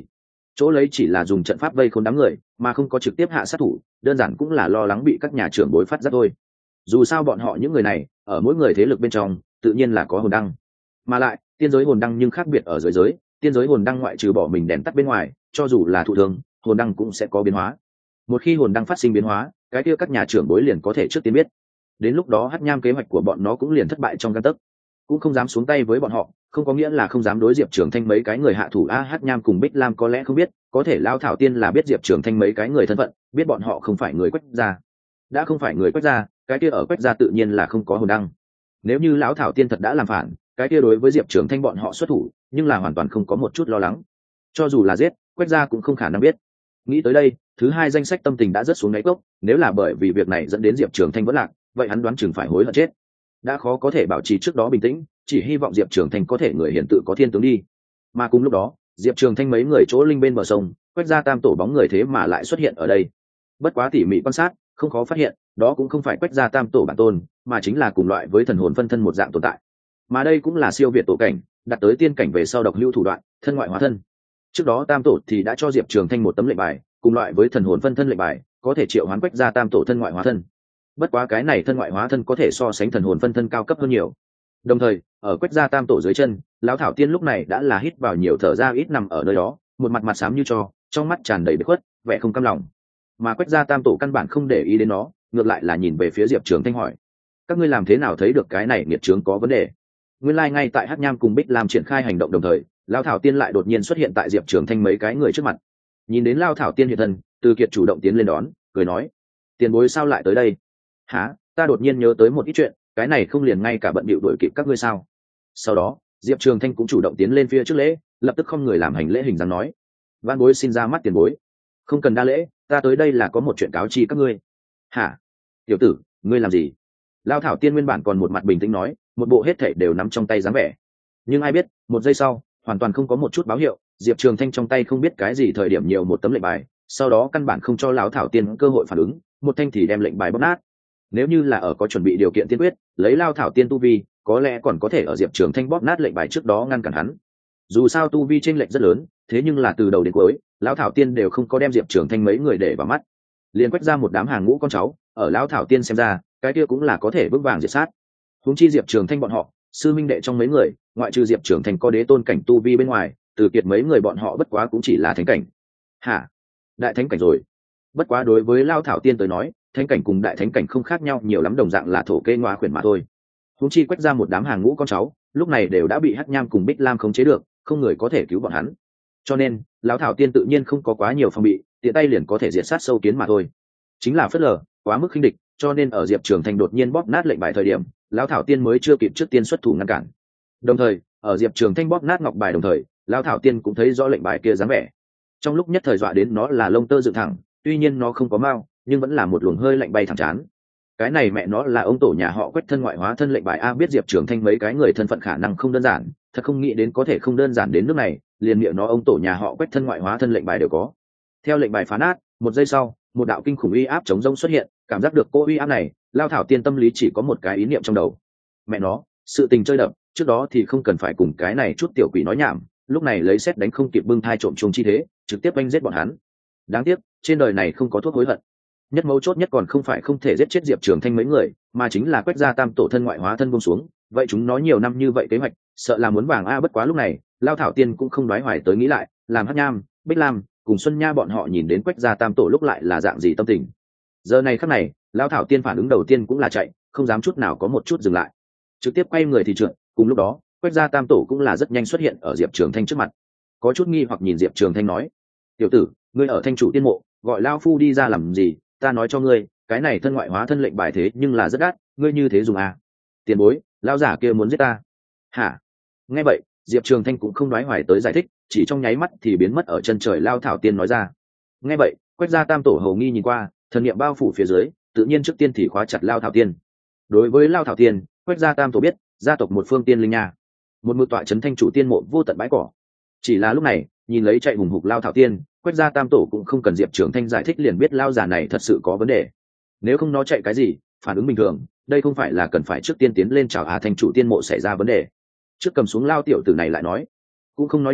chỗ lấy chỉ là dùng trận pháp vây khốn đám người mà không có trực tiếp hạ sát thủ, đơn giản cũng là lo lắng bị các nhà trưởng bối phát giác thôi. Dù sao bọn họ những người này ở mỗi người thế lực bên trong tự nhiên là có hồn đăng, mà lại tiên giới hồn đăng nhưng khác biệt ở dưới giới. Tiên giới hồn đăng ngoại trừ bỏ mình đèn tắt bên ngoài, cho dù là thụ thương, hồn đăng cũng sẽ có biến hóa. Một khi hồn đăng phát sinh biến hóa, cái kia các nhà trưởng bối liền có thể trước tiên biết. Đến lúc đó Hắc Nham kế hoạch của bọn nó cũng liền thất bại trong gang tấc, cũng không dám xuống tay với bọn họ, không có nghĩa là không dám đối Diệp Trường Thanh mấy cái người hạ thủ. A Hắc Nham cùng Bích Lam có lẽ không biết, có thể Lao Thảo Tiên là biết Diệp Trường Thanh mấy cái người thân phận, biết bọn họ không phải người Quách gia. Đã không phải người Quách gia, cái kia ở Quách gia tự nhiên là không có hồn đăng. Nếu như lão Thảo Tiên thật đã làm phản, cái kia đối với Diệp Trường Thanh bọn họ xuất thủ, nhưng là hoàn toàn không có một chút lo lắng. Cho dù là giết, Quách gia cũng không khả năng biết. Nghĩ tới đây, thứ hai danh sách tâm tình đã rớt xuống đáy cốc. Nếu là bởi vì việc này dẫn đến Diệp Trường Thanh vẫn lạc, vậy hắn đoán chừng phải hối hận chết. Đã khó có thể bảo trì trước đó bình tĩnh, chỉ hy vọng Diệp Trường Thanh có thể người hiển tự có thiên tướng đi. Mà cùng lúc đó, Diệp Trường Thanh mấy người chỗ linh bên bờ sông, Quách gia tam tổ bóng người thế mà lại xuất hiện ở đây. Bất quá tỉ mỉ quan sát, không khó phát hiện, đó cũng không phải Quách gia tam tổ bản tôn, mà chính là cùng loại với thần hồn phân thân một dạng tồn tại. Mà đây cũng là siêu việt tổ cảnh, đạt tới tiên cảnh về sau độc lưu thủ đoạn, thân ngoại hóa thân. Trước đó tam tổ thì đã cho Diệp Trường Thanh một tấm lệnh bài, cùng loại với thần hồn phân thân lệnh bài, có thể triệu hoán Quách gia tam tổ thân ngoại hóa thân. Bất quá cái này thân ngoại hóa thân có thể so sánh thần hồn phân thân cao cấp hơn nhiều. Đồng thời, ở Quách gia tam tổ dưới chân, lão Thảo Tiên lúc này đã là hít vào nhiều thở ra ít nằm ở nơi đó, một mặt mặt xám như tro, trong mắt tràn đầy bế khuất, vẻ không cam lòng. Mà Quách gia tam tổ căn bản không để ý đến nó, ngược lại là nhìn về phía Diệp Trường Thanh hỏi: các ngươi làm thế nào thấy được cái này nghiệt chướng có vấn đề? Nguyên lai like ngay tại Hắc Nham cùng Bích Lam triển khai hành động đồng thời, lão Thảo Tiên lại đột nhiên xuất hiện tại Diệp Trường Thanh mấy cái người trước mặt. Nhìn đến lão Thảo Tiên hiện thân, Từ Kiệt chủ động tiến lên đón, cười nói: tiền bối sao lại tới đây? Hả? Ta đột nhiên nhớ tới một ít chuyện, cái này không liền ngay cả bận bịu đuổi kịp các ngươi sao? Sau đó, Diệp Trường Thanh cũng chủ động tiến lên phía trước lễ, lập tức không người làm hành lễ hình dáng nói: văn bối xin ra mắt tiền bối. Không cần đa lễ, ta tới đây là có một chuyện cáo chi các ngươi. Hả? Tiểu tử, ngươi làm gì? Lão Thảo Tiên nguyên bản còn một mặt bình tĩnh nói, một bộ hết thảy đều nắm trong tay dáng vẻ. Nhưng ai biết, một giây sau, hoàn toàn không có một chút báo hiệu, Diệp Trường Thanh trong tay không biết cái gì thời điểm nhiều một tấm lệnh bài, sau đó căn bản không cho lão Thảo Tiên cơ hội phản ứng, một thanh thì đem lệnh bài bóp nát. Nếu như là ở có chuẩn bị điều kiện tiên quyết, lấy Lao Thảo Tiên tu vi, có lẽ còn có thể ở Diệp Trường Thanh bóp nát lệnh bài trước đó ngăn cản hắn. Dù sao tu vi chênh lệch rất lớn, thế nhưng là từ đầu đến cuối, lão Thảo Tiên đều không có đem Diệp Trường Thanh mấy người để vào mắt. Liền quách ra một đám hàng ngũ con cháu, ở lão Thảo Tiên xem ra, cái kia cũng là có thể vững vàng diệt sát. Huống chi Diệp Trường Thanh bọn họ, sư minh đệ trong mấy người, ngoại trừ Diệp Trường Thanh có đế tôn cảnh tu vi bên ngoài, Từ Kiệt mấy người bọn họ bất quá cũng chỉ là thánh cảnh. Hả? Đại thánh cảnh rồi? Bất quá đối với Lao Thảo Tiên tới nói, thánh cảnh cùng đại thánh cảnh không khác nhau nhiều lắm, đồng dạng là thổ kê ngoa khuyển mà thôi. Huống chi quách ra một đám hàng ngũ con cháu, lúc này đều đã bị Hắc Nham cùng Bích Lam khống chế được, không người có thể cứu bọn hắn. Cho nên, lão Thảo Tiên tự nhiên không có quá nhiều phòng bị, tiện tay liền có thể diệt sát sâu kiến mà thôi. Chính là phớt lờ, quá mức khinh địch, cho nên ở Diệp Trường Thanh đột nhiên bóp nát lệnh bài thời điểm, lão Thảo Tiên mới chưa kịp trước tiên xuất thủ ngăn cản. Đồng thời, ở Diệp Trường Thanh bóp nát ngọc bài đồng thời, lão Thảo Tiên cũng thấy rõ lệnh bài kia dáng vẻ. Trong lúc nhất thời dọa đến nó là lông tơ dựng thẳng, tuy nhiên nó không có mao, nhưng vẫn là một luồng hơi lạnh bay thẳng chán. Cái này mẹ nó là ông tổ nhà họ Quách thân ngoại hóa thân lệnh bài a, biết Diệp Trường Thanh mấy cái người thân phận khả năng không đơn giản, thật không nghĩ đến có thể không đơn giản đến nước này, liền miệng nó ông tổ nhà họ Quách thân ngoại hóa thân lệnh bài đều có. Theo lệnh bài phá nát, một giây sau, một đạo kinh khủng uy áp chống rông xuất hiện, cảm giác được cô uy áp này, Lao Thảo Tiên tâm lý chỉ có một cái ý niệm trong đầu. Mẹ nó, sự tình chơi đập, trước đó thì không cần phải cùng cái này chút tiểu quỷ nói nhảm, lúc này lấy sét đánh không kịp bưng thai trộm chuông chi thế, trực tiếp oanh giết bọn hắn. Đáng tiếc, trên đời này không có thuốc hối hận. Nhất mấu chốt nhất còn không phải không thể giết chết Diệp Trường Thanh mấy người, mà chính là quách gia tam tổ thân ngoại hóa thân buông xuống, vậy chúng nó nhiều năm như vậy kế hoạch, sợ là muốn vàng a. Bất quá lúc này, Lao Thảo Tiên cũng không đoái hoài tới nghĩ lại, làm Hắc Nham, Bích Lam cùng Xuân Nha bọn họ nhìn đến quách gia tam tổ lúc lại là dạng gì tâm tình. Giờ này khắc này, Lao Thảo Tiên phản ứng đầu tiên cũng là chạy, không dám chút nào có một chút dừng lại, trực tiếp quay người thì trượt. Cùng lúc đó, quách gia tam tổ cũng là rất nhanh xuất hiện ở Diệp Trường Thanh trước mặt, có chút nghi hoặc nhìn Diệp Trường Thanh nói: tiểu tử, ngươi ở Thanh chủ tiên mộ, gọi Lao phu đi ra làm gì? Ta nói cho ngươi, cái này thân ngoại hóa thân lệnh bài thế nhưng là rất đắt, ngươi như thế dùng à? Tiền bối, Lao giả kia muốn giết ta. Hả? Nghe vậy, Diệp Trường Thanh cũng không nói hoài tới giải thích, chỉ trong nháy mắt thì biến mất ở chân trời. Lao Thảo Tiên nói ra. Nghe vậy, quách gia tam tổ hầu nghi nhìn qua, thần niệm bao phủ phía dưới, tự nhiên trước tiên thì khóa chặt Lao Thảo Tiên. Đối với Lao Thảo Tiên, quách gia tam tổ biết, gia tộc một phương tiên linh nha, một mực tọa trấn Thanh chủ tiên mộ vô tận bãi cỏ. Chỉ là lúc này, nhìn lấy chạy hùng hục Lao Thảo Tiên, quách gia tam tổ cũng không cần Diệp Trường Thanh giải thích liền biết Lao già này thật sự có vấn đề. Nếu không nó chạy cái gì, phản ứng bình thường, đây không phải là cần phải trước tiên tiến lên chào à Thanh chủ tiên mộ xảy ra vấn đề, trước cầm xuống Lao tiểu tử này lại nói. Cũng không nói nhảm,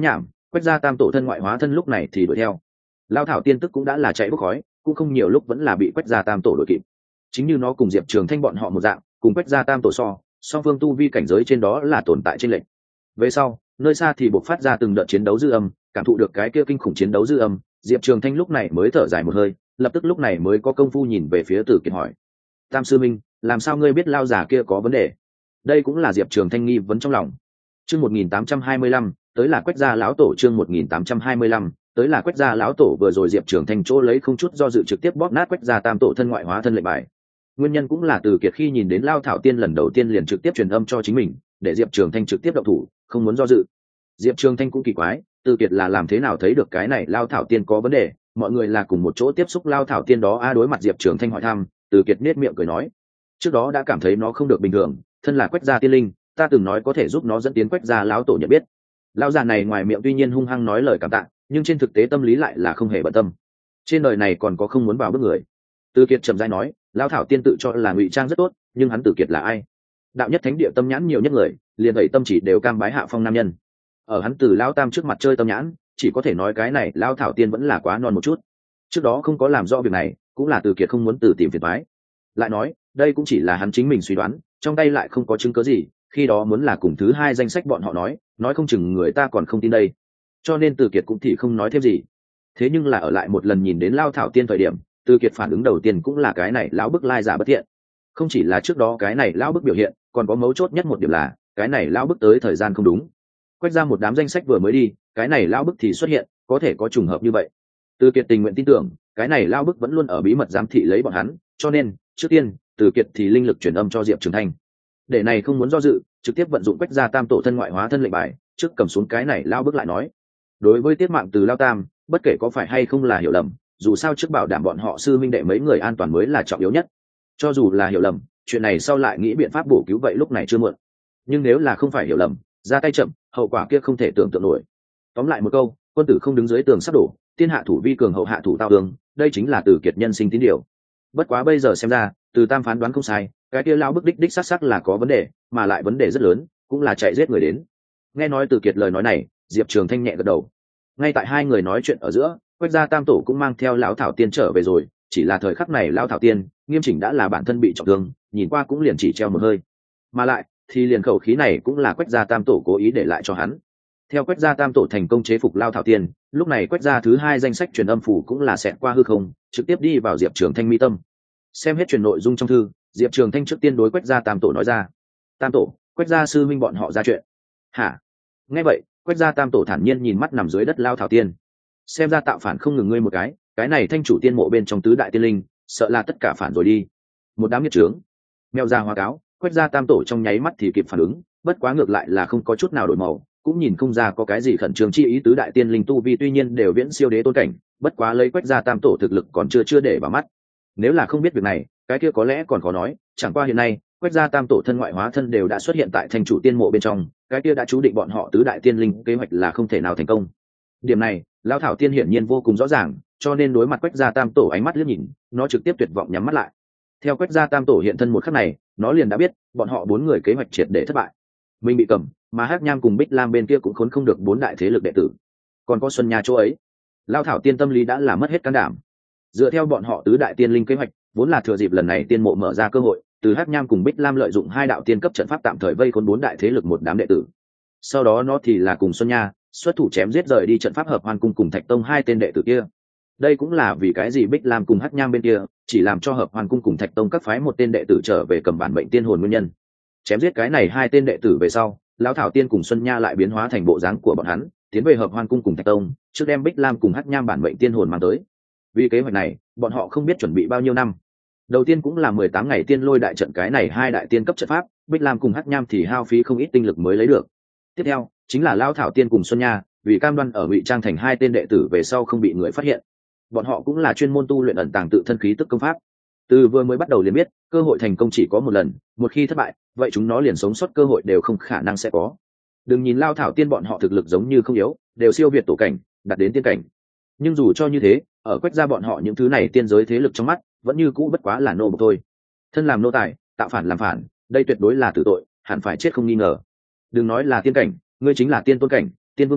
Quách gia tam tổ thân ngoại hóa thân lúc này thì đuổi theo. Lao thảo tiên tức cũng đã là chạy bốc khói, cũng không nhiều lúc vẫn là bị Quách gia tam tổ đuổi kịp. Chính như nó cùng Diệp Trường Thanh bọn họ một dạng, cùng Quách gia tam tổ so, song phương tu vi cảnh giới trên đó là tồn tại trên lệnh. Về sau, nơi xa thì bộc phát ra từng đợt chiến đấu dư âm, cảm thụ được cái kia kinh khủng chiến đấu dư âm, Diệp Trường Thanh lúc này mới thở dài một hơi, lập tức lúc này mới có công phu nhìn về phía Tử Kiệt hỏi: "Tam sư minh, làm sao ngươi biết lao giả kia có vấn đề?" Đây cũng là Diệp Trường Thanh nghi vấn trong lòng. Chương một nghìn tám trăm hai mươi lăm, tới là Quách gia lão tổ. Chương một nghìn tám trăm hai mươi lăm, tới là Quách gia lão tổ. Vừa rồi Diệp Trường Thanh chỗ lấy không chút do dự trực tiếp bóp nát Quách gia tam tổ thân ngoại hóa thân lệnh bài. Nguyên nhân cũng là Từ Kiệt khi nhìn đến Lao Thảo Tiên lần đầu tiên liền trực tiếp truyền âm cho chính mình, để Diệp Trường Thanh trực tiếp động thủ, không muốn do dự. Diệp Trường Thanh cũng kỳ quái, Từ Kiệt là làm thế nào thấy được cái này Lao Thảo Tiên có vấn đề, mọi người là cùng một chỗ tiếp xúc Lao Thảo Tiên đó a. Đối mặt Diệp Trường Thanh hỏi thăm, Từ Kiệt nhếch miệng cười nói: "Trước đó đã cảm thấy nó không được bình thường, thân là Quách gia tiên linh, ta từng nói có thể giúp nó dẫn tiến Quách gia lão tổ nhận biết." Lão già này ngoài miệng tuy nhiên hung hăng nói lời cảm tạ, nhưng trên thực tế tâm lý lại là không hề bận tâm. Trên đời này còn có không muốn vào bước người. Từ Kiệt trầm rãi nói: "Lão Thảo Tiên tự cho là ngụy trang rất tốt, nhưng hắn Từ Kiệt là ai? Đạo nhất thánh địa tâm nhãn nhiều nhất người, liền vậy tâm chỉ đều cam bái hạ phong nam nhân. Ở hắn Từ lão tam trước mặt chơi tâm nhãn, chỉ có thể nói cái này Lão Thảo Tiên vẫn là quá non một chút. Trước đó không có làm rõ việc này, cũng là Từ Kiệt không muốn tự tìm phiền toái. Lại nói, đây cũng chỉ là hắn chính mình suy đoán, trong tay lại không có chứng cứ gì, khi đó muốn là cùng thứ hai danh sách bọn họ nói, nói không chừng người ta còn không tin đây. Cho nên Từ Kiệt cũng thì không nói thêm gì. Thế nhưng là ở lại một lần nhìn đến Lao Thảo Tiên thời điểm, Từ Kiệt phản ứng đầu tiên cũng là cái này lão bức lai giả bất thiện. Không chỉ là trước đó cái này lão bức biểu hiện, còn có mấu chốt nhất một điểm là, cái này lão bức tới thời gian không đúng. Quách ra một đám danh sách vừa mới đi, cái này lão bức thì xuất hiện, có thể có trùng hợp như vậy. Từ Kiệt tình nguyện tin tưởng, cái này lão bức vẫn luôn ở bí mật giám thị lấy bọn hắn, cho nên, trước tiên, Từ Kiệt thì linh lực truyền âm cho Diệp Trường Thanh. Để này không muốn do dự, trực tiếp vận dụng Quách gia tam tổ thân ngoại hóa thân lệnh bài, trước cầm xuống cái này lão bức lại nói: "Đối với tiết mạng từ Lao Tam, bất kể có phải hay không là hiểu lầm, dù sao trước bảo đảm bọn họ sư minh đệ mấy người an toàn mới là trọng yếu nhất. Cho dù là hiểu lầm, chuyện này sau lại nghĩ biện pháp bổ cứu vậy lúc này chưa muộn. Nhưng nếu là không phải hiểu lầm, ra tay chậm, hậu quả kia không thể tưởng tượng nổi." Tóm lại một câu, quân tử không đứng dưới tường sắp đổ, tiên hạ thủ vi cường hậu hạ thủ tao tường, đây chính là Từ Kiệt nhân sinh tín điều. Bất quá bây giờ xem ra, Từ Tam phán đoán không sai, cái kia lão bức đích đích xác xác là có vấn đề, mà lại vấn đề rất lớn, cũng là chạy giết người đến. Nghe nói Từ Kiệt lời nói này, Diệp Trường Thanh nhẹ gật đầu. Ngay tại hai người nói chuyện ở giữa, Quách gia tam tổ cũng mang theo lão Thảo Tiên trở về rồi, chỉ là thời khắc này lão Thảo Tiên, nghiêm chỉnh đã là bản thân bị trọng thương, nhìn qua cũng liền chỉ treo một hơi. Mà lại, thì liền khẩu khí này cũng là Quách gia tam tổ cố ý để lại cho hắn. Theo Quách gia tam tổ thành công chế phục Lao Thảo Tiên, lúc này Quách gia thứ hai danh sách truyền âm phủ cũng là xẹt qua hư không, trực tiếp đi vào Diệp Trường Thanh mi tâm. Xem hết truyền nội dung trong thư, Diệp Trường Thanh trước tiên đối Quách gia tam tổ nói ra: "Tam tổ, Quách gia sư minh bọn họ ra chuyện." "Hả?" Nghe vậy, Quách gia tam tổ thản nhiên nhìn mắt nằm dưới đất Lao Thảo Tiên. Xem ra tạo phản không ngừng ngươi một cái, cái này thanh chủ tiên mộ bên trong tứ đại tiên linh, sợ là tất cả phản rồi đi. Một đám nghiệt trướng. Mèo ra hoa cáo, Quách gia tam tổ trong nháy mắt thì kịp phản ứng, bất quá ngược lại là không có chút nào đổi màu, cũng nhìn không ra có cái gì khẩn trương chi ý. Tứ đại tiên linh tu vi tuy nhiên đều viễn siêu đế tôn cảnh, bất quá lấy Quách gia tam tổ thực lực còn chưa chưa để vào mắt. Nếu là không biết việc này, cái kia có lẽ còn khó nói, chẳng qua hiện nay, Quách gia tam tổ thân ngoại hóa thân đều đã xuất hiện tại thanh chủ tiên mộ bên trong, cái kia đã chú định bọn họ tứ đại tiên linh kế hoạch là không thể nào thành công. Điểm này, Lão Thảo Tiên hiển nhiên vô cùng rõ ràng, cho nên đối mặt Quách gia tam tổ ánh mắt liếc nhìn, nó trực tiếp tuyệt vọng nhắm mắt lại. Theo Quách gia tam tổ hiện thân một khắc này, nó liền đã biết, bọn họ bốn người kế hoạch triệt để thất bại. Mình bị cầm, mà Hắc Nham cùng Bích Lam bên kia cũng khốn không được bốn đại thế lực đệ tử. Còn có Xuân Nha chỗ ấy, Lão Thảo Tiên tâm lý đã là mất hết can đảm. Dựa theo bọn họ tứ đại tiên linh kế hoạch, vốn là thừa dịp lần này tiên mộ mở ra cơ hội, từ Hắc Nham cùng Bích Lam lợi dụng hai đạo tiên cấp trận pháp tạm thời vây khốn bốn đại thế lực một đám đệ tử. Sau đó nó thì là cùng Xuân Nha xuất thủ chém giết rời đi trận pháp hợp hoan cung cùng Thạch Tông hai tên đệ tử kia. Đây cũng là vì cái gì Bích Lam cùng Hắc Nham bên kia chỉ làm cho hợp hoan cung cùng Thạch Tông các phái một tên đệ tử trở về cầm bản mệnh tiên hồn nguyên nhân. Chém giết cái này hai tên đệ tử về sau, Lão Thảo Tiên cùng Xuân Nha lại biến hóa thành bộ dáng của bọn hắn, tiến về hợp hoan cung cùng Thạch Tông, trước đem Bích Lam cùng Hắc Nham bản mệnh tiên hồn mang tới. Vì kế hoạch này, bọn họ không biết chuẩn bị bao nhiêu năm. Đầu tiên cũng là mười tám ngày tiên lôi đại trận, cái này hai đại tiên cấp trận pháp, Bích Lam cùng Hắc Nham thì hao phí không ít tinh lực mới lấy được. Tiếp theo, chính là Lão Thảo Tiên cùng Xuân Nha, vì cam đoan ở Ngụy Trang thành hai tên đệ tử về sau không bị người phát hiện. Bọn họ cũng là chuyên môn tu luyện ẩn tàng tự thân khí tức công pháp. Từ vừa mới bắt đầu liền biết, cơ hội thành công chỉ có một lần, một khi thất bại, vậy chúng nó liền sống sót cơ hội đều không khả năng sẽ có. Đừng nhìn Lão Thảo Tiên bọn họ thực lực giống như không yếu, đều siêu việt tổ cảnh, đạt đến tiên cảnh. Nhưng dù cho như thế, ở Quách gia bọn họ những thứ này tiên giới thế lực trong mắt, vẫn như cũ bất quá là nô bộc thôi. Thân làm nô tài, tạo phản làm phản, đây tuyệt đối là tử tội, hẳn phải chết không nghi ngờ. Đừng nói là tiên cảnh, ngươi chính là tiên tôn cảnh, tiên vương cảnh,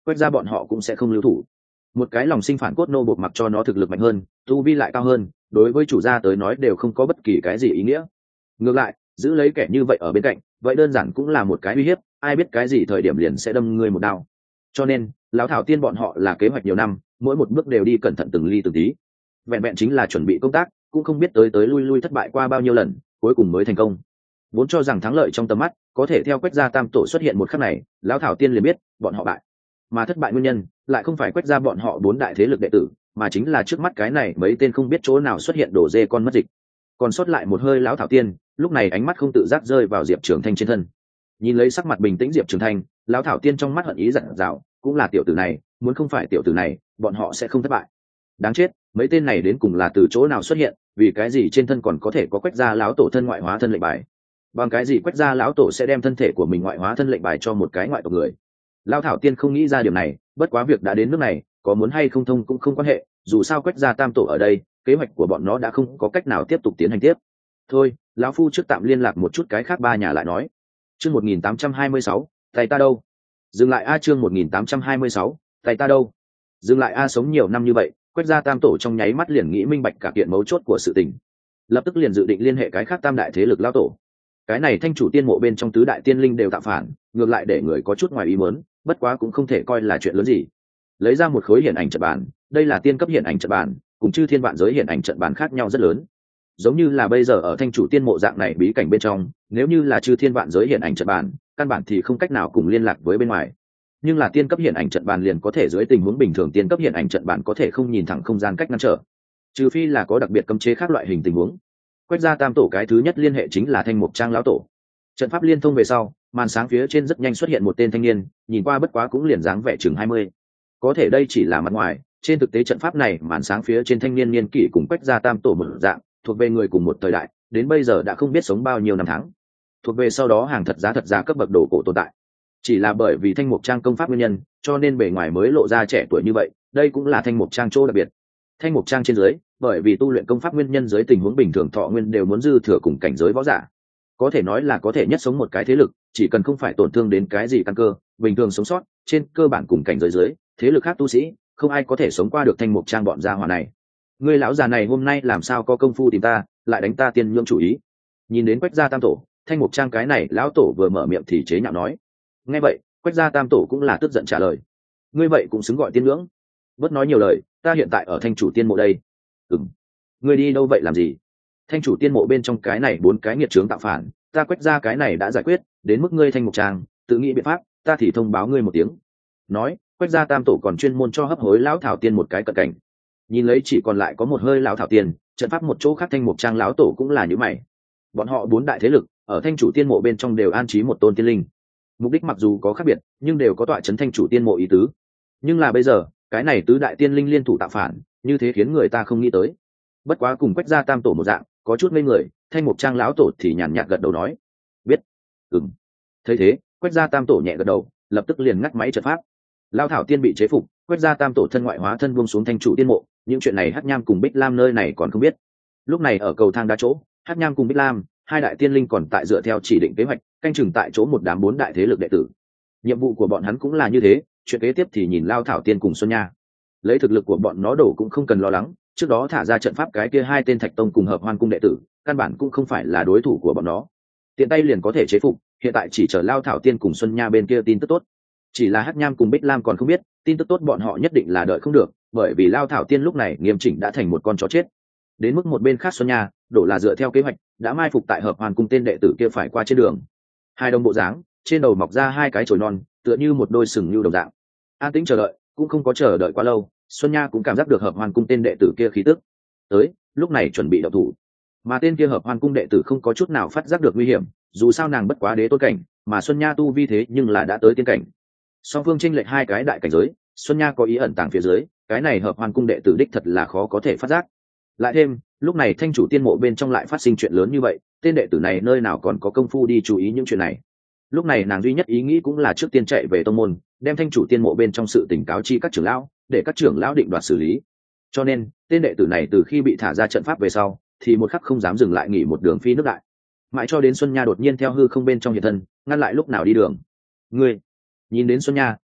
quét ra bọn họ cũng sẽ không lưu thủ. Một cái lòng sinh phản cốt nô buộc mặc cho nó thực lực mạnh hơn, tu vi lại cao hơn, đối với chủ gia tới nói đều không có bất kỳ cái gì ý nghĩa. Ngược lại, giữ lấy kẻ như vậy ở bên cạnh, vậy đơn giản cũng là một cái uy hiếp, ai biết cái gì thời điểm liền sẽ đâm ngươi một đao. Cho nên, lão thảo tiên bọn họ là kế hoạch nhiều năm, mỗi một bước đều đi cẩn thận từng ly từng tí. Vẹn vẹn chính là chuẩn bị công tác, cũng không biết tới tới lui lui thất bại qua bao nhiêu lần, cuối cùng mới thành công. Vốn cho rằng thắng lợi trong tầm mắt, có thể theo Quách gia tam tổ xuất hiện một khắc này, lão thảo tiên liền biết, bọn họ bại. Mà thất bại nguyên nhân, lại không phải Quách gia bọn họ bốn đại thế lực đệ tử, mà chính là trước mắt cái này mấy tên không biết chỗ nào xuất hiện đổ dê con mất dịch. Còn sót lại một hơi lão thảo tiên, lúc này ánh mắt không tự giác rơi vào Diệp Trường Thanh trên thân. Nhìn lấy sắc mặt bình tĩnh Diệp Trường Thanh, lão thảo tiên trong mắt hận ý giận dào, cũng là tiểu tử này, muốn không phải tiểu tử này, bọn họ sẽ không thất bại. Đáng chết, mấy tên này đến cùng là từ chỗ nào xuất hiện, vì cái gì trên thân còn có thể có Quách gia lão tổ thân ngoại hóa thân lệnh bài? Bằng cái gì Quách gia lão tổ sẽ đem thân thể của mình ngoại hóa thân lệnh bài cho một cái ngoại tộc người? Lão thảo tiên không nghĩ ra điểm này, bất quá việc đã đến nước này, có muốn hay không thông cũng không quan hệ, dù sao Quách gia tam tổ ở đây, kế hoạch của bọn nó đã không có cách nào tiếp tục tiến hành tiếp. Thôi, lão phu trước tạm liên lạc một chút cái khác ba nhà lại nói. Chương một nghìn tám trăm hai mươi sáu, tay ta đâu? Dừng lại a chương một nghìn tám trăm hai mươi sáu, tay ta đâu? Dừng lại a sống nhiều năm như vậy, Quách gia tam tổ trong nháy mắt liền nghĩ minh bạch cả kiện mấu chốt của sự tình. Lập tức liền dự định liên hệ cái khác tam đại thế lực lão tổ. Cái này thanh chủ tiên mộ bên trong tứ đại tiên linh đều tạo phản, ngược lại để người có chút ngoài ý muốn, bất quá cũng không thể coi là chuyện lớn gì. Lấy ra một khối hiển ảnh trận bàn, đây là tiên cấp hiển ảnh trận bàn, cùng chư thiên vạn giới hiển ảnh trận bàn khác nhau rất lớn. Giống như là bây giờ ở thanh chủ tiên mộ dạng này bí cảnh bên trong, nếu như là chư thiên vạn giới hiển ảnh trận bàn, căn bản thì không cách nào cùng liên lạc với bên ngoài. Nhưng là tiên cấp hiển ảnh trận bàn liền có thể dưới tình huống bình thường tiên cấp hiển ảnh trận bàn có thể không nhìn thẳng không gian cách ngăn trở, trừ phi là có đặc biệt cấm chế khác loại hình tình huống. Quách gia tam tổ cái thứ nhất liên hệ chính là Thanh Mục Trang lão tổ. Trận pháp liên thông về sau, màn sáng phía trên rất nhanh xuất hiện một tên thanh niên, nhìn qua bất quá cũng liền dáng vẻ chừng hai mươi. Có thể đây chỉ là mặt ngoài, trên thực tế trận pháp này màn sáng phía trên thanh niên niên kỷ cùng Quách gia tam tổ một dạng, thuộc về người cùng một thời đại, đến bây giờ đã không biết sống bao nhiêu năm tháng. Thuộc về sau đó hàng thật giá thật giá cấp bậc đồ cổ tồn tại. Chỉ là bởi vì Thanh Mục Trang công pháp nguyên nhân, cho nên bề ngoài mới lộ ra trẻ tuổi như vậy, đây cũng là Thanh Mục Trang chỗ đặc biệt. Thanh Mục Trang trên dưới, bởi vì tu luyện công pháp nguyên nhân dưới tình huống bình thường thọ nguyên đều muốn dư thừa cùng cảnh giới võ giả. Có thể nói là có thể nhất sống một cái thế lực, chỉ cần không phải tổn thương đến cái gì căn cơ, bình thường sống sót, trên cơ bản cùng cảnh giới dưới, thế lực khác tu sĩ, không ai có thể sống qua được Thanh Mục Trang bọn gia hỏa này. Ngươi lão già này hôm nay làm sao có công phu tìm ta, lại đánh ta tiên nhượng chủ ý. Nhìn đến Quách gia tam tổ, Thanh Mục Trang cái này lão tổ vừa mở miệng thì chế nhạo nói. Nghe vậy, Quách gia tam tổ cũng là tức giận trả lời. Ngươi vậy cũng xứng gọi tiên ngưỡng? Bớt nói nhiều lời, ta hiện tại ở thanh chủ tiên mộ đây. Ừm. Ngươi đi đâu vậy làm gì? Thanh chủ tiên mộ bên trong cái này bốn cái nghiệt chướng tạo phản, ta Quách gia cái này đã giải quyết, đến mức ngươi Thanh Mục Trang tự nghĩ biện pháp, ta thì thông báo ngươi một tiếng. Nói, Quách gia tam tổ còn chuyên môn cho hấp hối lão thảo tiên một cái cận cảnh. Nhìn lấy chỉ còn lại có một hơi lão thảo tiên, trận pháp một chỗ khác Thanh Mục Trang lão tổ cũng là như mày. Bọn họ bốn đại thế lực ở thanh chủ tiên mộ bên trong đều an trí một tôn tiên linh. Mục đích mặc dù có khác biệt, nhưng đều có tọa chấn thanh chủ tiên mộ ý tứ. Nhưng là bây giờ, cái này tứ đại tiên linh liên thủ tạo phản, như thế khiến người ta không nghĩ tới. Bất quá cùng Quách gia tam tổ một dạng, có chút ngây người, Thanh Mục Trang lão tổ thì nhàn nhạt gật đầu nói, biết. Ừm. Thấy thế, Quách gia tam tổ nhẹ gật đầu, lập tức liền ngắt máy trận pháp. Lão thảo tiên bị chế phục, Quách gia tam tổ thân ngoại hóa thân buông xuống thanh chủ tiên mộ, những chuyện này Hắc Nham cùng Bích Lam nơi này còn không biết. Lúc này ở cầu thang đá chỗ, Hắc Nham cùng Bích Lam, hai đại tiên linh còn tại dựa theo chỉ định kế hoạch, canh chừng tại chỗ một đám bốn đại thế lực đệ tử. Nhiệm vụ của bọn hắn cũng là như thế, chuyện kế tiếp thì nhìn Lao thảo tiên cùng Xuân Nha. Lấy thực lực của bọn nó đổ cũng không cần lo lắng, trước đó thả ra trận pháp cái kia hai tên Thạch Tông cùng Hợp Hoan cung đệ tử, căn bản cũng không phải là đối thủ của bọn nó. Tiện tay liền có thể chế phục, hiện tại chỉ chờ Lao thảo tiên cùng Xuân Nha bên kia tin tức tốt. Chỉ là Hắc Nham cùng Bích Lam còn không biết, tin tức tốt bọn họ nhất định là đợi không được, bởi vì Lao thảo tiên lúc này nghiêm chỉnh đã thành một con chó chết. Đến mức một bên khác Xuân Nha, đổ là dựa theo kế hoạch, đã mai phục tại Hợp Hoàn cung tên đệ tử kia phải qua trên đường. Hai đồng bộ dáng, trên đầu mọc ra hai cái chồi non, tựa như một đôi sừng như đồng dạng. An tĩnh chờ đợi, cũng không có chờ đợi quá lâu, Xuân Nha cũng cảm giác được Hợp Hoàn cung tên đệ tử kia khí tức. Tới, lúc này chuẩn bị động thủ. Mà tên kia Hợp Hoàn cung đệ tử không có chút nào phát giác được nguy hiểm, dù sao nàng bất quá đế tôn cảnh, mà Xuân Nha tu vi thế nhưng là đã tới tiên cảnh. Song phương chênh lệch hai cái đại cảnh giới, Xuân Nha có ý ẩn tàng phía dưới, cái này Hợp Hoàn cung đệ tử đích thật là khó có thể phát giác. Lại thêm, lúc này thanh chủ tiên mộ bên trong lại phát sinh chuyện lớn như vậy, tên đệ tử này nơi nào còn có công phu đi chú ý những chuyện này. Lúc này nàng duy nhất ý nghĩ cũng là trước tiên chạy về tông môn, đem thanh chủ tiên mộ bên trong sự tỉnh cáo chi các trưởng lão, để các trưởng lão định đoạt xử lý. Cho nên tên đệ tử này từ khi bị thả ra trận pháp về sau, thì một khắc không dám dừng lại nghỉ một đường phi nước đại, mãi cho đến Xuân Nha đột nhiên theo hư không bên trong hiện thân, ngăn lại lúc nào đi đường. Ngươi nhìn đến Xuân Nha,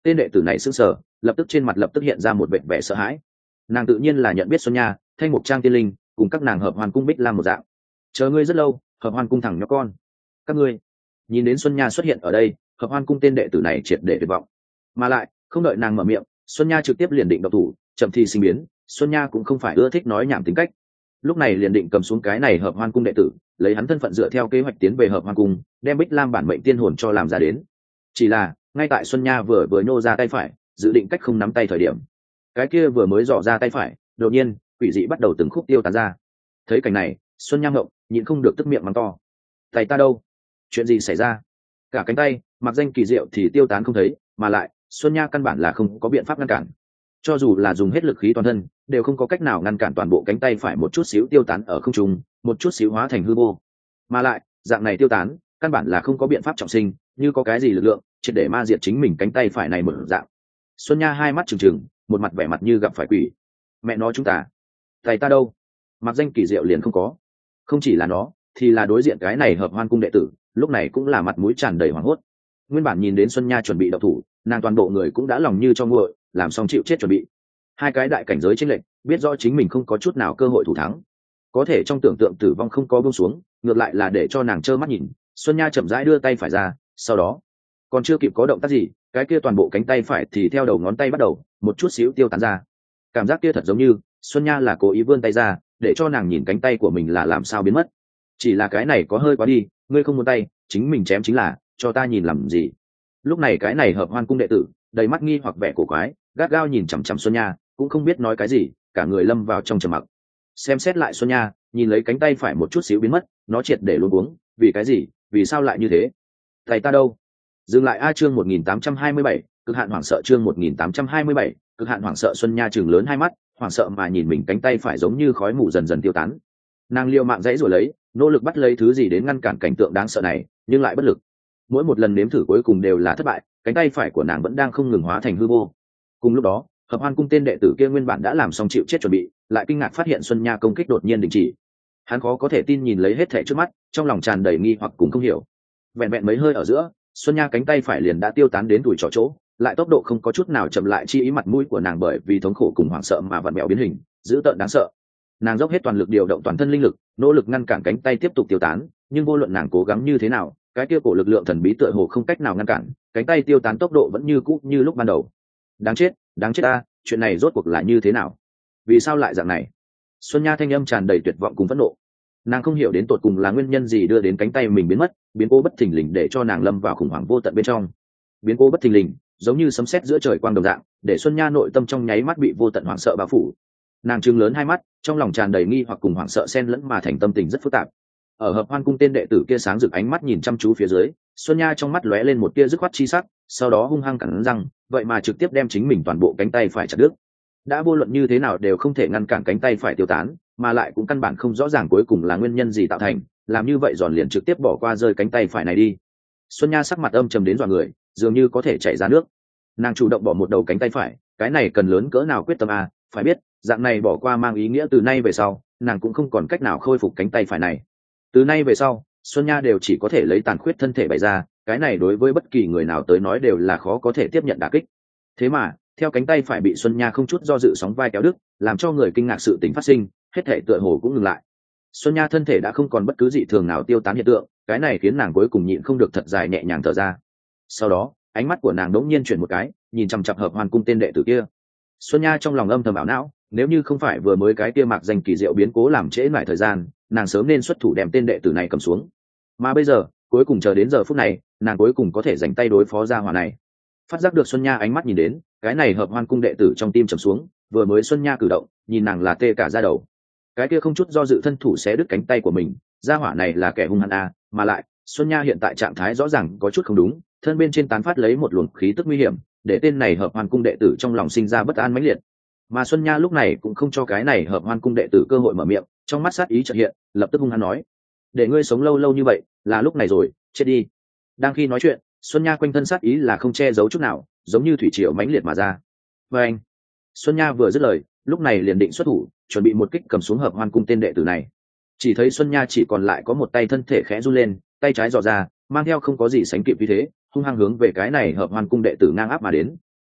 Tên đệ tử này sững sờ, lập tức trên mặt lập tức hiện ra một vẻ vẻ sợ hãi. Nàng tự nhiên là nhận biết Xuân Nha, Thanh Mục Trang tiên linh, cùng các nàng Hợp Hoan cung Bích Lam một dạng. Chờ ngươi rất lâu, Hợp Hoan cung thẳng nhóc con. Các ngươi nhìn đến Xuân Nha xuất hiện ở đây, Hợp Hoan cung tên đệ tử này triệt để tuyệt vọng. Mà lại, không đợi nàng mở miệng, Xuân Nha trực tiếp liền định độc thủ, chậm thì sinh biến. Xuân Nha cũng không phải ưa thích nói nhảm tính cách, lúc này liền định cầm xuống cái này Hợp Hoan cung đệ tử, lấy hắn thân phận dựa theo kế hoạch tiến về Hợp Hoan cung, đem Bích Lam bản mệnh tiên hồn cho làm ra đến. Chỉ là ngay tại Xuân Nha vừa vừa nhô ra tay phải, dự định cách không nắm tay thời điểm, cái kia vừa mới dò ra tay phải, đột nhiên quỷ dị bắt đầu từng khúc tiêu tán ra. Thấy cảnh này, Xuân Nha ngộng, nhịn không được tức miệng mắng to: "Tay ta đâu? Chuyện gì xảy ra?" Cả cánh tay mặc danh kỳ diệu thì tiêu tán không thấy, mà lại Xuân Nha căn bản là không có biện pháp ngăn cản, cho dù là dùng hết lực khí toàn thân đều không có cách nào ngăn cản toàn bộ cánh tay phải một chút xíu tiêu tán ở không trung, một chút xíu hóa thành hư vô. Mà lại dạng này tiêu tán căn bản là không có biện pháp trọng sinh, như có cái gì lực lượng triệt để ma diệt chính mình cánh tay phải này một dạng. Xuân Nha hai mắt trừng trừng, một mặt vẻ mặt như gặp phải quỷ. Mẹ nó chúng ta, tay ta đâu? Mặc danh kỳ diệu liền không có. Không chỉ là nó, thì là đối diện cái này Hợp Hoan cung đệ tử, lúc này cũng là mặt mũi tràn đầy hoảng hốt. Nguyên bản nhìn đến Xuân Nha chuẩn bị động thủ, nàng toàn bộ người cũng đã lòng như cho nguội, làm xong chịu chết chuẩn bị. Hai cái đại cảnh giới chênh lệch, biết rõ chính mình không có chút nào cơ hội thủ thắng. Có thể trong tưởng tượng tử vong không có buông xuống, ngược lại là để cho nàng trơ mắt nhìn. Xuân Nha chậm rãi đưa tay phải ra, sau đó còn chưa kịp có động tác gì, cái kia toàn bộ cánh tay phải thì theo đầu ngón tay bắt đầu một chút xíu tiêu tán ra. Cảm giác kia thật giống như Xuân Nha là cố ý vươn tay ra để cho nàng nhìn cánh tay của mình là làm sao biến mất. Chỉ là cái này có hơi quá đi, ngươi không muốn tay chính mình chém chính là, cho ta nhìn làm gì? Lúc này cái này Hợp Hoan cung đệ tử đầy mắt nghi hoặc vẻ cổ quái, gắt gao nhìn chằm chằm Xuân Nha, cũng không biết nói cái gì, cả người lâm vào trong trầm mặc. Xem xét lại Xuân Nha, nhìn lấy cánh tay phải một chút xíu biến mất, nó triệt để luống cuống, vì cái gì, vì sao lại như thế? Thầy ta đâu? Dừng lại a chương một nghìn tám trăm hai mươi bảy, cực hạn hoảng sợ chương một nghìn tám trăm hai mươi bảy, cực hạn hoảng sợ. Xuân Nha trừng lớn hai mắt, hoảng sợ mà nhìn mình cánh tay phải giống như khói mù dần dần tiêu tán. Nàng liều mạng dãy rồi lấy, nỗ lực bắt lấy thứ gì đến ngăn cản cảnh tượng đáng sợ này, nhưng lại bất lực. Mỗi một lần nếm thử cuối cùng đều là thất bại, cánh tay phải của nàng vẫn đang không ngừng hóa thành hư vô. Cùng lúc đó, Hợp Hoan cung tên đệ tử kia nguyên bản đã làm xong chịu chết chuẩn bị, lại kinh ngạc phát hiện Xuân Nha công kích đột nhiên đình chỉ. Hắn khó có thể tin nhìn lấy hết thảy trước mắt, trong lòng tràn đầy nghi hoặc cùng không hiểu. Vẹn vẹn mấy hơi ở giữa, Xuân Nha cánh tay phải liền đã tiêu tán đến tuổi trò chỗ, lại tốc độ không có chút nào chậm lại, chi ý mặt mũi của nàng bởi vì thống khổ cùng hoảng sợ mà vặn mèo biến hình, dữ tợn đáng sợ. Nàng dốc hết toàn lực điều động toàn thân linh lực, nỗ lực ngăn cản cánh tay tiếp tục tiêu tán, nhưng vô luận nàng cố gắng như thế nào, cái kia cổ lực lượng thần bí tựa hồ không cách nào ngăn cản, cánh tay tiêu tán tốc độ vẫn như cũ như lúc ban đầu. Đáng chết, đáng chết ta, chuyện này rốt cuộc là như thế nào? Vì sao lại dạng này? Xuân Nha thanh âm tràn đầy tuyệt vọng cùng phẫn nộ. Nàng không hiểu đến tột cùng là nguyên nhân gì đưa đến cánh tay mình biến mất, biến cố bất thình lình để cho nàng lâm vào khủng hoảng vô tận bên trong. Biến cố bất thình lình, giống như sấm sét giữa trời quang đồng dạng, để Xuân Nha nội tâm trong nháy mắt bị vô tận hoảng sợ bao phủ. Nàng trừng lớn hai mắt, trong lòng tràn đầy nghi hoặc cùng hoảng sợ xen lẫn mà thành tâm tình rất phức tạp. Ở Hợp Hoan cung tên đệ tử kia sáng rực ánh mắt nhìn chăm chú phía dưới, Xuân Nha trong mắt lóe lên một tia dứt khoát chi sắc, sau đó hung hăng cắn răng, vậy mà trực tiếp đem chính mình toàn bộ cánh tay phải chặt đứt. Đã vô luận như thế nào đều không thể ngăn cản cánh tay phải tiêu tán, mà lại cũng căn bản không rõ ràng cuối cùng là nguyên nhân gì tạo thành, làm như vậy giòn liền trực tiếp bỏ qua rơi cánh tay phải này đi. Xuân Nha sắc mặt âm trầm đến dọa người, dường như có thể chảy ra nước. Nàng chủ động bỏ một đầu cánh tay phải, cái này cần lớn cỡ nào quyết tâm à, phải biết, dạng này bỏ qua mang ý nghĩa từ nay về sau, nàng cũng không còn cách nào khôi phục cánh tay phải này. Từ nay về sau, Xuân Nha đều chỉ có thể lấy tàn khuyết thân thể bày ra, cái này đối với bất kỳ người nào tới nói đều là khó có thể tiếp nhận đả kích. Thế mà, theo cánh tay phải bị Xuân Nha không chút do dự sóng vai kéo đứt, làm cho người kinh ngạc sự tình phát sinh, hết thể tựa hồ cũng ngừng lại. Xuân Nha thân thể đã không còn bất cứ dị thường nào tiêu tán hiện tượng, cái này khiến nàng cuối cùng nhịn không được thật dài nhẹ nhàng thở ra. Sau đó, ánh mắt của nàng đống nhiên chuyển một cái, nhìn chằm chằm Hợp Hoan cung tên đệ tử kia. Xuân Nha trong lòng âm thầm ảo não, nếu như không phải vừa mới cái kia mạc danh kỳ diệu biến cố làm trễ lại thời gian, nàng sớm nên xuất thủ đem tên đệ tử này cầm xuống. Mà bây giờ, cuối cùng chờ đến giờ phút này, nàng cuối cùng có thể dành tay đối phó gia hỏa này. Phát giác được Xuân Nha ánh mắt nhìn đến, cái này Hợp Hoan cung đệ tử trong tim trầm xuống, vừa mới Xuân Nha cử động, nhìn nàng là tê cả da đầu. Cái kia không chút do dự thân thủ xé đứt cánh tay của mình, gia hỏa này là kẻ hung hăng a, mà lại, Xuân Nha hiện tại trạng thái rõ ràng có chút không đúng, thân bên trên tán phát lấy một luồng khí tức nguy hiểm, để tên này Hợp Hoan cung đệ tử trong lòng sinh ra bất an mãnh liệt. Mà Xuân Nha lúc này cũng không cho cái này Hợp Hoan cung đệ tử cơ hội mở miệng, trong mắt sát ý chợt hiện, lập tức hung hăng nói: "Để ngươi sống lâu lâu như vậy, là lúc này rồi, chết đi." Đang khi nói chuyện, Xuân Nha quanh thân sát ý là không che giấu chút nào, giống như thủy triều mãnh liệt mà ra. Và anh, Xuân Nha vừa dứt lời, lúc này liền định xuất thủ, chuẩn bị một kích cầm xuống Hợp Hoan cung tên đệ tử này. Chỉ thấy Xuân Nha chỉ còn lại có một tay thân thể khẽ run lên, tay trái dò ra, mang theo không có gì sánh kịp như thế, hung hăng hướng về cái này Hợp Hoan cung đệ tử ngang áp mà đến,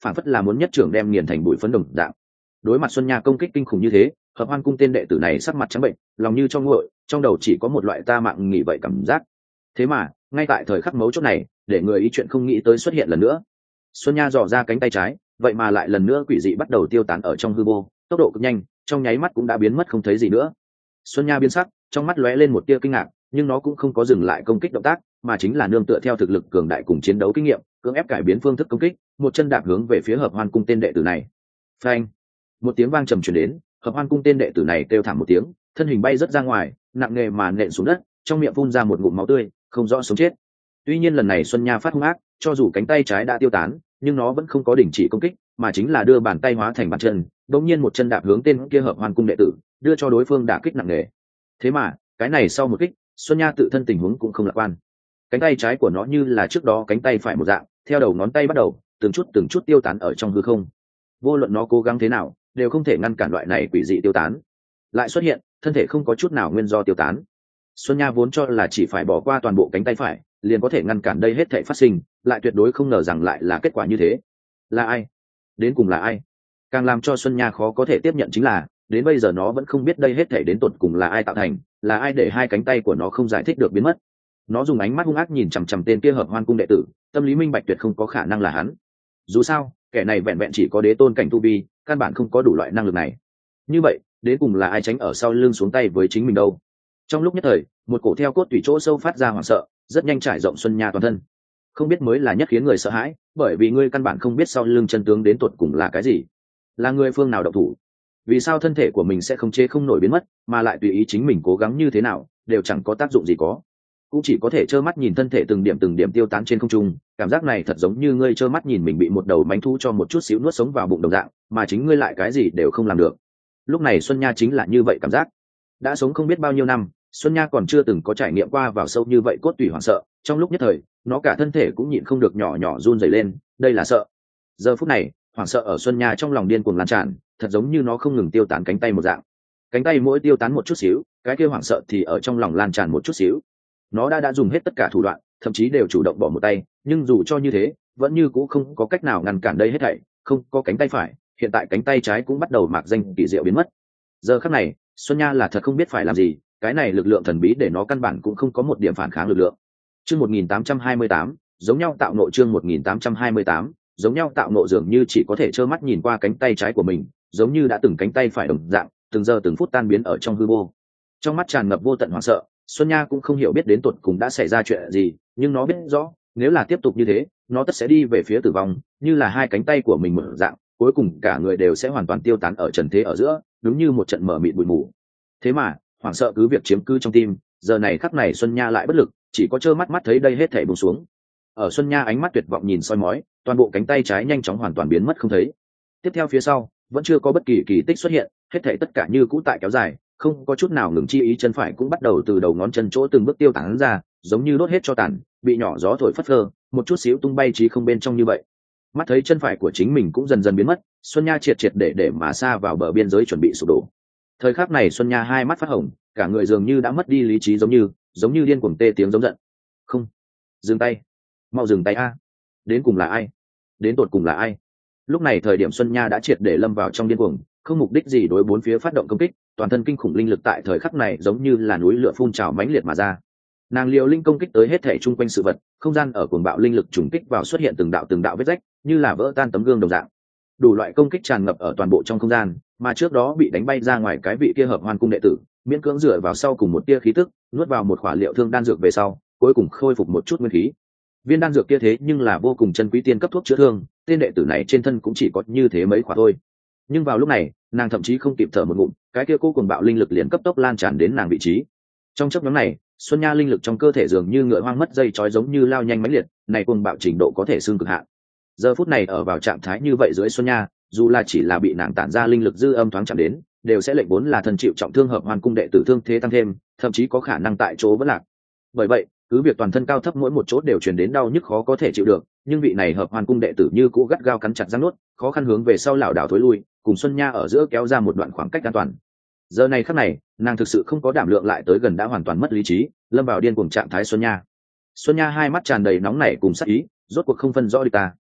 phản phất là muốn nhất trưởng đem nghiền thành bụi phấn đồng dạng. Đối mặt Xuân Nha công kích kinh khủng như thế, Hợp Hoan cung tên đệ tử này sắc mặt trắng bệnh, lòng như cho nguội, trong đầu chỉ có một loại ta mạng nghĩ vậy cảm giác. Thế mà ngay tại thời khắc mấu chốt này, để người ý chuyện không nghĩ tới xuất hiện lần nữa. Xuân Nha dò ra cánh tay trái, vậy mà lại lần nữa quỷ dị bắt đầu tiêu tán ở trong hư vô, tốc độ cực nhanh, trong nháy mắt cũng đã biến mất không thấy gì nữa. Xuân Nha biến sắc, trong mắt lóe lên một tia kinh ngạc, nhưng nó cũng không có dừng lại công kích động tác, mà chính là nương tựa theo thực lực cường đại cùng chiến đấu kinh nghiệm, cưỡng ép cải biến phương thức công kích, một chân đạp hướng về phía Hợp Hoan cung tên đệ tử này. Phanh! Một tiếng vang trầm truyền đến, Hợp Hoan cung tên đệ tử này kêu thảm một tiếng, thân hình bay rất ra ngoài, nặng nề mà nện xuống đất, trong miệng phun ra một ngụm máu tươi, không rõ sống chết. Tuy nhiên lần này Xuân Nha phát hung ác, cho dù cánh tay trái đã tiêu tán, nhưng nó vẫn không có đình chỉ công kích, mà chính là đưa bàn tay hóa thành bàn chân, đống nhiên một chân đạp hướng tên kia Hợp Hoan cung đệ tử, đưa cho đối phương đả kích nặng nề. Thế mà cái này sau một kích, Xuân Nha tự thân tình huống cũng không lạc quan. Cánh tay trái của nó như là trước đó cánh tay phải một dạng, theo đầu ngón tay bắt đầu từng chút từng chút tiêu tán ở trong hư không. Vô luận nó cố gắng thế nào, đều không thể ngăn cản loại này quỷ dị tiêu tán. Lại xuất hiện, thân thể không có chút nào nguyên do tiêu tán. Xuân Nha vốn cho là chỉ phải bỏ qua toàn bộ cánh tay phải, liền có thể ngăn cản đây hết thảy phát sinh, lại tuyệt đối không ngờ rằng lại là kết quả như thế. Là ai? Đến cùng là ai? Càng làm cho Xuân Nha khó có thể tiếp nhận chính là, đến bây giờ nó vẫn không biết đây hết thảy đến tột cùng là ai tạo thành, là ai để hai cánh tay của nó không giải thích được biến mất. Nó dùng ánh mắt hung ác nhìn chằm chằm tên kia Hợp Hoan cung đệ tử, tâm lý minh bạch tuyệt không có khả năng là hắn. Dù sao, kẻ này vẹn vẹn chỉ có đế tôn cảnh tu vi, căn bản không có đủ loại năng lực này. Như vậy, đến cùng là ai tránh ở sau lưng xuống tay với chính mình đâu? Trong lúc nhất thời, một cổ theo cốt tủy chỗ sâu phát ra hoảng sợ, rất nhanh trải rộng Xuân Nha toàn thân. Không biết mới là nhất khiến người sợ hãi, bởi vì ngươi căn bản không biết sau lưng chân tướng đến tột cùng là cái gì, là người phương nào động thủ, vì sao thân thể của mình sẽ không chế không nổi biến mất, mà lại tùy ý chính mình cố gắng như thế nào đều chẳng có tác dụng gì có, cũng chỉ có thể trơ mắt nhìn thân thể từng điểm từng điểm tiêu tán trên không trung. Cảm giác này thật giống như ngươi trơ mắt nhìn mình bị một đầu mánh thú cho một chút xíu nuốt sống vào bụng đồng dạng, mà chính ngươi lại cái gì đều không làm được. Lúc này Xuân Nha chính là như vậy cảm giác. Đã sống không biết bao nhiêu năm, Xuân Nha còn chưa từng có trải nghiệm qua vào sâu như vậy cốt tủy hoảng sợ, trong lúc nhất thời nó cả thân thể cũng nhịn không được nhỏ nhỏ run rẩy lên. Đây là sợ. Giờ phút này hoảng sợ ở Xuân Nha trong lòng điên cuồng lan tràn, thật giống như nó không ngừng tiêu tán cánh tay một dạng. Cánh tay mỗi tiêu tán một chút xíu, cái kia hoảng sợ thì ở trong lòng lan tràn một chút xíu. Nó đã đã dùng hết tất cả thủ đoạn, thậm chí đều chủ động bỏ một tay, nhưng dù cho như thế vẫn như cũ không có cách nào ngăn cản đây hết thảy. Không có cánh tay phải, hiện tại cánh tay trái cũng bắt đầu mạc danh kỳ diệu biến mất. Giờ khắc này Xuân Nha là thật không biết phải làm gì, cái này lực lượng thần bí để nó căn bản cũng không có một điểm phản kháng lực lượng. Chương một nghìn tám trăm hai mươi tám, giống nhau tạo nộ. Chương một nghìn tám trăm hai mươi tám, giống nhau tạo nộ, dường như chỉ có thể trơ mắt nhìn qua cánh tay trái của mình, giống như đã từng cánh tay phải đồng dạng, từng giờ từng phút tan biến ở trong hư vô. Trong mắt tràn ngập vô tận hoảng sợ, Xuân Nha cũng không hiểu biết đến tột cùng đã xảy ra chuyện gì, nhưng nó biết rõ, nếu là tiếp tục như thế, nó tất sẽ đi về phía tử vong, như là hai cánh tay của mình mở dạng, cuối cùng cả người đều sẽ hoàn toàn tiêu tán ở trần thế ở giữa, đúng như một trận mở mịt bụi mù. Thế mà hoảng sợ cứ việc chiếm cư trong tim, giờ này khắc này Xuân Nha lại bất lực, chỉ có trơ mắt mắt thấy đây hết thảy buông xuống. Ở Xuân Nha ánh mắt tuyệt vọng nhìn soi mói, toàn bộ cánh tay trái nhanh chóng hoàn toàn biến mất không thấy. Tiếp theo phía sau vẫn chưa có bất kỳ kỳ tích xuất hiện, hết thảy tất cả như cũ tại kéo dài, không có chút nào ngừng chi ý. Chân phải cũng bắt đầu từ đầu ngón chân chỗ từng bước tiêu tán ra, giống như đốt hết cho tàn, bị nhỏ gió thổi phất phơ, một chút xíu tung bay trí không bên trong như vậy. Mắt thấy chân phải của chính mình cũng dần dần biến mất, Xuân Nha triệt triệt để để mà xa vào bờ biên giới chuẩn bị sụp đổ. Thời khắc này Xuân Nha hai mắt phát hồng, cả người dường như đã mất đi lý trí, giống như giống như điên cuồng tê tiếng giống giận. Không, dừng tay, mau dừng tay a! Đến cùng là ai? Đến tột cùng là ai? Lúc này thời điểm Xuân Nha đã triệt để lâm vào trong điên cuồng, không mục đích gì đối bốn phía phát động công kích, toàn thân kinh khủng linh lực tại thời khắc này giống như là núi lửa phun trào mãnh liệt mà ra. Nàng liều linh công kích tới hết thể chung quanh sự vật, không gian ở cuồng bạo linh lực trùng kích vào xuất hiện từng đạo từng đạo vết rách, như là vỡ tan tấm gương đồng dạng. Đủ loại công kích tràn ngập ở toàn bộ trong không gian, mà trước đó bị đánh bay ra ngoài cái vị kia Hợp Hoan cung đệ tử, miễn cưỡng dựa vào sau cùng một tia khí tức, nuốt vào một khỏa liệu thương đan dược về sau, cuối cùng khôi phục một chút nguyên khí. Viên đan dược kia thế nhưng là vô cùng chân quý tiên cấp thuốc chữa thương, tên đệ tử này trên thân cũng chỉ có như thế mấy khỏa thôi. Nhưng vào lúc này, nàng thậm chí không kịp thở một ngụm, cái kia cô cuồng bạo linh lực liền cấp tốc lan tràn đến nàng vị trí. Trong chốc ngắn này, Xuân Nha linh lực trong cơ thể dường như ngựa hoang mất dây trói, giống như lao nhanh mãnh liệt, này cuồng bạo trình độ có thể xương cực hạn. Giờ phút này ở vào trạng thái như vậy dưới Xuân Nha, dù là chỉ là bị nàng tản ra linh lực dư âm thoáng chạm đến, đều sẽ lệnh vốn là thần chịu trọng thương Hợp Hoan cung đệ tử thương thế tăng thêm, thậm chí có khả năng tại chỗ vỡ lạc. Bởi vậy, cứ việc toàn thân cao thấp mỗi một chỗ đều truyền đến đau nhức khó có thể chịu được, nhưng vị này Hợp Hoan cung đệ tử như cũ gắt gao cắn chặt răng nuốt, khó khăn hướng về sau lảo đảo thối lui, cùng Xuân Nha ở giữa kéo ra một đoạn khoảng cách an toàn. Giờ này khắc này, nàng thực sự không có đảm lượng lại tới gần đã hoàn toàn mất lý trí, lâm vào điên cuồng trạng thái Xuân Nha. Xuân Nha hai mắt tràn đầy nóng nảy cùng sát ý, rốt cuộc không phân rõ địch ta.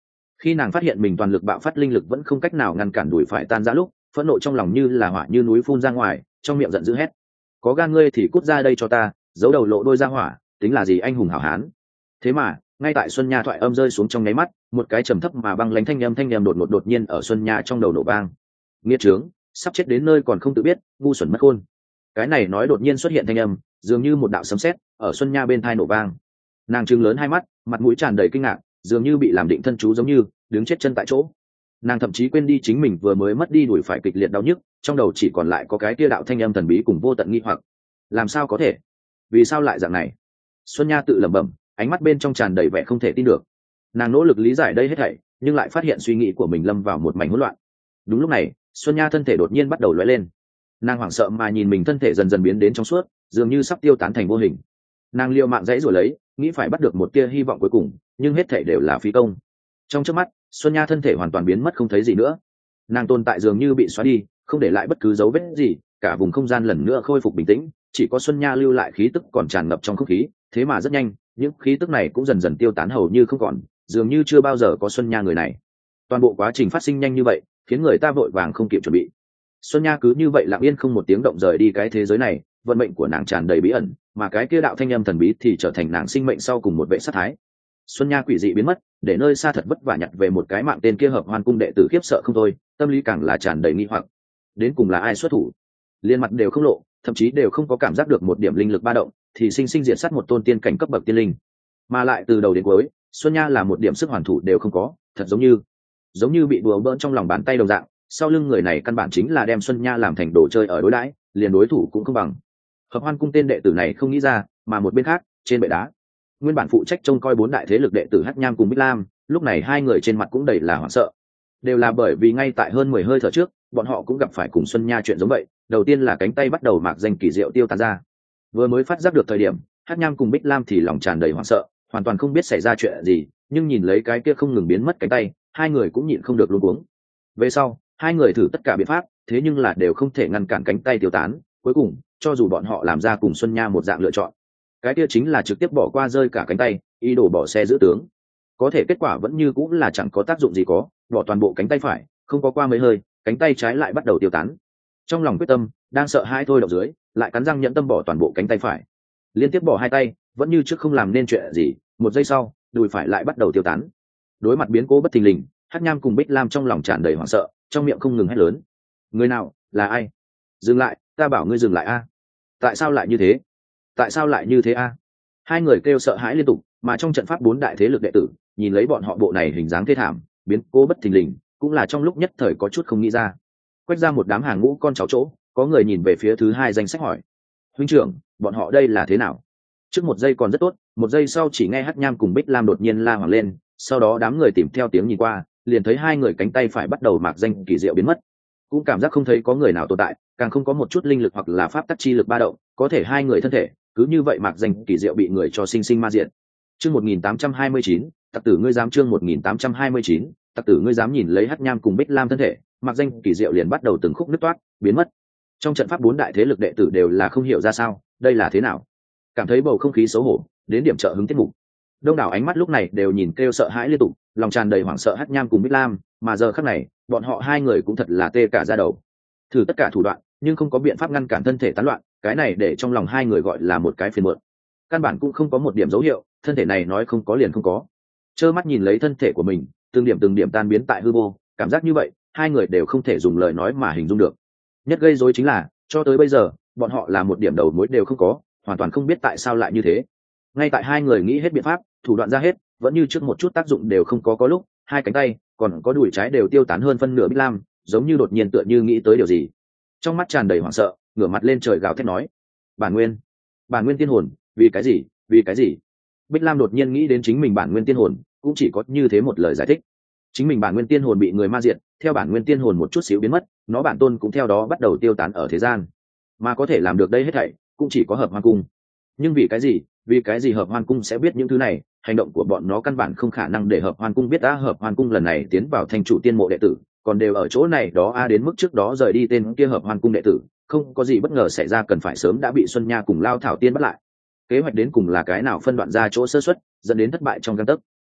Khi nàng phát hiện mình toàn lực bạo phát linh lực vẫn không cách nào ngăn cản đùi phải tan ra lúc, phẫn nộ trong lòng như là hỏa như núi phun ra ngoài, trong miệng giận dữ hét: có gan ngươi thì cút ra đây cho ta, giấu đầu lộ đôi ra hỏa, tính là gì anh hùng hảo hán. Thế mà ngay tại Xuân Nha thoại âm rơi xuống trong nháy mắt, một cái trầm thấp mà băng lãnh thanh âm thanh âm đột ngột đột nhiên ở Xuân Nha trong đầu nổ vang: nghiệt trướng, sắp chết đến nơi còn không tự biết, ngu xuẩn mất khôn. Cái này nói đột nhiên xuất hiện thanh âm dường như một đạo sấm sét ở Xuân Nha bên tai nổ vang. Nàng trừng lớn hai mắt, mặt mũi tràn đầy kinh ngạc, dường như bị làm định thân chú giống như đứng chết chân tại chỗ. Nàng thậm chí quên đi chính mình vừa mới mất đi đuổi phải kịch liệt đau nhức, trong đầu chỉ còn lại có cái tia đạo thanh âm thần bí cùng vô tận nghi hoặc. Làm sao có thể? Vì sao lại dạng này? Xuân Nha tự lẩm bẩm, ánh mắt bên trong tràn đầy vẻ không thể tin được. Nàng nỗ lực lý giải đây hết thảy, nhưng lại phát hiện suy nghĩ của mình lâm vào một mảnh hỗn loạn. Đúng lúc này, Xuân Nha thân thể đột nhiên bắt đầu lóe lên. Nàng hoảng sợ mà nhìn mình thân thể dần dần biến đến trong suốt, dường như sắp tiêu tán thành vô hình. Nàng liều mạng dãy rồi lấy, nghĩ phải bắt được một tia hy vọng cuối cùng, nhưng hết thảy đều là phí công. Trong chớp mắt, Xuân Nha thân thể hoàn toàn biến mất không thấy gì nữa. Nàng tồn tại dường như bị xóa đi, không để lại bất cứ dấu vết gì, cả vùng không gian lần nữa khôi phục bình tĩnh, chỉ có Xuân Nha lưu lại khí tức còn tràn ngập trong không khí. Thế mà rất nhanh, những khí tức này cũng dần dần tiêu tán hầu như không còn, dường như chưa bao giờ có Xuân Nha người này. Toàn bộ quá trình phát sinh nhanh như vậy, khiến người ta vội vàng không kịp chuẩn bị. Xuân Nha cứ như vậy lặng yên không một tiếng động rời đi cái thế giới này, vận mệnh của nàng tràn đầy bí ẩn, mà cái kia đạo thanh âm thần bí thì trở thành nàng sinh mệnh sau cùng một vệ sát thái. Xuân Nha quỷ dị biến mất, để nơi xa thật vất vả nhặt về một cái mạng tên kia Hợp Hoan cung đệ tử khiếp sợ không thôi, tâm lý càng là tràn đầy nghi hoặc. Đến cùng là ai xuất thủ? Liên mặt đều không lộ, thậm chí đều không có cảm giác được một điểm linh lực ba động, thì sinh sinh diệt sát một tôn tiên cảnh cấp bậc tiên linh. Mà lại từ đầu đến cuối, Xuân Nha là một điểm sức hoàn thủ đều không có, thật giống như giống như bị đùa bỡn trong lòng bàn tay đồng dạng. Sau lưng người này căn bản chính là đem Xuân Nha làm thành đồ chơi ở đối đãi, liền đối thủ cũng không bằng. Hợp Hoan cung tên đệ tử này không nghĩ ra, mà một bên khác, trên bệ đá, nguyên bản phụ trách trông coi bốn đại thế lực đệ tử Hắc Nham cùng Bích Lam, lúc này hai người trên mặt cũng đầy là hoảng sợ. Đều là bởi vì ngay tại hơn mười hơi thở trước, bọn họ cũng gặp phải cùng Xuân Nha chuyện giống vậy, đầu tiên là cánh tay bắt đầu mạc danh kỳ diệu tiêu tán ra. Vừa mới phát giác được thời điểm, Hắc Nham cùng Bích Lam thì lòng tràn đầy hoảng sợ, hoàn toàn không biết xảy ra chuyện gì, nhưng nhìn lấy cái kia không ngừng biến mất cánh tay, hai người cũng nhịn không được luống cuống. Về sau, hai người thử tất cả biện pháp, thế nhưng là đều không thể ngăn cản cánh tay tiêu tán, cuối cùng, cho dù bọn họ làm ra cùng Xuân Nha một dạng lựa chọn, cái kia chính là trực tiếp bỏ qua rơi cả cánh tay, ý đồ bỏ xe giữ tướng. Có thể kết quả vẫn như cũng là chẳng có tác dụng gì có, bỏ toàn bộ cánh tay phải, không có qua mấy hơi, cánh tay trái lại bắt đầu tiêu tán. Trong lòng quyết tâm, đang sợ hãi thôi động dưới, lại cắn răng nhẫn tâm bỏ toàn bộ cánh tay phải. Liên tiếp bỏ hai tay, vẫn như trước không làm nên chuyện gì, một giây sau, đùi phải lại bắt đầu tiêu tán. Đối mặt biến cố bất thình lình, Hắc Nham cùng Bích Lam trong lòng tràn đầy hoảng sợ, trong miệng không ngừng hét lớn: người nào, là ai? Dừng lại, ta bảo ngươi dừng lại a! Tại sao lại như thế? Tại sao lại như thế a? Hai người kêu sợ hãi liên tục, mà trong trận pháp bốn đại thế lực đệ tử, nhìn lấy bọn họ bộ này hình dáng thê thảm, biến cố bất thình lình, cũng là trong lúc nhất thời có chút không nghĩ ra. Quét ra một đám hàng ngũ con cháu chỗ, có người nhìn về phía thứ hai danh sách hỏi: huynh trưởng, bọn họ đây là thế nào? Trước một giây còn rất tốt, một giây sau chỉ nghe Hắc Nham cùng Bích Lam đột nhiên la hoảng lên, sau đó đám người tìm theo tiếng nhìn qua, liền thấy hai người cánh tay phải bắt đầu mạc danh kỳ diệu biến mất, cũng cảm giác không thấy có người nào tồn tại, càng không có một chút linh lực hoặc là pháp tắc chi lực ba động, có thể hai người thân thể cứ như vậy mạc danh kỳ diệu bị người cho sinh sinh ma diện. Chương một nghìn tám trăm hai mươi chín, tặc tử ngươi dám chương một nghìn tám trăm hai mươi chín, tặc tử ngươi dám nhìn lấy Hắc Nham cùng Bích Lam thân thể, mạc danh kỳ diệu liền bắt đầu từng khúc nứt toát, biến mất. Trong trận pháp bốn đại thế lực đệ tử đều là không hiểu ra sao, đây là thế nào? Cảm thấy bầu không khí xấu hổ, đến điểm trợ hứng tiết mục. Đông đảo ánh mắt lúc này đều nhìn kêu sợ hãi liên tục, lòng tràn đầy hoảng sợ Hắc Nham cùng Bích Lam, mà giờ khắc này, bọn họ hai người cũng thật là tê cả da đầu. Thử tất cả thủ đoạn, nhưng không có biện pháp ngăn cản thân thể tán loạn, cái này để trong lòng hai người gọi là một cái phiền muộn. Căn bản cũng không có một điểm dấu hiệu, thân thể này nói không có liền không có. Trơ mắt nhìn lấy thân thể của mình, từng điểm từng điểm tan biến tại hư vô, cảm giác như vậy, hai người đều không thể dùng lời nói mà hình dung được. Nhất gây rối chính là, cho tới bây giờ, bọn họ là một điểm đầu mối đều không có, hoàn toàn không biết tại sao lại như thế. Ngay tại hai người nghĩ hết biện pháp, thủ đoạn ra hết, vẫn như trước một chút tác dụng đều không có có lúc, hai cánh tay, còn có đùi trái đều tiêu tán hơn phân nửa. Bích Lam giống như đột nhiên tựa như nghĩ tới điều gì, trong mắt tràn đầy hoảng sợ, ngửa mặt lên trời gào thét nói: bản nguyên, bản nguyên tiên hồn, vì cái gì, vì cái gì? Bích Lam đột nhiên nghĩ đến chính mình bản nguyên tiên hồn, cũng chỉ có như thế một lời giải thích. Chính mình bản nguyên tiên hồn bị người ma diệt, theo bản nguyên tiên hồn một chút xíu biến mất, nó bản tôn cũng theo đó bắt đầu tiêu tán ở thế gian, mà có thể làm được đây hết thảy cũng chỉ có Hợp Hoan cung. Nhưng vì cái gì, vì cái gì Hợp Hoan cung sẽ biết những thứ này? Hành động của bọn nó căn bản không khả năng để Hợp Hoan cung biết. Đã Hợp Hoan cung lần này tiến vào thành chủ tiên mộ đệ tử, còn đều ở chỗ này đó a, đến mức trước đó rời đi tên kia Hợp Hoan cung đệ tử, không có gì bất ngờ xảy ra cần phải sớm đã bị Xuân Nha cùng Lao Thảo Tiên bắt lại. Kế hoạch đến cùng là cái nào phân đoạn ra chỗ sơ suất, dẫn đến thất bại trong gang tấc.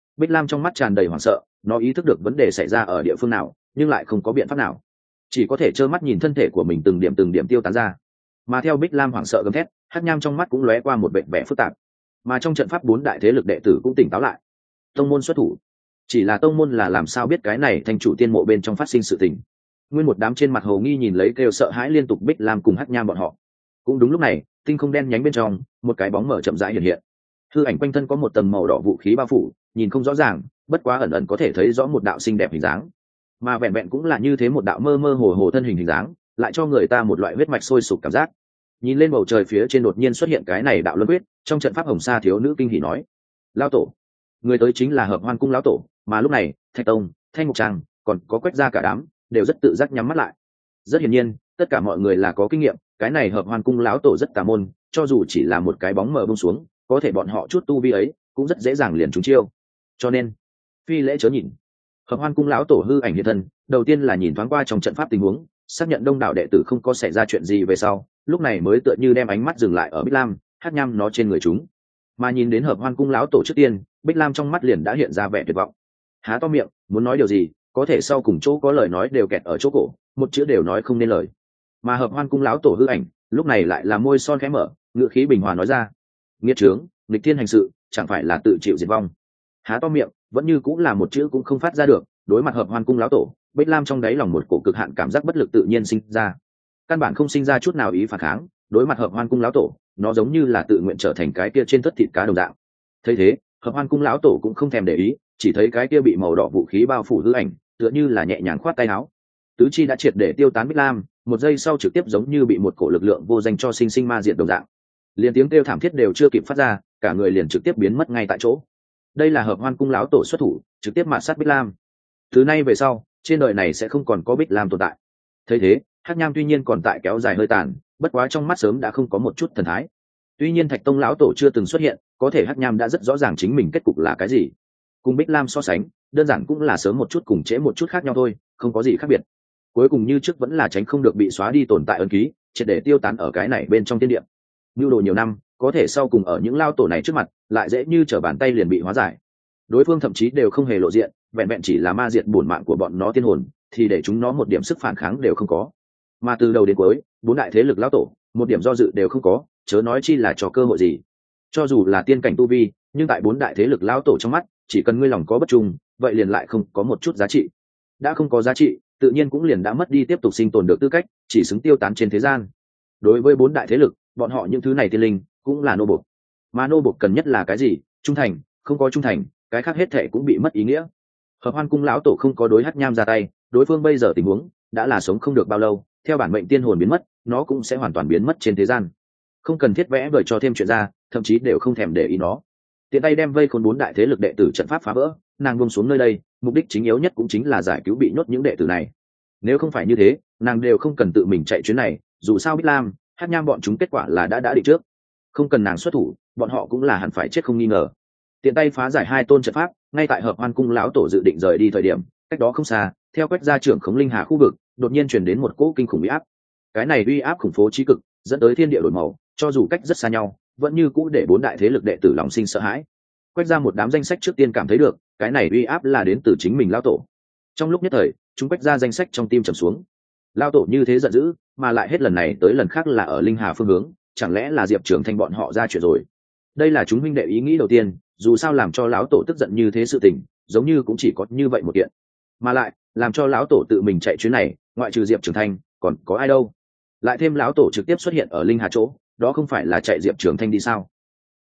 Bích Lam trong mắt tràn đầy hoảng sợ, nó ý thức được vấn đề xảy ra ở địa phương nào, nhưng lại không có biện pháp nào, chỉ có thể trơ mắt nhìn thân thể của mình từng điểm từng điểm tiêu tán ra. Mà theo Bích Lam hoảng sợ gầm thét, Hắc Nham trong mắt cũng lóe qua một vẻ vẻ phức tạp. Mà trong trận pháp bốn đại thế lực đệ tử cũng tỉnh táo lại. Tông môn xuất thủ, chỉ là tông môn là làm sao biết cái này thành chủ tiên mộ bên trong phát sinh sự tình. Nguyên một đám trên mặt hồ nghi nhìn lấy kêu sợ hãi liên tục Bích Lam cùng Hắc Nham bọn họ. Cũng đúng lúc này, tinh không đen nhánh bên trong, một cái bóng mở chậm rãi hiện hiện. Hư ảnh quanh thân có một tầng màu đỏ vũ khí bao phủ, nhìn không rõ ràng, bất quá ẩn ẩn có thể thấy rõ một đạo xinh đẹp hình dáng. Mà vẹn vẹn cũng là như thế một đạo mơ mơ hồ hồ thân hình hình dáng, lại cho người ta một loại huyết mạch sôi sục cảm giác. Nhìn lên bầu trời phía trên đột nhiên xuất hiện cái này đạo luân huyết, trong trận pháp hồng sa thiếu nữ kinh hỉ nói: "Lão tổ!" Người tới chính là Hợp Hoan cung lão tổ, mà lúc này, Thạch Tông, Thanh Mục Trang, còn có Quách gia cả đám, đều rất tự giác nhắm mắt lại. Rất hiển nhiên, tất cả mọi người là có kinh nghiệm, cái này Hợp Hoan cung lão tổ rất tà môn, cho dù chỉ là một cái bóng mờ buông xuống, có thể bọn họ chút tu vi ấy, cũng rất dễ dàng liền trúng chiêu. Cho nên, phi lễ chớ nhìn. Hợp Hoan cung lão tổ hư ảnh hiện thân, đầu tiên là nhìn thoáng qua trong trận pháp tình huống, xác nhận đông đảo đệ tử không có xảy ra chuyện gì về sau, lúc này mới tựa như đem ánh mắt dừng lại ở Bích Lam, Hắc Nham nó trên người chúng. Mà nhìn đến Hợp Hoan cung lão tổ trước tiên, Bích Lam trong mắt liền đã hiện ra vẻ tuyệt vọng. Há to miệng, muốn nói điều gì, có thể sau cùng chỗ có lời nói đều kẹt ở chỗ cổ, một chữ đều nói không nên lời. Mà Hợp Hoan cung lão tổ hư ảnh, lúc này lại là môi son khẽ mở, ngữ khí bình hòa nói ra: "Nghiệt trướng, nghịch thiên hành sự, chẳng phải là tự chịu diệt vong." Há to miệng, vẫn như cũng là một chữ cũng không phát ra được. Đối mặt Hợp Hoan cung lão tổ, Bích Lam trong đáy lòng một cổ cực hạn cảm giác bất lực tự nhiên sinh ra, căn bản không sinh ra chút nào ý phản kháng. Đối mặt Hợp Hoan cung lão tổ, nó giống như là tự nguyện trở thành cái kia trên tất thịt cá đồng dạng. Thấy thế, Hợp Hoan cung lão tổ cũng không thèm để ý, chỉ thấy cái kia bị màu đỏ vũ khí bao phủ hư ảnh, tựa như là nhẹ nhàng khoát tay áo, tứ chi đã triệt để tiêu tán. Bích Lam một giây sau trực tiếp giống như bị một cổ lực lượng vô danh cho sinh sinh ma diệt đồng dạng, liền tiếng kêu thảm thiết đều chưa kịp phát ra, cả người liền trực tiếp biến mất ngay tại chỗ. Đây là Hợp Hoan cung lão tổ xuất thủ, trực tiếp mạt sát Bích Lam. Từ nay về sau, trên đời này sẽ không còn có Bích Lam tồn tại. Thấy thế, Hắc Nham tuy nhiên còn tại kéo dài hơi tàn, bất quá trong mắt sớm đã không có một chút thần thái. Tuy nhiên Thạch Tông lão tổ chưa từng xuất hiện, có thể Hắc Nham đã rất rõ ràng chính mình kết cục là cái gì. Cùng Bích Lam so sánh, đơn giản cũng là sớm một chút cùng trễ một chút khác nhau thôi, không có gì khác biệt. Cuối cùng như trước vẫn là tránh không được bị xóa đi tồn tại ấn ký, triệt để tiêu tán ở cái này bên trong thiên địa. Nưu đồ nhiều năm, có thể sau cùng ở những lao tổ này trước mặt, lại dễ như trở bàn tay liền bị hóa giải. Đối phương thậm chí đều không hề lộ diện, vẹn vẹn chỉ là ma diệt bổn mạng của bọn nó tiên hồn, thì để chúng nó một điểm sức phản kháng đều không có. Mà từ đầu đến cuối, bốn đại thế lực lão tổ, một điểm do dự đều không có, chớ nói chi là cho cơ hội gì. Cho dù là tiên cảnh tu vi, nhưng tại bốn đại thế lực lão tổ trong mắt, chỉ cần ngươi lòng có bất trung, vậy liền lại không có một chút giá trị. Đã không có giá trị, tự nhiên cũng liền đã mất đi tiếp tục sinh tồn được tư cách, chỉ xứng tiêu tán trên thế gian. Đối với bốn đại thế lực, bọn họ những thứ này tiên linh cũng là nô bộc. Mà nô bộc cần nhất là cái gì? Trung thành, không có trung thành, cái khác hết thệ cũng bị mất ý nghĩa. Hợp Hoan cung lão tổ không có đối Hắc Nham ra tay, đối phương bây giờ tình huống đã là sống không được bao lâu, theo bản mệnh tiên hồn biến mất, nó cũng sẽ hoàn toàn biến mất trên thế gian. Không cần thiết vẽ vời cho thêm chuyện ra, thậm chí đều không thèm để ý nó. Tiện tay đem vây khốn bốn đại thế lực đệ tử trận pháp phá vỡ, nàng buông xuống nơi đây, mục đích chính yếu nhất cũng chính là giải cứu bị nhốt những đệ tử này. Nếu không phải như thế, nàng đều không cần tự mình chạy chuyến này, dù sao Bích Lam, Hắc Nham bọn chúng kết quả là đã đã định trước, không cần nàng xuất thủ, bọn họ cũng là hẳn phải chết không nghi ngờ. Tiện tay phá giải hai tôn trận pháp, ngay tại Hợp Hoan cung lão tổ dự định rời đi thời điểm, cách đó không xa, theo Quách gia trưởng khống linh hà khu vực, đột nhiên truyền đến một cỗ kinh khủng uy áp. Cái này uy áp khủng phố chí cực, dẫn tới thiên địa đổi màu, cho dù cách rất xa nhau, vẫn như cũ để bốn đại thế lực đệ tử lòng sinh sợ hãi. Quách gia một đám danh sách trước tiên cảm thấy được, cái này uy áp là đến từ chính mình lão tổ. Trong lúc nhất thời, chúng Quách gia danh sách trong tim trầm xuống. Lão tổ như thế giận dữ, mà lại hết lần này tới lần khác là ở linh hà phương hướng, chẳng lẽ là Diệp Trường Thanh bọn họ ra chuyện rồi? Đây là chúng huynh đệ ý nghĩ đầu tiên, dù sao làm cho lão tổ tức giận như thế sự tình, giống như cũng chỉ có như vậy một kiện. Mà lại, làm cho lão tổ tự mình chạy chuyến này, ngoại trừ Diệp Trường Thanh, còn có ai đâu? Lại thêm lão tổ trực tiếp xuất hiện ở linh hà chỗ, đó không phải là chạy Diệp Trường Thanh đi sao?